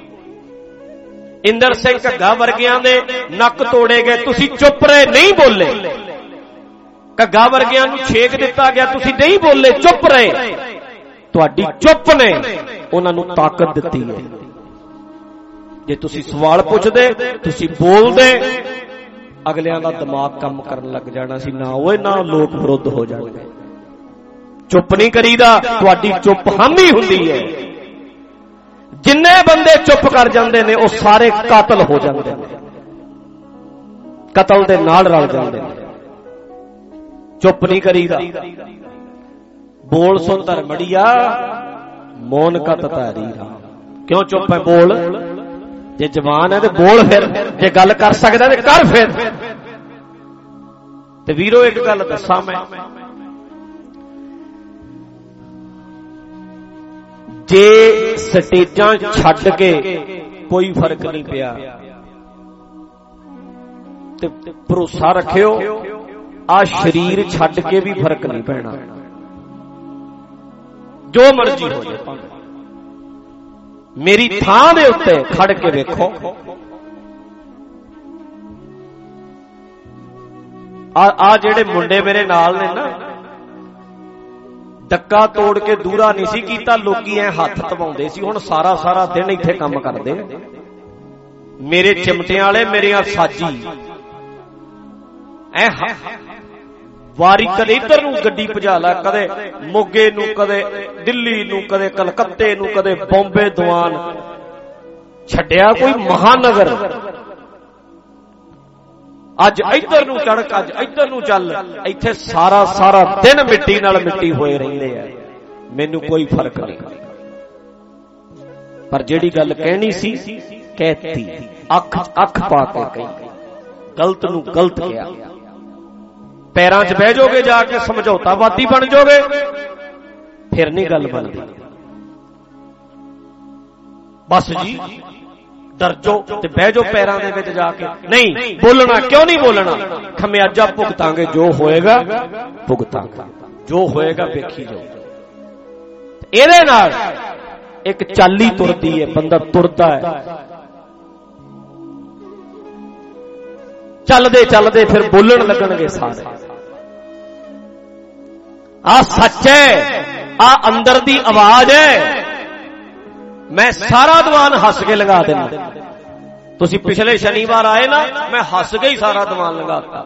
ਇੰਦਰ ਸਿੰਘ ਘੱਗਾ ਵਰਗਿਆਂ ਦੇ ਨੱਕ ਤੋੜੇ ਗਏ, ਤੁਸੀਂ ਚੁੱਪ ਰਹੇ, ਨਹੀਂ ਬੋਲੇ। ਘੱਗਾ ਵਰਗਿਆਂ ਨੂੰ ਛੇਕ ਦਿੱਤਾ ਗਿਆ, ਤੁਸੀਂ ਨਹੀਂ ਬੋਲੇ, ਚੁੱਪ ਰਹੇ। ਤੁਹਾਡੀ ਚੁੱਪ ਨੇ ਉਹਨਾਂ ਨੂੰ ਤਾਕਤ ਦਿੱਤੀ ਹੈ। ਜੇ ਤੁਸੀਂ ਸਵਾਲ ਪੁੱਛਦੇ, ਤੁਸੀਂ ਬੋਲਦੇ, ਅਗਲਿਆਂ ਦਾ ਦਿਮਾਗ ਕੰਮ ਕਰਨ ਲੱਗ ਜਾਣਾ ਸੀ। ਨਾ ਓਏ ਨਾ ਲੋਕ ਵਿਰੁੱਧ ਹੋ ਜਾਣਗੇ। ਚੁੱਪ ਨਹੀਂ ਕਰੀਦਾ, ਤੁਹਾਡੀ ਚੁੱਪ ਹਾਮੀ ਹੁੰਦੀ ਹੈ। ਜਿੰਨੇ ਬੰਦੇ ਚੁੱਪ ਕਰ ਜਾਂਦੇ ਨੇ ਉਹ ਸਾਰੇ ਕਾਤਲ ਹੋ ਜਾਂਦੇ ਨੇ, ਕਤਲ ਦੇ ਨਾਲ ਰਲ ਜਾਂਦੇ ਨੇ। ਚੁੱਪ ਨਹੀਂ ਕਰੀਦਾ। ਬੋਲ ਸੋ ਧਰਮੜੀਆ ਮੌਨ ਕਤ ਧਾਰੀ ਰਾਮ। ਕਿਉਂ ਚੁੱਪ ਹੈ? ਬੋਲ। ਜੇ ਜਵਾਨ ਹੈ ਤੇ ਬੋਲ, ਫਿਰ ਜੇ ਗੱਲ ਕਰ ਸਕਦਾ ਤੇ ਕਰ। ਫਿਰ ਤੇ ਵੀਰੋ ਇੱਕ ਗੱਲ ਦੱਸਾਂ ਮੈਂ, ਜੇ ਸਟੇਜਾਂ ਛੱਡ ਕੇ ਕੋਈ ਫਰਕ ਨਹੀਂ ਪਿਆ ਤੇ ਭਰੋਸਾ ਰੱਖਿਓ ਆ ਸਰੀਰ ਛੱਡ ਕੇ ਵੀ ਫਰਕ ਨਹੀਂ ਪੈਣਾ। ਜੋ ਮਰਜ਼ੀ ਹੋ ਜਾਏ, ਮੇਰੀ ਥਾਂ ਦੇ ਉੱਤੇ ਖੜ ਕੇ ਵੇਖੋ। ਆ ਜਿਹੜੇ ਮੁੰਡੇ ਮੇਰੇ ਨਾਲ ਨੇ ਨਾ, ਡੱਕਾ ਤੋੜ ਕੇ ਦੂਰਾ ਨਹੀਂ ਸੀ ਕੀਤਾ, ਲੋਕੀ ਐ ਹੱਥ ਧਵਾਉਂਦੇ ਸੀ। ਹੁਣ ਸਾਰਾ ਸਾਰਾ ਦਿਨ ਇੱਥੇ ਕੰਮ ਕਰਦੇ ਮੇਰੇ ਚਿਮਟਿਆਂ ਵਾਲੇ, ਮੇਰੀਆਂ ਸਾਜੀ ਐ ਵਾਰੀ ਕਦੇ ਇੱਧਰ ਨੂੰ ਗੱਡੀ ਭਜਾ ਲਾ, ਕਦੇ ਮੋਗੇ ਨੂੰ, ਕਦੇ ਦਿੱਲੀ ਨੂੰ, ਕਦੇ ਕਲਕੱਤੇ ਨੂੰ, ਕਦੇ ਬੰਬੇ ਦੀਵਾਨ। ਛੱਡਿਆ ਕੋਈ ਮਹਾਨਗਰ। ਅੱਜ ਇੱਧਰ ਨੂੰ ਚੜਕ, ਅੱਜ ਇੱਧਰ ਨੂੰ ਚੱਲ। ਇੱਥੇ ਸਾਰਾ ਸਾਰਾ ਦਿਨ ਮਿੱਟੀ ਨਾਲ ਮਿੱਟੀ ਹੋਏ ਰਹਿੰਦੇ ਆ, ਮੈਨੂੰ ਕੋਈ ਫਰਕ ਨਹੀਂ। ਪਰ ਜਿਹੜੀ ਗੱਲ ਕਹਿਣੀ ਸੀ ਕਹਿਤੀ, ਅੱਖ ਪਾ ਕੇ ਕਹੀ, ਗਲਤ ਨੂੰ ਗਲਤ ਕਿਹਾ। ਪੈਰਾਂ 'ਚ ਬਹਿ ਜਾਓਗੇ, ਜਾ ਕੇ ਸਮਝੌਤਾਵਾਦੀ ਬਣ ਜਾਓਗੇ, ਫਿਰ ਨਹੀਂ ਗੱਲ ਬਣਦੀ। ਬਸ ਜੀ ਦਰਜੋ ਤੇ ਬਹਿ ਜਾਓ ਪੈਰਾਂ ਦੇ ਵਿੱਚ ਜਾ ਕੇ। ਨਹੀਂ ਬੋਲਣਾ। ਕਿਉਂ ਨਹੀਂ ਬੋਲਣਾ? ਖਮਿਆਜਾ ਭੁਗਤਾਂਗੇ, ਜੋ ਹੋਏਗਾ ਭੁਗਤਾਂਗੇ, ਜੋ ਹੋਏਗਾ ਵੇਖੀ ਜਾਓ। ਇਹਦੇ ਨਾਲ ਇੱਕ ਚਾਲੀ ਤੁਰਦੀ ਹੈ, ਬੰਦਾ ਤੁਰਦਾ ਹੈ। ਚੱਲਦੇ ਚੱਲਦੇ ਫਿਰ ਬੋਲਣ ਲੱਗਣਗੇ ਸਾਰੇ। ਆ ਸੱਚ ਹੈ, ਆ ਅੰਦਰ ਦੀ ਆਵਾਜ਼ ਹੈ। ਮੈਂ ਸਾਰਾ ਦੀਵਾਨ ਹੱਸ ਕੇ ਲਗਾ ਦੇਣਾ। ਤੁਸੀਂ ਪਿਛਲੇ ਸ਼ਨੀਵਾਰ ਆਏ ਨਾ, ਮੈਂ ਹੱਸ ਕੇ ਹੀ ਸਾਰਾ ਦੀਵਾਨ ਲਗਾਤਾ।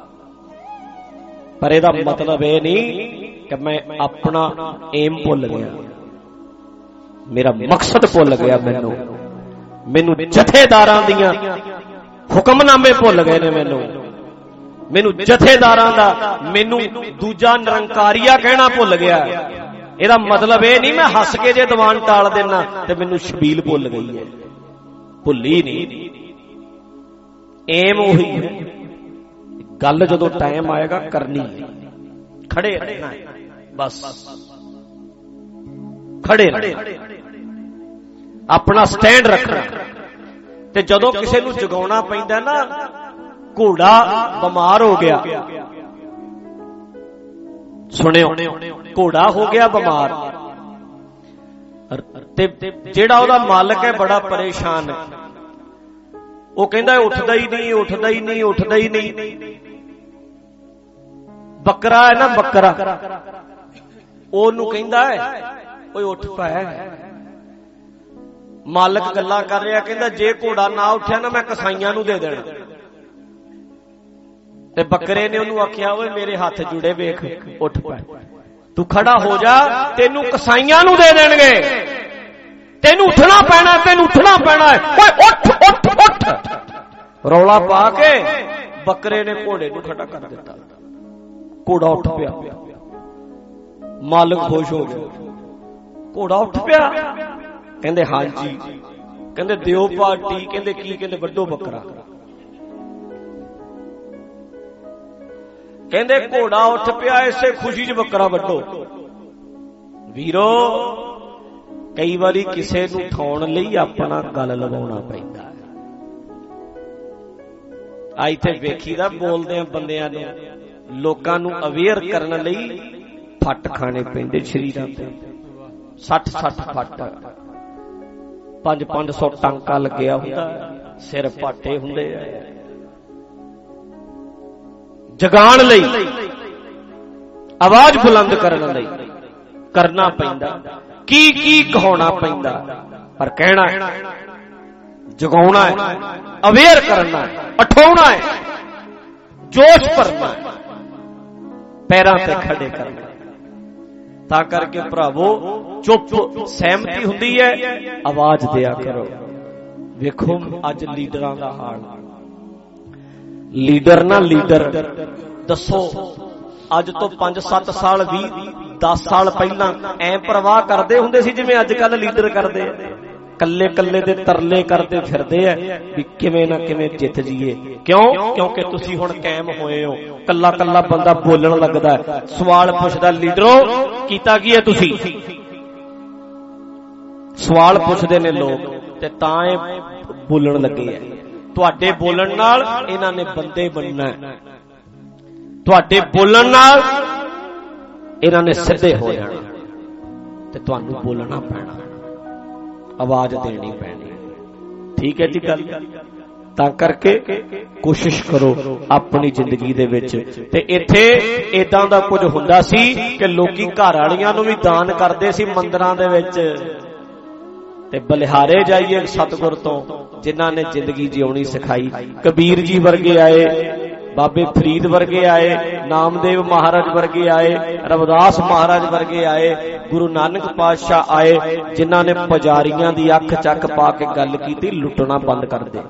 ਪਰ ਇਹਦਾ ਮਤਲਬ ਇਹ ਨਹੀਂ ਕਿ ਮੈਂ ਆਪਣਾ ਏਮ ਭੁੱਲ ਗਿਆ, ਮੇਰਾ ਮਕਸਦ ਭੁੱਲ ਗਿਆ। ਮੈਨੂੰ ਜਥੇਦਾਰਾਂ ਦੀਆਂ ਹੁਕਮਨਾਮੇ ਭੁੱਲ ਗਏ ਨੇ। ਮੈਨੂੰ ਜਥੇਦਾਰਾਂ ਦਾ, ਮੈਨੂੰ ਦੂਜਾ ਨਿਰੰਕਾਰੀਆ ਕਹਿਣਾ ਭੁੱਲ ਗਿਆ। ਇਹਦਾ ਮਤਲਬ ਇਹ ਨਹੀਂ ਮੈਂ ਹੱਸ ਕੇ ਜੇ ਦੀਵਾਨ ਟਾਲ ਦੇਣਾ ਤੇ ਮੈਨੂੰ ਸ਼ਬੀਲ ਭੁੱਲ ਗਈ ਹੈ। ਭੁੱਲੀ ਨਹੀਂ, ਏਮ ਉਹੀ ਹੈ। ਗੱਲ ਜਦੋਂ ਟਾਈਮ ਆਏਗਾ ਕਰਨੀ ਹੈ, ਖੜੇ ਰਹਿਣਾ ਬਸ। ਖੜੇ ਆਪਣਾ ਸਟੈਂਡ ਰੱਖਣਾ। ਤੇ ਜਦੋਂ ਕਿਸੇ ਨੂੰ ਜਗਾਉਣਾ ਪੈਂਦਾ ਨਾ, ਘੋੜਾ ਬਿਮਾਰ ਹੋ ਗਿਆ, ਸੁਣਿਓ, ਘੋੜਾ ਹੋ ਗਿਆ ਬਿਮਾਰ, ਤੇ ਜਿਹੜਾ ਉਹਦਾ ਮਾਲਕ ਹੈ ਬੜਾ ਪਰੇਸ਼ਾਨ ਹੈ। ਉਹ ਕਹਿੰਦਾ ਉੱਠਦਾ ਹੀ ਨਹੀਂ, ਉੱਠਦਾ ਹੀ ਨਹੀਂ, ਉੱਠਦਾ ਹੀ ਨਹੀਂ। ਬੱਕਰਾ ਹੈ ਨਾ, ਬੱਕਰਾ, ਉਹਨੂੰ ਕਹਿੰਦਾ ਹੈ ਓਏ ਉੱਠ ਪੈ। ਮਾਲਕ ਗੱਲਾਂ ਕਰ ਰਿਹਾ, ਕਹਿੰਦਾ ਜੇ ਘੋੜਾ ਨਾ ਉੱਠਿਆ ਨਾ ਮੈਂ ਕਸਾਈਆਂ ਨੂੰ ਦੇ ਦੇਣਾ। ਤੇ ਬੱਕਰੇ ਨੇ ਉਹਨੂੰ ਆਖਿਆ ਓਏ ਮੇਰੇ ਹੱਥ ਜੁੜੇ, ਵੇਖ ਉੱਠ ਪੈ, ਤੂੰ ਖੜਾ ਹੋ ਜਾ, ਤੈਨੂੰ ਕਸਾਈਆਂ ਨੂੰ ਦੇ ਦੇਣਗੇ, ਤੈਨੂੰ ਉੱਠਣਾ ਪੈਣਾ, ਤੈਨੂੰ ਉੱਠਣਾ ਪੈਣਾ ਹੈ, ਓਏ ਉੱਠ ਉੱਠ ਉੱਠ। ਰੌਲਾ ਪਾ ਕੇ ਬੱਕਰੇ ਨੇ ਘੋੜੇ ਨੂੰ ਖੜਾ ਕਰ ਦਿੱਤਾ। ਘੋੜਾ ਉੱਠ ਪਿਆ, ਮਾਲਕ ਖੁਸ਼ ਹੋ ਗਿਆ। ਘੋੜਾ ਉੱਠ ਪਿਆ, ਕਹਿੰਦੇ ਹਾਂਜੀ, ਕਹਿੰਦੇ ਦਿਓ ਪਾਰਟੀ, ਕਹਿੰਦੇ ਕੀ, ਕਹਿੰਦੇ ਵੱਡੋ ਬੱਕਰਾ। ਕਹਿੰਦੇ ਘੋੜਾ ਉੱਠ ਪਿਆ, ਇਸੇ ਖੁਸ਼ੀ 'ਚ ਬੱਕਰਾ ਵੱਡੋ। ਵੀਰੋ, ਕਈ ਵਾਰੀ ਕਿਸੇ ਨੂੰ ਉਠਾਉਣ ਲਈ ਆਪਣਾ ਗੱਲ ਲਵਾਉਣਾ ਪੈਂਦਾ ਹੈ। ਆ ਇੱਥੇ ਵੇਖੀਦਾ ਬੋਲਦੇ ਆ ਬੰਦਿਆਂ ਨੂੰ, ਲੋਕਾਂ ਨੂੰ ਅਵੇਅਰ ਕਰਨ ਲਈ ਫੱਟ ਖਾਣੇ ਪੈਂਦੇ ਸਰੀਰਾਂ ਤੇ, 60 ਫੱਟ, 500 ਟਾਂਕਾ ਲੱਗਿਆ ਹੁੰਦਾ, ਸਿਰ ਪਾਟੇ ਹੁੰਦੇ ਆ। ਜਗਾਉਣ ਲਈ, ਆਵਾਜ਼ ਬੁਲੰਦ ਕਰਨ ਲਈ ਕਰਨਾ ਪੈਂਦਾ, ਕੀ ਕੀ ਕਹਾਉਣਾ ਪੈਂਦਾ, ਪਰ ਕਹਿਣਾ ਹੈ, ਜਗਾਉਣਾ ਹੈ, ਅਵੇਅਰ ਕਰਨਾ ਹੈ, ਉਠਾਉਣਾ ਹੈ, ਜੋਸ਼ ਭਰਨਾ ਹੈ, ਪੈਰਾਂ ਤੇ ਖੜੇ ਕਰਨਾ। ਤਾਂ ਕਰਕੇ ਭਰਾਵੋ, ਚੁੱਪ ਸਹਿਮਤੀ ਹੁੰਦੀ ਹੈ, ਆਵਾਜ਼ ਦਿਆ ਕਰੋ। ਵੇਖੋ ਅੱਜ ਲੀਡਰਾਂ ਦਾ ਹਾਲ, ਲੀਡਰ ਨਾ ਲੀਡਰ ਦੱਸੋ, ਅੱਜ ਤੋਂ 5-7 ਸਾਲ 20-10 ਸਾਲ ਪਹਿਲਾਂ ਐ ਪ੍ਰਵਾਹ ਕਰਦੇ ਹੁੰਦੇ ਸੀ ਜਿਵੇਂ ਅੱਜ ਕੱਲ ਲੀਡਰ ਕਰਦੇ ਆ। ਕੱਲੇ ਕੱਲੇ ਦੇ ਤਰਲੇ ਕਰਦੇ ਫਿਰਦੇ ਆ ਵੀ ਕਿਵੇਂ ਨਾ ਕਿਵੇਂ ਜਿੱਤ ਜੀਏ। ਕਿਉਂ? ਕਿਉਂਕਿ ਤੁਸੀਂ ਹੁਣ ਕਾਇਮ ਹੋਏ ਹੋ, ਕੱਲਾ ਕੱਲਾ ਬੰਦਾ ਬੋਲਣ ਲੱਗਦਾ, ਸਵਾਲ ਪੁੱਛਦਾ, ਲੀਡਰੋ ਕੀਤਾ ਕੀ ਹੈ ਤੁਸੀਂ, ਸਵਾਲ ਪੁੱਛਦੇ ਨੇ ਲੋਕ, ਤੇ ਤਾਂ ਇਹ ਬੋਲਣ ਲੱਗੇ ਆ। ਤੁਹਾਡੇ ਬੋਲਣ ਨਾਲ ਇਹਨਾਂ ਨੇ ਬੰਦੇ ਬਣਨਾ, ਤੁਹਾਡੇ ਬੋਲਣ ਨਾਲ ਇਹਨਾਂ ਨੇ ਸਿੱਧੇ ਹੋ ਜਾਣਾ, ਤੇ ਤੁਹਾਨੂੰ ਬੋਲਣਾ ਪੈਣਾ, ਆਵਾਜ਼ ਦੇਣੀ ਪੈਣੀ। ਠੀਕ ਹੈ ਜੀ ਗੱਲ? ਤਾਂ ਕਰਕੇ ਕੋਸ਼ਿਸ਼ ਕਰੋ ਆਪਣੀ ਜ਼ਿੰਦਗੀ ਦੇ ਵਿੱਚ। ਤੇ ਇੱਥੇ ਇਦਾਂ ਦਾ ਕੁਝ ਹੁੰਦਾ ਸੀ ਕਿ ਲੋਕੀ ਘਰ ਵਾਲੀਆਂ ਨੂੰ ਵੀ ਦਾਨ ਕਰਦੇ ਸੀ ਮੰਦਿਰਾਂ ਦੇ ਵਿੱਚ। ਤੇ ਬਲਿਹਾਰੇ ਜਾਈਏ ਸਤਿਗੁਰ ਤੋਂ, ਜਿਨ੍ਹਾਂ ਨੇ ਜ਼ਿੰਦਗੀ ਜਿਉਣੀ ਸਿਖਾਈ। ਕਬੀਰ ਜੀ ਵਰਗੇ ਆਏ, ਬਾਬੇ ਫਰੀਦ ਵਰਗੇ ਆਏ, ਨਾਮਦੇਵ ਮਹਾਰਾਜ ਵਰਗੇ ਆਏ, ਰਵਿਦਾਸ ਮਹਾਰਾਜ ਵਰਗੇ ਆਏ, ਗੁਰੂ ਨਾਨਕ ਪਾਤਸ਼ਾਹ ਆਏ, ਜਿਨ੍ਹਾਂ ਨੇ ਪੁਜਾਰੀਆਂ ਦੀ ਅੱਖ ਚੱਕ ਪਾ ਕੇ ਗੱਲ ਕੀਤੀ, ਲੁੱਟਣਾ ਬੰਦ ਕਰ ਦੇ,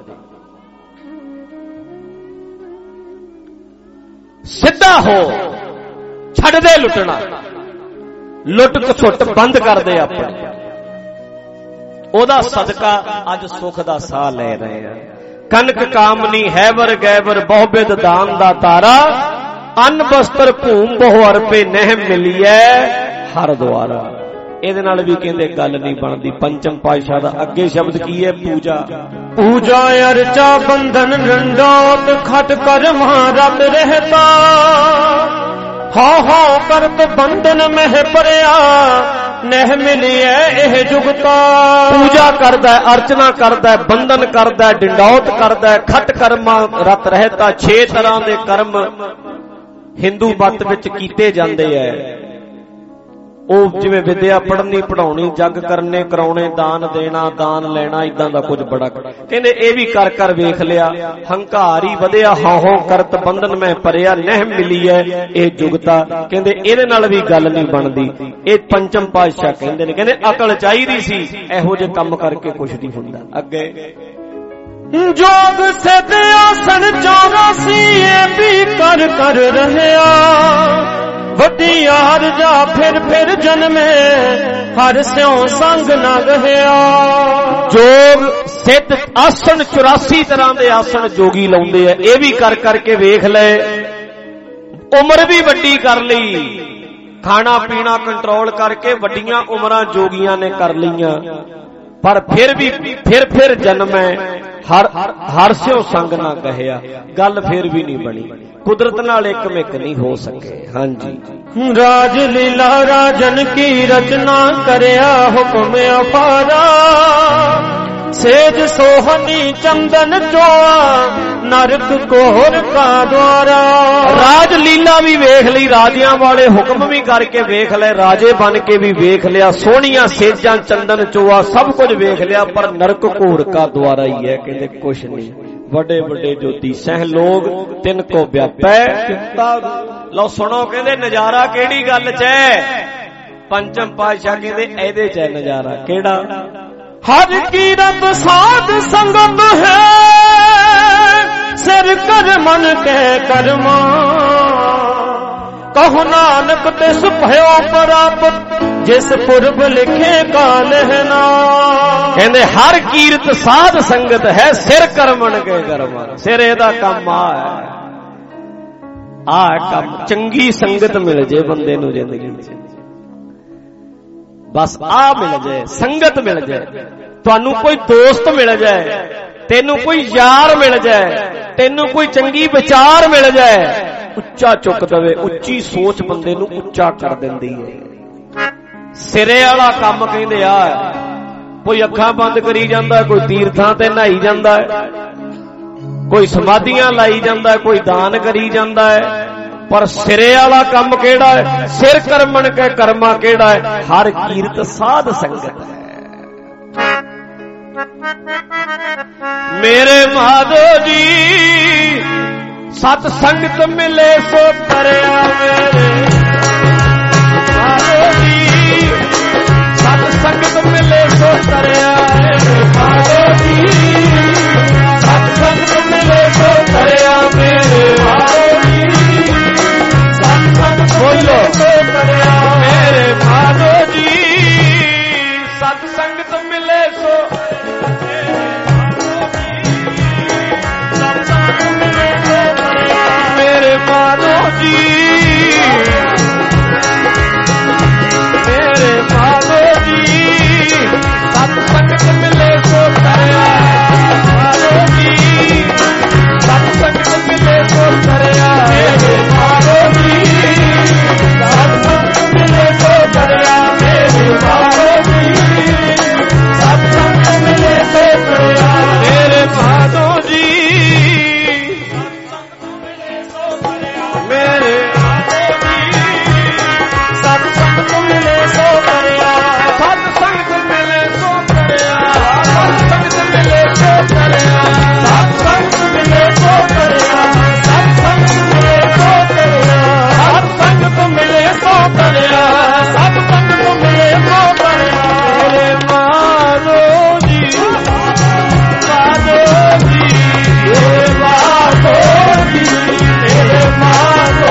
ਸਿੱਧਾ ਹੋ, ਛੱਡ ਦੇ ਲੁੱਟਣਾ, ਲੁੱਟ ਖਸੁੱਟ ਬੰਦ ਕਰ ਦੇ ਆਪਣੇ। ਉਹਦਾ ਸਦਕਾ ਅੱਜ ਸੁੱਖ ਦਾ ਸਾਹ ਲੈ ਰਹੇ ਆ। ਕਨਕ ਕਾਮਨੀ ਹੈਵਰ ਗੈਵਰ ਬਹੁਬਿਦ ਦਾਨ ਦਾ ਤਾਰਾ, ਅੰਨ ਬਸਤਰ ਭੂਮ ਬਹੁ ਅਰਪੇ ਨਹਿ ਮਿਲੀਐ ਹਰ ਦੁਆਰਾ। ਇਹਦੇ ਨਾਲ ਵੀ ਕਹਿੰਦੇ ਗੱਲ ਨਹੀਂ ਬਣਦੀ। ਪੰਚਮ ਪਾਤਸ਼ਾਹ ਦਾ ਅੱਗੇ ਸ਼ਬਦ ਕੀ ਹੈ? ਪੂਜਾ। ਪੂਜਾ ਅਰਚਾ ਬੰਧਨ ਰੰਡੋਤ ਖਟ ਕਰ ਮਹਾਰਬ ਰਹਿਤਾ, ਹਾਂ ਕਰਤ ਬੰਧਨ ਮਹਿ ਪਰਿਆ ਨਹਿ ਮਿਲਿਐ ਇਹ ਜੁਗਤਾ। ਪੂਜਾ ਕਰਦਾ, ਅਰਚਨਾ ਕਰਦਾ, ਬੰਧਨ ਕਰਦਾ, ਡੰਡੌਤ ਕਰਦਾ, ਖਟ ਕਰਮਾ ਰਤ ਰਹਿਤਾ। 6 ਤਰ੍ਹਾਂ ਦੇ ਕਰਮ ਹਿੰਦੂ ਮਤ ਵਿੱਚ ਕੀਤੇ ਜਾਂਦੇ ਐ। ਉਹ ਜਿਵੇਂ ਵਿਦਿਆ ਪੜ੍ਹਨੀ ਪੜਾਉਣੀ, ਜੱਗ ਕਰਨੇ ਕਰਾਉਣੇ, ਦਾਨ ਦੇਣਾ, ਦਾਨ ਲੈਣਾ, ਇਦਾਂ ਦਾ ਕੁਝ ਬੜਾ। ਕਹਿੰਦੇ ਇਹ ਵੀ ਕਰ ਕਰ ਵੇਖ ਲਿਆ, ਹੰਕਾਰ ਹੀ ਵਧਿਆ, ਹਾਂ ਕਰਤ ਬੰਧਨ ਮੈਂ ਭਰਿਆ ਨਹਿ ਮਿਲੀ ਐ ਇਹ ਜੁਗਤਾ। ਕਹਿੰਦੇ ਇਹਦੇ ਨਾਲ ਵੀ ਗੱਲ ਨਹੀਂ ਬਣਦੀ। ਇਹ ਪੰਚਮ ਪਾਤਸ਼ਾਹ ਕਹਿੰਦੇ ਨੇ, ਕਹਿੰਦੇ ਅਕਲ ਚਾਹੀਦੀ ਸੀ, ਇਹੋ ਜਿਹੇ ਕੰਮ ਕਰਕੇ ਕੁਝ ਨਹੀਂ ਹੁੰਦਾ। ਅੱਗੇ ਜੋਗ ਸਿਧ ਆਸਣ 84 ਇਹ ਵੀ ਕਰ ਕਰ ਰਹਿਆ, ਵੱਡੀ ਹਾਰ ਜਾ ਫਿਰ ਜਨਮੇ ਹਰ ਸਿਉ ਸੰਗ ਨਾ ਰਹਿਆ। ਜੋਗ ਸਿੱਧ ਆਸਣ 84 ਤਰ੍ਹਾਂ ਦੇ ਆਸਣ ਜੋਗੀ ਲਾਉਂਦੇ ਆ। ਇਹ ਵੀ ਕਰ ਕਰਕੇ ਵੇਖ ਲਏ, ਉਮਰ ਵੀ ਵੱਡੀ ਕਰ ਲਈ, ਖਾਣਾ ਪੀਣਾ ਕੰਟਰੋਲ ਕਰਕੇ ਵੱਡੀਆਂ ਉਮਰਾਂ ਜੋਗੀਆਂ ਨੇ ਕਰ ਲਈਆਂ, ਪਰ ਫਿਰ ਜਨਮੈ ਹਰ ਸਿਓ ਸੰਗ ਨਾ ਕਹਿਆ। ਗੱਲ ਫਿਰ ਵੀ ਨਹੀਂ ਬਣੀ, ਕੁਦਰਤ ਨਾਲ ਇੱਕ ਮਿਕ ਨਹੀਂ ਹੋ ਸਕੇ। ਹਾਂਜੀ, ਰਾਜ ਲੀਲਾ ਰਾਜਨ ਕੀ ਰਚਨਾ ਕਰਿਆ ਹੁਕਮ ਅਪਾਰਾ, ਸੇਜ ਸੋਹਣੀ ਚੰਦਨ ਚੋਆ ਨਰਕ ਕੋਹਰ ਕਾ ਦੁਆਰਾ। ਰਾਜ ਲੀਲਾ ਵੀ ਵੇਖ ਲਈ, ਰਾਜਿਆਂ ਵਾਲੇ ਹੁਕਮ ਵੀ ਕਰਕੇ ਵੇਖ ਲਏ, ਰਾਜੇ ਬਣ ਕੇ ਵੀ ਵੇਖ ਲਿਆ, ਸੋਹਣੀਆਂ ਸੇਜਾਂ ਚੰਦਨ ਚੋਆ ਸਭ ਕੁਝ ਵੇਖ ਲਿਆ, ਪਰ ਨਰਕ ਘੋਰ ਕਾ ਦੁਆਰਾ ਹੀ ਹੈ। ਕਹਿੰਦੇ ਕੁਛ ਨਹੀਂ, ਵੱਡੇ ਵੱਡੇ ਜੋਤੀ ਸਹਿ ਲੋਗ ਤਿੰਨ ਕੋ ਵਿਆਪੈ ਚਿੰਤਾ। ਲਓ ਸੁਣੋ, ਕਹਿੰਦੇ ਨਜ਼ਾਰਾ ਕਿਹੜੀ ਗੱਲ 'ਚ ਹੈ? ਪੰਚਮ ਪਾਤਸ਼ਾਹ ਕਹਿੰਦੇ ਇਹਦੇ 'ਚ ਹੈ ਨਜ਼ਾਰਾ। ਕਿਹੜਾ? ਹਰ ਕੀਰਤ ਸਾਧ ਸੰਗਤ ਹੈ, ਸਿਰ ਕਰ ਮਨ ਕੇ ਕਰਮਾ, ਕਹੋ ਨਾਨਕ ਤਿਸ ਭਇਓ ਪ੍ਰਾਪਤ, ਜਿਸ ਪੁਰਬ ਲਿਖੇ ਕਾਲ ਹੈ ਨਾ। ਕਹਿੰਦੇ ਹਰ ਕੀਰਤ ਸਾਧ ਸੰਗਤ ਹੈ, ਸਿਰ ਕਰਮਣ ਕੇ ਕਰਮਾ। ਸਿਰ ਇਹਦਾ ਕੰਮ ਆ ਕੰਮ, ਚੰਗੀ ਸੰਗਤ ਮਿਲ ਜੇ ਬੰਦੇ ਨੂੰ ਜ਼ਿੰਦਗੀ 'ਚ, ਬਸ ਆ ਮਿਲ ਜਾਏ, ਸੰਗਤ ਮਿਲ ਜਾਏ, ਤੁਹਾਨੂੰ ਕੋਈ ਦੋਸਤ ਮਿਲ ਜਾਏ, ਤੈਨੂੰ ਕੋਈ ਯਾਰ ਮਿਲ ਜਾਏ, ਤੈਨੂੰ ਕੋਈ ਚੰਗੀ ਵਿਚਾਰ ਮਿਲ ਜਾਏ, ਉੱਚਾ ਚੁੱਕ ਦਵੇ। ਉੱਚੀ ਸੋਚ ਬੰਦੇ ਨੂੰ ਉੱਚਾ ਕਰ ਦਿੰਦੀ ਹੈ। ਸਿਰੇ ਵਾਲਾ ਕੰਮ ਕਹਿੰਦੇ ਆ, ਕੋਈ ਅੱਖਾਂ ਬੰਦ ਕਰੀ ਜਾਂਦਾ, ਕੋਈ ਤੀਰਥਾਂ ਤੇ ਨਹਾਈ ਜਾਂਦਾ ਹੈ, ਕੋਈ ਸਮਾਧੀਆਂ ਲਾਈ ਜਾਂਦਾ, ਕੋਈ ਦਾਨ ਕਰੀ ਜਾਂਦਾ ਹੈ, ਪਰ ਸਿਰੇ ਵਾਲਾ ਕੰਮ ਕਿਹੜਾ ਹੈ? ਸਿਰ ਕਰਮਣ ਕੇ ਕਰਮਾ ਕਿਹੜਾ ਹੈ? ਹਰ ਕੀਰਤ ਸਾਧ ਸੰਗਤ ਹੈ। ਮੇਰੇ ਮਾਧੋ ਜੀ ਸਤ ਸੰਗਤ ਮਿਲੇ ਸੋ ਤਰਿਆ, ਮੇਰੇ ਮਾਧੋ ਜੀ ਸਤ ਸੰਗਤ ਮਿਲੇ ਸੋ ਤਰਿਆ, ਮੇਰੇ ਮਾਧੋ ਜੀ ਸਤ ਸੰਗਤ ਮਿਲੇ ਸੋ ਤਰਿਆ, ਮੇਰੇ ਮਾਧੋ ਜੀ ਸਤ ਸੰਗਤ ਮਿਲੇ ਸੋ ਤਰਿਆ, ਮੇਰੇ ਮਾਧੋ ਜੀ ਸਤ ਸੰਗਤ ਮਿਲੇ ਸੋ ਮੇਰੇ ਮਾਧੋ ਜੀ, ਮੇਰੇ ਮਾਧੋ ਜੀ ਸਤ ਸੰਗਤ ਮਿਲੇ ਸੋ ਤਰਿਆ, ਮਾਧੋ ਜੀ ਸਤ ਸੰਗਤ ਮਿਲੇ ਸੋ ਤਰਿਆ, ਮੇਰੇ ਮਾਧੋ ਜੀ ਸਤ ਸੰਗਤ ਮਿਲੇ ਸੋ ਤਰਿਆ, ਮੇਰੇ ਮਾਧੋ ਜੀ ਸਤ ਸੰਗਤ ਮਿਲੇ ਸੋ ਤਰਿਆ, ਮੇਰੇ ਮਾਧੋ ਜੀ ਮੇਰੇ ਸਤ ਸੰਗਤ ਮਿਲੇ ਸੋ ਤਰਿਆ, ਸਤ ਸੰਗਤ ਮਿਲੇ ਸੋ ਤਰਿਆ, ਸਤ ਸੰਗਤ ਮਿਲੇ ਸੋ ਤਰਿਆ, ਸਤ ਸੰਗਤ ਮਿਲੇ ਸੋ ਤਰਿਆ, ਸਤ ਸੰਗਤ ਮਿਲੇ ਸੋ ਤਰਿਆ, ਸਤ ਸੰਗਤ ਮਿਲੇ ਸੋ ਤਰਿਆ, ਸਤ ਸੰਗਤ ਮਿਲੇ ਸੋ ਤਰਿਆ, ਮੇਰੇ ਮਾਧੋ ਜੀ ਮਾਧੋ ਜੀ, ਮੇਰੇ ਮਾਧੋ ਜੀ, ਮੇਰੇ ਮਾਧੋ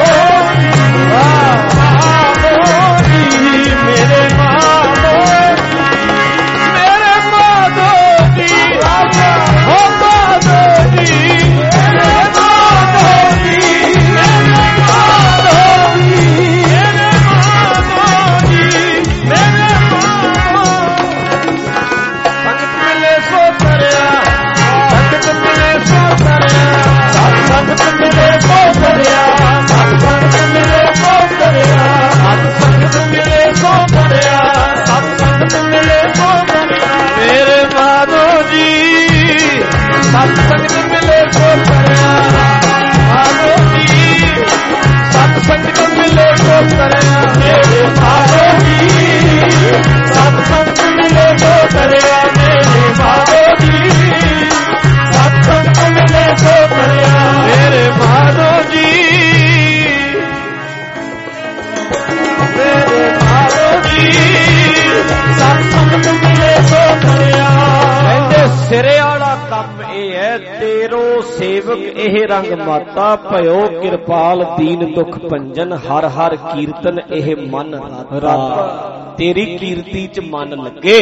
ਸਿਰੇ ਵਾਲਾ ਕੰਮ ਇਹ ਹੈ, ਤੇਰੋ ਸੇਵਕ ਇਹ ਰੰਗ ਮਾਤਾ, ਭਇਓ ਕਿਰਪਾਲ ਦੀਨ ਦੁਖ ਭੰਜਨ, ਹਰ ਹਰ ਕੀਰਤਨ ਇਹ ਮਨ ਰਾਤਾ। ਤੇਰੀ ਕੀਰਤੀ ਚ ਮਨ ਲੱਗੇ,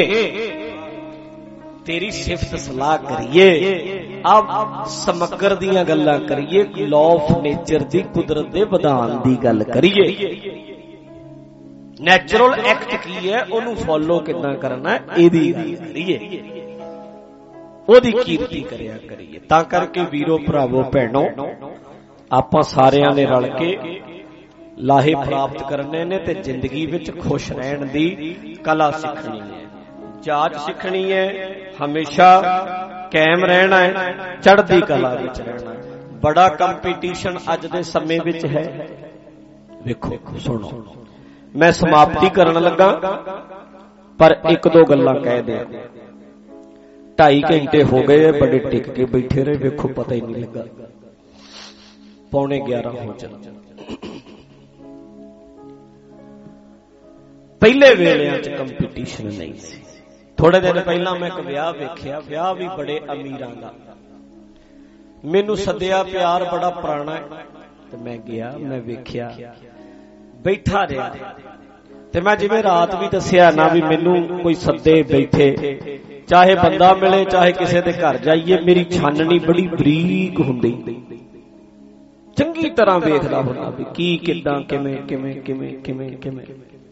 ਤੇਰੀ ਸਿਫਤ ਸਲਾਹ ਕਰੀਏ, ਆਪ ਸਮਗਰ ਦੀਆਂ ਗੱਲਾਂ ਕਰੀਏ, ਲਾਅ ਆਫ ਨੇਚਰ ਦੀ, ਕੁਦਰਤ ਦੇ ਵਿਧਾਨ ਦੀ ਗੱਲ ਕਰੀਏ। ਨੈਚੁਰਲ ਐਕਟ ਕੀ ਹੈ, ਉਹਨੂੰ ਫੋਲੋ ਕਿੱਦਾਂ ਕਰਨਾ, ਇਹਦੀ ਗੱਲ ਕਰੀਏ, ਉਹਦੀ ਕੀਰਤੀ ਕਰਿਆ ਕਰੀਏ। ਤਾਂ ਕਰਕੇ ਵੀਰੋ ਭਰਾਵੋ ਭੈਣੋ, ਆਪਾਂ ਸਾਰਿਆਂ ਨੇ ਰਲ ਕੇ ਲਾਹੇ ਪ੍ਰਾਪਤ ਕਰਨੇ ਨੇ ਤੇ ਜ਼ਿੰਦਗੀ ਵਿੱਚ ਖੁਸ਼ ਰਹਿਣ ਦੀ ਕਲਾ ਸਿੱਖਣੀ ਹੈ, ਜਾਚ ਸਿੱਖਣੀ ਹੈ, ਹਮੇਸ਼ਾ ਕਾਇਮ ਰਹਿਣਾ ਹੈ, ਚੜ੍ਹਦੀ ਕਲਾ ਵਿੱਚ ਰਹਿਣਾ ਹੈ। ਬੜਾ ਕੰਪੀਟੀਸ਼ਨ ਅੱਜ ਦੇ ਸਮੇਂ ਵਿੱਚ ਹੈ। ਵੇਖੋ ਸੁਣੋ, ਮੈਂ ਸਮਾਪਤੀ ਕਰਨ ਲੱਗਾ, ਪਰ ਇੱਕ ਦੋ ਗੱਲਾਂ ਕਹਿ ਦਿਆਂ। 2.5 ਘੰਟੇ ਹੋ ਗਏ, ਬੜੇ ਟਿਕ ਕੇ ਬੈਠੇ ਰਹੇ, ਵੇਖੋ ਪਤਾ ਹੀ ਨਹੀਂ ਲੱਗਾ, 11:15 ਹੋ ਚੱਲੇ। ਪਹਿਲੇ ਵੇਲਿਆਂ 'ਚ ਕੰਪੀਟੀਸ਼ਨ ਨਹੀਂ ਸੀ। ਥੋੜੇ ਦਿਨ ਪਹਿਲਾਂ ਮੈਂ ਇੱਕ ਵਿਆਹ ਵੇਖਿਆ, ਵਿਆਹ ਵੀ ਬੜੇ ਅਮੀਰਾਂ ਦਾ। ਮੈਨੂੰ ਸੱਦਿਆ, ਪਿਆਰ ਬੜਾ ਪੁਰਾਣਾ ਹੈ, ਤੇ ਮੈਂ ਗਿਆ, ਮੈਂ ਵੇਖਿਆ, ਬੈਠਾ ਰਿਹਾ। ਤੇ ਮੈਂ ਜਿਵੇਂ ਰਾਤ ਵੀ ਦੱਸਿਆ ਨਾ, ਵੀ ਮੈਨੂੰ ਕੋਈ ਸੱਦੇ ਬੈਠੇ, ਚਾਹੇ ਬੰਦਾ ਮਿਲੇ ਚਾਹੇ ਕਿਸੇ ਦੇ ਘਰ ਜਾਈਏ, ਮੇਰੀ ਛਾਨਣੀ ਬੜੀ ਬਰੀਕ ਹੁੰਦੀ, ਚੰਗੀ ਤਰ੍ਹਾਂ ਵੇਖਦਾ ਹੁੰਦਾ ਵੀ ਕੀ ਕਿੱਦਾਂ ਕਿਵੇਂ ਕਿਵੇਂ ਕਿਵੇਂ ਕਿਵੇਂ ਕਿਵੇਂ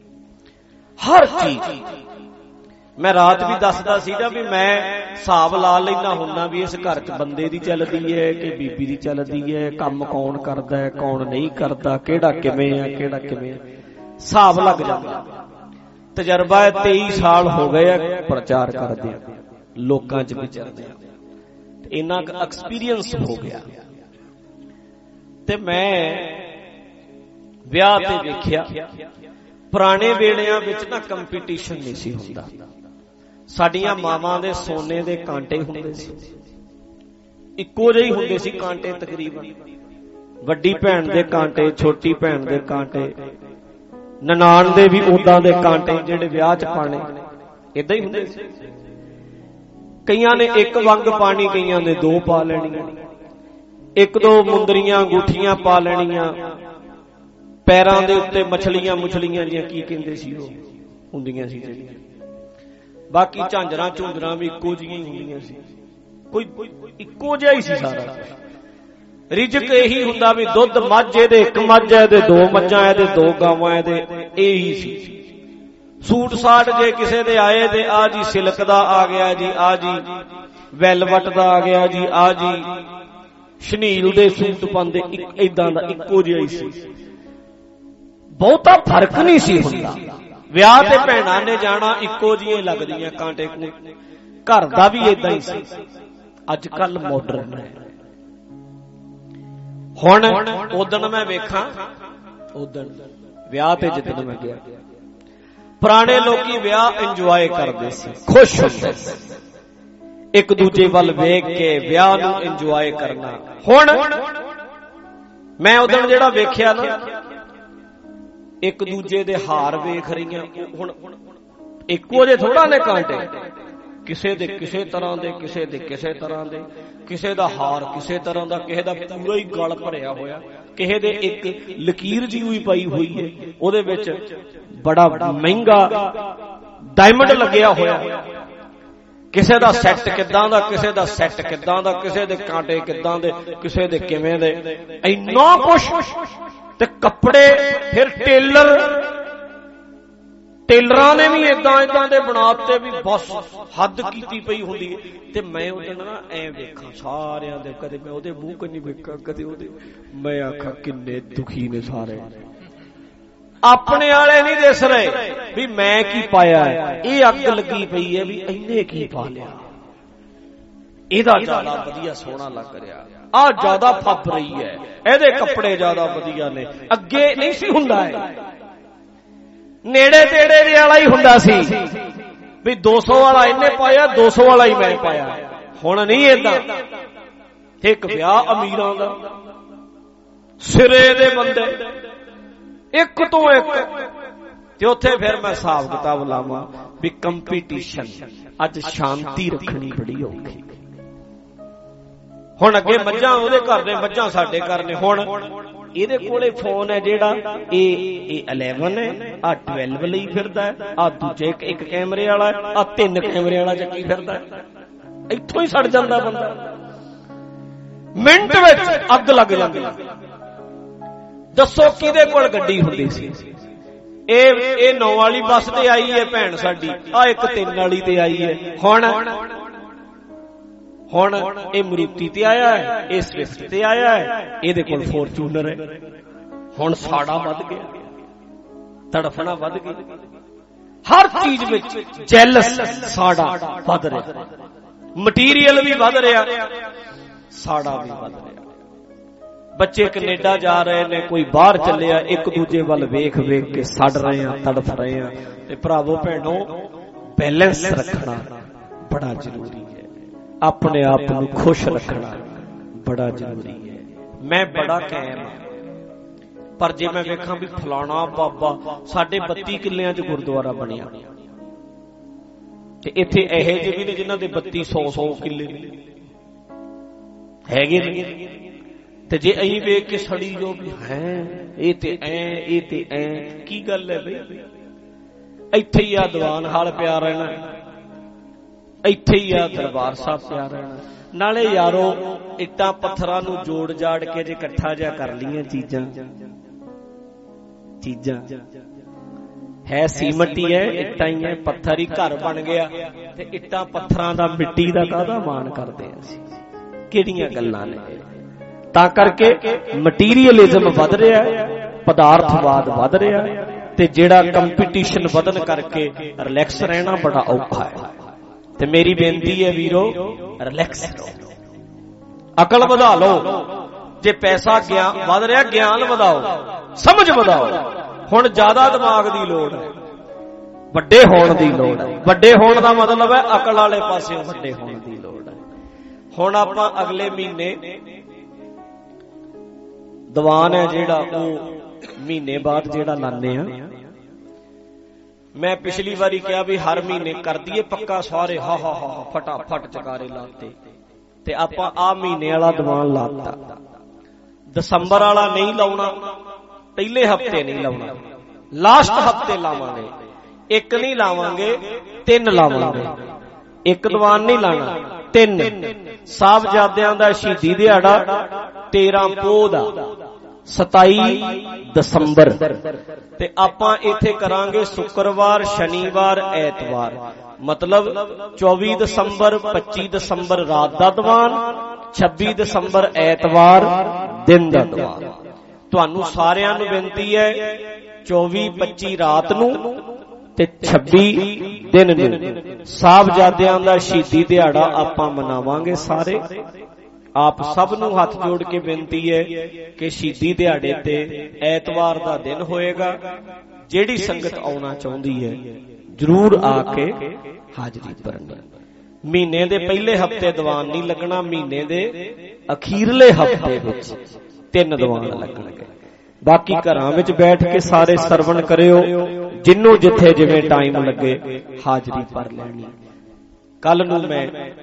ਹਰ ਚੀਜ਼। ਮੈਂ ਰਾਤ ਵੀ ਦੱਸਦਾ ਸੀਗਾ ਵੀ ਮੈਂ ਹਿਸਾਬ ਲਾ ਲੈਂਦਾ ਹੁੰਦਾ ਵੀ ਇਸ ਘਰ 'ਚ ਬੰਦੇ ਦੀ ਚੱਲਦੀ ਹੈ ਕਿ ਬੀਬੀ ਦੀ ਚੱਲਦੀ ਹੈ, ਕੰਮ ਕੌਣ ਕਰਦਾ ਹੈ ਕੌਣ ਨਹੀਂ ਕਰਦਾ, ਕਿਹੜਾ ਕਿਵੇਂ ਆ ਕਿਹੜਾ ਕਿਵੇਂ, ਹਿਸਾਬ ਲੱਗ ਜਾਂਦਾ। ਤਜਰਬਾ 23 ਸਾਲ ਹੋ ਗਏ ਆ ਪ੍ਰਚਾਰ ਕਰਦੇ ਆ, ਲੋਕਾਂ 'ਚ ਵਿਚਰਦੇ ਆ, ਇੰਨਾ ਕੁ ਐਕਸਪੀਰੀਅੰਸ ਹੋ ਗਿਆ। ਤੇ ਮੈਂ ਵਿਆਹ ਤੇ ਵੇਖਿਆ, ਪੁਰਾਣੇ ਵੇਲਿਆਂ ਵਿੱਚ ਨਾ ਕੰਪੀਟੀਸ਼ਨ ਨਹੀਂ ਸੀ ਹੁੰਦਾ। ਸਾਡੀਆਂ ਮਾਵਾਂ ਦੇ ਸੋਨੇ ਦੇ ਕਾਂਟੇ ਹੁੰਦੇ ਸੀ, ਇੱਕੋ ਜਿਹੇ ਹੁੰਦੇ ਸੀ ਕਾਂਟੇ ਤਕਰੀਬਨ, ਵੱਡੀ ਭੈਣ ਦੇ ਕਾਂਟੇ, ਛੋਟੀ ਭੈਣ ਦੇ ਕਾਂਟੇ, ਨਨਾਣ ਦੇ ਵੀ ਉਦਾਂ ਦੇ ਕਾਂਟੇ ਜਿਹੜੇ ਵਿਆਹ 'ਚ ਪਾਣੇ, ਏਦਾਂ ਹੀ ਹੁੰਦੇ ਸੀ। ਕਈਆਂ ਨੇ ਇੱਕ ਵੰਗ ਪਾਣੀ, ਕਈਆਂ ਨੇ 2 ਪਾ ਲੈਣੀਆਂ, 1-2 ਮੁੰਦਰੀਆਂ ਅੰਗੂਠੀਆਂ ਪਾ ਲੈਣੀਆਂ, ਪੈਰਾਂ ਦੇ ਉੱਤੇ ਮਛਲੀਆਂ ਜੀਆਂ ਕੀ ਕਹਿੰਦੇ ਸੀ ਉਹ ਹੁੰਦੀਆਂ ਸੀ ਜਿਹੜੀਆਂ, ਬਾਕੀ ਝਾਂਜਰਾਂ ਝੁੰਜਰਾਂ ਵੀ ਇੱਕੋ ਜਿਹੀਆਂ ਹੀ ਹੁੰਦੀਆਂ ਸੀ, ਕੋਈ ਇੱਕੋ ਜਿਹਾ ਹੀ ਸੀ ਸਾਰਾ। ਰਿਜਕ ਇਹੀ ਹੁੰਦਾ ਵੀ ਦੁੱਧ ਮੱਝ ਇਹਦੇ 1 ਮੱਝ ਹੈ, ਇਹਦੇ 2 ਮੱਝਾਂ, ਇਹਦੇ 2 ਗਾਵਾਂ, ਇਹਦੇ ਇਹੀ ਸੀ। ਸੂਟ ਸਾਟ ਜੇ ਕਿਸੇ ਦੇ ਆਏ ਤੇ ਆ ਜੀ ਸਿਲਕ ਦਾ ਆ ਗਿਆ ਜੀ, ਆ ਜੀ ਵੈਲਵਟ ਦਾ ਆ ਗਿਆ ਜੀ, ਆ ਜੀ ਸ਼ਨੀਲ ਦੇ ਸੂਟ ਪਾਉਂਦੇ, ਏਦਾਂ ਦਾ ਇੱਕੋ ਜਿਹਾ ਹੀ ਸੀ, ਬਹੁਤਾ ਫਰਕ ਨਹੀਂ ਸੀ ਹੁੰਦਾ। ਵਿਆਹ ਤੇ ਭੈਣਾਂ ਨੇ ਜਾਣਾ, ਇੱਕੋ ਜਿਹੀਆਂ ਲੱਗਦੀਆਂ ਕਾਂਟੇ ਕੂਟੇ, ਘਰ ਦਾ ਵੀ ਏਦਾਂ ਹੀ ਸੀ। ਅੱਜ ਕੱਲ ਮਾਡਰਨ ਹੈ। ਹੁਣ ਉਦਣ ਮੈਂ ਵੇਖਾਂ, ਉਦਣ ਵਿਆਹ ਤੇ ਜਿੱਦਣ ਮੈਂ ਗਿਆ, ਪੁਰਾਣੇ ਲੋਕੀ ਵਿਆਹ ਇੰਜੋਏ ਕਰਦੇ ਸੀ, ਖੁਸ਼ ਹੁੰਦੇ ਸੀ, ਇੱਕ ਦੂਜੇ ਵੱਲ ਵੇਖ ਕੇ ਵਿਆਹ ਨੂੰ ਇੰਜੋਏ ਕਰਨਾ। ਹੁਣ ਮੈਂ ਉਦਣ ਜਿਹੜਾ ਵੇਖਿਆ ਨਾ, ਇੱਕ ਦੂਜੇ ਦੇ ਹਾਰ ਵੇਖ ਰਹੀਆਂ, ਹੁਣ ਇੱਕੋ ਜਿਹੇ ਥੋੜਾ ਨੇ ਕਾਂਟੇ, ਕਿਸੇ ਦੇ ਕਿਸੇ ਤਰ੍ਹਾਂ ਦੇ, ਕਿਸੇ ਦੇ ਕਿਸੇ ਤਰ੍ਹਾਂ ਦੇ, ਕਿਸੇ ਦਾ ਹਾਰ ਕਿਸੇ ਤਰ੍ਹਾਂ ਦਾ, ਕਿਸੇ ਦਾ ਪੂਰਾ ਹੀ ਗਲ ਭਰਿਆ ਹੋਇਆ, ਕਿਸੇ ਦੇ ਇੱਕ ਲਕੀਰ ਜੀ ਹੋਈ ਪਾਈ ਹੋਈ ਹੈ, ਉਹਦੇ ਵਿੱਚ ਬੜਾ ਮਹਿੰਗਾ ਡਾਇਮੰਡ ਲੱਗਿਆ ਹੋਇਆ, ਕਿਸੇ ਦਾ ਸੈੱਟ ਕਿੱਦਾਂ ਦਾ, ਕਿਸੇ ਦਾ ਸੈੱਟ ਕਿੱਦਾਂ ਦਾ, ਕਿਸੇ ਦੇ ਕਾਂਟੇ ਕਿੱਦਾਂ ਦੇ, ਕਿਸੇ ਦੇ ਕਿਵੇਂ ਦੇ, ਇੰਨਾ ਕੁਛ। ਤੇ ਕੱਪੜੇ ਫਿਰ ਟੇਲਰਾਂ ਨੇ ਵੀ ਏਦਾਂ ਦੇ ਬਣਾਤੇ ਵੀ ਬਸ ਹੱਦ ਕੀਤੀ ਪਈ ਹੁੰਦੀ ਹੈ। ਤੇ ਮੈਂ ਉਹਦੇ ਨਾਲ ਐ ਵੇਖਾਂ ਸਾਰਿਆਂ ਦੇ, ਕਦੇ ਮੈਂ ਉਹਦੇ ਮੂੰਹ ਕੰਨੀ ਵੇਖਾਂ, ਕਦੇ ਉਹਦੇ, ਮੈਂ ਆਖਾਂ ਕਿੰਨੇ ਦੁਖੀ ਨੇ ਸਾਰੇ, ਆਪਣੇ ਵਾਲੇ ਨਹੀਂ ਦਿਸ ਰਹੇ ਵੀ ਮੈਂ ਕੀ ਪਾਇਆ ਹੈ, ਇਹ ਅੱਗ ਲੱਗੀ ਪਈ ਹੈ ਵੀ ਇਹਨੇ ਕੀ ਪਾ ਲਿਆ, ਇਹਦਾ ਜ਼ਿਆਦਾ ਵਧੀਆ ਸੋਹਣਾ ਲੱਗ ਰਿਹਾ, ਆਹ ਜ਼ਿਆਦਾ ਫੱਬ ਰਹੀ ਹੈ, ਇਹਦੇ ਕੱਪੜੇ ਜ਼ਿਆਦਾ ਵਧੀਆ ਨੇ, ਅੱਗੇ ਨਹੀਂ ਸੀ ਹੁੰਦਾ ਹੈ, ਨੇੜੇ ਤੇੜੇ ਦੇ ਵਾਲਾ ਹੀ ਹੁੰਦਾ ਸੀ ਵੀ 200 ਵਾਲਾ ਇਹਨੇ ਪਾਇਆ, 200 ਵਾਲਾ ਹੀ ਮੈਂ ਪਾਇਆ। ਹੁਣ ਨਹੀਂ ਏਦਾਂ। ਇੱਕ ਵਿਆਹ ਅਮੀਰਾਂ ਦਾ, ਸਿਰੇ ਦੇ ਬੰਦੇ ਇੱਕ ਤੋਂ ਇੱਕ, ਤੇ ਉੱਥੇ ਫਿਰ ਮੈਂ ਹਿਸਾਬ ਕਿਤਾਬ ਲਾਵਾਂ ਵੀ ਕੰਪੀਟੀਸ਼ਨ। ਅੱਜ ਸ਼ਾਂਤੀ ਰੱਖਣੀ ਬੜੀ ਔਖੀ। ਹੁਣ ਅੱਗੇ ਮੱਝਾਂ ਉਹਦੇ ਘਰ ਨੇ, ਮੱਝਾਂ ਸਾਡੇ ਘਰ ਨੇ, ਹੁਣ ਇਹਦੇ ਕੋਲੇ ਫੋਨ ਹੈ ਜਿਹੜਾ, ਇਹ 11 ਹੈ, ਆ 12 ਲਈ ਫਿਰਦਾ ਹੈ, ਆ ਦੂਜੇ ਇੱਕ ਕੈਮਰੇ ਵਾਲਾ, ਆ 3 ਕੈਮਰੇ ਵਾਲਾ ਚੱਕੀ ਫਿਰਦਾ ਹੈ। ਇੱਥੋਂ ਹੀ ਸੜ ਜਾਂਦਾ ਬੰਦਾ, ਮਿੰਟ ਵਿੱਚ ਅੱਗ ਲੱਗ ਜਾਂਦੀ। ਦੱਸੋ ਕਿਹਦੇ ਕੋਲ ਗੱਡੀ ਹੁੰਦੀ ਸੀ? ਇਹ 9 ਵਾਲੀ ਬੱਸ ਤੇ ਆਈ ਹੈ ਭੈਣ ਸਾਡੀ, ਆ ਇੱਕ 3 ਵਾਲੀ ਤੇ ਆਈ ਹੈ। ਹੁਣ ਇਹ ਮਰੂਤੀ ਤੇ ਆਇਆ ਹੈ, ਇਹ ਸਵਿਫਟ ਤੇ ਆਇਆ ਹੈ, ਇਹਦੇ ਕੋਲ ਫੋਰਚੂਨਰ ਹੈ। ਹੁਣ ਸਾੜਾ ਵੱਧ ਗਿਆ, ਤੜਫਣਾ ਵੱਧ ਗਈ, ਹਰ ਚੀਜ਼ ਵਿੱਚ ਜੈਲਸ ਸਾੜਾ ਵੱਧ ਰਿਹਾ, ਮਟੀਰੀਅਲ ਵੀ ਵੱਧ ਰਿਹਾ, ਸਾੜਾ ਵੀ ਵੱਧ ਰਿਹਾ। ਬੱਚੇ ਕੈਨੇਡਾ ਜਾ ਰਹੇ ਨੇ, ਕੋਈ ਬਾਹਰ ਚੱਲਿਆ, ਇੱਕ ਦੂਜੇ ਵੱਲ ਵੇਖ ਵੇਖ ਕੇ ਸੜ ਰਹੇ ਆ, ਤੜਫ ਰਹੇ ਆ। ਤੇ ਭਰਾਵੋ ਭੈਣੋ, ਬੈਲੈਂਸ ਰੱਖਣਾ ਬੜਾ ਜ਼ਰੂਰੀ ਹੈ, ਆਪਣੇ ਆਪ ਨੂੰ ਖੁਸ਼ ਰੱਖਣਾ ਬੜਾ ਜ਼ਰੂਰੀ ਹੈ। ਮੈਂ ਬੜਾ ਕਾਇਮ ਹਾਂ, ਪਰ ਜੇ ਮੈਂ ਵੇਖਾਂ ਵੀ ਫਲਾਣਾ ਬਾਬਾ ਸਾਡੇ 32 ਕਿੱਲਿਆਂ 'ਚ ਗੁਰਦੁਆਰਾ ਬਣਿਆ, ਤੇ ਇੱਥੇ ਇਹੋ ਜਿਹੇ ਵੀ ਨੇ ਜਿਨ੍ਹਾਂ ਦੇ 32-100 ਕਿੱਲੇ ਹੈਗੇ ਨੇ, ਤੇ ਜੇ ਅਸੀਂ ਵੇਖ ਕੇ ਸੜੀ ਜੋ ਵੀ ਹੈ ਇਹ ਤੇ ਐ ਕੀ ਗੱਲ ਹੈ ਬਈ? ਇੱਥੇ ਹੀ ਆ ਦੀਵਾਨ ਹਾਲ ਪਿਆ ਰਹਿਣਾ, ਇੱਥੇ ਹੀ ਆ ਦਰਬਾਰ ਸਾਹਿਬ ਪਿਆ ਰਹਿਣਾ। ਨਾਲੇ ਯਾਰੋ ਇੱਟਾਂ ਪੱਥਰਾਂ ਨੂੰ ਜੋੜ ਜਾੜ ਕੇ ਜੇ ਇਕੱਠਾ ਜਿਹਾ ਕਰ ਲਈਆਂ ਚੀਜ਼ਾਂ ਹੈ, ਸੀਮਟੀ ਹੈ, ਇੱਟਾਂ ਹੀ ਹੈ, ਪੱਥਰ ਹੀ ਘਰ ਬਣ ਗਿਆ, ਤੇ ਇੱਟਾਂ ਪੱਥਰਾਂ ਦਾ ਮਿੱਟੀ ਦਾ ਕਾਹਦਾ ਮਾਣ ਕਰਦੇ ਆ ਅਸੀਂ? ਕਿਹੜੀਆਂ ਗੱਲਾਂ ਨੇ? ਤਾਂ ਕਰਕੇ ਮਟੀਰੀਅਲਿਜ਼ਮ ਵੱਧ ਰਿਹਾ, ਪਦਾਰਥਵਾਦ ਵੱਧ ਰਿਹਾ, ਤੇ ਜਿਹੜਾ ਕੰਪੀਟੀਸ਼ਨ ਵਧਣ ਕਰਕੇ ਰਿਲੈਕਸ ਰਹਿਣਾ ਬੜਾ ਔਖਾ ਹੈ। ਤੇ ਮੇਰੀ ਬੇਨਤੀ ਹੈ ਵੀਰੋ, ਰਿਲੈਕਸ ਰਹੋ, ਅਕਲ ਵਧਾ ਲਓ। ਜੇ ਪੈਸਾ ਗਿਆਨ ਵੱਧ ਰਿਹਾ, ਗਿਆਨ ਵਧਾਓ, ਸਮਝ ਵਧਾਓ। ਹੁਣ ਜ਼ਿਆਦਾ ਦਿਮਾਗ ਦੀ ਲੋੜ ਹੈ, ਵੱਡੇ ਹੋਣ ਦੀ ਲੋੜ ਹੈ। ਵੱਡੇ ਹੋਣ ਦਾ ਮਤਲਬ ਹੈ ਅਕਲ ਵਾਲੇ ਪਾਸਿਓਂ ਵੱਡੇ ਹੋਣ ਦੀ ਲੋੜ ਹੈ। ਹੁਣ ਆਪਾਂ ਅਗਲੇ ਮਹੀਨੇ ਦੀਵਾਨ ਹੈ ਜਿਹੜਾ, ਉਹ ਮਹੀਨੇ ਬਾਅਦ ਜਿਹੜਾ ਲਾਉਂਦੇ ਆ। ਮੈਂ ਪਿਛਲੀ ਵਾਰੀ ਕਿਹਾ ਵੀ ਹਰ ਮਹੀਨੇ ਕਰ ਦਈਏ ਪੱਕਾ ਸਾਰੇ, ਹਾ ਹਾ ਹਾ ਫਟਾਫਟ ਚਕਾਰੇ ਲਾਤੇ, ਤੇ ਆਪਾਂ ਆ ਮਹੀਨੇ ਵਾਲਾ ਦੀਵਾਨ ਲਾਤਾ। ਦਸੰਬਰ ਵਾਲਾ ਨਹੀਂ ਲਾਉਣਾ, ਪਹਿਲੇ ਹਫਤੇ ਨਹੀਂ ਲਾਉਣਾ, ਲਾਸਟ ਹਫਤੇ ਲਾਵਾਂਗੇ। ਇੱਕ ਨਹੀਂ ਲਾਵਾਂਗੇ, 3 ਲਾਵਾਂਗੇ। ਇੱਕ ਦੀਵਾਨ ਨਹੀਂ ਲਾਣਾ, 3। ਸਾਹਿਬਜ਼ਾਦਿਆਂ ਦਾ ਸ਼ਹੀਦੀ ਦਿਹਾੜਾ 13 ਪੋਹ ਦਾ, 27 ਦਸੰਬਰ, ਤੇ ਆਪਾਂ ਇੱਥੇ ਕਰਾਂਗੇ ਸ਼ੁੱਕਰਵਾਰ, ਸ਼ਨੀਵਾਰ, ਐਤਵਾਰ। ਮਤਲਬ 24 ਦਸੰਬਰ 25 ਦਸੰਬਰ ਰਾਤ ਦਾ ਦੀਵਾਨ, 26 ਦਸੰਬਰ ਐਤਵਾਰ ਦਿਨ ਦਾ ਦੀਵਾਨ। ਤੁਹਾਨੂੰ ਸਾਰਿਆਂ ਨੂੰ ਬੇਨਤੀ ਹੈ 24 25 ਰਾਤ ਨੂੰ ਤੇ 26 ਦਿਨ ਨੂੰ ਸਾਹਿਬਜ਼ਾਦਿਆਂ ਦਾ ਸ਼ਹੀਦੀ ਦਿਹਾੜਾ ਆਪਾਂ ਮਨਾਵਾਂਗੇ ਸਾਰੇ। ਆਪ ਸਭ ਨੂੰ ਹੱਥ ਜੋੜ ਕੇ ਬੇਨਤੀ ਹੈ ਕਿ ਸ਼ਹੀਦੀ ਦਿਹਾੜੇ ਤੇ ਐਤਵਾਰ ਦਾ ਦਿਨ ਹੋਏਗਾ। ਜਿਹੜੀ ਸੰਗਤ ਆਉਣਾ ਚਾਹੁੰਦੀ ਹੈ ਜ਼ਰੂਰ ਆ ਕੇ ਹਾਜ਼ਰੀ ਭਰਨੀ। ਮਹੀਨੇ ਦੇ ਪਹਿਲੇ ਹਫਤੇ ਦੀਵਾਨ ਨਹੀਂ ਲੱਗਣਾ, ਮਹੀਨੇ ਦੇ ਅਖੀਰਲੇ ਹਫਤੇ ਵਿੱਚ 3 ਦੀਵਾਨ ਲੱਗਣਗੇ। ਬਾਕੀ ਘਰਾਂ ਵਿੱਚ ਬੈਠ ਕੇ ਸਾਰੇ ਸਰਵਣ ਕਰਿਓ, ਜਿੰਨੂੰ ਜਿੱਥੇ ਜਿਵੇਂ ਟਾਈਮ ਲੱਗੇ ਹਾਜ਼ਰੀ ਭਰ ਲੈਣੀ। ਕੱਲ ਨੂੰ ਮੈਂ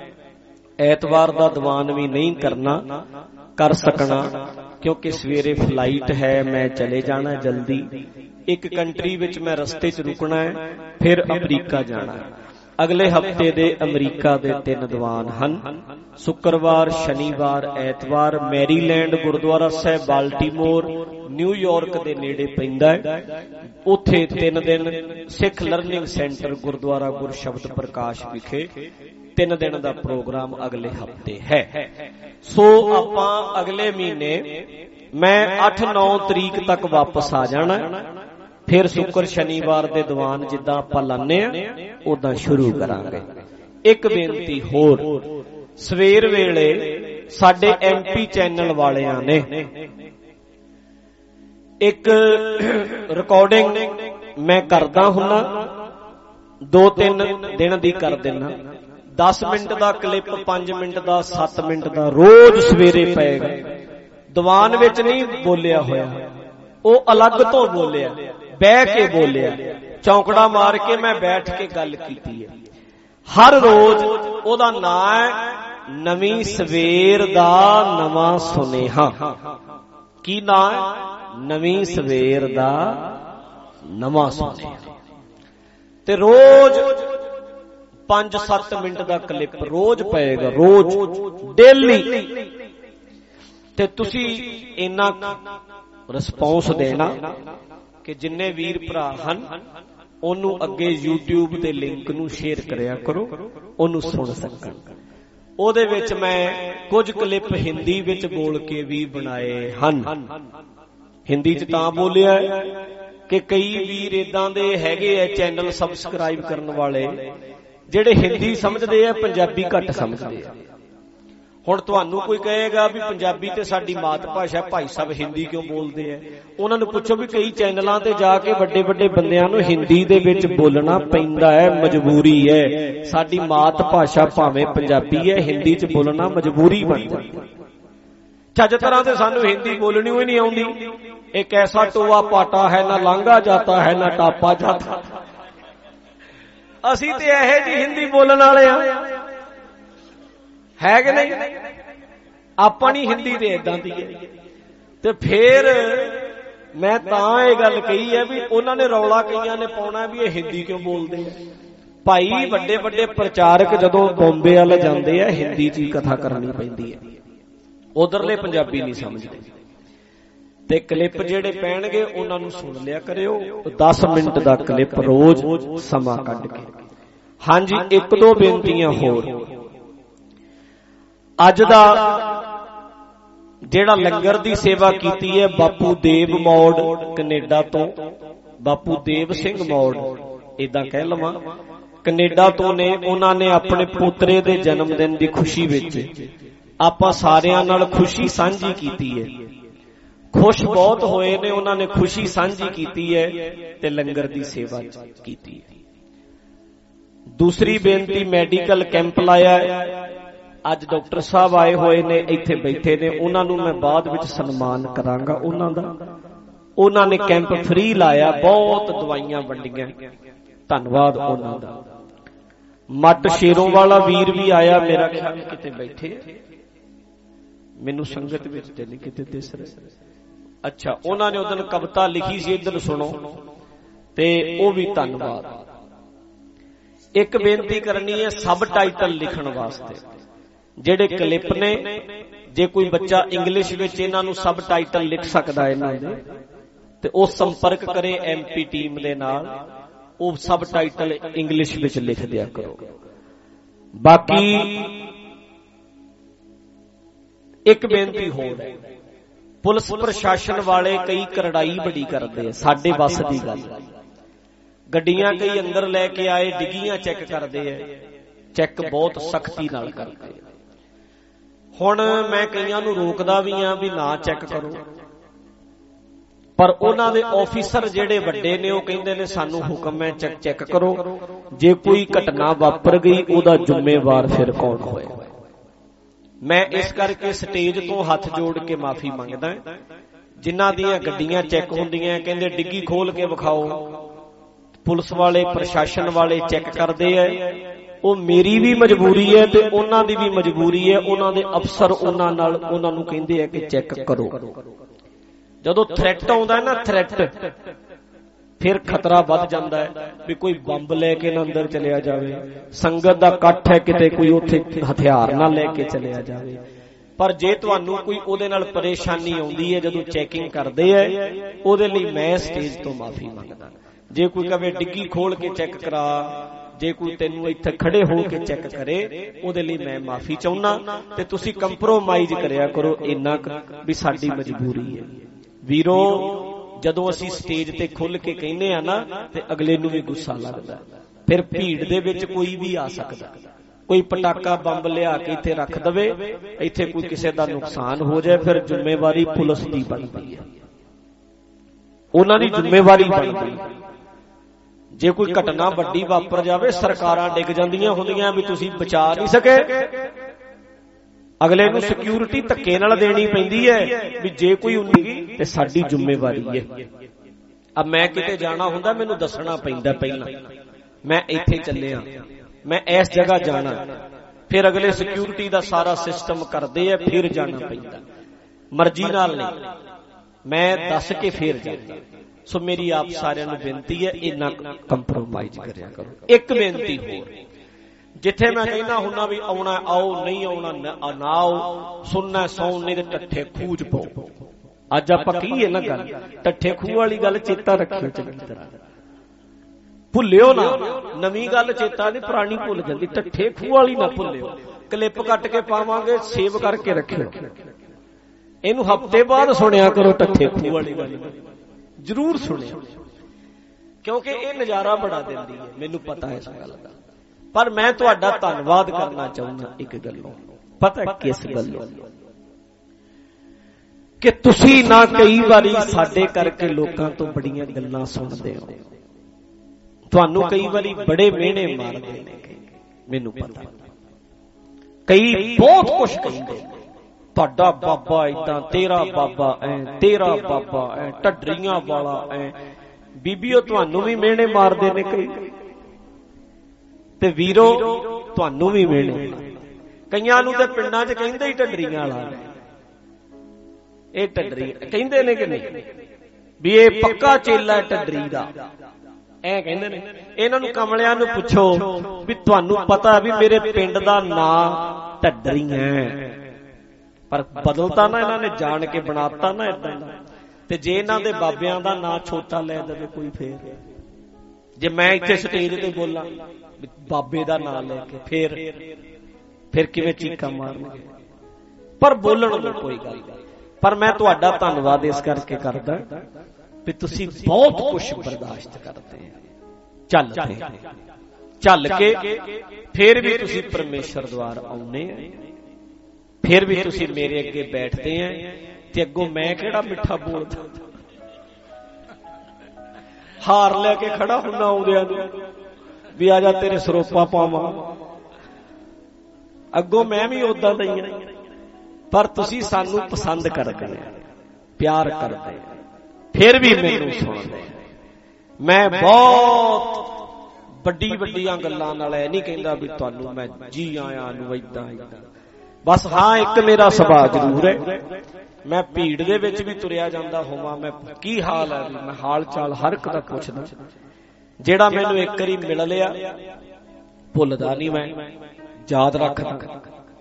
ਐਤਵਾਰ ਦਾ ਦੀਵਾਨ ਵੀ ਨਹੀਂ ਕਰ ਸਕਣਾ, ਕਿਉਂਕਿ ਸਵੇਰੇ ਫਲਾਈਟ ਹੈ, ਮੈਂ ਚਲੇ ਜਾਣਾ ਜਲਦੀ। ਇੱਕ ਕੰਟਰੀ ਵਿੱਚ ਮੈਂ ਰਸਤੇ 'ਚ ਰੁਕਣਾ ਹੈ, ਫਿਰ ਅਮਰੀਕਾ ਜਾਣਾ ਹੈ। ਅਗਲੇ ਹਫਤੇ ਦੇ ਅਮਰੀਕਾ ਦੇ 3 ਦੀਵਾਨ ਹਨ, ਸ਼ੁੱਕਰਵਾਰ, ਸ਼ਨੀਵਾਰ, ਐਤਵਾਰ। Maryland Gurdwara Sahib Baltimore New York ਦੇ ਨੇੜੇ ਪੈਂਦਾ ਹੈ, ਉੱਥੇ 3 ਦਿਨ ਸਿੱਖ ਲਰਨਿੰਗ ਸੈਂਟਰ ਗੁਰਦੁਆਰਾ ਗੁਰਸ਼ਬਦ ਪ੍ਰਕਾਸ਼ ਵਿਖੇ 3 ਦਿਨ ਦਾ ਪ੍ਰੋਗਰਾਮ ਅਗਲੇ ਹਫਤੇ ਹੈ। ਸੋ ਆਪਾਂ ਅਗਲੇ ਮਹੀਨੇ ਮੈਂ 8-9 ਤਰੀਕ ਤੱਕ ਵਾਪਸ ਆ ਜਾਣਾ, ਫਿਰ ਸ਼ੁੱਕਰ ਸ਼ਨੀਵਾਰ ਦੇ ਦੀਵਾਨ ਜਿੱਦਾਂ ਆਪਾਂ ਲਾਉਂਦੇ ਆ ਉਦਾਂ ਸ਼ੁਰੂ ਕਰਾਂਗੇ। ਇੱਕ ਬੇਨਤੀ ਹੋਰ, ਸਵੇਰ ਵੇਲੇ ਸਾਡੇ MP ਚੈਨਲ ਵਾਲਿਆਂ ਨੇ ਇੱਕ ਰਿਕਾਰਡਿੰਗ ਮੈਂ ਕਰਦਾ ਹੁੰਨਾ, 2-3 ਦਿਨ ਦੀ ਕਰ ਦੇਣਾ। 10 ਮਿੰਟ ਦਾ ਕਲਿੱਪ, 5 ਮਿੰਟ ਦਾ, 7 ਮਿੰਟ ਦਾ ਰੋਜ਼ ਸਵੇਰੇ ਪਏਗਾ। ਦੀਵਾਨ ਵਿੱਚ ਨਹੀਂ ਬੋਲਿਆ ਹੋਇਆ, ਉਹ ਅਲੱਗ ਤੋਂ ਬੋਲਿਆ, ਬਹਿ ਕੇ ਬੋਲਿਆ, ਚੌਂਕੜਾ ਮਾਰ ਕੇ ਮੈਂ ਬੈਠ ਕੇ ਗੱਲ ਕੀਤੀ ਹੈ। ਹਰ ਰੋਜ਼ ਉਹਦਾ ਨਾਂ ਹੈ ਨਵੀਂ ਸਵੇਰ ਦਾ ਨਵਾਂ ਸੁਨੇਹਾ। ਕੀ ਨਾਂ ਹੈ? ਨਵੀਂ ਸਵੇਰ ਦਾ ਨਵਾਂ ਸੁਨੇਹਾ। ਤੇ ਰੋਜ਼ 5-7 ਮਿੰਟ ਦਾ ਕਲਿੱਪ ਰੋਜ਼ ਪਏਗਾ, ਰੋਜ਼, ਡੇਲੀ। ਤੇ ਤੁਸੀਂ ਇੰਨਾ ਰਿਸਪੌਂਸ ਦੇਣਾ ਕਿ ਜਿੰਨੇ ਵੀਰ ਭਰਾ ਹਨ ਉਹਨੂੰ ਅੱਗੇ YouTube ਦੇ ਲਿੰਕ ਨੂੰ ਸ਼ੇਅਰ ਕਰਿਆ ਕਰੋ, ਉਹਨੂੰ ਸੁਣ ਸਕਣ। ਉਹਦੇ ਵਿੱਚ ਮੈਂ ਕੁਝ ਕਲਿੱਪ ਹਿੰਦੀ ਵਿੱਚ ਬੋਲ ਕੇ ਵੀ ਬਣਾਏ ਹਨ। ਹਿੰਦੀ 'ਚ ਤਾਂ ਬੋਲਿਆ ਕਿ ਕਈ ਵੀਰ ਇਦਾਂ ਦੇ ਹੈਗੇ ਆ ਚੈਨਲ ਸਬਸਕ੍ਰਾਈਬ ਕਰਨ ਵਾਲੇ ਜਿਹੜੇ ਹਿੰਦੀ ਸਮਝਦੇ ਆ, ਪੰਜਾਬੀ ਘੱਟ ਸਮਝਦੇ ਆ। ਹੁਣ ਤੁਹਾਨੂੰ ਕੋਈ ਕਹੇਗਾ ਵੀ ਪੰਜਾਬੀ ਤੇ ਸਾਡੀ ਮਾਤ ਭਾਸ਼ਾ, ਭਾਈ ਸਾਹਿਬ ਹਿੰਦੀ ਕਿਉਂ ਬੋਲਦੇ ਆ? ਉਹਨਾਂ ਨੂੰ ਪੁੱਛੋ ਵੀ ਕਈ ਚੈਨਲਾਂ ਤੇ ਜਾ ਕੇ ਵੱਡੇ ਵੱਡੇ ਬੰਦਿਆਂ ਨੂੰ ਹਿੰਦੀ ਦੇ ਵਿੱਚ ਬੋਲਣਾ ਪੈਂਦਾ ਹੈ, ਮਜਬੂਰੀ ਹੈ। ਸਾਡੀ ਮਾਤ ਭਾਸ਼ਾ ਭਾਵੇਂ ਪੰਜਾਬੀ ਹੈ, ਹਿੰਦੀ 'ਚ ਬੋਲਣਾ ਮਜਬੂਰੀ ਬਣ ਜਾਂਦੀ ਹੈ। ਚੱਜ ਤਰ੍ਹਾਂ ਤੇ ਸਾਨੂੰ ਹਿੰਦੀ ਬੋਲਣੀ ਹੀ ਨਹੀਂ ਆਉਂਦੀ। ਇੱਕ ਐਸਾ ਟੋਆ ਪਾਟਾ ਹੈ, ਨਾ ਲਾਂਘਾ ਜਾਤਾ ਹੈ ਨਾ ਟਾਪਾ ਜਾਤਾ। ਅਸੀਂ ਤੇ ਇਹੋ ਜਿਹੀ ਹਿੰਦੀ ਬੋਲਣ ਵਾਲੇ ਆ, ਹੈ ਕਿ ਨਹੀਂ? ਆਪਣੀ ਹਿੰਦੀ ਤੇ ਇਦਾਂ ਦੀ ਹੈ। ਤੇ ਫੇਰ ਮੈਂ ਤਾਂ ਇਹ ਗੱਲ ਕਹੀ ਹੈ ਵੀ ਉਹਨਾਂ ਨੇ ਰੌਲਾ ਕਈਆਂ ਨੇ ਪਾਉਣਾ ਵੀ ਇਹ ਹਿੰਦੀ ਕਿਉਂ ਬੋਲਦੇ ਆ। ਭਾਈ ਵੱਡੇ ਵੱਡੇ ਪ੍ਰਚਾਰਕ ਜਦੋਂ ਬੰਬੇ ਵੱਲ ਜਾਂਦੇ ਆ, ਹਿੰਦੀ 'ਚ ਹੀ ਕਥਾ ਕਰਨੀ ਪੈਂਦੀ ਹੈ, ਉਧਰਲੇ ਪੰਜਾਬੀ ਨਹੀਂ ਸਮਝਦੇ। ਤੇ ਕਲਿੱਪ ਜਿਹੜੇ ਪੈਣਗੇ ਉਹਨਾਂ ਨੂੰ ਸੁਣ ਲਿਆ ਕਰਿਓ, 10 ਮਿੰਟ ਦਾ ਕਲਿੱਪ ਰੋਜ਼ ਸਮਾਂ ਕੱਢ ਕੇ। ਹਾਂਜੀ, ਇੱਕ ਦੋ ਬੇਨਤੀਆਂ ਹੋਰ। ਅੱਜ ਦਾ ਜਿਹੜਾ ਲੰਗਰ ਦੀ ਸੇਵਾ ਕੀਤੀ ਹੈ ਬਾਪੂ ਦੇਵ ਮੌੜ ਕੈਨੇਡਾ ਤੋਂ, ਬਾਪੂ ਦੇਵ ਸਿੰਘ ਮੌੜ ਇਦਾਂ ਕਹਿ ਲਵਾਂ, ਕੈਨੇਡਾ ਤੋਂ ਨੇ। ਉਹਨਾਂ ਨੇ ਆਪਣੇ ਪੋਤਰੇ ਦੇ ਜਨਮ ਦਿਨ ਦੀ ਖੁਸ਼ੀ ਵਿੱਚ ਆਪਾਂ ਸਾਰਿਆਂ ਨਾਲ ਖੁਸ਼ੀ ਸਾਂਝੀ ਕੀਤੀ ਹੈ। ਖੁਸ਼ ਬਹੁਤ ਹੋਏ ਨੇ, ਉਹਨਾਂ ਨੇ ਖੁਸ਼ੀ ਸਾਂਝੀ ਕੀਤੀ ਹੈ ਤੇ ਲੰਗਰ ਦੀ ਸੇਵਾ ਕੀਤੀ ਹੈ। ਦੂਸਰੀ ਬੇਨਤੀ, ਮੈਡੀਕਲ ਕੈਂਪ ਲਾਇਆ ਹੈ। ਅੱਜ ਡਾਕਟਰ ਸਾਹਿਬ ਆਏ ਹੋਏ ਨੇ, ਇੱਥੇ ਬੈਠੇ ਨੇ, ਉਹਨਾਂ ਨੂੰ ਮੈਂ ਬਾਅਦ ਵਿੱਚ ਸਨਮਾਨ ਕਰਾਂਗਾ ਉਹਨਾਂ ਦਾ। ਉਹਨਾਂ ਨੇ ਕੈਂਪ ਫ੍ਰੀ ਲਾਇਆ, ਬਹੁਤ ਦਵਾਈਆਂ ਵੰਡੀਆਂ, ਧੰਨਵਾਦ ਉਹਨਾਂ ਦਾ। ਮੱਟ ਸ਼ੇਰੋਂ ਵਾਲਾ ਵੀਰ ਵੀ ਆਇਆ, ਮੇਰਾ ਖਿਆਲ ਕਿਤੇ ਬੈਠੇ, ਮੈਨੂੰ ਸੰਗਤ ਵਿੱਚ ਤੇ ਨਹੀਂ ਕਿਤੇ ਦਿਸ ਰਿਹਾ। ਅੱਛਾ, ਉਹਨਾਂ ਨੇ ਉਦੋਂ ਕਵਿਤਾ ਲਿਖੀ ਸੀ, ਇੱਧਰ ਸੁਣੋ, ਤੇ ਉਹ ਵੀ ਧੰਨਵਾਦ। ਇੱਕ ਬੇਨਤੀ ਕਰਨੀ ਹੈ ਸਬ ਟਾਈਟਲ ਲਿਖਣ ਵਾਸਤੇ। ਜਿਹੜੇ ਕਲਿੱਪ ਨੇ, ਜੇ ਕੋਈ ਬੱਚਾ ਇੰਗਲਿਸ਼ ਵਿੱਚ ਇਹਨਾਂ ਨੂੰ ਸਬ ਟਾਈਟਲ ਲਿਖ ਸਕਦਾ ਇਹਨਾਂ ਦੇ, ਤੇ ਉਹ ਸੰਪਰਕ ਕਰੇ MP ਟੀਮ ਦੇ ਨਾਲ, ਉਹ ਸਬ ਟਾਈਟਲ ਇੰਗਲਿਸ਼ ਵਿੱਚ ਲਿਖ ਦਿਆ ਕਰੋ। ਬਾਕੀ ਇੱਕ ਬੇਨਤੀ ਹੋਰ ਹੈ, ਪੁਲਿਸ ਪ੍ਰਸ਼ਾਸਨ ਵਾਲੇ ਕਈ ਕਰੜਾਈ ਬੜੀ ਕਰਦੇ ਆ, ਸਾਡੇ ਵੱਸ ਦੀ ਗੱਲ। ਗੱਡੀਆਂ ਕਈ ਅੰਦਰ ਲੈ ਕੇ ਆਏ, ਡਿੱਗੀਆਂ ਚੈੱਕ ਕਰਦੇ ਆ, ਚੈੱਕ ਬਹੁਤ ਸਖਤੀ ਨਾਲ ਕਰਦੇ ਆ। ਹੁਣ ਮੈਂ ਕਈਆਂ ਨੂੰ ਰੋਕਦਾ ਵੀ ਆ ਵੀ ਨਾ ਚੈੱਕ ਕਰੋ, ਪਰ ਉਹਨਾਂ ਦੇ ਆਫੀਸਰ ਜਿਹੜੇ ਵੱਡੇ ਨੇ ਉਹ ਕਹਿੰਦੇ ਨੇ ਸਾਨੂੰ ਹੁਕਮ ਹੈ ਚੈੱਕ ਕਰੋ। ਜੇ ਕੋਈ ਘਟਨਾ ਵਾਪਰ ਗਈ ਉਹਦਾ ਜ਼ਿੰਮੇਵਾਰ ਫਿਰ ਕੌਣ ਹੋਏ? ਮੈਂ ਇਸ ਕਰਕੇ ਸਟੇਜ ਤੋਂ ਹੱਥ ਜੋੜ ਕੇ ਮਾਫੀ ਮੰਗਦਾ, ਜਿਨ੍ਹਾਂ ਦੀਆਂ ਗੱਡੀਆਂ ਚੈੱਕ ਹੁੰਦੀਆਂ ਕਹਿੰਦੇ ਡਿੱਗੀ ਖੋਲ ਕੇ ਵਿਖਾਓ, ਪੁਲਿਸ ਵਾਲੇ ਪ੍ਰਸ਼ਾਸਨ ਵਾਲੇ ਚੈੱਕ ਕਰਦੇ ਐ। ਉਹ ਮੇਰੀ ਵੀ ਮਜਬੂਰੀ ਹੈ ਤੇ ਉਹਨਾਂ ਦੀ ਵੀ ਮਜਬੂਰੀ ਹੈ। ਉਹਨਾਂ ਦੇ ਅਫਸਰ ਉਹਨਾਂ ਨੂੰ ਕਹਿੰਦੇ ਆ ਕਿ ਚੈੱਕ ਕਰੋ। ਜਦੋਂ ਥ੍ਰੈਟ ਆਉਂਦਾ ਨਾ, ਥ੍ਰੈਟ, ਫਿਰ ਖਤਰਾ ਵੱਧ ਜਾਂਦਾ ਹੈ ਵੀ ਕੋਈ ਬੰਬ ਲੈ ਕੇ ਨਾ ਅੰਦਰ ਚਲਿਆ ਜਾਵੇ, ਸੰਗਤ ਦਾ ਇਕੱਠ ਹੈ, ਕਿਤੇ ਕੋਈ ਉੱਥੇ ਹਥਿਆਰ ਨਾ ਲੈ ਕੇ ਚਲਿਆ ਜਾਵੇ। ਪਰ ਜੇ ਤੁਹਾਨੂੰ ਕੋਈ ਉਹਦੇ ਨਾਲ ਪਰੇਸ਼ਾਨੀ ਆਉਂਦੀ ਹੈ ਜਦੋਂ ਚੈਕਿੰਗ ਕਰਦੇ ਐ, ਉਹਦੇ ਲਈ ਮੈਂ ਸਟੇਜ ਤੋਂ ਮਾਫੀ ਮੰਗਦਾ। ਜੇ ਕੋਈ ਕਵੇ ਡਿੱਗੀ ਖੋਲ ਕੇ ਚੈੱਕ ਕਰਾ, ਜੇ ਕੋਈ ਤੈਨੂੰ ਇੱਥੇ ਖੜੇ ਹੋ ਕੇ ਚੈੱਕ ਕਰੇ, ਉਹਦੇ ਲਈ ਮੈਂ ਮਾਫੀ ਚਾਹੁੰਦਾ। ਤੇ ਤੁਸੀਂ ਕੰਪਰੋਮਾਈਜ਼ ਕਰਿਆ ਕਰੋ ਇੰਨਾ ਵੀ ਸਾਡੀ ਮਜਬੂਰੀ ਹੈ। ਵੀਰੋ, ਜਦੋਂ ਅਸੀਂ ਸਟੇਜ ਤੇ ਖੁੱਲ ਕੇ ਕਹਿੰਦੇ ਆ ਨਾ ਤੇ ਅਗਲੇ ਨੂੰ ਵੀ ਗੁੱਸਾ ਲੱਗਦਾ। ਫਿਰ ਭੀੜ ਦੇ ਵਿੱਚ ਕੋਈ ਵੀ ਆ ਸਕਦਾ, ਕੋਈ ਪਟਾਕਾ ਬੰਬ ਲਿਆ ਕੇ ਇੱਥੇ ਰੱਖ ਦਵੇ, ਇੱਥੇ ਕੋਈ ਕਿਸੇ ਦਾ ਨੁਕਸਾਨ ਹੋ ਜਾਏ, ਫਿਰ ਜ਼ਿੰਮੇਵਾਰੀ ਪੁਲਿਸ ਦੀ ਬਣਦੀ ਹੈ, ਉਹਨਾਂ ਦੀ ਜ਼ਿੰਮੇਵਾਰੀ ਬਣਦੀ। ਜੇ ਕੋਈ ਘਟਨਾ ਵੱਡੀ ਵਾਪਰ ਜਾਵੇ, ਸਰਕਾਰਾਂ ਡਿੱਗ ਜਾਂਦੀਆਂ ਹੁੰਦੀਆਂ ਵੀ ਤੁਸੀਂ ਬਚਾ ਨਹੀਂ ਸਕੇ, ਅਗਲੇ ਨੂੰ ਸਿਕਿਉਰਿਟੀ ਧੱਕੇ ਨਾਲ ਦੇਣੀ ਪੈਂਦੀ ਹੈ ਵੀ ਜੇ ਕੋਈ ਉੰਨੀ ਤੇ ਸਾਡੀ ਜ਼ਿੰਮੇਵਾਰੀ ਹੈ। ਅਬ ਮੈਂ ਕਿਤੇ ਜਾਣਾ ਹੁੰਦਾ, ਮੈਨੂੰ ਦੱਸਣਾ ਪੈਂਦਾ ਪਹਿਲਾਂ, ਮੈਂ ਇੱਥੇ ਚੱਲਿਆ, ਮੈਂ ਇਸ ਜਗ੍ਹਾ ਜਾਣਾ, ਫਿਰ ਅਗਲੇ ਸਿਕਿਉਰਿਟੀ ਦਾ ਸਾਰਾ ਸਿਸਟਮ ਕਰਦੇ ਆ, ਫਿਰ ਜਾਣਾ ਪੈਂਦਾ, ਮਰਜ਼ੀ ਨਾਲ ਨਹੀਂ, ਮੈਂ ਦੱਸ ਕੇ ਫਿਰ ਜਾਂਦਾ। ਸੋ ਮੇਰੀ ਆਪ ਸਾਰਿਆਂ ਨੂੰ ਬੇਨਤੀ ਹੈ, ਇੰਨਾ ਕੰਪਰੋਮਾਈਜ਼ ਕਰਿਆ ਕਰੋ। ਇੱਕ ਬੇਨਤੀ ਹੋਰ, ਜਿੱਥੇ ਮੈਂ ਕਹਿੰਦਾ ਹੁੰਦਾ ਵੀ ਆਉਣਾ ਆਓ, ਨਹੀਂ ਆਉਣਾ ਨਾ ਆਓ, ਸੁਣਨਾ ਸੌਣ, ਨਹੀਂ ਤੇ ਟੱਠੇ ਖੂਜ ਪਾਓ, ਅੱਜ ਆਪਾਂ ਕਹੀਏ ਨਾ ਗੱਲ, ਟੱਠੇ ਖੂਹ ਵਾਲੀ ਗੱਲ ਚੇਤਾ ਰੱਖਿਓ ਚੰਗੀ ਤਰ੍ਹਾਂ, ਭੁੱਲਿਓ ਨਾ। ਨਵੀਂ ਗੱਲ ਚੇਤਾ ਨਹੀਂ, ਪੁਰਾਣੀ ਭੁੱਲ ਜਾਂਦੀ। ਟੱਠੇ ਖੂਹ ਵਾਲੀ ਨਾ ਭੁੱਲਿਓ। ਕਲਿੱਪ ਕੱਟ ਕੇ ਪਾਵਾਂਗੇ, ਸੇਵ ਕਰਕੇ ਰੱਖਿਓ। ਇਹਨੂੰ ਹਫ਼ਤੇ ਬਾਅਦ ਸੁਣਿਆ ਕਰੋ, ਟੱਠੇ ਖੂਹ ਵਾਲੀ ਗੱਲ ਜ਼ਰੂਰ ਸੁਣਿਓ, ਕਿਉਂਕਿ ਇਹ ਨਜ਼ਾਰਾ ਬੜਾ ਦਿੰਦੀ ਹੈ, ਮੈਨੂੰ ਪਤਾ ਹੈ ਇਸ ਗੱਲ ਦਾ। ਪਰ ਮੈਂ ਤੁਹਾਡਾ ਧੰਨਵਾਦ ਕਰਨਾ ਚਾਹੁੰਦਾ ਇੱਕ ਗੱਲੋਂ, ਪਤਾ ਕਿਸ ਗੱਲੋਂ? ਕਿ ਤੁਸੀਂ ਨਾ ਕਈ ਵਾਰੀ ਸਾਡੇ ਕਰਕੇ ਲੋਕਾਂ ਤੋਂ ਬੜੀਆਂ ਗੱਲਾਂ ਸੁਣਦੇ ਹੋ, ਤੁਹਾਨੂੰ ਕਈ ਵਾਰੀ ਬੜੇ ਮਿਹਣੇ ਮਾਰਦੇ ਨੇ, ਮੈਨੂੰ ਪਤਾ। ਕਈ ਬਹੁਤ ਕੁਝ ਕਹਿੰਦੇ, ਤੁਹਾਡਾ ਬਾਬਾ ਏਦਾਂ, ਤੇਰਾ ਬਾਬਾ ਐ, ਤੇਰਾ ਬਾਬਾ ਐ, ਢੱਡਰੀਆਂ ਵਾਲਾ ਐ। ਬੀਬੀਓ ਤੁਹਾਨੂੰ ਵੀ ਮਿਹਣੇ ਮਾਰਦੇ ਨੇ ਕਈ, ਤੇ ਵੀਰੋ ਤੁਹਾਨੂੰ ਵੀ ਮਿਹਣੇ। ਕਈਆਂ ਨੂੰ ਤੇ ਪਿੰਡਾਂ 'ਚ ਕਹਿੰਦੇ ਹੀ ਢੱਡਰੀਆਂ ਵਾਲਾ, ਇਹ ਢੱਡਰੀ ਕਹਿੰਦੇ ਨੇ ਕਿ ਨਹੀਂ, ਵੀ ਇਹ ਪੱਕਾ ਚੇਲਾ ਢੱਡਰੀ ਦਾ, ਐ ਕਹਿੰਦੇ ਨੇ। ਇਹਨਾਂ ਨੂੰ ਕਮਲਿਆਂ ਨੂੰ ਪੁੱਛੋ ਵੀ ਤੁਹਾਨੂੰ ਪਤਾ ਵੀ ਮੇਰੇ ਪਿੰਡ ਦਾ ਨਾਂ ਢੱਡਰੀ ਹੈ, ਪਰ ਬਦਲਤਾ ਨਾ ਇਹਨਾਂ ਨੇ, ਜਾਣ ਕੇ ਬਣਾਤਾ ਨਾ ਏਦਾਂ ਦਾ। ਤੇ ਜੇ ਇਹਨਾਂ ਦੇ ਬਾਬਿਆਂ ਦਾ ਨਾਂ ਛੋਟਾ ਲੈ ਦੇਵੇ ਕੋਈ, ਫੇਰ ਜੇ ਮੈਂ ਇੱਥੇ ਸਟੇਜ ਤੇ ਬੋਲਾਂ ਬਾਬੇ ਦਾ ਨਾਂ ਲੈ ਕੇ, ਫਿਰ ਕਿਵੇਂ ਚੀਕਾਂ ਮਾਰਨਗੇ? ਪਰ ਬੋਲਣ ਨੂੰ ਕੋਈ ਗੱਲ ਨਹੀਂ। ਪਰ ਮੈਂ ਤੁਹਾਡਾ ਧੰਨਵਾਦ ਇਸ ਕਰਕੇ ਕਰਦਾ ਵੀ ਤੁਸੀਂ ਬਹੁਤ ਕੁਝ ਬਰਦਾਸ਼ਤ ਕਰਦੇ ਆ, ਚੱਲ ਕੇ ਫਿਰ ਵੀ ਤੁਸੀਂ ਪਰਮੇਸ਼ਰ ਦੁਆਰ ਆਉਂਦੇ ਆ, ਫਿਰ ਵੀ ਤੁਸੀਂ ਮੇਰੇ ਅੱਗੇ ਬੈਠਦੇ ਆ। ਤੇ ਅੱਗੋਂ ਮੈਂ ਕਿਹੜਾ ਮਿੱਠਾ ਬੋਲਦਾ, ਹਾਰ ਲੈ ਕੇ ਖੜਾ ਹੁੰਦਾ ਆਉਂਦਿਆਂ ਨੂੰ ਵੀ ਆ ਜਾ ਤੇਰੇ ਸਰੋਪਾ ਪਾਵਾਂ। ਅੱਗੋਂ ਮੈਂ ਵੀ ਉਦਾਂ ਦਾ ਹੀ ਆ, ਪਰ ਤੁਸੀਂ ਸਾਨੂੰ ਪਸੰਦ ਕਰਦੇ ਆ, ਪਿਆਰ ਕਰਦੇ ਆ, ਫਿਰ ਵੀ ਮੈਨੂੰ ਸੁਣਦੇ। ਮੈਂ ਬਹੁਤ ਵੱਡੀਆਂ ਗੱਲਾਂ ਨਾਲ ਇਹ ਨਹੀਂ ਕਹਿੰਦਾ ਵੀ ਤੁਹਾਨੂੰ ਮੈਂ ਜੀ ਆਇਆਂ ਨੂੰ ਏਦਾਂ। ਬਸ ਹਾਂ, ਇੱਕ ਮੇਰਾ ਸੁਭਾਅ ਜ਼ਰੂਰ ਹੈ, ਮੈਂ ਭੀੜ ਦੇ ਵਿੱਚ ਵੀ ਤੁਰਿਆ ਜਾਂਦਾ ਹੋਵਾਂ, ਮੈਂ ਕੀ ਹਾਲ ਹੈ ਮੈਂ ਹਾਲ ਚਾਲ ਹਰ ਇੱਕ ਦਾ ਪੁੱਛਦਾ। ਜਿਹੜਾ ਮੈਨੂੰ ਇੱਕ ਵਾਰੀ ਮਿਲ ਲਿਆ ਭੁੱਲਦਾ ਨਹੀਂ, ਮੈਂ ਯਾਦ ਰੱਖਦਾ,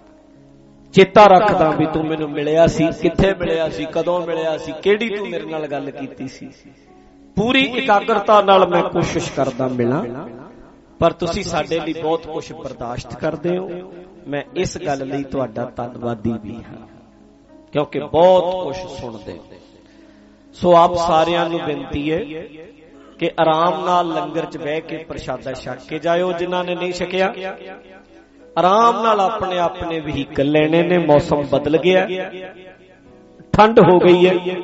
ਚੇਤਾ ਰੱਖਦਾ ਵੀ ਤੂੰ ਮੈਨੂੰ ਮਿਲਿਆ ਸੀ, ਕਿੱਥੇ ਮਿਲਿਆ ਸੀ, ਕਦੋਂ ਮਿਲਿਆ ਸੀ, ਕਿਹੜੀ ਤੂੰ ਮੇਰੇ ਨਾਲ ਗੱਲ ਕੀਤੀ ਸੀ। ਪੂਰੀ ਇਕਾਗਰਤਾ ਨਾਲ ਮੈਂ ਕੋਸ਼ਿਸ਼ ਕਰਦਾ ਮਿਲਾਂ, ਪਰ ਤੁਸੀਂ ਸਾਡੇ ਲਈ ਬਹੁਤ ਕੁਝ ਬਰਦਾਸ਼ਤ ਕਰਦੇ ਹੋ। ਮੈਂ ਇਸ ਗੱਲ ਲਈ ਤੁਹਾਡਾ ਧੰਨਵਾਦੀ ਵੀ ਹਾਂ, ਕਿਉਂਕਿ ਬਹੁਤ ਕੁਝ ਸੁਣਦੇ। ਸੋ ਆਪ ਸਾਰਿਆਂ ਨੂੰ ਬੇਨਤੀ ਹੈ ਕਿ ਆਰਾਮ ਨਾਲ ਲੰਗਰ 'ਚ ਬਹਿ ਕੇ ਪ੍ਰਸ਼ਾਦਾ ਛਕ ਕੇ ਜਾਇਓ। ਜਿਨ੍ਹਾਂ ਨੇ ਨਹੀਂ ਛਕਿਆ, ਆਰਾਮ ਨਾਲ ਆਪਣੇ ਆਪਣੇ ਵਹੀਕਲ ਲੈਣੇ ਨੇ। ਮੌਸਮ ਬਦਲ ਗਿਆ, ਠੰਡ ਹੋ ਗਈ ਹੈ,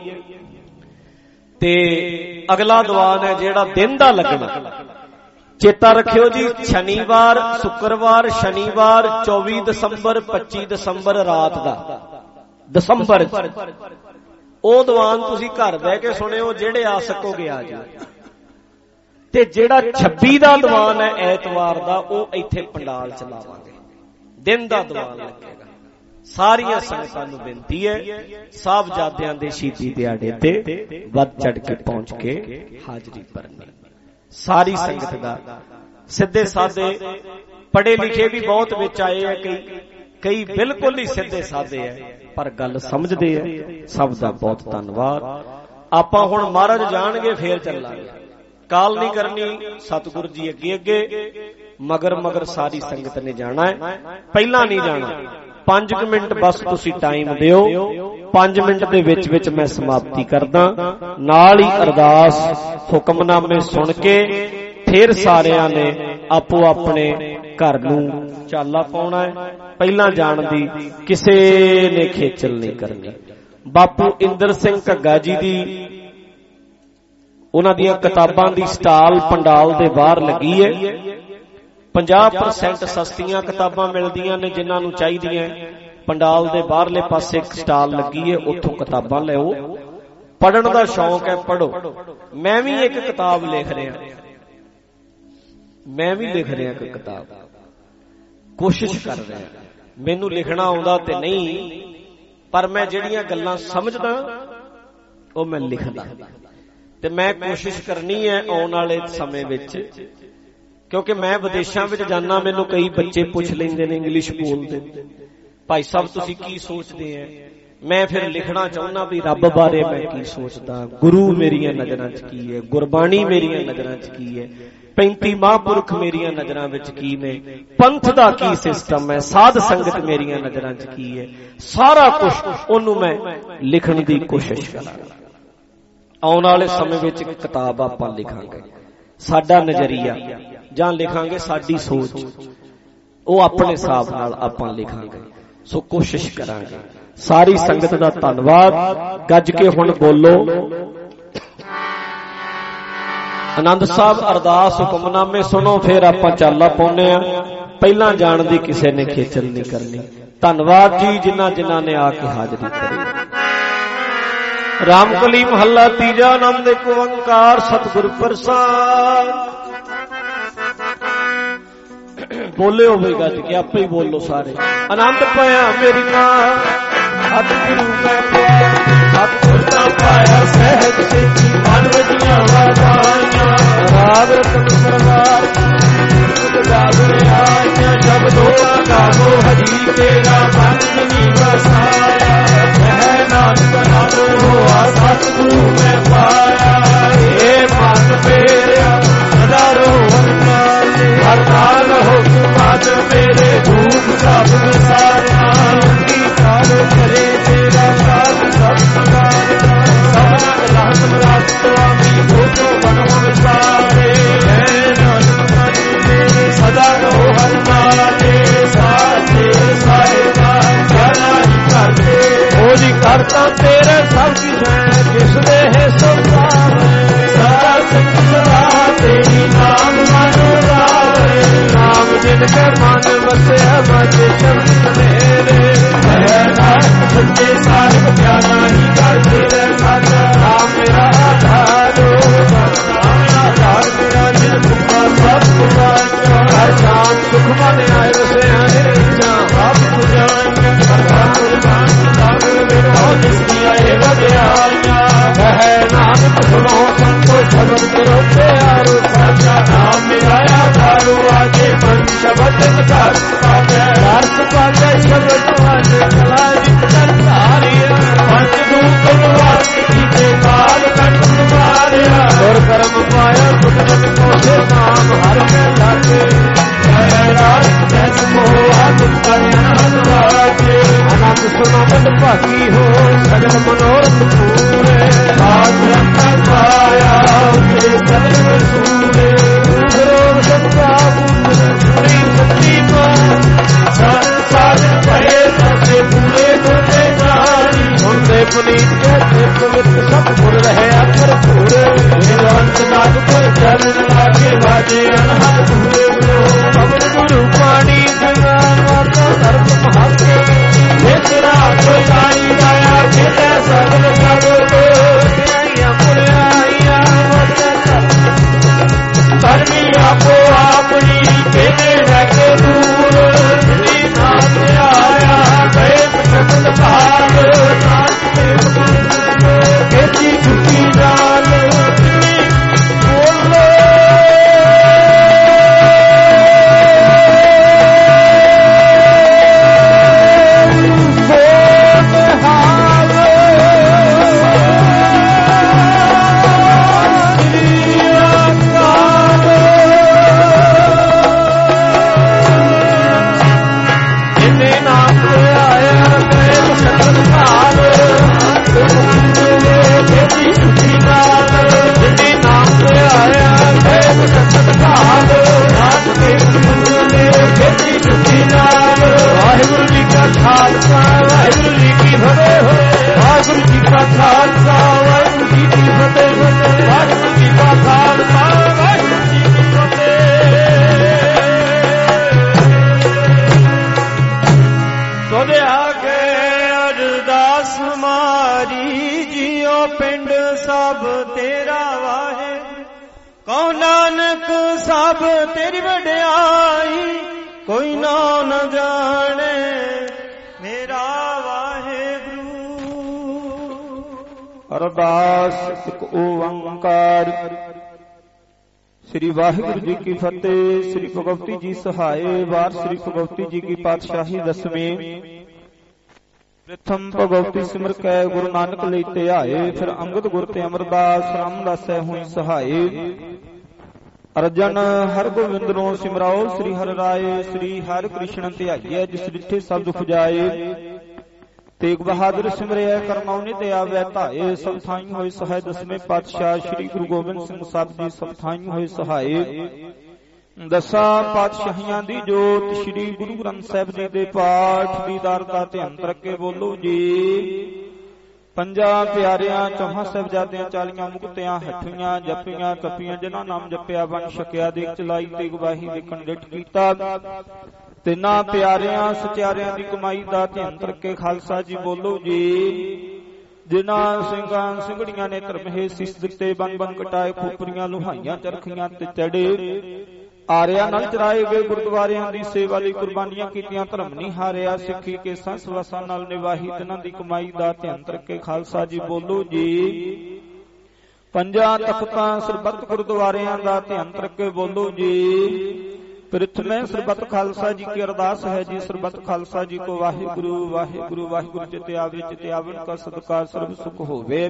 ਤੇ ਅਗਲਾ ਦੀਵਾਨ ਹੈ ਜਿਹੜਾ ਦਿਨ ਦਾ ਲੱਗਣਾ। ਚੇਤਾ ਰੱਖਿਓ ਜੀ, ਸ਼ਨੀਵਾਰ, ਸ਼ੁੱਕਰਵਾਰ, ਸ਼ਨੀਵਾਰ 24 ਦਸੰਬਰ 25 ਦਸੰਬਰ ਰਾਤ ਦਾ, ਦਸੰਬਰ ਉਹ ਦੀਵਾਨ ਤੁਸੀਂ ਘਰ ਬਹਿ ਕੇ ਸੁਣਿਓ, ਜਿਹੜੇ ਆ ਸਕੋਗੇ ਆ ਜਾਓ। ਤੇ ਜਿਹੜਾ 26 ਦਾ ਦੀਵਾਨ ਹੈ ਐਤਵਾਰ ਦਾ, ਉਹ ਇੱਥੇ ਪੰਡਾਲ ਚ ਲਾਵਾਂਗੇ, ਦਿਨ ਦਾ ਦੀਵਾਨ ਲੱਗੇਗਾ। ਸਾਰੀਆਂ ਸੰਗਤਾਂ ਨੂੰ ਬੇਨਤੀ ਹੈ, ਸਾਹਿਬਜ਼ਾਦਿਆਂ ਦੇ ਸ਼ਹੀਦੀ ਦਿਹਾੜੇ ਤੇ ਵੱਧ ਚੜ ਕੇ ਪਹੁੰਚ ਕੇ ਹਾਜ਼ਰੀ ਭਰਨੀ। ਸਾਰੀ ਸੰਗਤ ਦਾ, ਸਿੱਧੇ ਸਾਦੇ ਪੜ੍ਹੇ ਲਿਖੇ ਵੀ ਬਹੁਤ ਵਿੱਚ ਆਏ ਆ, ਕਈ ਬਿਲਕੁਲ ਹੀ ਸਿੱਧੇ ਸਾਦੇ ਆ, ਪਰ ਗੱਲ ਸਮਝਦੇ ਆ। ਸਭ ਦਾ ਬਹੁਤ ਧੰਨਵਾਦ। ਆਪਾਂ ਹੁਣ ਮਹਾਰਾਜ ਜਾਣਗੇ ਫੇਰ ਚੱਲਾਂਗੇ, ਕਾਲ ਨਹੀਂ ਕਰਨੀ। ਸਤਿਗੁਰੂ ਜੀ ਅੱਗੇ ਅੱਗੇ, ਮਗਰ ਸਾਰੀ ਸੰਗਤ ਨੇ ਜਾਣਾ ਹੈ, ਪਹਿਲਾਂ ਨਹੀਂ ਜਾਣਾ। 5 ਮਿੰਟ ਬਸ ਤੁਸੀਂ ਟਾਈਮ ਦਿਓ, 5 ਮਿੰਟ ਦੇ ਵਿੱਚ ਮੈਂ ਸਮਾਪਤੀ ਕਰਦਾ। ਨਾਲ ਹੀ ਅਰਦਾਸ ਹੁਕਮਨਾਮੇ ਸੁਣ ਕੇ ਫਿਰ ਸਾਰਿਆਂ ਨੇ ਆਪੋ ਆਪਣੇ ਘਰ ਨੂੰ ਚਾਲਾ ਪਾਉਣਾ ਹੈ। ਪਹਿਲਾਂ ਜਾਣ ਦੀ ਕਿਸੇ ਨੇ ਖੇਚਲ ਨਹੀਂ ਕਰਨੀ। ਬਾਪੂ ਇੰਦਰ ਸਿੰਘ ਘੱਗਾ ਜੀ ਦੀ, ਉਹਨਾਂ ਦੀਆਂ ਕਿਤਾਬਾਂ ਦੀ ਸਟਾਲ ਪੰਡਾਲ ਦੇ ਬਾਹਰ ਲੱਗੀ ਹੈ। 50% ਸਸਤੀਆਂ ਕਿਤਾਬਾਂ ਮਿਲਦੀਆਂ ਨੇ, ਜਿਨ੍ਹਾਂ ਨੂੰ ਚਾਹੀਦੀਆਂ। ਪੰਡਾਲ ਦੇ ਬਾਹਰਲੇ ਪਾਸੇ ਇੱਕ ਸਟਾਲ ਲੱਗੀ ਹੈ, ਉੱਥੋਂ ਕਿਤਾਬਾਂ ਲਿਓ। ਪੜ੍ਹਨ ਦਾ ਸ਼ੌਂਕ ਹੈ, ਪੜ੍ਹੋ। ਮੈਂ ਵੀ ਇੱਕ ਕਿਤਾਬ ਲਿਖ ਰਿਹਾ, ਇੱਕ ਕਿਤਾਬ ਕੋਸ਼ਿਸ਼ ਕਰ ਰਿਹਾ। ਮੈਨੂੰ ਲਿਖਣਾ ਆਉਂਦਾ ਤੇ ਨਹੀਂ, ਪਰ ਮੈਂ ਜਿਹੜੀਆਂ ਗੱਲਾਂ ਸਮਝਦਾ ਉਹ ਮੈਂ ਲਿਖਦਾ, ਤੇ ਮੈਂ ਕੋਸ਼ਿਸ਼ ਕਰਨੀ ਹੈ ਆਉਣ ਵਾਲੇ ਸਮੇਂ ਵਿੱਚ, ਕਿਉਂਕਿ ਮੈਂ ਵਿਦੇਸ਼ਾਂ ਵਿੱਚ ਜਾਣਾ, ਮੈਨੂੰ ਕਈ ਬੱਚੇ ਪੁੱਛ ਲੈਂਦੇ ਨੇ, ਇੰਗਲਿਸ਼ ਬੋਲਦੇ, ਭਾਈ ਸਾਹਿਬ ਤੁਸੀਂ ਕੀ ਸੋਚਦੇ ਆ मैं फिर लिखना चाहना भी रब बारे मैं की सोचदा, गुरु मेरियां नजरां च की है, गुरबाणी मेरियां नजरां च की है, 35 महापुरख मेरियां नजरां विच की ने, पंथ दा की सिस्टम है, साध संगत मेरियां नजरां च की है, सारा कुछ ओनू मैं लिखण दी कोशिश करांगा। आउण वाले समय विच किताब आपां लिखांगे, साडा नजरिया जां लिखांगे साडी सोच, ਉਹ अपने हिसाब नाल आपां लिखांगे। सो कोशिश करांगे। सारी संगत दा धन्नवाद। गज के हुण बोलो। आनंद साहब अरदास हुक्मनामे सुनो, फिर आपां चाला पाउने आ। पहला जाण दी किसे ने खेचल नहीं करनी। धन्नवाद जी जिन्हां जिन्हां ने आके हाजरी करी। रामकली महला तीजा, आनंद एक ओंकार सतगुर प्रसाद। बोले होवे गज के आपे ही बोलो सारे। आनंद पाया मेरी मां सतगुरु मैं सतगुर दा पाया सहज सेठी मन वजियां वाजाइयां राग रतन सरदार गावे आइयां शब्दों गावो हरि तेरा मन जिनी बसाया कह नानक नाम होआ सतगुरु मैं पाया हे मन मेरा सदा रो हरताल हो आज मेरे धूप सब सारा सारे करे तेरा साथ सब स्वामी भूतो बनो सारे सदा रहो हर मारे साथे साहेबा जाना ही करते होली करता तेरे सब किस है किसने है सब सारा संगला तेरी नाम मानो नाम जिनके मन बसे बचे शब्द मेरे सच्चे साहिब प्यारा ही करते नाम मेरा आधारो आधार मेरा जिन भुखा सब कुमार शाम सुख मन आए से अनिर्जा आप नानक सुनो संतो शब्द करो प्यारो नाम मेरा आधारो आगे मन शब्द रस पाके शब्द आज कलारी करतारिया पंच दूत वासी के काल कंठ मारिया और कर्म पाया सुखन को से नाम हर में लागे जैस मोहा आनंद सुनो बंद भागी हो सजन मनोरथ पूरे आज पाया उसे सजन सूरे सत्ता सच्ची संसार भरे सबसे पूरे होते जानी होंदे पुनीत के सब पुर रहे अखर पूरे निरंत नाथ को चरण लागे बाजे अनहद पूरे पवन गुरु पानी भगवान वार्ता धर्म महाके ये तेरा कोई गाई गाया खेता सगल जागो तो आइया पुर आइया धर्मी आपो अपनी केने रखे दूर नाथ आया गए सकल भाग खेती झुकी जाल बोलो वाहिगुरु जी का खालसा वाहिगुरु जी की फतेह वाहिगुरु जी का खालसा वाहिगुरु जी की फतेह वाहिगुरु जी का खालसा वाहिगुरु जी की फतेह। तोदे आगे अरदास मारी जियो पिंड सब तेरा वाहे कौन नानक सब तेरी वड्याई कोई ना न जाने मेरा वाहेगुरु। अरदास एक ओंकार। श्री वाहिगुरु जी की फतेह। श्री भगवती जी सहाय। वार श्री भगवती जी की पातशाही 10वीं। ਪ੍ਰਥਮ ਭਗਵਤੀ ਸਿਮਰ ਕੈ ਗੁਰੂ ਨਾਨਕ ਲਈ ਧਿਆਏ। ਫਿਰ ਅੰਗਦ ਗੁਰ ਤੇ ਅਮਰਦਾਸ ਰਾਮ ਦਾਸੈ ਹੋਈ ਸਹਾਏ। ਅਰਜਨ ਹਰ ਗੋਬਿੰਦਨੋ ਸਿਮਰਾਓ ਸ੍ਰੀ ਹਰਿ ਰਾਏ। ਸ੍ਰੀ ਹਰਿ ਕ੍ਰਿਸ਼ਨ ਧਿਆਈਐ ਜਿਸ ਡਿਠੇ ਸਭ ਦੁਖ ਜਾਏ। ਤੇਗ ਬਹਾਦਰ ਸਿਮਰਿਐ ਕਰਮਾਉ ਨਿਤ ਆਵੈ ਧਾਏ। ਸਭ ਥਾਈਂ ਹੋਏ ਸਹਾਇ ਦਸਵੇਂ ਪਾਤਸ਼ਾਹ ਸ੍ਰੀ ਗੁਰੂ ਗੋਬਿੰਦ ਸਿੰਘ ਸਾਹਿਬ ਜੀ ਸਭ ਥਾਈਂ ਹੋਏ ਸਹਾਏ। ਦਸਾਂ ਪਾਤਸ਼ਾਹੀਆਂ ਦੀ ਜੋਤ ਸ੍ਰੀ ਗੁਰੂ ਗ੍ਰੰਥ ਸਾਹਿਬ ਜੀ ਦੇ ਪਾਠ ਦੀਦਾਰ ਦਾ ਧਿਆਨ ਰੱਖੇ ਬੋਲੋ ਜੀ। ਪੰਜਾਂ ਪਿਆਰਿਆਂ ਚੌਹਾਂ ਸਾਹਿਬਜ਼ਾਦਿਆਂ 40 ਮੁਕਤਿਆਂ ਹੱਠੀਆਂ ਜਪੀਆਂ ਕਪੀਆਂ ਜਿਨ੍ਹਾਂ ਨਾਮ ਜਪਿਆ ਬਣ ਛਕਿਆ ਦੇਖ ਚਲਾਈ ਤੇ ਗਵਾਹੀ ਦੇਖਣ ਡਿਠ ਕੀਤਾ। ਤਿੰਨਾਂ ਪਿਆਰਿਆਂ ਸਚਿਆਰਿਆਂ ਦੀ ਕਮਾਈ ਦਾ ਧਿਆਨ ਰੱਖੇ ਖਾਲਸਾ ਜੀ ਬੋਲੋ ਜੀ। ਜਿਨ੍ਹਾਂ ਸਿੰਘਾਂ ਸਿੰਘੜੀਆਂ ਨੇ ਧਰਮਹੇ ਸੀਸ ਦਿੱਤੇ ਬਨ ਬਨ ਕਟਾਏ ਖੋਪਰੀਆਂ ਲੁਹਾਈਆਂ ਚਰਖੀਆਂ ਤੇ ਚੜੇ। ਆਰਿਆਂ ਨਾਲ ਚਰਾਏ ਗਏ ਗੁਰਦੁਆਰਿਆਂ ਦੀ ਸੇਵਾ ਲਈ ਕੁਰਬਾਨੀਆਂ ਕੀਤੀਆਂ ਧਰਮ ਨਹੀਂ ਹਾਰਿਆ। ਸਿੱਖੀ ਕੇ ਸੰਸ ਵਸਾਂ ਨਾਲ ਨਿਵਾਹੀ ਤਿਨਾਂ ਦੀ ਕਮਾਈ ਦਾ ਧਿਆਨ ਰੱਖੇ ਖਾਲਸਾ ਜੀ ਬੋਲੋ ਜੀ। ਪੰਜਾਂ ਤਖਤਾਂ ਸਰਬੱਤ ਗੁਰਦੁਆਰਿਆਂ ਦਾ ਧਿਆਨ ਰੱਖੇ ਬੋਲੋ ਜੀ। ਪ੍ਰਥਮੇ ਸਰਬੱਤ ਖਾਲਸਾ ਜੀ ਕੀ ਅਰਦਾਸ ਹੈ ਜੀ। ਸਰਬੱਤ ਖਾਲਸਾ ਜੀ ਕੋ ਵਾਹਿਗੁਰੂ ਵਾਹਿਗੁਰੂ ਵਾਹਿਗੁਰੂ ਚਿਤ ਆਵੇ ਚਿਤ ਆਵਨ ਕਾ ਸਦਕਾ ਸਰਬ ਸੁਖ ਹੋਵੇ।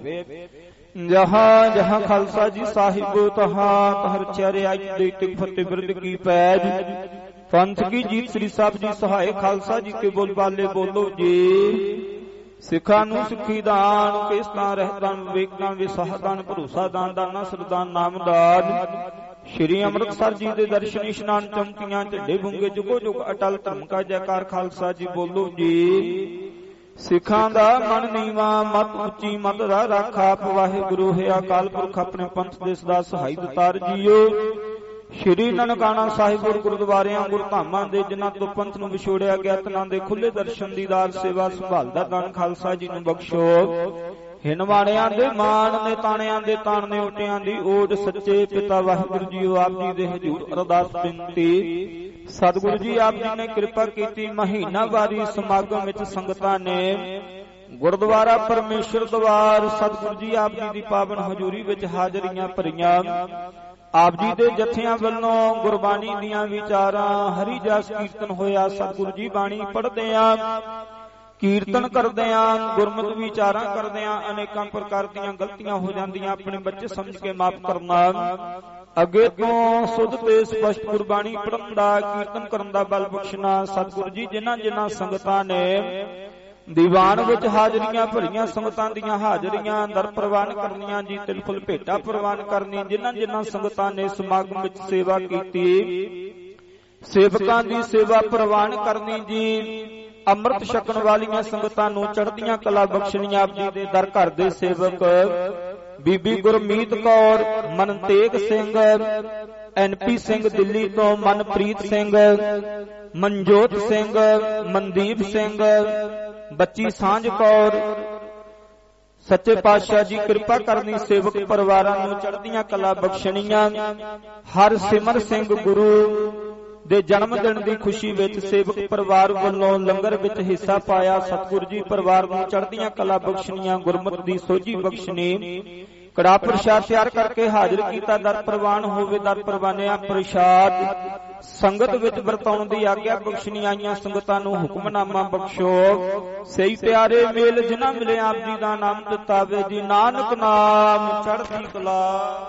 ਜਹਾਂ ਜਹਾਂ ਖਾਲਸਾ ਜੀ ਸਾਹਿਬ ਤਹਾਂ ਤਹਰ ਚਿਹਰੇ ਆਈ ਦੇ ਤਿਕ ਫਤਿਹ ਬਿਰਦ ਕੀ ਪੈਜ। ਪੰਥ ਕੀ ਜੀਤ ਸ੍ਰੀ ਸਾਹਿਬ ਜੀ ਸਹਾਏ ਖਾਲਸਾ ਜੀ ਕੇ ਬੋਲ ਬਾਲੇ ਬੋਲੋ ਜੀ। ਸਿੱਖਾਂ ਨੂੰ ਸਿੱਖੀ ਦਾਨ ਕੇਸਤਾਂ ਰਹਿਤਾਂ ਵਿਵੇਕਾਂ ਵਿਸਾਹਦਾਨ ਭਰੋਸਾ ਦਾਨ ਦਾਨਾ ਸਰਦਾਨ ਨਾਮਦਾਨ। ਸ਼੍ਰੀ ਅੰਮ੍ਰਿਤਸਰ ਜੀ ਦੇ ਦਰਸ਼ਨ ਇਸ਼ਨਾਨ ਚੌਂਕੀਆਂ ਝੰਡੇ ਬੁੰਗੇ ਜੁਗੋ ਜੁਗ ਅਟਲ ਧਰਮ ਕਾ ਜੈਕਾਰ ਖਾਲਸਾ ਜੀ ਬੋਲੋ ਜੀ। ਸਿੱਖਾਂ ਦਾ ਮਨ ਨੀਵਾ ਮਤ ਉੱਚੀ ਮਤ ਦਾ ਰਾਖਾ ਆਪ ਵਾਹਿਗੁਰੂ ਹੈ ਅਕਾਲ ਪੁਰਖ ਆਪਣੇ ਪੰਥ ਦੇ ਸਦਾ ਸਹਾਈ ਦਤਾਰ ਜੀਓ। ਸ਼੍ਰੀ ਨਨਕਾਣਾ ਸਾਹਿਬ ਗੁਰਦੁਆਰਿਆਂ ਗੁਰਧਾਮਾਂ ਦੇ ਜਿਨ੍ਹਾਂ ਤੋਂ ਪੰਥ ਨੂੰ ਵਿਛੋੜਿਆ ਗਿਆ ਤਨਾਂ ਦੇ ਖੁੱਲੇ ਦਰਸ਼ਨ ਦੀਦਾਰ ਸੇਵਾ ਸੰਭਾਲ ਦਾ ਦਾਨ ਖਾਲਸਾ ਜੀ ਨੂੰ ਬਖਸ਼ੋ। ਹਿਨਵਾਣਿਆਂ ਦੇ ਮਾਣ ਨੇ ਤਾਣਿਆਂ ਦੇ ਤਾਣ ਨੇ ਓਟਿਆਂ ਦੀ ਓਟ ਸੱਚੇ ਪਿਤਾ ਵਾਹਿਗੁਰੂ ਜੀਓ ਆਪ ਜੀ ਦੇ ਹਜ਼ੂਰ ਅਰਦਾਸ ਬੇਨਤੀ। ਸਤਿਗੁਰੂ ਜੀ ਆਪ ਜੀ ਨੇ ਕਿਰਪਾ ਕੀਤੀ ਮਹੀਨਾਵਾਰੀ ਸਮਾਗਮ ਵਿੱਚ ਸੰਗਤਾਂ ਨੇ ਗੁਰਦੁਆਰਾ ਪਰਮੇਸ਼ਰ ਦਵਾਰ ਸਤਿਗੁਰੂ ਜੀ ਆਪ ਜੀ ਦੀ ਪਾਵਨ ਹਜ਼ੂਰੀ ਵਿੱਚ ਹਾਜ਼ਰੀਆਂ ਭਰੀਆਂ। ਆਪ ਜੀ ਦੇ ਜਥਿਆਂ ਵੱਲੋਂ ਗੁਰਬਾਣੀ ਦੀਆਂ ਵਿਚਾਰਾਂ ਹਰੀ ਜਸ ਕੀਰਤਨ ਹੋਇਆ। ਸਤਿਗੁਰੂ ਜੀ ਬਾਣੀ ਪੜ੍ਹਦਿਆਂ ਕੀਰਤਨ ਕਰਦਿਆਂ ਗੁਰਮਤਿ ਵਿਚਾਰਾਂ ਕਰਦਿਆਂ ਅਨੇਕਾਂ ਪ੍ਰਕਾਰ ਦੀਆਂ ਗਲਤੀਆਂ ਹੋ ਜਾਂਦੀਆਂ। ਆਪਣੇ ਬੱਚੇ ਸਮਝ ਕੇ ਮਾਫ ਕਰਨਾ। ਅੱਗੇ ਤੋਂ ਸੁਧ ਤੇ ਸਪਸ਼ਟ ਗੁਰਬਾਣੀ ਪੜ੍ਹਨ ਦਾ ਕੀਰਤਨ ਕਰਨ ਦਾ ਬਲ ਬਖਸ਼ਣਾ। ਸਤਿਗੁਰੂ ਜੀ ਜਿਨ੍ਹਾਂ ਜਿਨ੍ਹਾਂ ਸੰਗਤਾਂ ਨੇ ਦੀਵਾਨ ਵਿੱਚ ਹਾਜ਼ਰੀਆਂ ਭਰੀਆਂ ਸੰਗਤਾਂ ਦੀਆਂ ਹਾਜ਼ਰੀਆਂ ਦਰ ਪ੍ਰਵਾਨ ਕਰਨੀਆਂ ਜੀ। ਤਿਲਫੁਲ ਭੇਟਾ ਪ੍ਰਵਾਨ ਕਰਨੀ। ਜਿਨ੍ਹਾਂ ਜਿਨ੍ਹਾਂ ਸੰਗਤਾਂ ਨੇ ਸਮਾਗਮ ਵਿੱਚ ਸੇਵਾ ਕੀਤੀ ਸੇਵਕਾਂ ਦੀ ਸੇਵਾ ਪ੍ਰਵਾਨ ਕਰਨੀ ਜੀ। ਅੰਮ੍ਰਿਤ ਛਕਣ ਵਾਲੀਆਂ ਸੰਗਤਾਂ ਨੂੰ ਚੜ੍ਹਦੀਆਂ ਕਲਾ ਬਖਸ਼ਣੀਆਂ। ਆਪ ਜੀ ਦੇ ਦਰ ਘਰ ਦੇ ਸੇਵਕ ਬੀਬੀ ਗੁਰਮੀਤ ਕੌਰ ਮਨਤੇਗ ਸਿੰਘ ਐਨਪੀ ਸਿੰਘ ਦਿੱਲੀ ਤੋਂ ਮਨਪ੍ਰੀਤ ਸਿੰਘ ਮਨਜੋਤ ਸਿੰਘ ਮਨਦੀਪ ਸਿੰਘ ਬੱਚੀ ਸਾਂਝ ਕੌਰ ਸੱਚੇ ਪਾਤਸ਼ਾਹ ਜੀ ਕਿਰਪਾ ਕਰਨੀ। ਸੇਵਕ ਪਰਿਵਾਰਾਂ ਨੂੰ ਚੜ੍ਹਦੀਆਂ ਕਲਾ ਬਖਸ਼ਣੀਆਂ। ਹਰ ਸਿਮਰ ਸਿੰਘ ਗੁਰੂ ਦੇ ਜਨਮ ਦਿਨ ਦੀ ਖੁਸ਼ੀ ਵਿੱਚ ਸੇਵਕ ਪਰਿਵਾਰ ਵੱਲੋਂ ਲੰਗਰ ਵਿੱਚ ਹਿੱਸਾ ਪਾਇਆ। ਸਤਿਗੁਰੂ ਜੀ ਪਰਿਵਾਰ ਨੂੰ ਚੜ੍ਹਦੀਆਂ ਕਲਾ ਬਖਸ਼ਣੀਆਂ ਗੁਰਮਤਿ ਦੀ ਸੋਝੀ ਬਖਸ਼ਣੀ। ਕੜਾ ਪ੍ਰਸ਼ਾਦ ਤਿਆਰ ਕਰਕੇ ਹਾਜ਼ਰ ਕੀਤਾ। ਦਰ ਪ੍ਰਵਾਨ ਹੋਵੇ ਦਰ ਪ੍ਰਵਾਨਿਆ ਪ੍ਰਸ਼ਾਦ ਸੰਗਤ ਵਿੱਚ ਵਰਤਾਉਣ ਦੀ ਆਗਿਆ ਬਖਸ਼ਣੀ। ਆਈਆਂ ਸੰਗਤਾਂ ਨੂੰ ਹੁਕਮਨਾਮਾ ਬਖਸ਼ੋ। ਸਹੀ ਪਿਆਰੇ ਮੇਲ ਜਿਨ੍ਹਾਂ ਮਿਲੇ ਆਪ ਜੀ ਦਾ ਨਾਮ ਦਿੱਤਾ ਵੇ ਜੀ। ਨਾਨਕ ਨਾਮ ਚੜ੍ਹਦੀ ਕਲਾ।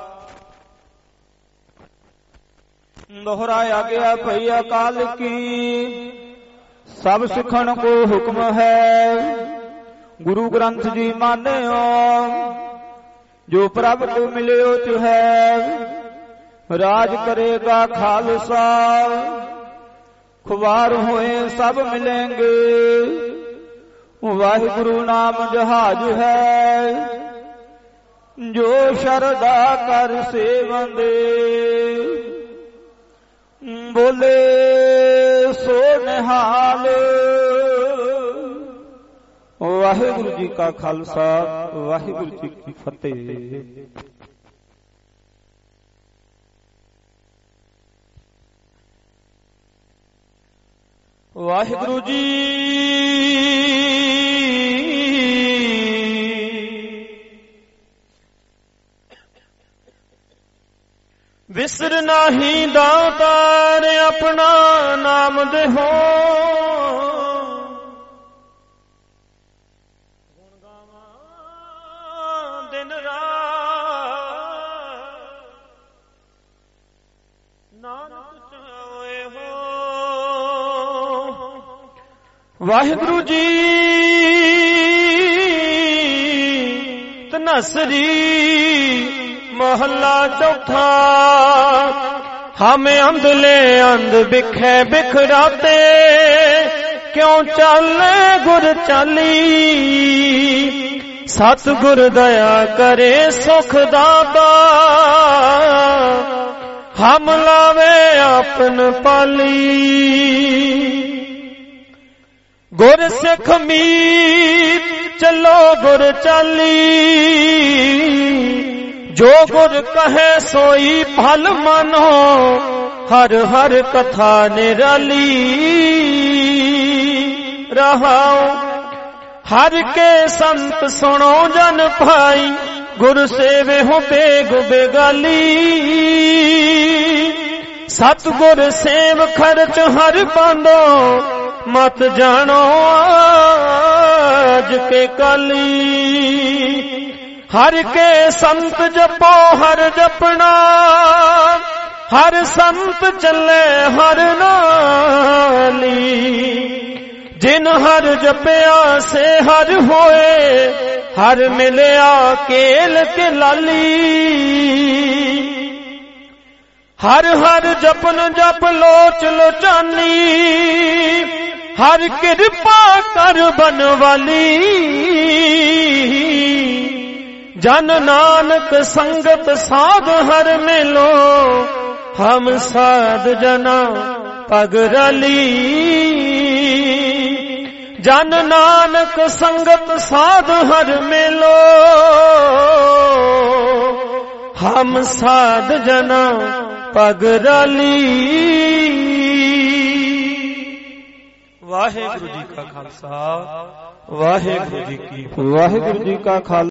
दोहराया गया भई अकाल की सब सिखण को हुक्म है। गुरु ग्रंथ जी मान्यो जो प्रभ को मिले तो है। राज करेगा खालसा खुवार होए सब मिलेंगे। वाहिगुरु नाम जहाज है जो शरदा कर सेवंदे। बोले सो निहाल। वाहिगुरु जी का खालसा वाहिगुरु जी की फतेह। वाहिगुरु जी विसर नाही दातार अपना नाम देहो। ਵਾਹਿਗੁਰੂ ਜੀ ਤਨਸਰੀ ਮਹੱਲਾ ਚੌਥਾ। ਹਮ ਅੰਧਲੇ ਅੰਧ ਬਿਖੇ ਬਿਖਰਾਤੇ ਕਿਉਂ ਚਾਲੇ ਗੁਰ ਚਾਲੀ। ਸਤਿਗੁਰ ਦਇਆ ਕਰੇ ਸੁਖ ਦਾਤਾ ਹਮ ਲਾਵੇ ਆਪਨ ਪਾਲੀ। ਗੁਰ ਸਿੱਖ ਮੀਤ ਚਲੋ ਗੁਰ ਚਾਲੀ। ਜੋ ਗੁਰ ਕਹੇ ਸੋਈ ਫਲ ਮਾਨੋ ਹਰ ਹਰ ਕਥਾ ਨਿਰਾਲੀ। ਰਹਾਉ ਹਰ ਕੇ ਸੰਤ ਸੁਣੋ ਜਨ ਭਾਈ ਗੁਰ ਸੇਵੇ ਹੋ ਬੇਗ ਬੇਗਾਲੀ। ਸਤਿਗੁਰ ਸੇਵ ਖਰਚ ਹਰ ਪਾਂਦੋ ਮਤ ਜਾਣੋ ਆਜ ਕੇ ਕਾਲੀ। ਹਰ ਕੇ ਸੰਤ ਜਪੋ ਹਰ ਜਪਣਾ ਹਰ ਸੰਤ ਚੱਲੇ ਹਰ ਨਾਲੀ। ਜਿਨ ਹਰ ਜਪਿਆ ਸੇ ਹਰ ਹੋਏ ਹਰ ਮਿਲਿਆ ਕੇਲ ਕੇ ਲਾਲੀ। ਹਰ ਹਰ ਜਪਨ ਜਪ ਲੋਚ ਲੋਚਾਨੀ ਹਰ ਕਿਰਪਾ ਕਰ ਬਨਵਾਲੀ। ਜਨ ਨਾਨਕ ਸੰਗਤ ਸਾਧ ਹਰ ਮਿਲੋ ਹਮ ਸਾਧ ਜਨਾ ਪਗ ਰਲੀ। ਜਨ ਨਾਨਕ ਸੰਗਤ ਸਾਧ ਹਰ ਮਿਲੋ ਹਮ ਸਾਧ ਜਨਾ ਪਗ ਰਲੀ। ਵਾਹਿਗੁਰੂ ਜੀ ਕਾ ਖਾਲਸਾ ਵਾਹਿਗੁਰੂ ਜੀ ਕੀ ਫਤਿਹ। ਵਾਹਿਗੁਰੂ ਜੀ ਕਾ ਖਾਲਸਾ।